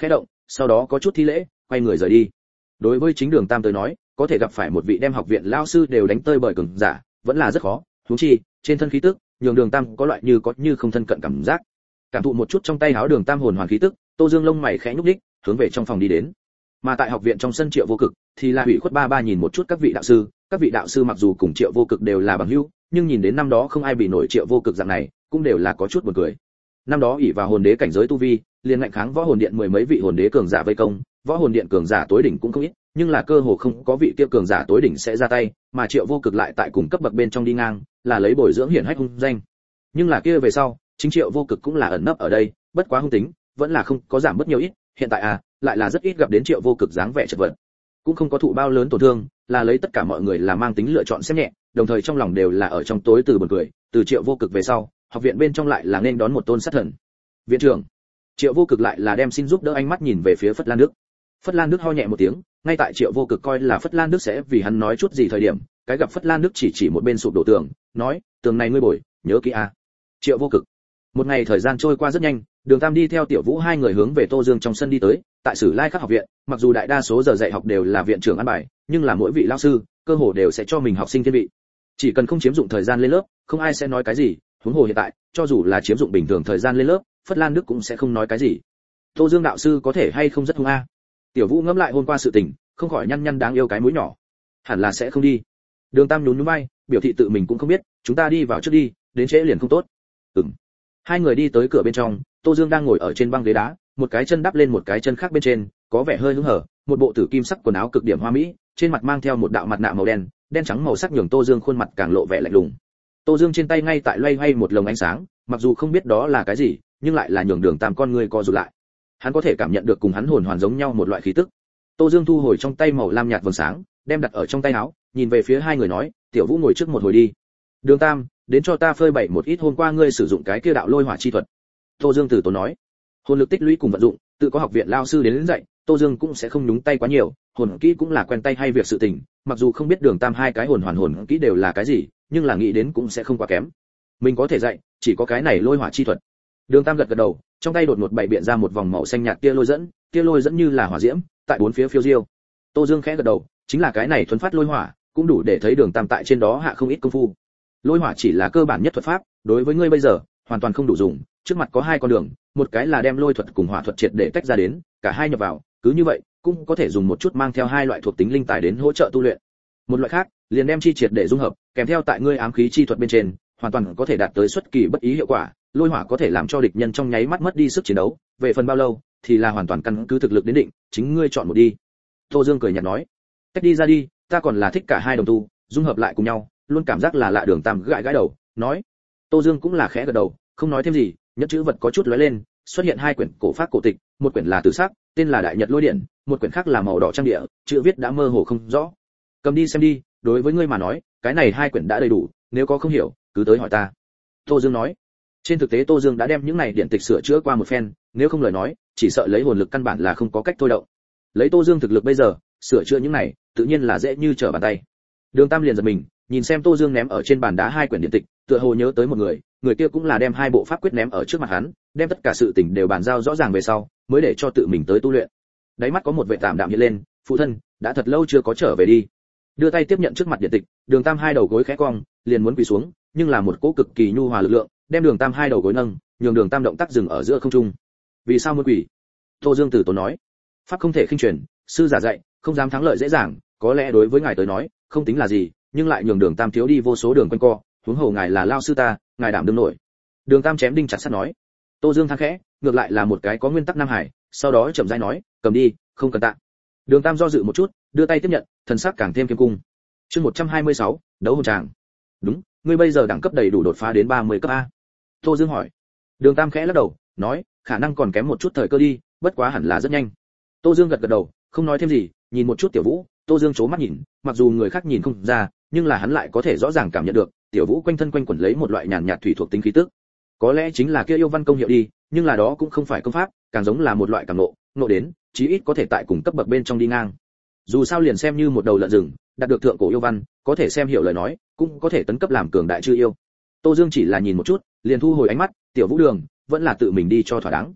sau đó có chút thi lễ, quay người rời đi. Đối với chính Đường Tam tới nói, có thể gặp phải một vị đem học viện lão sư đều đánh tơi bời cường giả, vẫn là rất khó, huống chi, trên thân khí tức, nhường Đường Tam có loại như có như không thân cận cảm giác. Cảm thụ một chút trong tay áo Đường Tam hồn hoàn khí tức, Tô Dương lông mày khẽ nhúc nhích, hướng về trong phòng đi đến. Mà tại học viện trong sân Triệu Vô Cực, thì là hủy khuất ba nhìn một chút các vị đạo sư mặc dù cùng Triệu Vô Cực đều là bằng hữu, nhưng nhìn đến năm đó không ai bị nổi Triệu Vô Cực dạng này, cũng đều là có chút buồn cười. Năm đó ỷ vào hồn đế cảnh giới tu vi, liền ngạnh kháng võ hồn điện mười mấy vị hồn đế cường giả vây công, võ hồn điện cường giả tối đỉnh cũng không ít, nhưng là cơ hồ không có vị kia cường giả tối đỉnh sẽ ra tay, mà Triệu Vô Cực lại tại cùng cấp bậc bên trong đi ngang, là lấy bồi dưỡng hiển hách hung danh. Nhưng là kia về sau, chính Triệu Vô Cực cũng là ẩn nấp ở đây, bất quá hung tính, vẫn là không có giảm bớt nhiều ít, hiện tại lại là rất ít gặp đến Triệu Vô Cực dáng vẻ chật vật, cũng không có thụ bao lớn tổn thương, là lấy tất cả mọi người là mang tính lựa chọn xem nhẹ, đồng thời trong lòng đều là ở trong tối từ buồn cười, từ Triệu Vô Cực về sau, học viện bên trong lại là nên đón một tôn sát thần. Viện trưởng. Triệu Vô Cực lại là đem xin giúp đỡ ánh mắt nhìn về phía Phất Lan Đức. Phất Lan Đức ho nhẹ một tiếng, ngay tại Triệu Vô Cực coi là Phất Lan Đức sẽ vì hắn nói chút gì thời điểm, cái gặp Phất Lan Đức chỉ một bên sụp đổ tường, nói, tường này ngươi bồi, nhớ kỹ a. Triệu Vô Cực. Một ngày thời gian trôi qua rất nhanh, Đường Tam đi theo Tiểu Vũ hai người hướng về Tô Dương trong sân đi tới, tại Sử Lai Khắc học viện, mặc dù đại đa số giờ dạy học đều là viện trưởng an bài, nhưng là mỗi vị lão sư, cơ hồ đều sẽ cho mình học sinh thiên vị. Chỉ cần không chiếm dụng thời gian lên lớp, không ai sẽ nói cái gì, huống hồ hiện tại, cho dù là chiếm dụng bình thường thời gian lên lớp, Phất Lan Đức cũng sẽ không nói cái gì. Tô Dương đạo sư có thể hay không rất hung a? Tiểu Vũ ngẫm lại hôm qua sự tình, không khỏi nhăn đáng yêu cái mũi nhỏ. Hẳn là sẽ không đi. Đường Tam nhún nhún vai, biểu thị tự mình cũng không biết, chúng ta đi vào trước đi, đến trễ liền không tốt. Hai người đi tới cửa bên trong, Tô Dương đang ngồi ở trên băng ghế đá, một cái chân đắp lên một cái chân khác bên trên, có vẻ hơi hứng hở, một bộ tử kim sắc quần áo cực điểm hoa mỹ, trên mặt mang theo một đạo mặt nạ màu đen, đen trắng màu sắc nhường Tô Dương khuôn mặt càng lộ vẻ lạnh lùng. Tô Dương trên tay ngay tại loay hoay một lồng ánh sáng, mặc dù không biết đó là cái gì, nhưng lại là nhường Đường Tam con người co rụt lại. Hắn có thể cảm nhận được cùng hắn hồn hoàn giống nhau một loại khí tức. Tô Dương thu hồi trong tay màu lam nhạt vầng sáng, đem đặt ở trong tay áo, nhìn về phía hai người nói, Tiểu Vũ ngồi trước một hồi đi. Đường Tam, đến cho ta phơi bày một ít hôm qua ngươi sử dụng cái kia đạo lôi hỏa chi thuật. Tô Dương từ tốn nói, hồn lực tích lũy cùng vận dụng, tự có học viện lao sư đến dạy, Tô Dương cũng sẽ không nhúng tay quá nhiều, hồn kỹ cũng là quen tay hay việc sự tình, mặc dù không biết Đường Tam hai cái hồn hoàn hồn kỹ đều là cái gì, nhưng là nghĩ đến cũng sẽ không quá kém. Mình có thể dạy, chỉ có cái này lôi hỏa chi thuật. Đường Tam gật đầu, trong tay đột ngột bày biện ra một vòng màu xanh nhạt tia lôi dẫn như là hỏa diễm, tại bốn phía phiêu diêu. Tô Dương khẽ gật đầu, chính là cái này thuần phát lôi hỏa, cũng đủ để thấy Đường Tam tại trên đó hạ không ít công phu. Lôi hỏa chỉ là cơ bản nhất thuật pháp, đối với ngươi bây giờ hoàn toàn không đủ dùng, trước mặt có hai con đường, một cái là đem lôi thuật cùng hỏa thuật triệt để tách ra đến, cả hai nhập vào, cứ như vậy, cũng có thể dùng một chút mang theo hai loại thuộc tính linh tài đến hỗ trợ tu luyện. Một loại khác, liền đem chi triệt để dung hợp, kèm theo tại ngươi ám khí chi thuật bên trên, hoàn toàn có thể đạt tới xuất kỳ bất ý hiệu quả, lôi hỏa có thể làm cho địch nhân trong nháy mắt mất đi sức chiến đấu, về phần bao lâu thì là hoàn toàn căn cứ thực lực đến định, chính ngươi chọn một đi. Tô Dương cười nhạt nói, tách đi ra đi, ta còn là thích cả hai đồng tu, dung hợp lại cùng nhau, luôn cảm giác là lạ. Đường Tam gãi đầu, nói. Tô Dương cũng là khẽ gật đầu, không nói thêm gì, nhất chữ vật có chút lóe lên, xuất hiện hai quyển cổ pháp cổ tịch, một quyển là tử sắc, tên là Đại Nhật Lôi Điển, một quyển khác là màu đỏ trang địa, chữ viết đã mơ hồ không rõ. Cầm đi xem đi, đối với ngươi mà nói, cái này hai quyển đã đầy đủ, nếu có không hiểu, cứ tới hỏi ta. Tô Dương nói. Trên thực tế Tô Dương đã đem những này điển tịch sửa chữa qua một phen, nếu không lời nói, chỉ sợ lấy hồn lực căn bản là không có cách thôi động. Lấy Tô Dương thực lực bây giờ, sửa chữa những này, tự nhiên là dễ như trở bàn tay. Đường Tam liền giật mình, nhìn xem Tô Dương ném ở trên bàn đá hai quyển điển tịch, tựa hồ nhớ tới một người, người kia cũng là đem hai bộ pháp quyết ném ở trước mặt hắn, đem tất cả sự tình đều bàn giao rõ ràng về sau, mới để cho tự mình tới tu luyện. Đáy mắt có một vẻ tạm đạm hiện lên, phụ thân, đã thật lâu chưa có trở về đi. Đưa tay tiếp nhận trước mặt điển tịch, Đường Tam hai đầu gối khẽ cong, liền muốn quỳ xuống, nhưng là một cỗ cực kỳ nhu hòa lực lượng, đem Đường Tam hai đầu gối nâng, nhường Đường Tam động tác dừng ở giữa không trung. Vì sao muốn quỳ? Tô Dương từ tốn nói, pháp không thể khinh truyền, sư giả dạy, không dám thắng lợi dễ dàng, có lẽ đối với ngài tới nói, không tính là gì, nhưng lại nhường Đường Tam thiếu đi vô số đường quanh co, huống hồ ngài là lao sư ta, ngài đảm đương nổi. Đường Tam chém đinh chặt sắt nói. Tô Dương than khẽ, ngược lại là một cái có nguyên tắc nam hải, sau đó chậm rãi nói, cầm đi, không cần tạ. Đường Tam do dự một chút, đưa tay tiếp nhận, thần sắc càng thêm kiên cung. Chương 126, đấu hồn tràng. Đúng, ngươi bây giờ đẳng cấp đầy đủ đột phá đến 30 cấp a. Tô Dương hỏi. Đường Tam khẽ lắc đầu, nói, khả năng còn kém một chút thời cơ đi, bất quá hẳn là rất nhanh. Tô Dương gật đầu, không nói thêm gì, nhìn một chút Tiểu Vũ, Tô Dương chố mắt nhìn, mặc dù người khác nhìn không ra, nhưng là hắn lại có thể rõ ràng cảm nhận được, Tiểu Vũ quanh thân quanh quẩn lấy một loại nhàn nhạt thủy thuộc tính khí tức. Có lẽ chính là kia yêu văn công hiệu đi, nhưng là đó cũng không phải công pháp, càng giống là một loại cảm ngộ đến, chí ít có thể tại cùng cấp bậc bên trong đi ngang. Dù sao liền xem như một đầu lợn rừng, đạt được thượng cổ yêu văn, có thể xem hiểu lời nói, cũng có thể tấn cấp làm cường đại chư yêu. Tô Dương chỉ là nhìn một chút, liền thu hồi ánh mắt, Tiểu Vũ đường, vẫn là tự mình đi cho thỏa đáng.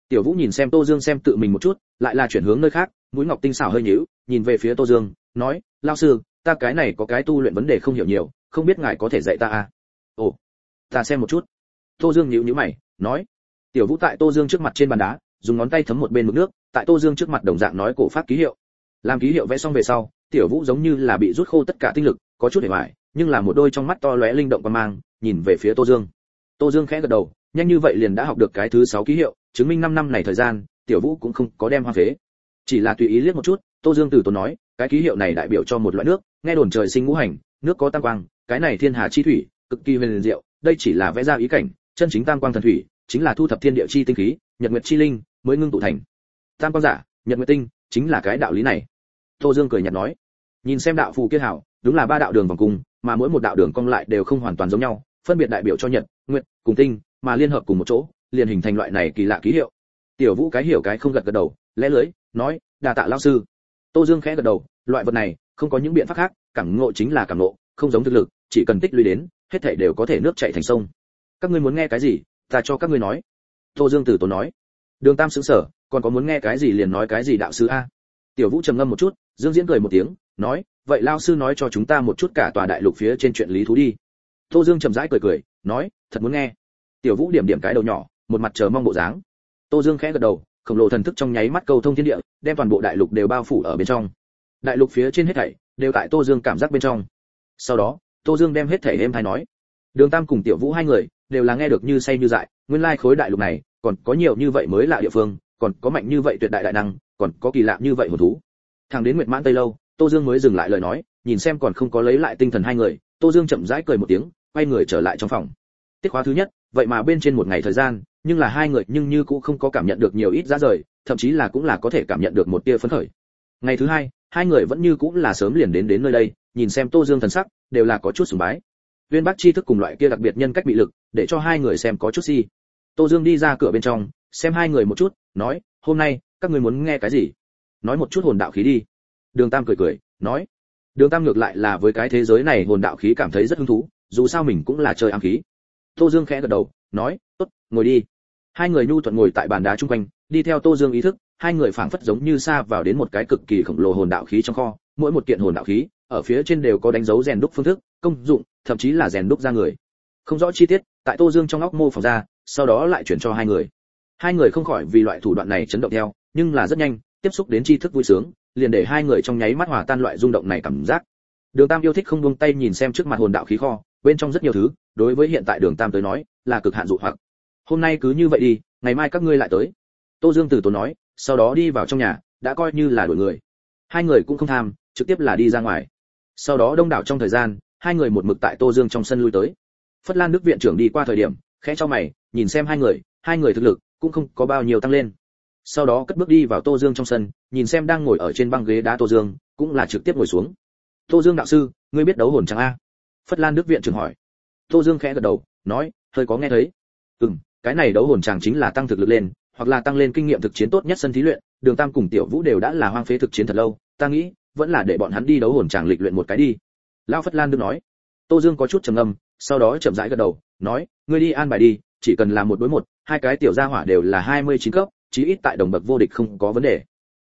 Tiểu Vũ nhìn xem Tô Dương xem tự mình một chút, lại là chuyển hướng nơi khác, mũi ngọc tinh xảo hơi nhíu, nhìn về phía Tô Dương, nói, lão sư, ta cái này có cái tu luyện vấn đề không hiểu nhiều, không biết ngài có thể dạy ta à? Ồ, ta xem một chút. Tô Dương nhíu nhíu mày, nói. Tiểu Vũ tại Tô Dương trước mặt trên bàn đá, dùng ngón tay thấm một bên mực nước, tại Tô Dương trước mặt đồng dạng nói cổ pháp ký hiệu. Làm ký hiệu vẽ xong về sau, Tiểu Vũ giống như là bị rút khô tất cả tinh lực, có chút hề hoài, nhưng là một đôi trong mắt to lóe linh động quan mang, nhìn về phía Tô Dương. Tô Dương khẽ gật đầu, nhanh như vậy liền đã học được cái thứ 6 ký hiệu, chứng minh 5 năm này thời gian, Tiểu Vũ cũng không có đem hoang phế. Chỉ là tùy ý liếc một chút, Tô Dương từ tốn nói, cái ký hiệu này đại biểu cho một loại nước, nghe đồn trời sinh ngũ hành, nước có tam quang, cái này thiên hà chi thủy, cực kỳ huyền diệu, đây chỉ là vẽ ra ý cảnh, chân chính tam quang thần thủy, chính là thu thập thiên địa chi tinh khí, nhật nguyệt chi linh, mới ngưng tụ thành. Tam quang giả, nhật nguyệt tinh, chính là cái đạo lý này. Tô Dương cười nhạt nói, nhìn xem đạo phù kia hảo, đúng là 3 đạo đường vòng cung, mà mỗi một đạo đường cong lại đều không hoàn toàn giống nhau, phân biệt đại biểu cho nhật, nguyệt cùng tinh, mà liên hợp cùng một chỗ, liền hình thành loại này kỳ lạ ký hiệu. Tiểu Vũ cái hiểu cái không gật gật đầu, lẽ lưỡi, nói, đa tạ lão sư. Tô Dương khẽ gật đầu, loại vật này, không có những biện pháp khác, cảm ngộ chính là cảm ngộ, không giống thực lực, chỉ cần tích lũy đến, hết thảy đều có thể nước chảy thành sông. Các ngươi muốn nghe cái gì, ta cho các ngươi nói. Tô Dương từ tốn nói. Đường Tam sững sờ, còn có muốn nghe cái gì liền nói cái gì đạo sư a. Tiểu Vũ trầm ngâm một chút, Dương Diễn cười một tiếng, nói, vậy lão sư nói cho chúng ta một chút cả tòa đại lục phía trên chuyện lý thú đi. Tô Dương chậm rãi cười cười, nói, thật muốn nghe. Tiểu Vũ điểm điểm cái đầu nhỏ, một mặt chờ mong bộ dáng. Tô Dương khẽ gật đầu, khổng lồ thần thức trong nháy mắt cầu thông thiên địa, đem toàn bộ đại lục đều bao phủ ở bên trong. Đại lục phía trên hết thảy đều tại Tô Dương cảm giác bên trong. Sau đó, Tô Dương đem hết thảy êm thai nói. Đường Tam cùng Tiểu Vũ hai người đều là nghe được như say như dại, nguyên lai khối đại lục này còn có nhiều như vậy mới lạ địa phương, còn có mạnh như vậy tuyệt đại đại năng, còn có kỳ lạ như vậy hồn thú. Thẳng đến Nguyệt Mãn Tây lâu, Tô Dương mới dừng lại lời nói, nhìn xem còn không có lấy lại tinh thần hai người, Tô Dương chậm rãi cười một tiếng, quay người trở lại trong phòng. Tiết khóa thứ nhất, vậy mà bên trên một ngày thời gian, nhưng là hai người nhưng như cũng không có cảm nhận được nhiều ít giá rời, thậm chí là cũng là có thể cảm nhận được một tia phấn khởi. Ngày thứ hai, hai người vẫn như cũng là sớm liền đến nơi đây, nhìn xem Tô Dương thần sắc, đều là có chút sùng bái. Viên Bắc chi thức cùng loại kia đặc biệt nhân cách bị lực, để cho hai người xem có chút si. Tô Dương đi ra cửa bên trong, xem hai người một chút, nói, hôm nay các ngươi muốn nghe cái gì? Nói một chút hồn đạo khí đi. Đường Tam cười cười, nói. Đường Tam ngược lại là với cái thế giới này hồn đạo khí cảm thấy rất hứng thú, dù sao mình cũng là chơi ám khí. Tô Dương khẽ gật đầu, nói, tốt, ngồi đi. Hai người nhu thuận ngồi tại bàn đá chung quanh, đi theo Tô Dương ý thức, hai người phảng phất giống như xa vào đến một cái cực kỳ khổng lồ hồn đạo khí trong kho, mỗi một kiện hồn đạo khí, ở phía trên đều có đánh dấu rèn đúc phương thức, công dụng, thậm chí là rèn đúc ra người. Không rõ chi tiết, tại Tô Dương trong óc mô phỏng ra, sau đó lại chuyển cho hai người. Hai người không khỏi vì loại thủ đoạn này chấn động theo, nhưng là rất nhanh, tiếp xúc đến tri thức vui sướng, liền để hai người trong nháy mắt hòa tan loại rung động này cảm giác. Đường Tam yêu thích không buông tay nhìn xem trước mặt hồn đạo khí kho, bên trong rất nhiều thứ, đối với hiện tại Đường Tam tới nói, là cực hạn dụ hoặc. Hôm nay cứ như vậy đi, ngày mai các ngươi lại tới. Tô Dương từ tốn nói, sau đó đi vào trong nhà, đã coi như là đổi người. Hai người cũng không tham, trực tiếp là đi ra ngoài. Sau đó đông đảo trong thời gian, hai người một mực tại Tô Dương trong sân lui tới. Phất Lan Đức viện trưởng đi qua thời điểm, khẽ cho mày, nhìn xem hai người thực lực cũng không có bao nhiêu tăng lên. Sau đó cất bước đi vào Tô Dương trong sân, nhìn xem đang ngồi ở trên băng ghế đá Tô Dương, cũng là trực tiếp ngồi xuống. Tô Dương đạo sư, ngươi biết đấu hồn chẳng a? Phất Lan Đức viện trưởng hỏi. Tô Dương khẽ gật đầu, nói, hơi có nghe thấy. Cái này đấu hồn chàng chính là tăng thực lực lên, hoặc là tăng lên kinh nghiệm thực chiến tốt nhất sân thí luyện. Đường Tam cùng Tiểu Vũ đều đã là hoang phế thực chiến thật lâu, ta nghĩ vẫn là để bọn hắn đi đấu hồn chàng lịch luyện một cái đi. Lão Phất Lan Đức nói. Tô Dương có chút trầm ngâm, sau đó chậm rãi gật đầu, nói, ngươi đi an bài đi, chỉ cần làm một đối một, hai cái tiểu gia hỏa đều là 29 cấp, chí ít tại đồng bậc vô địch không có vấn đề.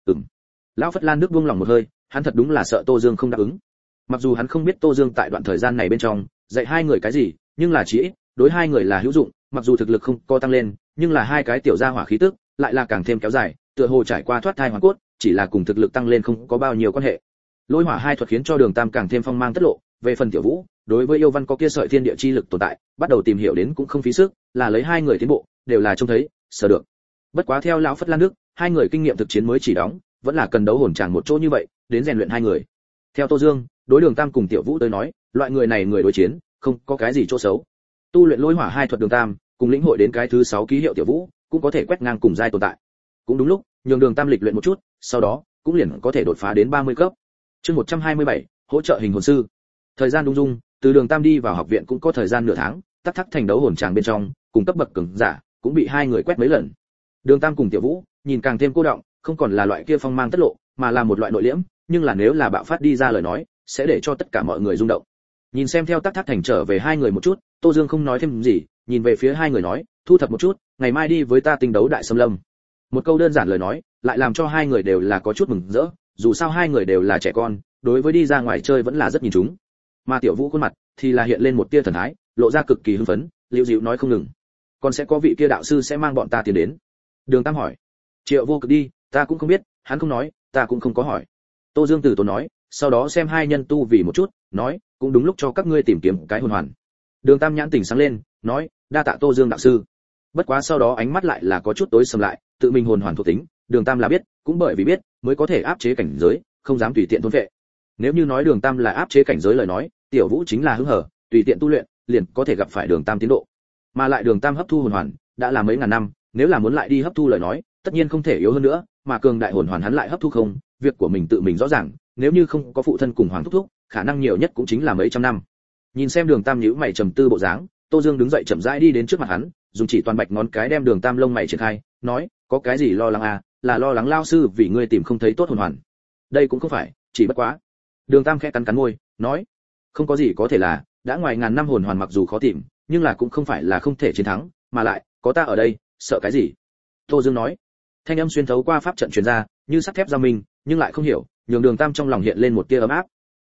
Lão Phất Lan Đức buông lòng một hơi, hắn thật đúng là sợ Tô Dương không đáp ứng. Mặc dù hắn không biết Tô Dương tại đoạn thời gian này bên trong dạy hai người cái gì, nhưng là chí ít đối hai người là hữu dụng, mặc dù thực lực không có tăng lên, nhưng là hai cái tiểu gia hỏa khí tức lại là càng thêm kéo dài, tựa hồ trải qua thoát thai hoàn cốt, chỉ là cùng thực lực tăng lên không có bao nhiêu quan hệ. Lôi hỏa hai thuật khiến cho Đường Tam càng thêm phong mang tất lộ, về phần Tiểu Vũ, đối với yêu văn có kia sợi thiên địa chi lực tồn tại, bắt đầu tìm hiểu đến cũng không phí sức, là lấy hai người tiến bộ, đều là trông thấy, sở được. Bất quá theo lão Phất Lan Đức, hai người kinh nghiệm thực chiến mới chỉ đóng, vẫn là cần đấu hồn tràng một chỗ như vậy, đến rèn luyện hai người. Theo Tô Dương, đối Đường Tam cùng Tiểu Vũ tới nói, loại người này người đối chiến, không có cái gì chỗ xấu. Tu luyện lôi hỏa hai thuật Đường Tam, cùng lĩnh hội đến cái thứ 6 ký hiệu Tiểu Vũ, cũng có thể quét ngang cùng giai tồn tại. Cũng đúng lúc, nhường Đường Tam lịch luyện một chút, sau đó cũng liền có thể đột phá đến 30 cấp. Chương 127, hỗ trợ hình hồn sư. Thời gian đúng dung, từ Đường Tam đi vào học viện cũng có thời gian nửa tháng, tắc thắc thành đấu hồn tràng bên trong, cùng cấp bậc cường giả, cũng bị hai người quét mấy lần. Đường Tam cùng Tiểu Vũ, nhìn càng thêm cô đọng, không còn là loại kia phong mang tất lộ, mà là một loại nội liễm, nhưng là nếu là bạo phát đi ra lời nói, sẽ để cho tất cả mọi người rung động. Nhìn xem theo tắc thắc thành trở về hai người một chút, Tô Dương không nói thêm gì, nhìn về phía hai người nói, thu thập một chút, ngày mai đi với ta tinh đấu đại xâm lâm. Một câu đơn giản lời nói lại làm cho hai người đều là có chút mừng rỡ, dù sao hai người đều là trẻ con, đối với đi ra ngoài chơi vẫn là rất nhìn chúng. Mà Tiểu Vũ khuôn mặt thì là hiện lên một tia thần thái, lộ ra cực kỳ hưng phấn, liễu dịu nói không ngừng. Còn sẽ có vị kia đạo sư sẽ mang bọn ta tiến đến. Đường Tam hỏi. Triệu Vô Cực đi, ta cũng không biết, hắn không nói, ta cũng không có hỏi. Tô Dương từ tốn nói, sau đó xem hai nhân tu vì một chút, nói, cũng đúng lúc cho các ngươi tìm kiếm cái hồn hoàn. Đường Tam nhãn tỉnh sáng lên, nói, đa tạ Tô Dương đạo sư. Bất quá sau đó ánh mắt lại là có chút tối sầm lại, tự mình hồn hoàn thuộc tính, Đường Tam là biết, cũng bởi vì biết, mới có thể áp chế cảnh giới, không dám tùy tiện thôn vệ. Nếu như nói Đường Tam là áp chế cảnh giới lời nói, Tiểu Vũ chính là hứng hở, tùy tiện tu luyện, liền có thể gặp phải Đường Tam tiến độ. Mà lại Đường Tam hấp thu hồn hoàn, đã là mấy ngàn năm, nếu là muốn lại đi hấp thu lời nói, tất nhiên không thể yếu hơn nữa, mà cường đại hồn hoàn hắn lại hấp thu không, việc của mình tự mình rõ ràng, nếu như không có phụ thân cùng hoàng thúc thúc, khả năng nhiều nhất cũng chính là mấy trăm năm. Nhìn xem Đường Tam nhíu mày trầm tư bộ dáng, Tô Dương đứng dậy chậm rãi đi đến trước mặt hắn, dùng chỉ toàn bạch ngón cái đem Đường Tam lông mày triển khai, nói, có cái gì lo lắng à, là lo lắng lao sư vì ngươi tìm không thấy tốt hồn hoàn. Đây cũng không phải, chỉ bất quá. Đường Tam khẽ cắn cắn môi, nói, không có gì có thể là, đã ngoài ngàn năm hồn hoàn mặc dù khó tìm, nhưng là cũng không phải là không thể chiến thắng, mà lại, có ta ở đây, sợ cái gì? Tô Dương nói. Thanh âm xuyên thấu qua pháp trận truyền ra, như sắt thép giao minh, nhưng lại không hiểu, nhường Đường Tam trong lòng hiện lên một tia ấm áp.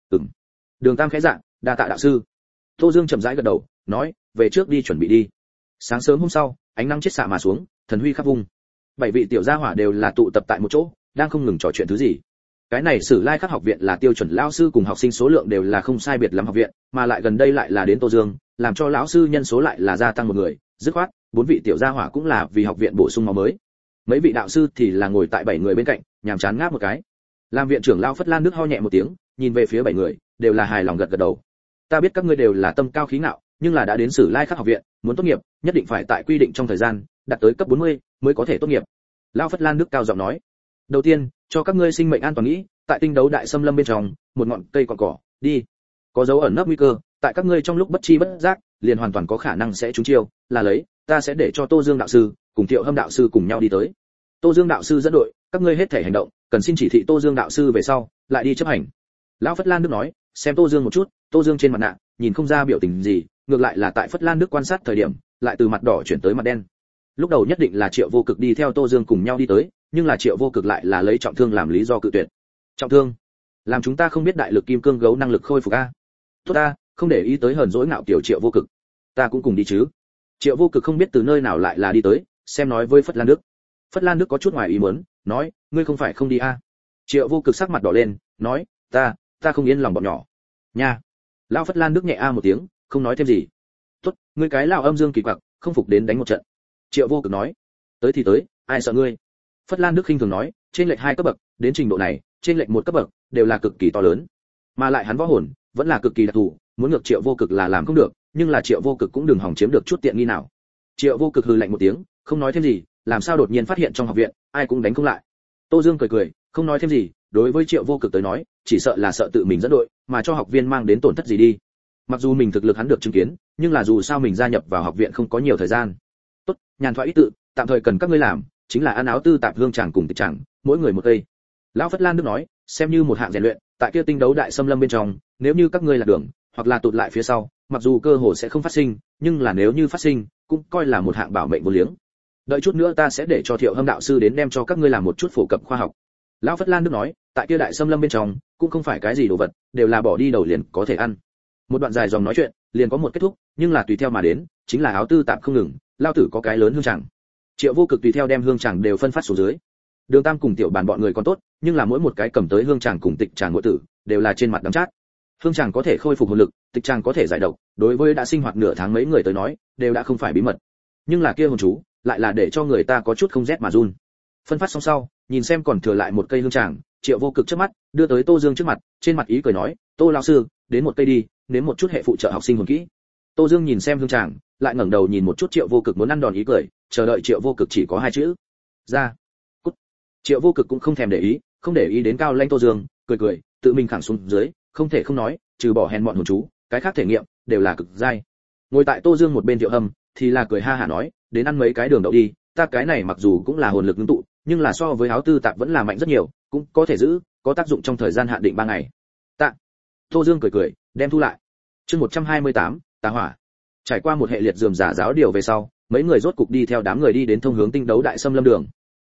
Đường Tam khẽ dạ, đa tạ đạo sư. Tô Dương chậm rãi gật đầu, nói, về trước đi chuẩn bị đi. Sáng sớm hôm sau, ánh nắng chiết xạ mà xuống, thần huy khắp vùng. 7 vị tiểu gia hỏa đều là tụ tập tại một chỗ, đang không ngừng trò chuyện thứ gì. Cái này Sử Lai Khắc học viện là tiêu chuẩn lão sư cùng học sinh số lượng đều là không sai biệt lắm học viện, mà lại gần đây lại là đến Tô Dương, làm cho lão sư nhân số lại là gia tăng một người, dứt khoát, 4 vị tiểu gia hỏa cũng là vì học viện bổ sung máu mới. Mấy vị đạo sư thì là ngồi tại 7 người bên cạnh, nhàm chán ngáp một cái. Làm viện trưởng lão Phất Lan Đức ho nhẹ một tiếng, nhìn về phía 7 người, đều là hài lòng gật gật đầu. Ta biết các ngươi đều là tâm cao khí ngạo, nhưng là đã đến Sử Lai Khắc học viện, muốn tốt nghiệp, nhất định phải tại quy định trong thời gian, đạt tới cấp 40 mới có thể tốt nghiệp. Lão Phất Lan Đức cao giọng nói. Đầu tiên, cho các ngươi sinh mệnh an toàn nghĩ, tại tinh đấu đại xâm lâm bên trong, một ngọn cây còn cỏ, đi. Có dấu ẩn nấp nguy cơ, tại các ngươi trong lúc bất chi bất giác, liền hoàn toàn có khả năng sẽ trúng chiêu, là lấy, ta sẽ để cho Tô Dương đạo sư cùng Thiệu Hâm đạo sư cùng nhau đi tới. Tô Dương đạo sư dẫn đội, các ngươi hết thể hành động, cần xin chỉ thị Tô Dương đạo sư về sau, lại đi chấp hành. Lão Phất Lan Đức nói, xem Tô Dương một chút, Tô Dương trên mặt nạ, nhìn không ra biểu tình gì, ngược lại là tại Phất Lan Đức quan sát thời điểm, lại từ mặt đỏ chuyển tới mặt đen. Lúc đầu nhất định là Triệu Vô Cực đi theo Tô Dương cùng nhau đi tới, nhưng là Triệu Vô Cực lại là lấy trọng thương làm lý do cự tuyệt. Trọng thương? Làm chúng ta không biết đại lực kim cương gấu năng lực khôi phục a? Tốt ta, không để ý tới hờn dỗi ngạo kiểu Triệu Vô Cực. Ta cũng cùng đi chứ. Triệu Vô Cực không biết từ nơi nào lại là đi tới, xem nói với Phất Lan Đức. Phất Lan Đức có chút ngoài ý muốn, nói, ngươi không phải không đi a? Triệu Vô Cực sắc mặt đỏ lên, nói, ta không yên lòng bọn nhỏ. Nha. Lão Phất Lan Đức nhẹ a một tiếng, không nói thêm gì. Tốt, ngươi cái lão âm dương kỳ quặc, không phục đến đánh một trận. Triệu Vô Cực nói, tới thì tới, ai sợ ngươi? Phất Lan Đức khinh thường nói, trên lệch 2 cấp bậc, đến trình độ này, trên lệch 1 cấp bậc, đều là cực kỳ to lớn. Mà lại hắn võ hồn, vẫn là cực kỳ đặc thù, muốn ngược Triệu Vô Cực là làm không được, nhưng là Triệu Vô Cực cũng đừng hòng chiếm được chút tiện nghi nào. Triệu Vô Cực hừ lạnh một tiếng, không nói thêm gì, làm sao đột nhiên phát hiện trong học viện, ai cũng đánh không lại. Tô Dương cười cười, không nói thêm gì, đối với Triệu Vô Cực tới nói, chỉ sợ là sợ tự mình dẫn đội, mà cho học viên mang đến tổn thất gì đi. Mặc dù mình thực lực hắn được chứng kiến, nhưng là dù sao mình gia nhập vào học viện không có nhiều thời gian. Tốt, nhàn thoại ít tự, tạm thời cần các ngươi làm, chính là ăn áo tư tạp hương tràng cùng tịch tràng, mỗi người một cây. Lão Phất Lan Đức nói, xem như một hạng rèn luyện, tại kia tinh đấu đại xâm lâm bên trong, nếu như các ngươi lạc đường, hoặc là tụt lại phía sau, mặc dù cơ hội sẽ không phát sinh, nhưng là nếu như phát sinh, cũng coi là một hạng bảo mệnh vô liếng. Đợi chút nữa ta sẽ để cho Thiệu Hâm đạo sư đến đem cho các ngươi làm một chút phổ cập khoa học. Lão Phất Lan Đức nói, tại kia đại xâm lâm bên trong, cũng không phải cái gì đồ vật, đều là bỏ đi đầu liền có thể ăn. Một đoạn dài dòng nói chuyện, liền có một kết thúc, nhưng là tùy theo mà đến, chính là áo tư tạp không ngừng, lao tử có cái lớn hương tràng. Triệu Vô Cực tùy theo đem hương tràng đều phân phát xuống dưới. Đường Tam cùng Tiểu Bàn bọn người còn tốt, nhưng là mỗi một cái cầm tới hương tràng cùng tịch tràng ngụy tử, đều là trên mặt đắng chát. Hương tràng có thể khôi phục hồn lực, tịch tràng có thể giải độc, đối với đã sinh hoạt nửa tháng mấy người tới nói, đều đã không phải bí mật. Nhưng là kia hồn chú, lại là để cho người ta có chút không rét mà run. Phân phát xong sau, nhìn xem còn thừa lại một cây hương tràng, Triệu Vô Cực trước mắt, đưa tới Tô Dương trước mặt, trên mặt ý cười nói, "Tô lão sư, đến một cây đi, nếm một chút hệ phụ trợ học sinh hồn kỹ." Tô Dương nhìn xem hương tràng, lại ngẩng đầu nhìn một chút Triệu Vô Cực muốn ăn đòn ý cười, chờ đợi Triệu Vô Cực chỉ có 2 chữ: "Ra." Cút. Triệu Vô Cực cũng không thèm để ý đến cao lãnh Tô Dương, cười cười, tự mình khẳng xuống dưới, không thể không nói, trừ bỏ hèn mọn hồn chú, cái khác thể nghiệm đều là cực dai. Ngồi tại Tô Dương một bên Thiệu Hâm, thì là cười ha hả nói, "Đến ăn mấy cái đường đậu đi, ta cái này mặc dù cũng là hồn lực ngưng tụ, nhưng là so với áo tư tạp vẫn là mạnh rất nhiều, cũng có thể giữ, có tác dụng trong thời gian hạn định 3 ngày." Tạ. Tô Dương cười cười, đem thu lại. Chương 128, Tà Hỏa. Trải qua một hệ liệt rườm rà giáo điều về sau, mấy người rốt cục đi theo đám người đi đến thông hướng tinh đấu đại xâm lâm đường.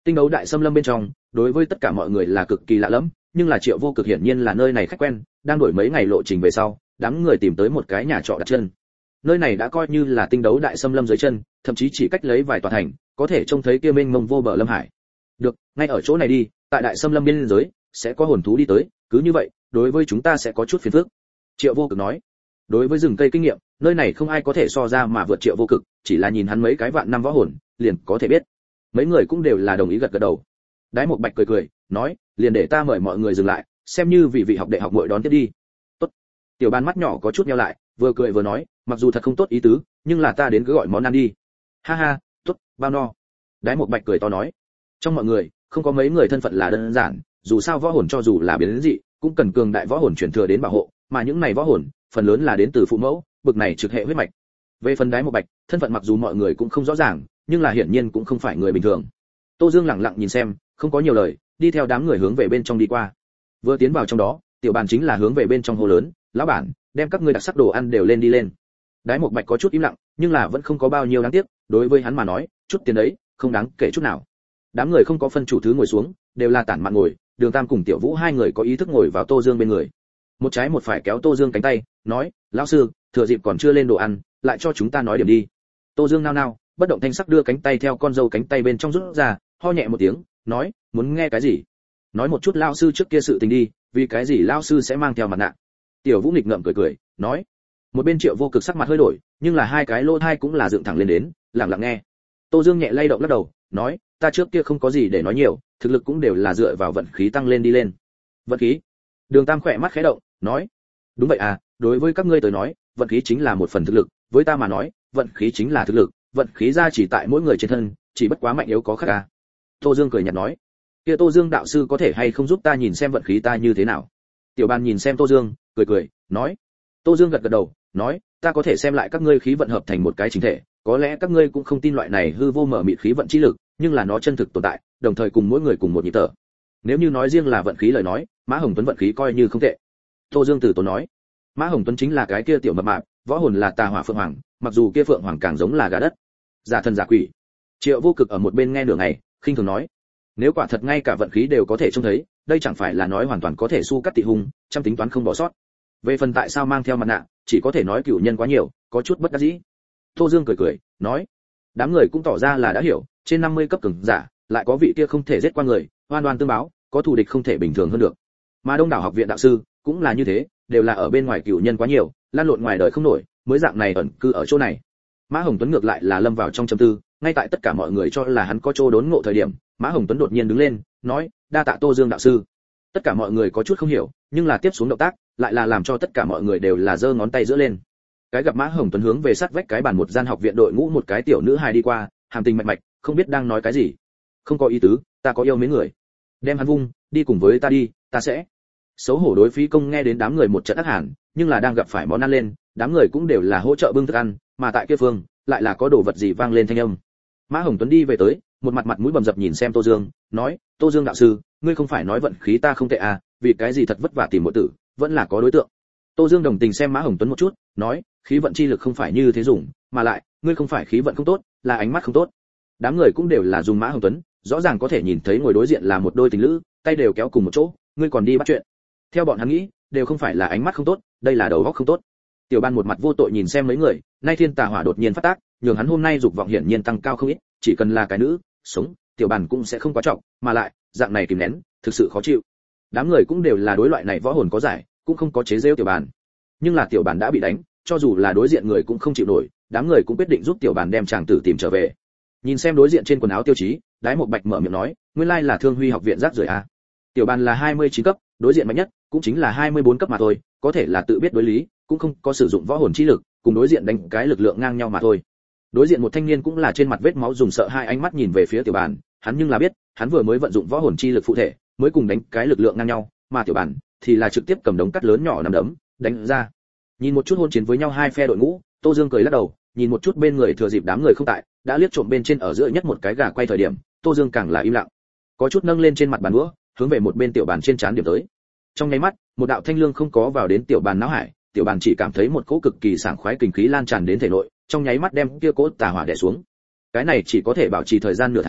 Tinh đấu đại xâm lâm bên trong, đối với tất cả mọi người là cực kỳ lạ lẫm, nhưng là Triệu Vô Cực hiển nhiên là nơi này khách quen, đang đổi mấy ngày lộ trình về sau, đám người tìm tới một cái nhà trọ đặt chân. Nơi này đã coi như là tinh đấu đại xâm lâm dưới chân, thậm chí chỉ cách lấy vài tòa thành, có thể trông thấy kia mênh mông vô bờ lâm hải. Được, ngay ở chỗ này đi, tại đại xâm lâm biên giới sẽ có hồn thú đi tới, cứ như vậy, đối với chúng ta sẽ có chút phiền phức. Triệu Vô Cực nói. Đối với rừng cây kinh nghiệm, nơi này không ai có thể so ra mà vượt Triệu Vô Cực, chỉ là nhìn hắn mấy cái vạn năm võ hồn, liền có thể biết. Mấy người cũng đều là đồng ý gật gật đầu. Đái Một Bạch cười cười, nói, liền để ta mời mọi người dừng lại, xem như vị học đệ học muội đón tiếp đi. Tốt. Tiểu Ban mắt nhỏ có chút nheo lại, vừa cười vừa nói, mặc dù thật không tốt ý tứ, nhưng là ta đến cứ gọi món ăn đi. Ha ha, tốt, bao no. Đái Một Bạch cười to nói. Trong mọi người, không có mấy người thân phận là đơn giản, dù sao võ hồn cho dù là biến dị, cũng cần cường đại võ hồn truyền thừa đến bảo hộ, mà những này võ hồn, phần lớn là đến từ phụ mẫu, bực này trực hệ huyết mạch. Về phần Đái Một Bạch, thân phận mặc dù mọi người cũng không rõ ràng, nhưng là hiển nhiên cũng không phải người bình thường. Tô Dương lặng lặng nhìn xem, không có nhiều lời, đi theo đám người hướng về bên trong đi qua. Vừa tiến vào trong đó, Tiểu Bàn chính là hướng về bên trong hô lớn, lão bản, đem các ngươi đặc sắc đồ ăn đều lên đi lên. Đái Một Bạch có chút im lặng, nhưng là vẫn không có bao nhiêu đáng tiếc, đối với hắn mà nói, chút tiền đấy, không đáng kể chút nào. Đám người không có phân chủ thứ ngồi xuống, đều là tản mạn ngồi, Đường Tam cùng Tiểu Vũ hai người có ý thức ngồi vào Tô Dương bên người. Một trái một phải kéo Tô Dương cánh tay, nói, lão sư, thừa dịp còn chưa lên đồ ăn, lại cho chúng ta nói điểm đi. Tô Dương nao nao, bất động thanh sắc đưa cánh tay theo con dâu cánh tay bên trong rút ra, ho nhẹ một tiếng, nói, muốn nghe cái gì? Nói một chút lão sư trước kia sự tình đi, vì cái gì lão sư sẽ mang theo mặt nạ? Tiểu Vũ nghịch ngợm cười cười, nói. Một bên Triệu Vô Cực sắc mặt hơi đổi, nhưng là hai cái lỗ tai cũng là dựng thẳng lên đến, lặng lặng nghe. Tô Dương nhẹ lay động lắc đầu, nói, ta trước kia không có gì để nói nhiều, thực lực cũng đều là dựa vào vận khí tăng lên đi lên. Vận khí? Đường Tam khỏe mắt khẽ động, nói, đúng vậy à, đối với các ngươi tới nói, vận khí chính là một phần thực lực, với ta mà nói, vận khí chính là thực lực, vận khí ra chỉ tại mỗi người trên thân, chỉ bất quá mạnh yếu có khác à. Tô Dương cười nhạt nói, kia Tô Dương đạo sư có thể hay không giúp ta nhìn xem vận khí ta như thế nào? Tiểu Bàn nhìn xem Tô Dương, cười cười, nói. Tô Dương gật gật đầu, nói, ta có thể xem lại các ngươi khí vận hợp thành một cái chính thể, có lẽ các ngươi cũng không tin loại này hư vô mở mịt khí vận chi lực, nhưng là nó chân thực tồn tại, đồng thời cùng mỗi người cùng một nhịp thở. Nếu như nói riêng là vận khí lời nói, Mã Hồng Tuấn vận khí coi như không tệ. Tô Dương từ tốn nói, Mã Hồng Tuấn chính là cái kia tiểu mập mạp, võ hồn là Tà Hỏa Phượng Hoàng, mặc dù kia Phượng Hoàng càng giống là gà đất. Giả thần giả quỷ. Triệu Vô Cực ở một bên nghe nửa ngày, khinh thường nói, nếu quả thật ngay cả vận khí đều có thể trông thấy, đây chẳng phải là nói hoàn toàn có thể su cắt tị hung, trăm tính toán không bỏ sót. Về phần tại sao mang theo mặt nạ, chỉ có thể nói cửu nhân quá nhiều, có chút bất đắc dĩ. Tô Dương cười cười, nói, đám người cũng tỏ ra là đã hiểu, trên 50 cấp cường giả, lại có vị kia không thể giết qua người, oan oan tương báo, có thù địch không thể bình thường hơn được. Mà Đông đảo học viện đạo sư cũng là như thế, đều là ở bên ngoài cửu nhân quá nhiều, lan lộn ngoài đời không nổi, mới dạng này ẩn cư ở chỗ này. Mã Hồng Tuấn ngược lại là lâm vào trong trầm tư, ngay tại tất cả mọi người cho là hắn có chỗ đốn ngộ thời điểm, Mã Hồng Tuấn đột nhiên đứng lên, nói, đa tạ Tô Dương đạo sư. Tất cả mọi người có chút không hiểu, nhưng là tiếp xuống động tác, lại là làm cho tất cả mọi người đều là giơ ngón tay giữa lên. Cái gặp Mã Hồng Tuấn hướng về sát vách cái bàn một gian học viện đội ngũ một cái tiểu nữ hài đi qua, hàm tình mạch mạch, không biết đang nói cái gì. Không có ý tứ, ta có yêu mấy người. Đem hắn vung, đi cùng với ta đi, ta sẽ. Xấu hổ đối phí công nghe đến đám người một trận ác hàn, nhưng là đang gặp phải món ăn lên, đám người cũng đều là hỗ trợ bưng thức ăn, mà tại kia phương, lại là có đồ vật gì vang lên thanh âm. Mã Hồng Tuấn đi về tới, một mặt mũi bầm dập nhìn xem Tô Dương, nói, Tô Dương đạo sư, ngươi không phải nói vận khí ta không tệ à, vì cái gì thật vất vả tìm một tử, vẫn là có đối tượng. Tô Dương đồng tình xem Mã Hồng Tuấn một chút, nói, khí vận chi lực không phải như thế dùng, mà lại, ngươi không phải khí vận không tốt, là ánh mắt không tốt. Đám người cũng đều là dùng Mã Hồng Tuấn, rõ ràng có thể nhìn thấy ngồi đối diện là một đôi tình lữ, tay đều kéo cùng một chỗ, ngươi còn đi bắt chuyện. Theo bọn hắn nghĩ, đều không phải là ánh mắt không tốt, đây là đầu óc không tốt. Tiểu Ban một mặt vô tội nhìn xem mấy người, nay thiên tà hỏa đột nhiên phát tác, nhường hắn hôm nay dục vọng hiển nhiên tăng cao không ít, chỉ cần là cái nữ, sống, Tiểu Ban cũng sẽ không quá trọng, mà lại, dạng này kìm nén, thực sự khó chịu. Đám người cũng đều là đối loại này võ hồn có giải, cũng không có chế giễu Tiểu Ban. Nhưng là Tiểu Ban đã bị đánh, cho dù là đối diện người cũng không chịu nổi, đám người cũng quyết định giúp Tiểu Ban đem chàng tử tìm trở về. Nhìn xem đối diện trên quần áo tiêu chí, Đái Một Bạch mở miệng nói, nguyên lai là Thương Huy học viện rác rưởi a. Tiểu Ban là 29 cấp, đối diện mạnh nhất cũng chính là 24 cấp mà thôi, có thể là tự biết đối lý, cũng không có sử dụng võ hồn chi lực, cùng đối diện đánh cái lực lượng ngang nhau mà thôi. Đối diện một thanh niên cũng là trên mặt vết máu dùng sợ hai ánh mắt nhìn về phía Tiểu Ban, hắn nhưng là biết, hắn vừa mới vận dụng võ hồn chi lực phụ thể, mới cùng đánh cái lực lượng ngang nhau, mà Tiểu Ban thì là trực tiếp cầm đống cắt lớn nhỏ nằm đấm, đánh ra. Nhìn một chút hôn chiến với nhau hai phe đội ngũ, Tô Dương cười lắc đầu, nhìn một chút bên người thừa dịp đám người không tại, đã liếc trộm bên trên ở giữa nhất một cái gà quay thời điểm, Tô Dương càng là im lặng. Có chút nâng lên trên mặt bàn đũa, hướng về một bên Tiểu Bàn trên trán điểm tới. Trong nháy mắt, một đạo thanh lương không có vào đến Tiểu Bàn não hải, Tiểu Bàn chỉ cảm thấy một cỗ cực kỳ sảng khoái kinh khí lan tràn đến thể nội, trong nháy mắt đem kia cỗ tà hỏa đè xuống. Cái này chỉ có thể bảo trì thời gian nửa tháng,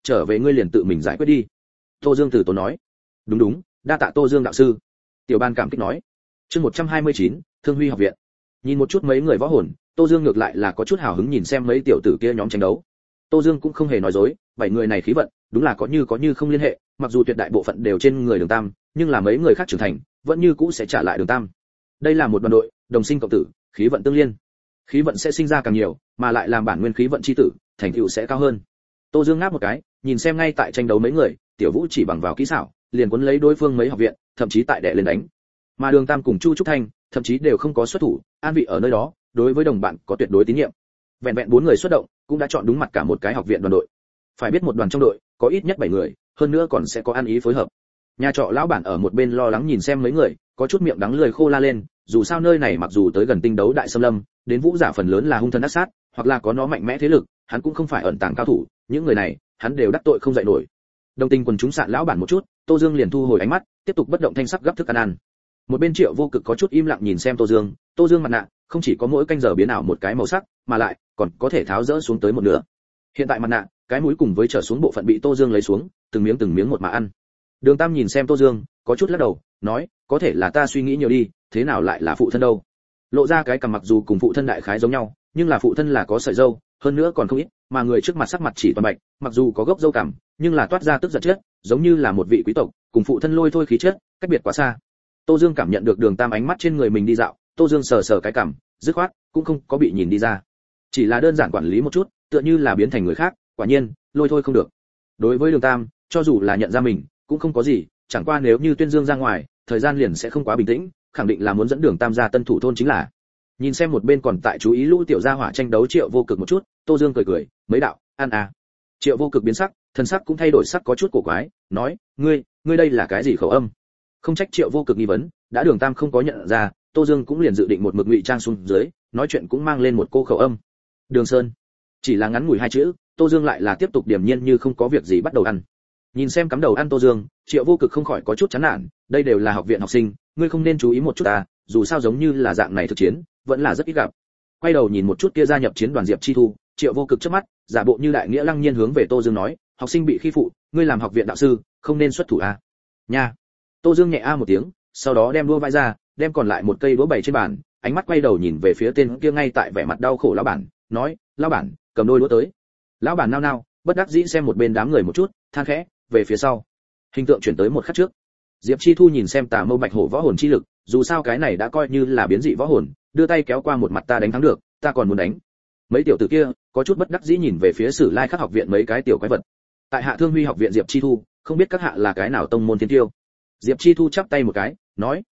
trở về ngươi liền tự mình giải quyết đi. Tô Dương từ tốn nói. Đúng đúng, đa tạ Tô Dương đạo sư. Tiểu Ban cảm kích nói. Chương 129, Thương Huy học viện. Nhìn một chút mấy người võ hồn, Tô Dương ngược lại là có chút hào hứng nhìn xem mấy tiểu tử kia nhóm tranh đấu. Tô Dương cũng không hề nói dối, 7 người này khí vận, đúng là có như không liên hệ, mặc dù tuyệt đại bộ phận đều trên người Đường Tam, nhưng là mấy người khác trưởng thành, vẫn như cũ sẽ trả lại Đường Tam. Đây là một đoàn đội, đồng sinh cộng tử, khí vận tương liên. Khí vận sẽ sinh ra càng nhiều, mà lại làm bản nguyên khí vận chi tử, thành tựu sẽ cao hơn. Tô Dương ngáp một cái, nhìn xem ngay tại tranh đấu mấy người, Tiểu Vũ chỉ bằng vào kỹ xảo, liền cuốn lấy đối phương mấy học viện, thậm chí tại đệ lên đánh. Mà Đường Tam cùng Chu Trúc Thanh, thậm chí đều không có xuất thủ, an vị ở nơi đó, đối với đồng bạn có tuyệt đối tín nhiệm. Vẹn vẹn 4 người xuất động, cũng đã chọn đúng mặt cả một cái học viện đoàn đội. Phải biết một đoàn trong đội có ít nhất 7 người, hơn nữa còn sẽ có ăn ý phối hợp. Nhà trọ lão bản ở một bên lo lắng nhìn xem mấy người, có chút miệng đắng lưỡi khô la lên, dù sao nơi này mặc dù tới gần tinh đấu đại xâm lâm, đến vũ giả phần lớn là hung thần ác sát, hoặc là có nó mạnh mẽ thế lực, hắn cũng không phải ẩn tàng cao thủ, những người này, hắn đều đắc tội không dậy nổi. Đồng tình quần chúng sạn lão bản một chút, Tô Dương liền thu hồi ánh mắt, tiếp tục bất động thanh sắc gấp thức ăn. Một bên Triệu Vô Cực có chút im lặng nhìn xem Tô Dương mặt nạ, không chỉ có mỗi canh giờ biến ảo một cái màu sắc, mà lại còn có thể tháo rỡ xuống tới một nửa. Hiện tại mặt nạ, cái mũi cùng với trở xuống bộ phận bị Tô Dương lấy xuống, từng miếng một mà ăn. Đường Tam nhìn xem Tô Dương, có chút lắc đầu, nói, có thể là ta suy nghĩ nhiều đi, thế nào lại là phụ thân đâu? Lộ ra cái cằm mặc dù cùng phụ thân đại khái giống nhau, nhưng là phụ thân là có sợi râu, hơn nữa còn không ít, mà người trước mặt sắc mặt chỉ toàn bạch, mặc dù có gốc râu cằm, nhưng là toát ra tức giận chết, giống như là một vị quý tộc, cùng phụ thân lôi thôi khí chất, cách biệt quá xa. Tô Dương cảm nhận được Đường Tam ánh mắt trên người mình đi dạo, Tô Dương sờ cái cằm, dứt khoát cũng không có bị nhìn đi ra, chỉ là đơn giản quản lý một chút, tựa như là biến thành người khác, quả nhiên, lôi thôi không được. Đối với Đường Tam, cho dù là nhận ra mình, cũng không có gì, chẳng qua nếu như tuyên dương ra ngoài, thời gian liền sẽ không quá bình tĩnh, khẳng định là muốn dẫn Đường Tam ra Tân Thủ thôn chính là. Nhìn xem một bên còn tại chú ý lũ tiểu gia hỏa tranh đấu Triệu Vô Cực một chút, Tô Dương cười, mấy đạo, ăn à. Triệu Vô Cực biến sắc, thân sắc cũng thay đổi sắc có chút cổ quái, nói, ngươi đây là cái gì khẩu âm? Không trách Triệu Vô Cực nghi vấn, đã Đường Tam không có nhận ra, Tô Dương cũng liền dự định một mực ngụy trang xuống dưới, nói chuyện cũng mang lên một cô khẩu âm. Đường Sơn. Chỉ là ngắn ngủi 2 chữ, Tô Dương lại là tiếp tục điềm nhiên như không có việc gì bắt đầu ăn. Nhìn xem cắm đầu ăn Tô Dương, Triệu Vô Cực không khỏi có chút chán nản, đây đều là học viện học sinh, ngươi không nên chú ý một chút à, dù sao giống như là dạng này thực chiến, vẫn là rất ít gặp. Quay đầu nhìn một chút kia gia nhập chiến đoàn Diệp Chi Thu, Triệu Vô Cực trước mắt, giả bộ như đại nghĩa lăng nhiên hướng về Tô Dương nói, học sinh bị khi phụ, ngươi làm học viện đạo sư, không nên xuất thủ à? Nha. Tô Dương nhẹ a một tiếng, sau đó đem đũa vãi ra, đem còn lại một cây đũa bày trên bàn, ánh mắt quay đầu nhìn về phía tên kia ngay tại vẻ mặt đau khổ lão bản, nói, lão bản, cầm đôi đũa tới. Lão bản nao, bất đắc dĩ xem một bên đám người một chút, than khẽ, về phía sau. Hình tượng chuyển tới một khắc trước. Diệp Chi Thu nhìn xem Tà Mâu Bạch Hổ võ hồn chi lực, dù sao cái này đã coi như là biến dị võ hồn, đưa tay kéo qua một mặt ta đánh thắng được, ta còn muốn đánh. Mấy tiểu tử kia có chút bất đắc dĩ nhìn về phía Sử Lai Khắc học viện mấy cái tiểu quái vật. Tại Hạ Thương Huy học viện Diệp Chi Thu, không biết các hạ là cái nào tông môn thiên tiêu. Diệp Chi Thu chắp tay một cái, nói,